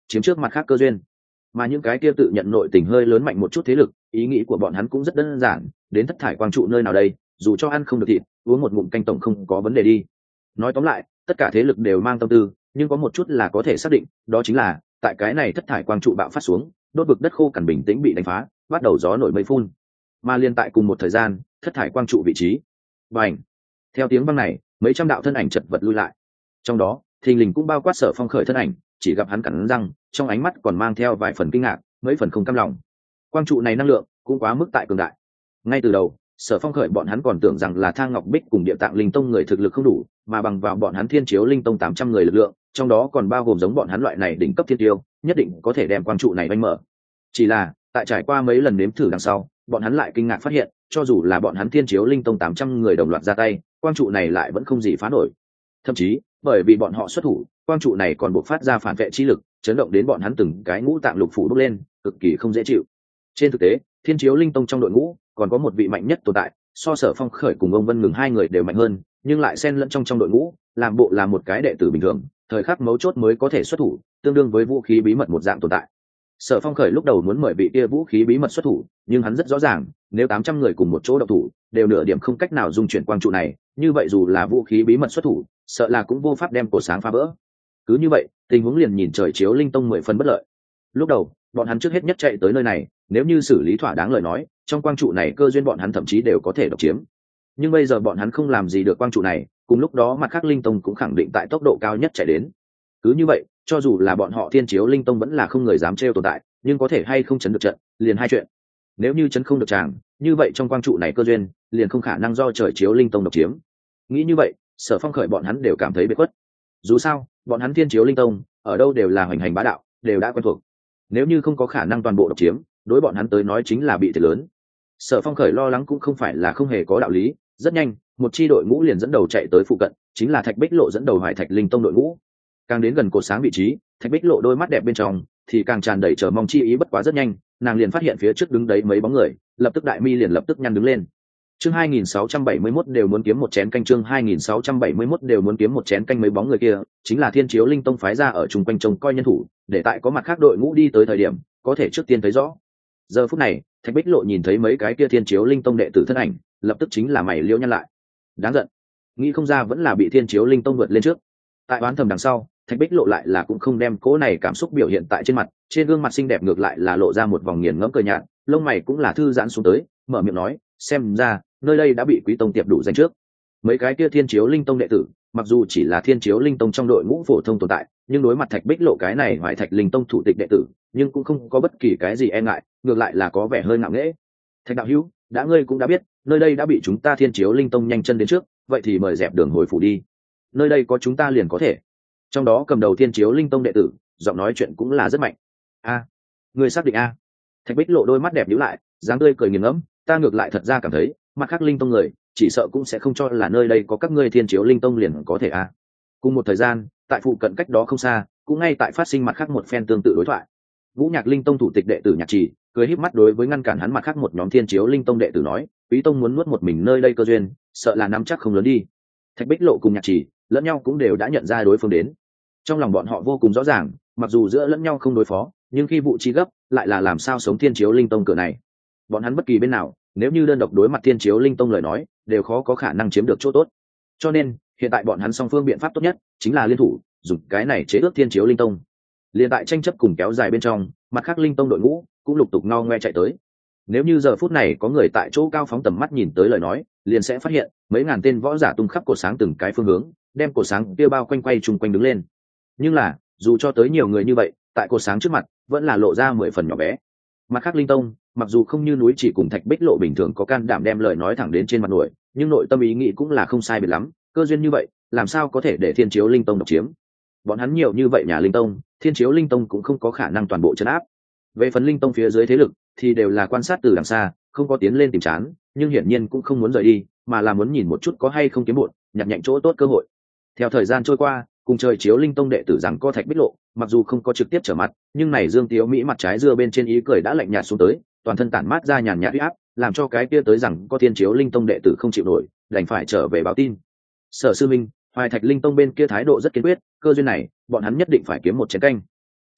chiếm trước mặt khác cơ duyên. Mà những cái kia tự nhận nội tình hơi lớn mạnh một chút thế lực, ý nghĩ của bọn hắn cũng rất đơn giản, đến thất thải quang trụ nơi nào đây, dù cho ăn không được thịt, uống một ngụm canh tổng không có vấn đề đi. Nói tóm lại, tất cả thế lực đều mang tâm tư, nhưng có một chút là có thể xác định, đó chính là tại cái này thất thải quang trụ bạo phát xuống, đốt vực đất khô cằn bình tĩnh bị đánh phá, bắt đầu gió nổi mây phun. Mà liên tại cùng một thời gian, thất thải quang trụ vị trí, bành, theo tiếng vang này, mấy trăm đạo thân ảnh chật vật lui lại. Trong đó, thình lình cũng bao quát Sở Phong khởi thân ảnh, chỉ gặp hắn cắn răng, trong ánh mắt còn mang theo vài phần kinh ngạc, mấy phần không cam lòng. Quang trụ này năng lượng cũng quá mức tại cường đại. Ngay từ đầu, Sở Phong khởi bọn hắn còn tưởng rằng là Thang Ngọc Bích cùng Địa Tạng Linh Tông người thực lực không đủ, mà bằng vào bọn hắn Thiên Chiếu Linh Tông 800 người lực lượng, trong đó còn bao gồm giống bọn hắn loại này đỉnh cấp thiên tiêu, nhất định có thể đem quang trụ này đánh mở. Chỉ là, tại trải qua mấy lần nếm thử đằng sau, bọn hắn lại kinh ngạc phát hiện, cho dù là bọn hắn Thiên Chiếu Linh Tông 800 người đồng loạt ra tay, quang trụ này lại vẫn không gì phá nổi. Thậm chí, bởi vì bọn họ xuất thủ, quang trụ này còn bộc phát ra phản vệ chi lực, chấn động đến bọn hắn từng cái ngũ tạng lục phủ bốc lên, cực kỳ không dễ chịu. Trên thực tế, Thiên Chiếu Linh Tông trong đội ngũ còn có một vị mạnh nhất tồn tại, so Sở Phong khởi cùng ông Vân Ngừng hai người đều mạnh hơn, nhưng lại xen lẫn trong đội ngũ, làm bộ là một cái đệ tử bình thường, thời khắc mấu chốt mới có thể xuất thủ, tương đương với vũ khí bí mật một dạng tồn tại. Sở Phong khởi lúc đầu muốn mời vị kia vũ khí bí mật xuất thủ, nhưng hắn rất rõ ràng, nếu 800 người cùng một chỗ động thủ, đều nửa điểm không cách nào dung chuyển quang trụ này, như vậy dù là vũ khí bí mật xuất thủ, sợ là cũng vô pháp đem cổ sáng phá vỡ. Cứ như vậy, tình huống liền nhìn trời chiếu linh tông 10 phần bất lợi. Lúc đầu, bọn hắn trước hết nhất chạy tới nơi này, nếu như xử lý thỏa đáng lời nói, trong quang trụ này cơ duyên bọn hắn thậm chí đều có thể độc chiếm. Nhưng bây giờ bọn hắn không làm gì được quang trụ này, cùng lúc đó mặt khác linh tông cũng khẳng định tại tốc độ cao nhất chạy đến. Cứ như vậy, cho dù là bọn họ Thiên Chiếu Linh Tông vẫn là không người dám trêu tồn tại, nhưng có thể hay không chấn được trận, liền hai chuyện. Nếu như chấn không được chàng, như vậy trong quang trụ này cơ duyên, liền không khả năng do trời chiếu linh tông độc chiếm. Nghĩ như vậy, Sở Phong khởi bọn hắn đều cảm thấy bế khuất. Dù sao, bọn hắn Thiên Chiếu Linh Tông, ở đâu đều là hoành hành bá đạo, đều đã quen thuộc. Nếu như không có khả năng toàn bộ độc chiếm, đối bọn hắn tới nói chính là bị thiệt lớn. Sở Phong khởi lo lắng cũng không phải là không hề có đạo lý, rất nhanh, một chi đội ngũ liền dẫn đầu chạy tới phụ cận, chính là Thạch Bích Lộ dẫn đầu Hoài Thạch Linh Tông đội ngũ. Càng đến gần cột sáng vị trí, Thạch Bích Lộ đôi mắt đẹp bên trong thì càng tràn đầy chờ mong chi ý, bất quá rất nhanh, nàng liền phát hiện phía trước đứng đấy mấy bóng người, lập tức đại mi liền lập tức nhăn đứng lên. Chương 2671 đều muốn kiếm một chén canh, chương 2671 đều muốn kiếm một chén canh, mấy bóng người kia chính là Thiên Chiếu Linh Tông phái ra ở chung quanh trông coi nhân thủ, để tại có mặt khác đội ngũ đi tới thời điểm, có thể trước tiên thấy rõ. Giờ phút này, Thạch Bích Lộ nhìn thấy mấy cái kia Thiên Chiếu Linh Tông đệ tử thân ảnh, lập tức chính là mày liễu nhăn lại. Đáng giận, nghĩ không ra vẫn là bị Thiên Chiếu Linh Tông vượt lên trước. Tại oán thầm đằng sau, Thạch Bích Lộ lại là cũng không đem cố này cảm xúc biểu hiện tại trên mặt, trên gương mặt xinh đẹp ngược lại là lộ ra một vòng nghiền ngẫm cười nhạt, lông mày cũng là thư giãn xuống tới, mở miệng nói, xem ra nơi đây đã bị Quý Tông tiệp đủ danh trước. Mấy cái kia Thiên Chiếu Linh Tông đệ tử, mặc dù chỉ là Thiên Chiếu Linh Tông trong đội ngũ phổ thông tồn tại, nhưng đối mặt Thạch Bích Lộ cái này Hoài Thạch Linh Tông thủ tịch đệ tử, nhưng cũng không có bất kỳ cái gì e ngại, ngược lại là có vẻ hơi ngạo nghễ. Thạch đạo hữu, đã ngươi cũng đã biết, nơi đây đã bị chúng ta Thiên Chiếu Linh Tông nhanh chân đến trước, vậy thì mời dẹp đường hồi phủ đi. Nơi đây có chúng ta liền có thể. Trong đó cầm đầu Thiên Chiếu Linh Tông đệ tử, giọng nói chuyện cũng là rất mạnh. A, ngươi xác định a? Thạch Bích Lộ đôi mắt đẹp nhíu lại, dáng tươi cười nghiền ngẫm, ta ngược lại thật ra cảm thấy, mặt khác Linh Tông người, chỉ sợ cũng sẽ không cho là nơi đây có các ngươi Thiên Chiếu Linh Tông liền có thể a. Cùng một thời gian, tại phụ cận cách đó không xa, cũng ngay tại phát sinh mặt khác một phen tương tự đối thoại. Vũ Nhạc Linh Tông thủ tịch đệ tử Nhạc Trì, cười híp mắt đối với ngăn cản hắn mặt khác một nhóm Thiên Chiếu Linh Tông đệ tử nói, Quý Tông muốn nuốt một mình nơi đây cơ duyên, sợ là nắm chắc không lớn đi. Thạch Bích Lộ cùng Nhạc Trì, lẫn nhau cũng đều đã nhận ra đối phương đến. Trong lòng bọn họ vô cùng rõ ràng, mặc dù giữa lẫn nhau không đối phó, nhưng khi vụ chi gấp, lại là làm sao sống Thiên Chiếu Linh Tông cửa này. Bọn hắn bất kỳ bên nào, nếu như đơn độc đối mặt Thiên Chiếu Linh Tông lời nói, đều khó có khả năng chiếm được chỗ tốt. Cho nên, hiện tại bọn hắn song phương biện pháp tốt nhất chính là liên thủ, dùng cái này chế ước Thiên Chiếu Linh Tông. Liên tại tranh chấp cùng kéo dài bên trong, mặt khác Linh Tông đội ngũ cũng lục tục ngo ngoe chạy tới. Nếu như giờ phút này có người tại chỗ cao phóng tầm mắt nhìn tới lời nói, liền sẽ phát hiện mấy ngàn tên võ giả tung khắp cột sáng từng cái phương hướng, đem cột sáng kia bao quanh quay chung quanh đứng lên. Nhưng là, dù cho tới nhiều người như vậy, tại cột sáng trước mặt vẫn là lộ ra 10 phần nhỏ bé. Mặt khác Linh Tông, mặc dù không như núi chỉ cùng Thạch Bích Lộ bình thường có can đảm đem lời nói thẳng đến trên mặt nổi, nhưng nội tâm ý nghĩ cũng là không sai biệt lắm, cơ duyên như vậy, làm sao có thể để Thiên Chiếu Linh Tông độc chiếm? Bọn hắn nhiều như vậy nhà Linh Tông, Thiên Chiếu Linh Tông cũng không có khả năng toàn bộ trấn áp. Về phần Linh Tông phía dưới thế lực, thì đều là quan sát từ đằng xa, không có tiến lên tìm chán, nhưng hiển nhiên cũng không muốn rời đi, mà là muốn nhìn một chút có hay không kiếm bộn, nhặt nhạnh chỗ tốt cơ hội. Theo thời gian trôi qua, cùng trời Chiếu Linh Tông đệ tử rằng co Thạch Bích Lộ, mặc dù không có trực tiếp trở mặt, nhưng này Dương Tiếu Mỹ mặt trái dưa bên trên ý cười đã lạnh nhạt xuống tới, toàn thân tản mát ra nhàn nhạt uy áp, làm cho cái kia tới rằng có Thiên Chiếu Linh Tông đệ tử không chịu nổi, đành phải trở về báo tin. Sở sư minh, Hoài Thạch Linh Tông bên kia thái độ rất kiên quyết, cơ duyên này, bọn hắn nhất định phải kiếm một chén canh.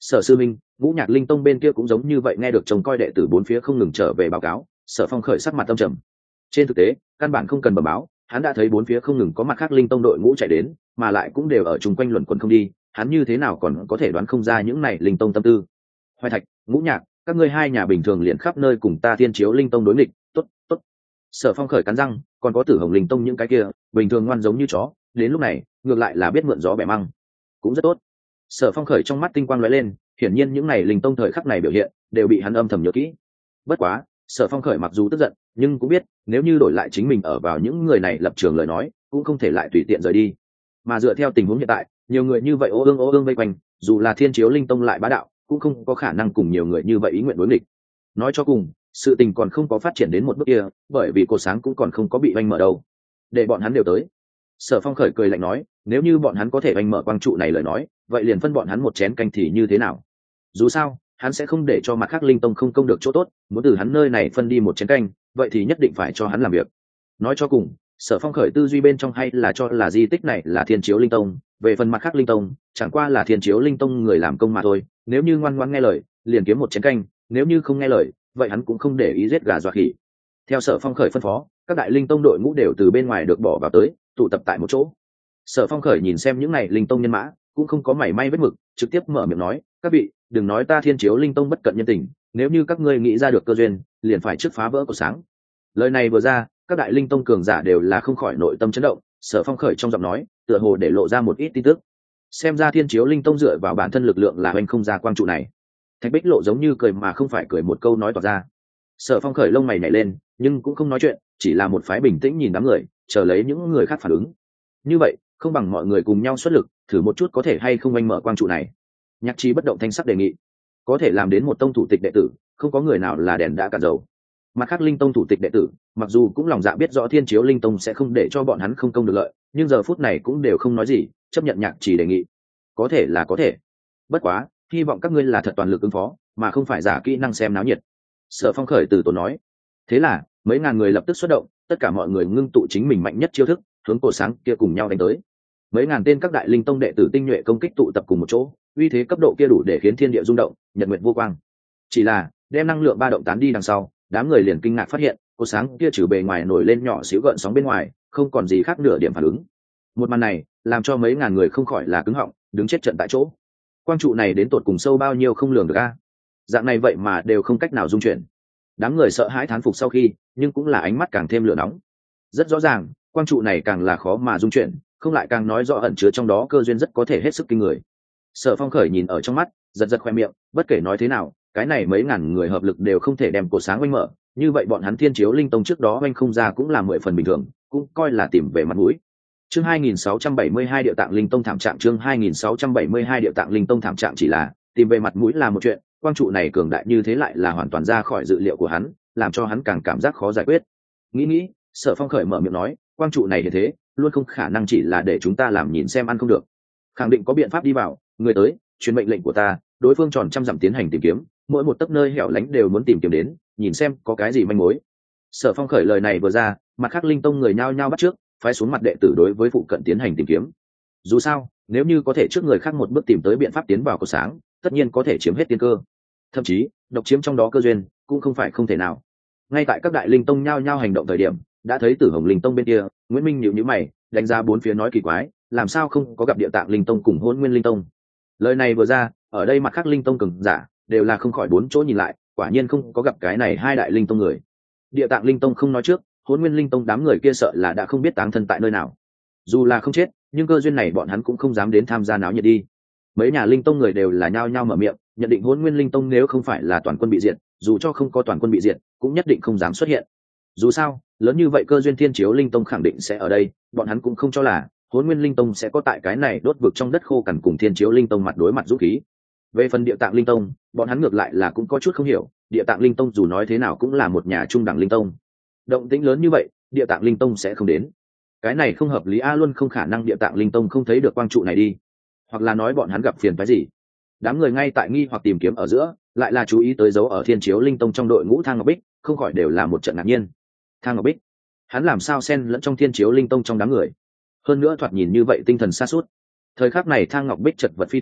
Sở sư minh, Ngũ Nhạc Linh Tông bên kia cũng giống như vậy, nghe được trông coi đệ tử bốn phía không ngừng trở về báo cáo, Sở Phong khởi sắc mặt tâm trầm. Trên thực tế, căn bản không cần bẩm báo, hắn đã thấy bốn phía không ngừng có mặt khác Linh Tông đội ngũ chạy đến, mà lại cũng đều ở chung quanh luẩn quẩn không đi, hắn như thế nào còn có thể đoán không ra những này Linh Tông tâm tư. Hoài Thạch, Ngũ Nhạc, các ngươi hai nhà bình thường liền khắp nơi cùng ta Thiên Chiếu Linh Tông đối nghịch, tốt, tốt. Sở Phong khởi cắn răng, còn có Tử Hồng Linh Tông những cái kia, bình thường ngoan giống như chó, đến lúc này, ngược lại là biết mượn gió bẻ măng, cũng rất tốt. Sở Phong khởi trong mắt tinh quang lóe lên, hiển nhiên những này Linh Tông thời khắc này biểu hiện đều bị hắn âm thầm nhớ kỹ. Bất quá, Sở Phong khởi mặc dù tức giận, nhưng cũng biết nếu như đổi lại chính mình ở vào những người này lập trường lời nói, cũng không thể lại tùy tiện rời đi. Mà dựa theo tình huống hiện tại, nhiều người như vậy ô ương vây quanh, dù là Thiên Chiếu Linh Tông lại bá đạo, cũng không có khả năng cùng nhiều người như vậy ý nguyện đối nghịch. Nói cho cùng, sự tình còn không có phát triển đến một bước kia, bởi vì cột sáng cũng còn không có bị oanh mở đâu. Để bọn hắn đều tới. Sở Phong khởi cười lạnh nói, nếu như bọn hắn có thể oanh mở quang trụ này lời nói, vậy liền phân bọn hắn một chén canh thì như thế nào? Dù sao, hắn sẽ không để cho mặt khác Linh Tông không công được chỗ tốt, muốn từ hắn nơi này phân đi một chén canh, vậy thì nhất định phải cho hắn làm việc. Nói cho cùng, Sở Phong khởi tư duy bên trong hay là cho là di tích này là Thiên Chiếu Linh Tông, về phần mặt khác Linh Tông, chẳng qua là Thiên Chiếu Linh Tông người làm công mà thôi, nếu như ngoan ngoãn nghe lời, liền kiếm một chén canh, nếu như không nghe lời, vậy hắn cũng không để ý giết gà dọa khỉ. Theo Sở Phong khởi phân phó, các đại Linh Tông đội ngũ đều từ bên ngoài được bỏ vào tới, tụ tập tại một chỗ. Sở Phong khởi nhìn xem những này Linh Tông nhân mã, cũng không có mảy may vết mực, trực tiếp mở miệng nói, các vị, đừng nói ta Thiên Chiếu Linh Tông bất cận nhân tình, nếu như các ngươi nghĩ ra được cơ duyên, liền phải trước phá vỡ cột sáng. Lời này vừa ra, các đại Linh Tông cường giả đều là không khỏi nội tâm chấn động. Sở Phong khởi trong giọng nói tựa hồ để lộ ra một ít tin tức. Xem ra Thiên Chiếu Linh Tông dựa vào bản thân lực lượng là hoành không ra quang trụ này. Thạch Bích Lộ giống như cười mà không phải cười, một câu nói tỏ ra. Sở Phong khởi lông mày nhảy lên, nhưng cũng không nói chuyện, chỉ là một phái bình tĩnh nhìn đám người, chờ lấy những người khác phản ứng. Như vậy, không bằng mọi người cùng nhau xuất lực, thử một chút có thể hay không oanh mở quang trụ này. Nhạc Trí bất động thanh sắc đề nghị, có thể làm đến một tông thủ tịch đệ tử, không có người nào là đèn đã cạn dầu. Mặt khác Linh Tông thủ tịch đệ tử, mặc dù cũng lòng dạ biết rõ Thiên Chiếu Linh Tông sẽ không để cho bọn hắn không công được lợi, nhưng giờ phút này cũng đều không nói gì, chấp nhận Nhạc Chỉ đề nghị. Có thể là có thể, bất quá hy vọng các ngươi là thật toàn lực ứng phó, mà không phải giả kỹ năng xem náo nhiệt. Sở Phong khởi từ tốn nói. Thế là mấy ngàn người lập tức xuất động, tất cả mọi người ngưng tụ chính mình mạnh nhất chiêu thức, hướng cổ sáng kia cùng nhau đánh tới. Mấy ngàn tên các đại Linh Tông đệ tử tinh nhuệ công kích tụ tập cùng một chỗ, uy thế cấp độ kia đủ để khiến thiên địa rung động, nhật nguyệt vô quang. Chỉ là đem năng lượng ba động tán đi đằng sau, đám người liền kinh ngạc phát hiện cổ sáng kia trừ bề ngoài nổi lên nhỏ xíu gợn sóng bên ngoài, không còn gì khác nửa điểm phản ứng. Một màn này làm cho mấy ngàn người không khỏi là cứng họng, đứng chết trận tại chỗ. Quang trụ này đến tột cùng sâu bao nhiêu không lường được a? Dạng này vậy mà đều không cách nào dung chuyển. Đám người sợ hãi thán phục sau khi, nhưng cũng là ánh mắt càng thêm lửa nóng. Rất rõ ràng, quang trụ này càng là khó mà dung chuyển, không lại càng nói rõ ẩn chứa trong đó cơ duyên rất có thể hết sức kinh người. Sở Phong khởi nhìn ở trong mắt, giật giật khoe miệng, bất kể nói thế nào, cái này mấy ngàn người hợp lực đều không thể đem cổ sáng oanh mở, như vậy bọn hắn Thiên Chiếu Linh Tông trước đó oanh không ra cũng là 10 phần bình thường, cũng coi là tìm về mặt mũi. Chương 2672 Điệu Tạng Linh Tông thảm trạng, chương 2672 Điệu Tạng Linh Tông thảm trạng, chỉ là tìm về mặt mũi là một chuyện, quang trụ này cường đại như thế lại là hoàn toàn ra khỏi dự liệu của hắn, làm cho hắn càng cảm giác khó giải quyết. Nghĩ, Sở Phong khởi mở miệng nói, quang trụ này như thế, luôn không khả năng chỉ là để chúng ta làm nhìn xem ăn không được, khẳng định có biện pháp đi vào. Người tới, truyền mệnh lệnh của ta, đối phương tròn trăm dặm tiến hành tìm kiếm, mỗi một tấc nơi hẻo lánh đều muốn tìm kiếm đến, nhìn xem có cái gì manh mối. Sở Phong khởi lời này vừa ra, mặt khác Linh Tông người nhao nhao bắt trước, phái xuống mặt đệ tử đối với phụ cận tiến hành tìm kiếm. Dù sao, nếu như có thể trước người khác một bước tìm tới biện pháp tiến vào cổ sáng, tất nhiên có thể chiếm hết tiên cơ, thậm chí độc chiếm trong đó cơ duyên cũng không phải không thể nào. Ngay tại các đại Linh Tông nhao nhao hành động thời điểm, đã thấy Tử Hồng Linh Tông bên kia, Nguyễn Minh nhíu nhíu mày, đánh giá bốn phía nói kỳ quái, làm sao không có gặp Địa Tạng Linh Tông cùng Hỗn Nguyên Linh Tông. Lời này vừa ra, ở đây mặt khác Linh Tông cường giả đều là không khỏi bốn chỗ nhìn lại, quả nhiên không có gặp cái này hai đại Linh Tông người. Địa Tạng Linh Tông không nói trước, Hỗn Nguyên Linh Tông đám người kia sợ là đã không biết táng thân tại nơi nào. Dù là không chết, nhưng cơ duyên này bọn hắn cũng không dám đến tham gia náo nhiệt đi. Mấy nhà Linh Tông người đều là nhao nhao mở miệng, nhận định Hỗn Nguyên Linh Tông nếu không phải là toàn quân bị diệt, dù cho không có toàn quân bị diệt, cũng nhất định không dám xuất hiện. Dù sao, lớn như vậy cơ duyên Thiên Chiếu Linh Tông khẳng định sẽ ở đây, bọn hắn cũng không cho là Hỗn Nguyên Linh Tông sẽ có tại cái này đốt vực trong đất khô cằn cùng Thiên Chiếu Linh Tông mặt đối mặt dũng khí. Về phần Địa Tạng Linh Tông, bọn hắn ngược lại là cũng có chút không hiểu, Địa Tạng Linh Tông dù nói thế nào cũng là một nhà trung đẳng linh tông, động tĩnh lớn như vậy, Địa Tạng Linh Tông sẽ không đến. Cái này không hợp lý a, luôn không khả năng Địa Tạng Linh Tông không thấy được quang trụ này đi, hoặc là nói bọn hắn gặp phiền phức gì. Đám người ngay tại nghi hoặc tìm kiếm ở giữa, lại là chú ý tới dấu ở Thiên Chiếu Linh Tông trong đội ngũ Thang Ngọc Bích, không khỏi đều là một trận ngạc nhiên. Thang Ngọc Bích, hắn làm sao xen lẫn trong Thiên Chiếu Linh Tông trong đám người, hơn nữa thoạt nhìn như vậy tinh thần sa sút. Thời khắc này Thang Ngọc Bích chật vật phi thường,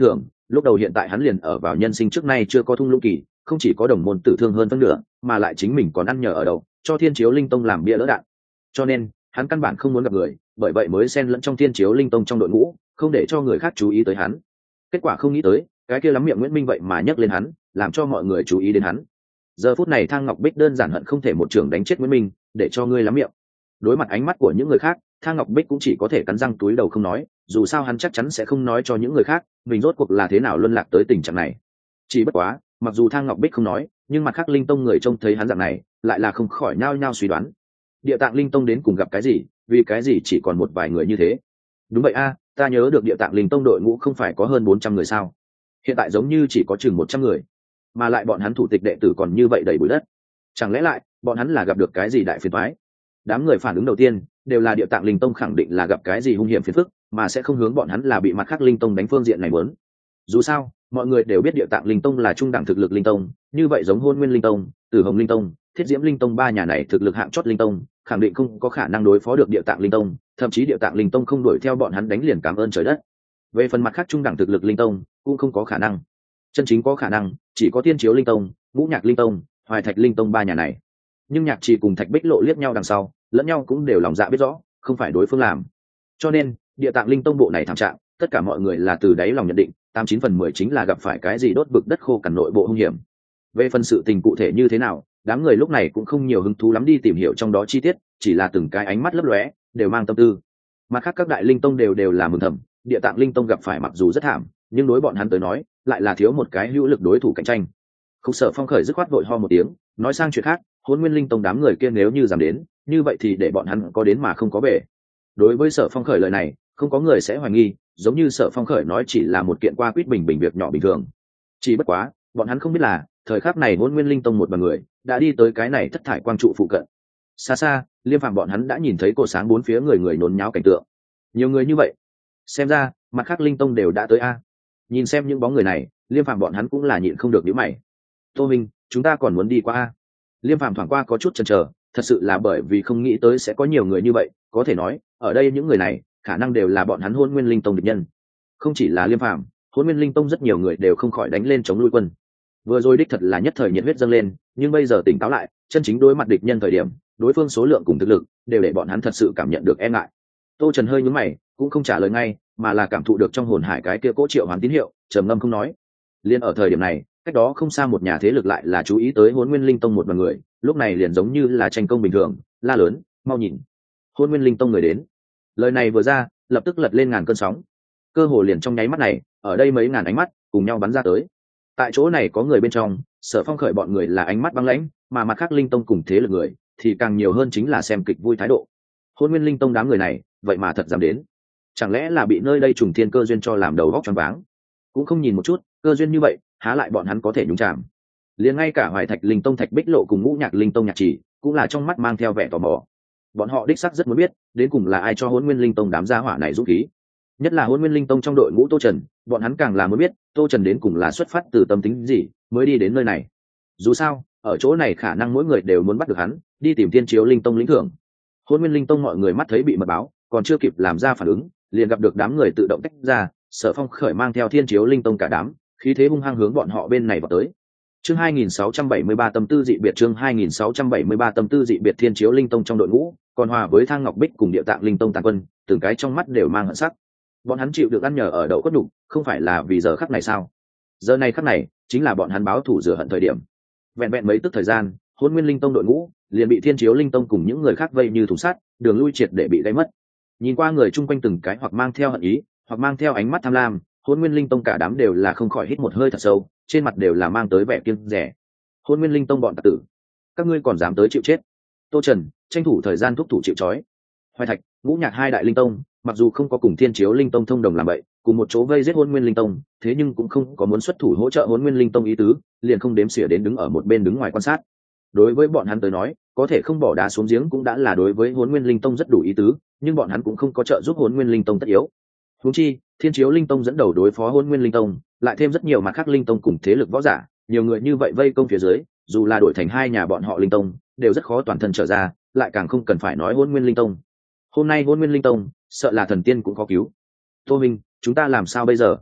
lúc đầu hiện tại hắn liền ở vào nhân sinh trước nay chưa có thung lũng kỳ, không chỉ có đồng môn tử thương hơn phân nửa, mà lại chính mình còn ăn nhờ ở đậu cho thiên chiếu linh tông làm bia lỡ đạn, cho nên hắn căn bản không muốn gặp người, bởi vậy mới xen lẫn trong thiên chiếu linh tông trong đội ngũ, không để cho người khác chú ý tới hắn. Kết quả không nghĩ tới cái kia lắm miệng Nguyễn Minh vậy mà nhắc lên hắn, làm cho mọi người chú ý đến hắn. Giờ phút này Thang Ngọc Bích đơn giản hận không thể một trường đánh chết Nguyễn Minh, để cho ngươi lắm miệng. Đối mặt ánh mắt của những người khác, Thang Ngọc Bích cũng chỉ có thể cắn răng túi đầu không nói, dù sao hắn chắc chắn sẽ không nói cho những người khác mình rốt cuộc là thế nào luân lạc tới tình trạng này. Chỉ bất quá, mặc dù Thang Ngọc Bích không nói, nhưng mặt khác linh tông người trông thấy hắn dạng này, lại là không khỏi nhao nhao suy đoán. Địa Tạng linh tông đến cùng gặp cái gì, vì cái gì chỉ còn một vài người như thế? Đúng vậy a, ta nhớ được Địa Tạng linh tông đội ngũ không phải có hơn 400 người sao? Hiện tại giống như chỉ có chừng 100 người, mà lại bọn hắn thủ tịch đệ tử còn như vậy đầy bụi đất. Chẳng lẽ lại bọn hắn là gặp được cái gì đại phiền toái? Đám người phản ứng đầu tiên đều là Địa Tạng linh tông khẳng định là gặp cái gì hung hiểm phiền phức, mà sẽ không hướng bọn hắn là bị mặt khác linh tông đánh phương diện này muốn. Dù sao mọi người đều biết Địa Tạng linh tông là trung đẳng thực lực linh tông, như vậy giống Hôn Nguyên linh tông, Tử Hồng linh tông, Thiết Diễm linh tông ba nhà này thực lực hạng chót linh tông, khẳng định không có khả năng đối phó được Địa Tạng linh tông, thậm chí Địa Tạng linh tông không đuổi theo bọn hắn đánh liền cảm ơn trời đất. Về phần mặt khác trung đẳng thực lực linh tông cũng không có khả năng, chân chính có khả năng chỉ có Tiên Chiếu linh tông, Ngũ Nhạc linh tông, Hoài Thạch linh tông ba nhà này. Nhưng Nhạc Trì cùng Thạch Bích Lộ liếc nhau đằng sau, lẫn nhau cũng đều lòng dạ biết rõ không phải đối phương làm, cho nên Địa Tạng linh tông bộ này thảm trạng, tất cả mọi người là từ đáy lòng nhận định 89/10 chính là gặp phải cái gì đốt vực đất khô cằn nội bộ hung hiểm. Về phần sự tình cụ thể như thế nào, đám người lúc này cũng không nhiều hứng thú lắm đi tìm hiểu trong đó chi tiết, chỉ là từng cái ánh mắt lấp lóe đều mang tâm tư. Mặt khác các đại linh tông đều là mừng thầm, Địa Tạng linh tông gặp phải mặc dù rất thảm, nhưng đối bọn hắn tới nói lại là thiếu một cái hữu lực đối thủ cạnh tranh. Không sợ Phong khởi dứt khoát vội ho một tiếng, nói sang chuyện khác, Hôn Nguyên linh tông đám người kia nếu như dám đến, như vậy thì để bọn hắn có đến mà không có về. Đối với Sở Phong khởi lời này, không có người sẽ hoài nghi, giống như Sở Phong khởi nói chỉ là một kiện qua quýt bình bình việc nhỏ bình thường. Chỉ bất quá bọn hắn không biết là thời khắc này Hôn Nguyên linh tông một đoàn người đã đi tới cái này thất thải quang trụ phụ cận. Xa xa Liêm Phàm bọn hắn đã nhìn thấy cột sáng bốn phía người người nhốn nháo cảnh tượng. Nhiều người như vậy, xem ra mặt khác linh tông đều đã tới a. Nhìn xem những bóng người này, Liêm Phàm bọn hắn cũng là nhịn không được nhíu mày. Tô Minh, chúng ta còn muốn đi qua a? Liêm Phàm thoáng qua có chút chần chờ, thật sự là bởi vì không nghĩ tới sẽ có nhiều người như vậy, có thể nói ở đây những người này khả năng đều là bọn hắn Hôn Nguyên linh tông địch nhân. Không chỉ là Liêm Phàm, Hôn Nguyên linh tông rất nhiều người đều không khỏi đánh lên chống lui quân. Vừa rồi đích thật là nhất thời nhiệt huyết dâng lên, nhưng bây giờ tỉnh táo lại, chân chính đối mặt địch nhân thời điểm, đối phương số lượng cùng thực lực đều để bọn hắn thật sự cảm nhận được e ngại. Tô Trần hơi nhướng mày, cũng không trả lời ngay, mà là cảm thụ được trong hồn hải cái kia cỗ triệu hoán tín hiệu, trầm ngâm không nói. Liên ở thời điểm này, cách đó không xa một nhà thế lực lại là chú ý tới Hôn Nguyên linh tông một đoàn người, lúc này liền giống như là tranh công bình thường, la lớn, mau nhìn, Hôn Nguyên linh tông người đến. Lời này vừa ra, lập tức lật lên ngàn cơn sóng. Cơ hồ liền trong nháy mắt này, ở đây mấy ngàn ánh mắt cùng nhau bắn ra tới. Tại chỗ này có người bên trong, Sở Phong khởi bọn người là ánh mắt băng lãnh, mà mặt khác linh tông cùng thế lực người thì càng nhiều hơn chính là xem kịch vui thái độ. Hôn Nguyên linh tông đám người này vậy mà thật dám đến, chẳng lẽ là bị nơi đây trùng thiên cơ duyên cho làm đầu góc choáng váng? Cũng không nhìn một chút cơ duyên như vậy, há lại bọn hắn có thể nhúng chạm? Liền ngay cả Hoài Thạch linh tông Thạch Bích Lộ cùng Ngũ Nhạc linh tông Nhạc Chỉ cũng là trong mắt mang theo vẻ tò mò. Bọn họ đích xác rất muốn biết đến cùng là ai cho Hôn Nguyên linh tông đám gia hỏa này dũng khí, nhất là Hôn Nguyên linh tông trong đội ngũ Tô Trần, bọn hắn càng là muốn biết Tô Trần đến cùng là xuất phát từ tâm tính gì mới đi đến nơi này. Dù sao ở chỗ này khả năng mỗi người đều muốn bắt được hắn, đi tìm Thiên Chiếu linh tông lĩnh thưởng. Hôn Nguyên linh tông mọi người mắt thấy bị mật báo, còn chưa kịp làm ra phản ứng, liền gặp được đám người tự động tách ra. Sở Phong khởi mang theo Thiên Chiếu linh tông cả đám, khí thế hung hăng hướng bọn họ bên này vào tới. Chương 2673 tâm tư dị biệt, chương 2673 tâm tư dị biệt. Thiên Chiếu linh tông trong đội ngũ, còn hòa với Thang Ngọc Bích cùng Địa Tạng linh tông tàn quân, từng cái trong mắt đều mang hận sắc. Bọn hắn chịu được ăn nhờ ở đậu cốt đủ, không phải là vì giờ khắc này sao? Giờ này khắc này chính là bọn hắn báo thù rửa hận thời điểm. Vẹn vẹn mấy tức thời gian, Hôn Nguyên linh tông đội ngũ liền bị Thiên Chiếu linh tông cùng những người khác vây như thủ sát, đường lui triệt để bị gây mất. Nhìn qua người chung quanh từng cái hoặc mang theo hận ý, hoặc mang theo ánh mắt tham lam, Hôn Nguyên linh tông cả đám đều là không khỏi hít một hơi thật sâu, trên mặt đều là mang tới vẻ kiêng dè. Hôn Nguyên linh tông bọn tặc tử, các ngươi còn dám tới chịu chết? Tô Trần tranh thủ thời gian thúc thủ chịu trói. Hoài Thạch, Ngũ Nhạc hai đại linh tông mặc dù không có cùng Thiên Chiếu linh tông thông đồng làm vậy, cùng một chỗ vây giết Hôn Nguyên linh tông, thế nhưng cũng không có muốn xuất thủ hỗ trợ Hôn Nguyên linh tông ý tứ, liền không đếm xỉa đến đứng ở một bên đứng ngoài quan sát. Đối với bọn hắn tới nói, có thể không bỏ đá xuống giếng cũng đã là đối với Hôn Nguyên linh tông rất đủ ý tứ, nhưng bọn hắn cũng không có trợ giúp Hôn Nguyên linh tông tất yếu. Huống chi Thiên Chiếu linh tông dẫn đầu đối phó Hôn Nguyên linh tông, lại thêm rất nhiều mặt khác linh tông cùng thế lực võ giả, nhiều người như vậy vây công phía dưới, dù là đổi thành hai nhà bọn họ linh tông đều rất khó toàn thân trở ra, lại càng không cần phải nói Hôn Nguyên linh tông. Hôm nay Hôn Nguyên linh tông sợ là thần tiên cũng khó cứu. Tô Minh, chúng ta làm sao bây giờ?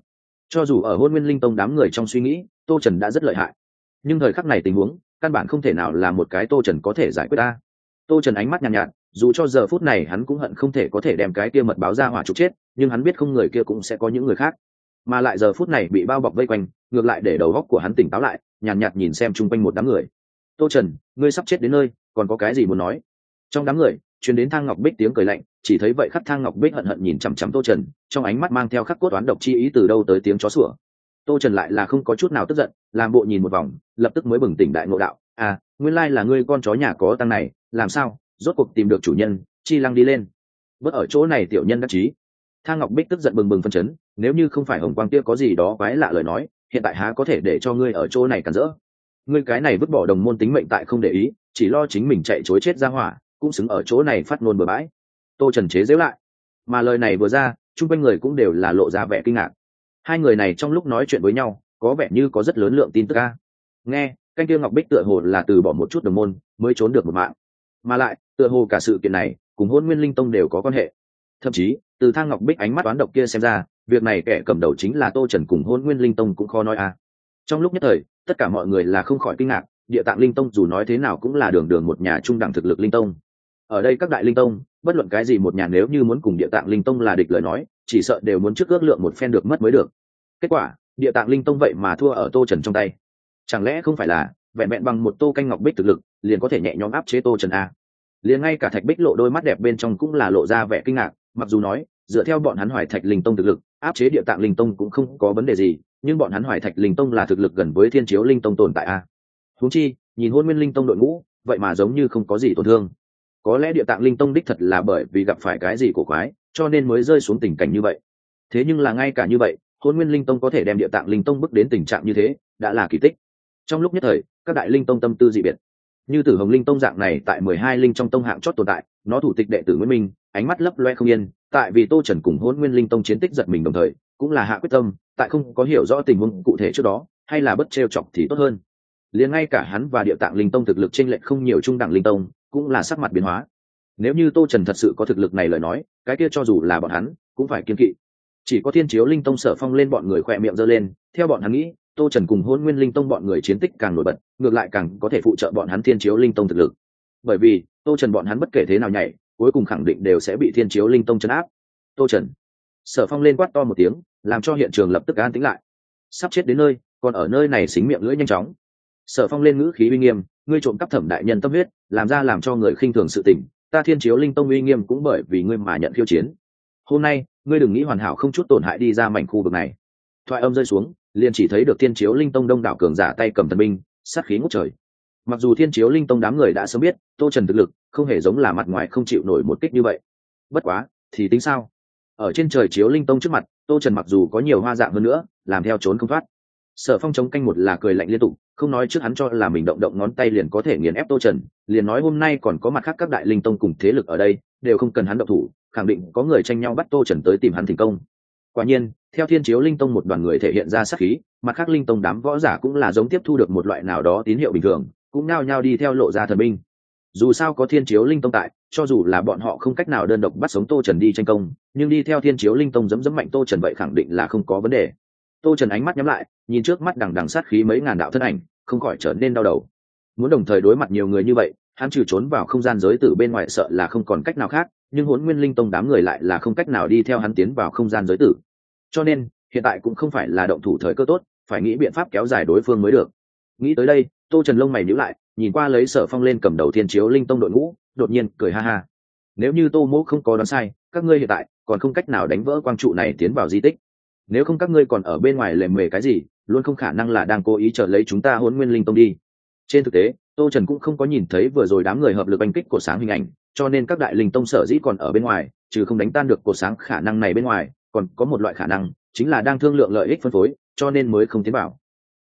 Cho dù ở Hôn Nguyên Linh Tông đám người trong suy nghĩ Tô Trần đã rất lợi hại, nhưng thời khắc này tình huống căn bản không thể nào là một cái Tô Trần có thể giải quyết ta. Tô Trần ánh mắt nhàn nhạt, dù cho giờ phút này hắn cũng hận không thể có thể đem cái kia mật báo ra hỏa trục chết, nhưng hắn biết không người kia cũng sẽ có những người khác, mà lại giờ phút này bị bao bọc vây quanh, ngược lại để đầu óc của hắn tỉnh táo lại, nhàn nhạt nhìn xem chung quanh một đám người. Tô Trần, ngươi sắp chết đến nơi, còn có cái gì muốn nói? Trong đám người truyền đến Thang Ngọc Bích tiếng cười lạnh, chỉ thấy vậy khắc Thang Ngọc Bích hận hận nhìn chằm chằm Tô Trần, trong ánh mắt mang theo khắc cốt oán độc chi ý, từ đâu tới tiếng chó sủa. Tô Trần lại là không có chút nào tức giận, làm bộ nhìn một vòng, lập tức mới bừng tỉnh đại ngộ đạo, à, nguyên lai là ngươi con chó nhà có tăng này, làm sao, rốt cuộc tìm được chủ nhân, chi lăng đi lên. Bớt ở chỗ này tiểu nhân đắc chí. Thang Ngọc Bích tức giận bừng bừng phân chấn, nếu như không phải Hồng Quang kia có gì đó quái lạ lời nói, hiện tại há có thể để cho ngươi ở chỗ này cản rỡ. Ngươi cái này vứt bỏ đồng môn tính mệnh tại không để ý, chỉ lo chính mình chạy chối chết ra hỏa, cũng xứng ở chỗ này phát ngôn bừa bãi. Tô Trần chế giễu lại, mà lời này vừa ra, chung quanh người cũng đều là lộ ra vẻ kinh ngạc. Hai người này trong lúc nói chuyện với nhau, có vẻ như có rất lớn lượng tin tức a. Nghe, canh kia Ngọc Bích tựa hồ là từ bỏ một chút đồng môn, mới trốn được một mạng, mà lại tựa hồ cả sự kiện này cùng Hôn Nguyên Linh Tông đều có quan hệ. Thậm chí từ Thang Ngọc Bích ánh mắt toán độc kia xem ra, việc này kẻ cầm đầu chính là Tô Trần cùng Hôn Nguyên Linh Tông cũng khó nói a. Trong lúc nhất thời, tất cả mọi người là không khỏi kinh ngạc, Địa Tạng Linh Tông dù nói thế nào cũng là đường đường một nhà trung đẳng thực lực linh tông. Ở đây các đại linh tông, bất luận cái gì một nhà nếu như muốn cùng Địa Tạng Linh Tông là địch lời nói, chỉ sợ đều muốn trước ước lượng một phen được mất mới được. Kết quả, Địa Tạng Linh Tông vậy mà thua ở Tô Trần trong tay. Chẳng lẽ không phải là vẹn vẹn bằng một tô canh ngọc bích thực lực liền có thể nhẹ nhõm áp chế Tô Trần a? Liền ngay cả Thạch Bích Lộ đôi mắt đẹp bên trong cũng là lộ ra vẻ kinh ngạc, mặc dù nói dựa theo bọn hắn Hoài Thạch Linh Tông thực lực, áp chế Địa Tạng Linh Tông cũng không có vấn đề gì, nhưng bọn hắn Hoài Thạch Linh Tông là thực lực gần với Thiên Chiếu Linh Tông tồn tại a. Huống chi, nhìn Hôn Nguyên Linh Tông đội ngũ, vậy mà giống như không có gì tổn thương. Có lẽ Địa Tạng Linh Tông đích thật là bởi vì gặp phải cái gì cổ quái, cho nên mới rơi xuống tình cảnh như vậy. Thế nhưng là ngay cả như vậy, Hôn Nguyên Linh Tông có thể đem Địa Tạng Linh Tông bước đến tình trạng như thế, đã là kỳ tích. Trong lúc nhất thời, các đại linh tông tâm tư dị biệt. Như Tử Hồng Linh Tông dạng này tại 12 linh trong tông hạng chót tồn tại, nó thủ tịch đệ tử Nguyễn Minh, ánh mắt lấp loe không yên, tại vì Tô Trần cùng Hôn Nguyên Linh Tông chiến tích giật mình đồng thời, cũng là hạ quyết tâm, tại không có hiểu rõ tình huống cụ thể trước đó, hay là bất trêu chọc thì tốt hơn. Liền ngay cả hắn và Địa Tạng Linh Tông thực lực chênh lệch không nhiều trung đẳng linh tông, cũng là sắc mặt biến hóa. Nếu như Tô Trần thật sự có thực lực này lời nói, cái kia cho dù là bọn hắn, cũng phải kiêng kỵ. Chỉ có Thiên Chiếu Linh Tông Sở Phong lên bọn người khỏe miệng giơ lên, theo bọn hắn nghĩ, Tô Trần cùng Hôn Nguyên Linh Tông bọn người chiến tích càng nổi bật, ngược lại càng có thể phụ trợ bọn hắn Thiên Chiếu Linh Tông thực lực. Bởi vì, Tô Trần bọn hắn bất kể thế nào nhảy, cuối cùng khẳng định đều sẽ bị Thiên Chiếu Linh Tông trấn áp. Tô Trần. Sở Phong lên quát to một tiếng, làm cho hiện trường lập tức an tĩnh lại. Sắp chết đến nơi, còn ở nơi này xính miệng lưỡi nhanh chóng. Sở Phong lên ngữ khí uy nghiêm, ngươi trộm cắp Thẩm đại nhân tâm huyết, làm ra làm cho người khinh thường sự tình, ta Thiên Chiếu Linh Tông uy nghiêm cũng bởi vì ngươi mà nhận khiêu chiến. Hôm nay, ngươi đừng nghĩ hoàn hảo không chút tổn hại đi ra mảnh khu vực này. Thoại âm rơi xuống, liền chỉ thấy được Thiên Chiếu Linh Tông đông đảo cường giả tay cầm thần binh, sát khí ngút trời. Mặc dù Thiên Chiếu Linh Tông đám người đã sớm biết, Tô Trần thực lực không hề giống là mặt ngoài không chịu nổi một kích như vậy. Bất quá, thì tính sao? Ở trên trời Chiếu Linh Tông trước mặt, Tô Trần mặc dù có nhiều hoa dạng hơn nữa, làm theo trốn không thoát. Sở Phong chống canh một là cười lạnh liên tục, không nói trước hắn cho là mình động động ngón tay liền có thể nghiền ép Tô Trần, liền nói hôm nay còn có mặt khác các đại linh tông cùng thế lực ở đây, đều không cần hắn động thủ, khẳng định có người tranh nhau bắt Tô Trần tới tìm hắn thành công. Quả nhiên, theo Thiên Chiếu Linh Tông một đoàn người thể hiện ra sát khí, mặt khác linh tông đám võ giả cũng là giống tiếp thu được một loại nào đó tín hiệu bình thường, cũng nao nhao đi theo lộ ra thần binh. Dù sao có Thiên Chiếu Linh Tông tại, cho dù là bọn họ không cách nào đơn độc bắt sống Tô Trần đi tranh công, nhưng đi theo Thiên Chiếu Linh Tông dẫm mạnh Tô Trần vậy khẳng định là không có vấn đề. Tô Trần ánh mắt nhắm lại, nhìn trước mắt đằng đằng sát khí mấy ngàn đạo thân ảnh, không khỏi trở nên đau đầu. Muốn đồng thời đối mặt nhiều người như vậy, hắn trừ trốn vào không gian giới tử bên ngoài sợ là không còn cách nào khác, nhưng Hỗn Nguyên Linh Tông đám người lại là không cách nào đi theo hắn tiến vào không gian giới tử. Cho nên, hiện tại cũng không phải là động thủ thời cơ tốt, phải nghĩ biện pháp kéo dài đối phương mới được. Nghĩ tới đây, Tô Trần lông mày nhíu lại, nhìn qua lấy Sở Phong lên cầm đầu Thiên Chiếu Linh Tông đội ngũ, đột nhiên cười ha ha. Nếu như Tô Mỗ không có đoán sai, các ngươi hiện tại còn không cách nào đánh vỡ quang trụ này tiến vào di tích. Nếu không các ngươi còn ở bên ngoài lề mề cái gì, luôn không khả năng là đang cố ý chờ lấy chúng ta Hỗn Nguyên Linh Tông đi. Trên thực tế, Tô Trần cũng không có nhìn thấy vừa rồi đám người hợp lực oanh kích cột sáng hình ảnh, cho nên các đại linh tông sở dĩ còn ở bên ngoài, trừ không đánh tan được cột sáng khả năng này bên ngoài, còn có một loại khả năng, chính là đang thương lượng lợi ích phân phối, cho nên mới không tiến vào.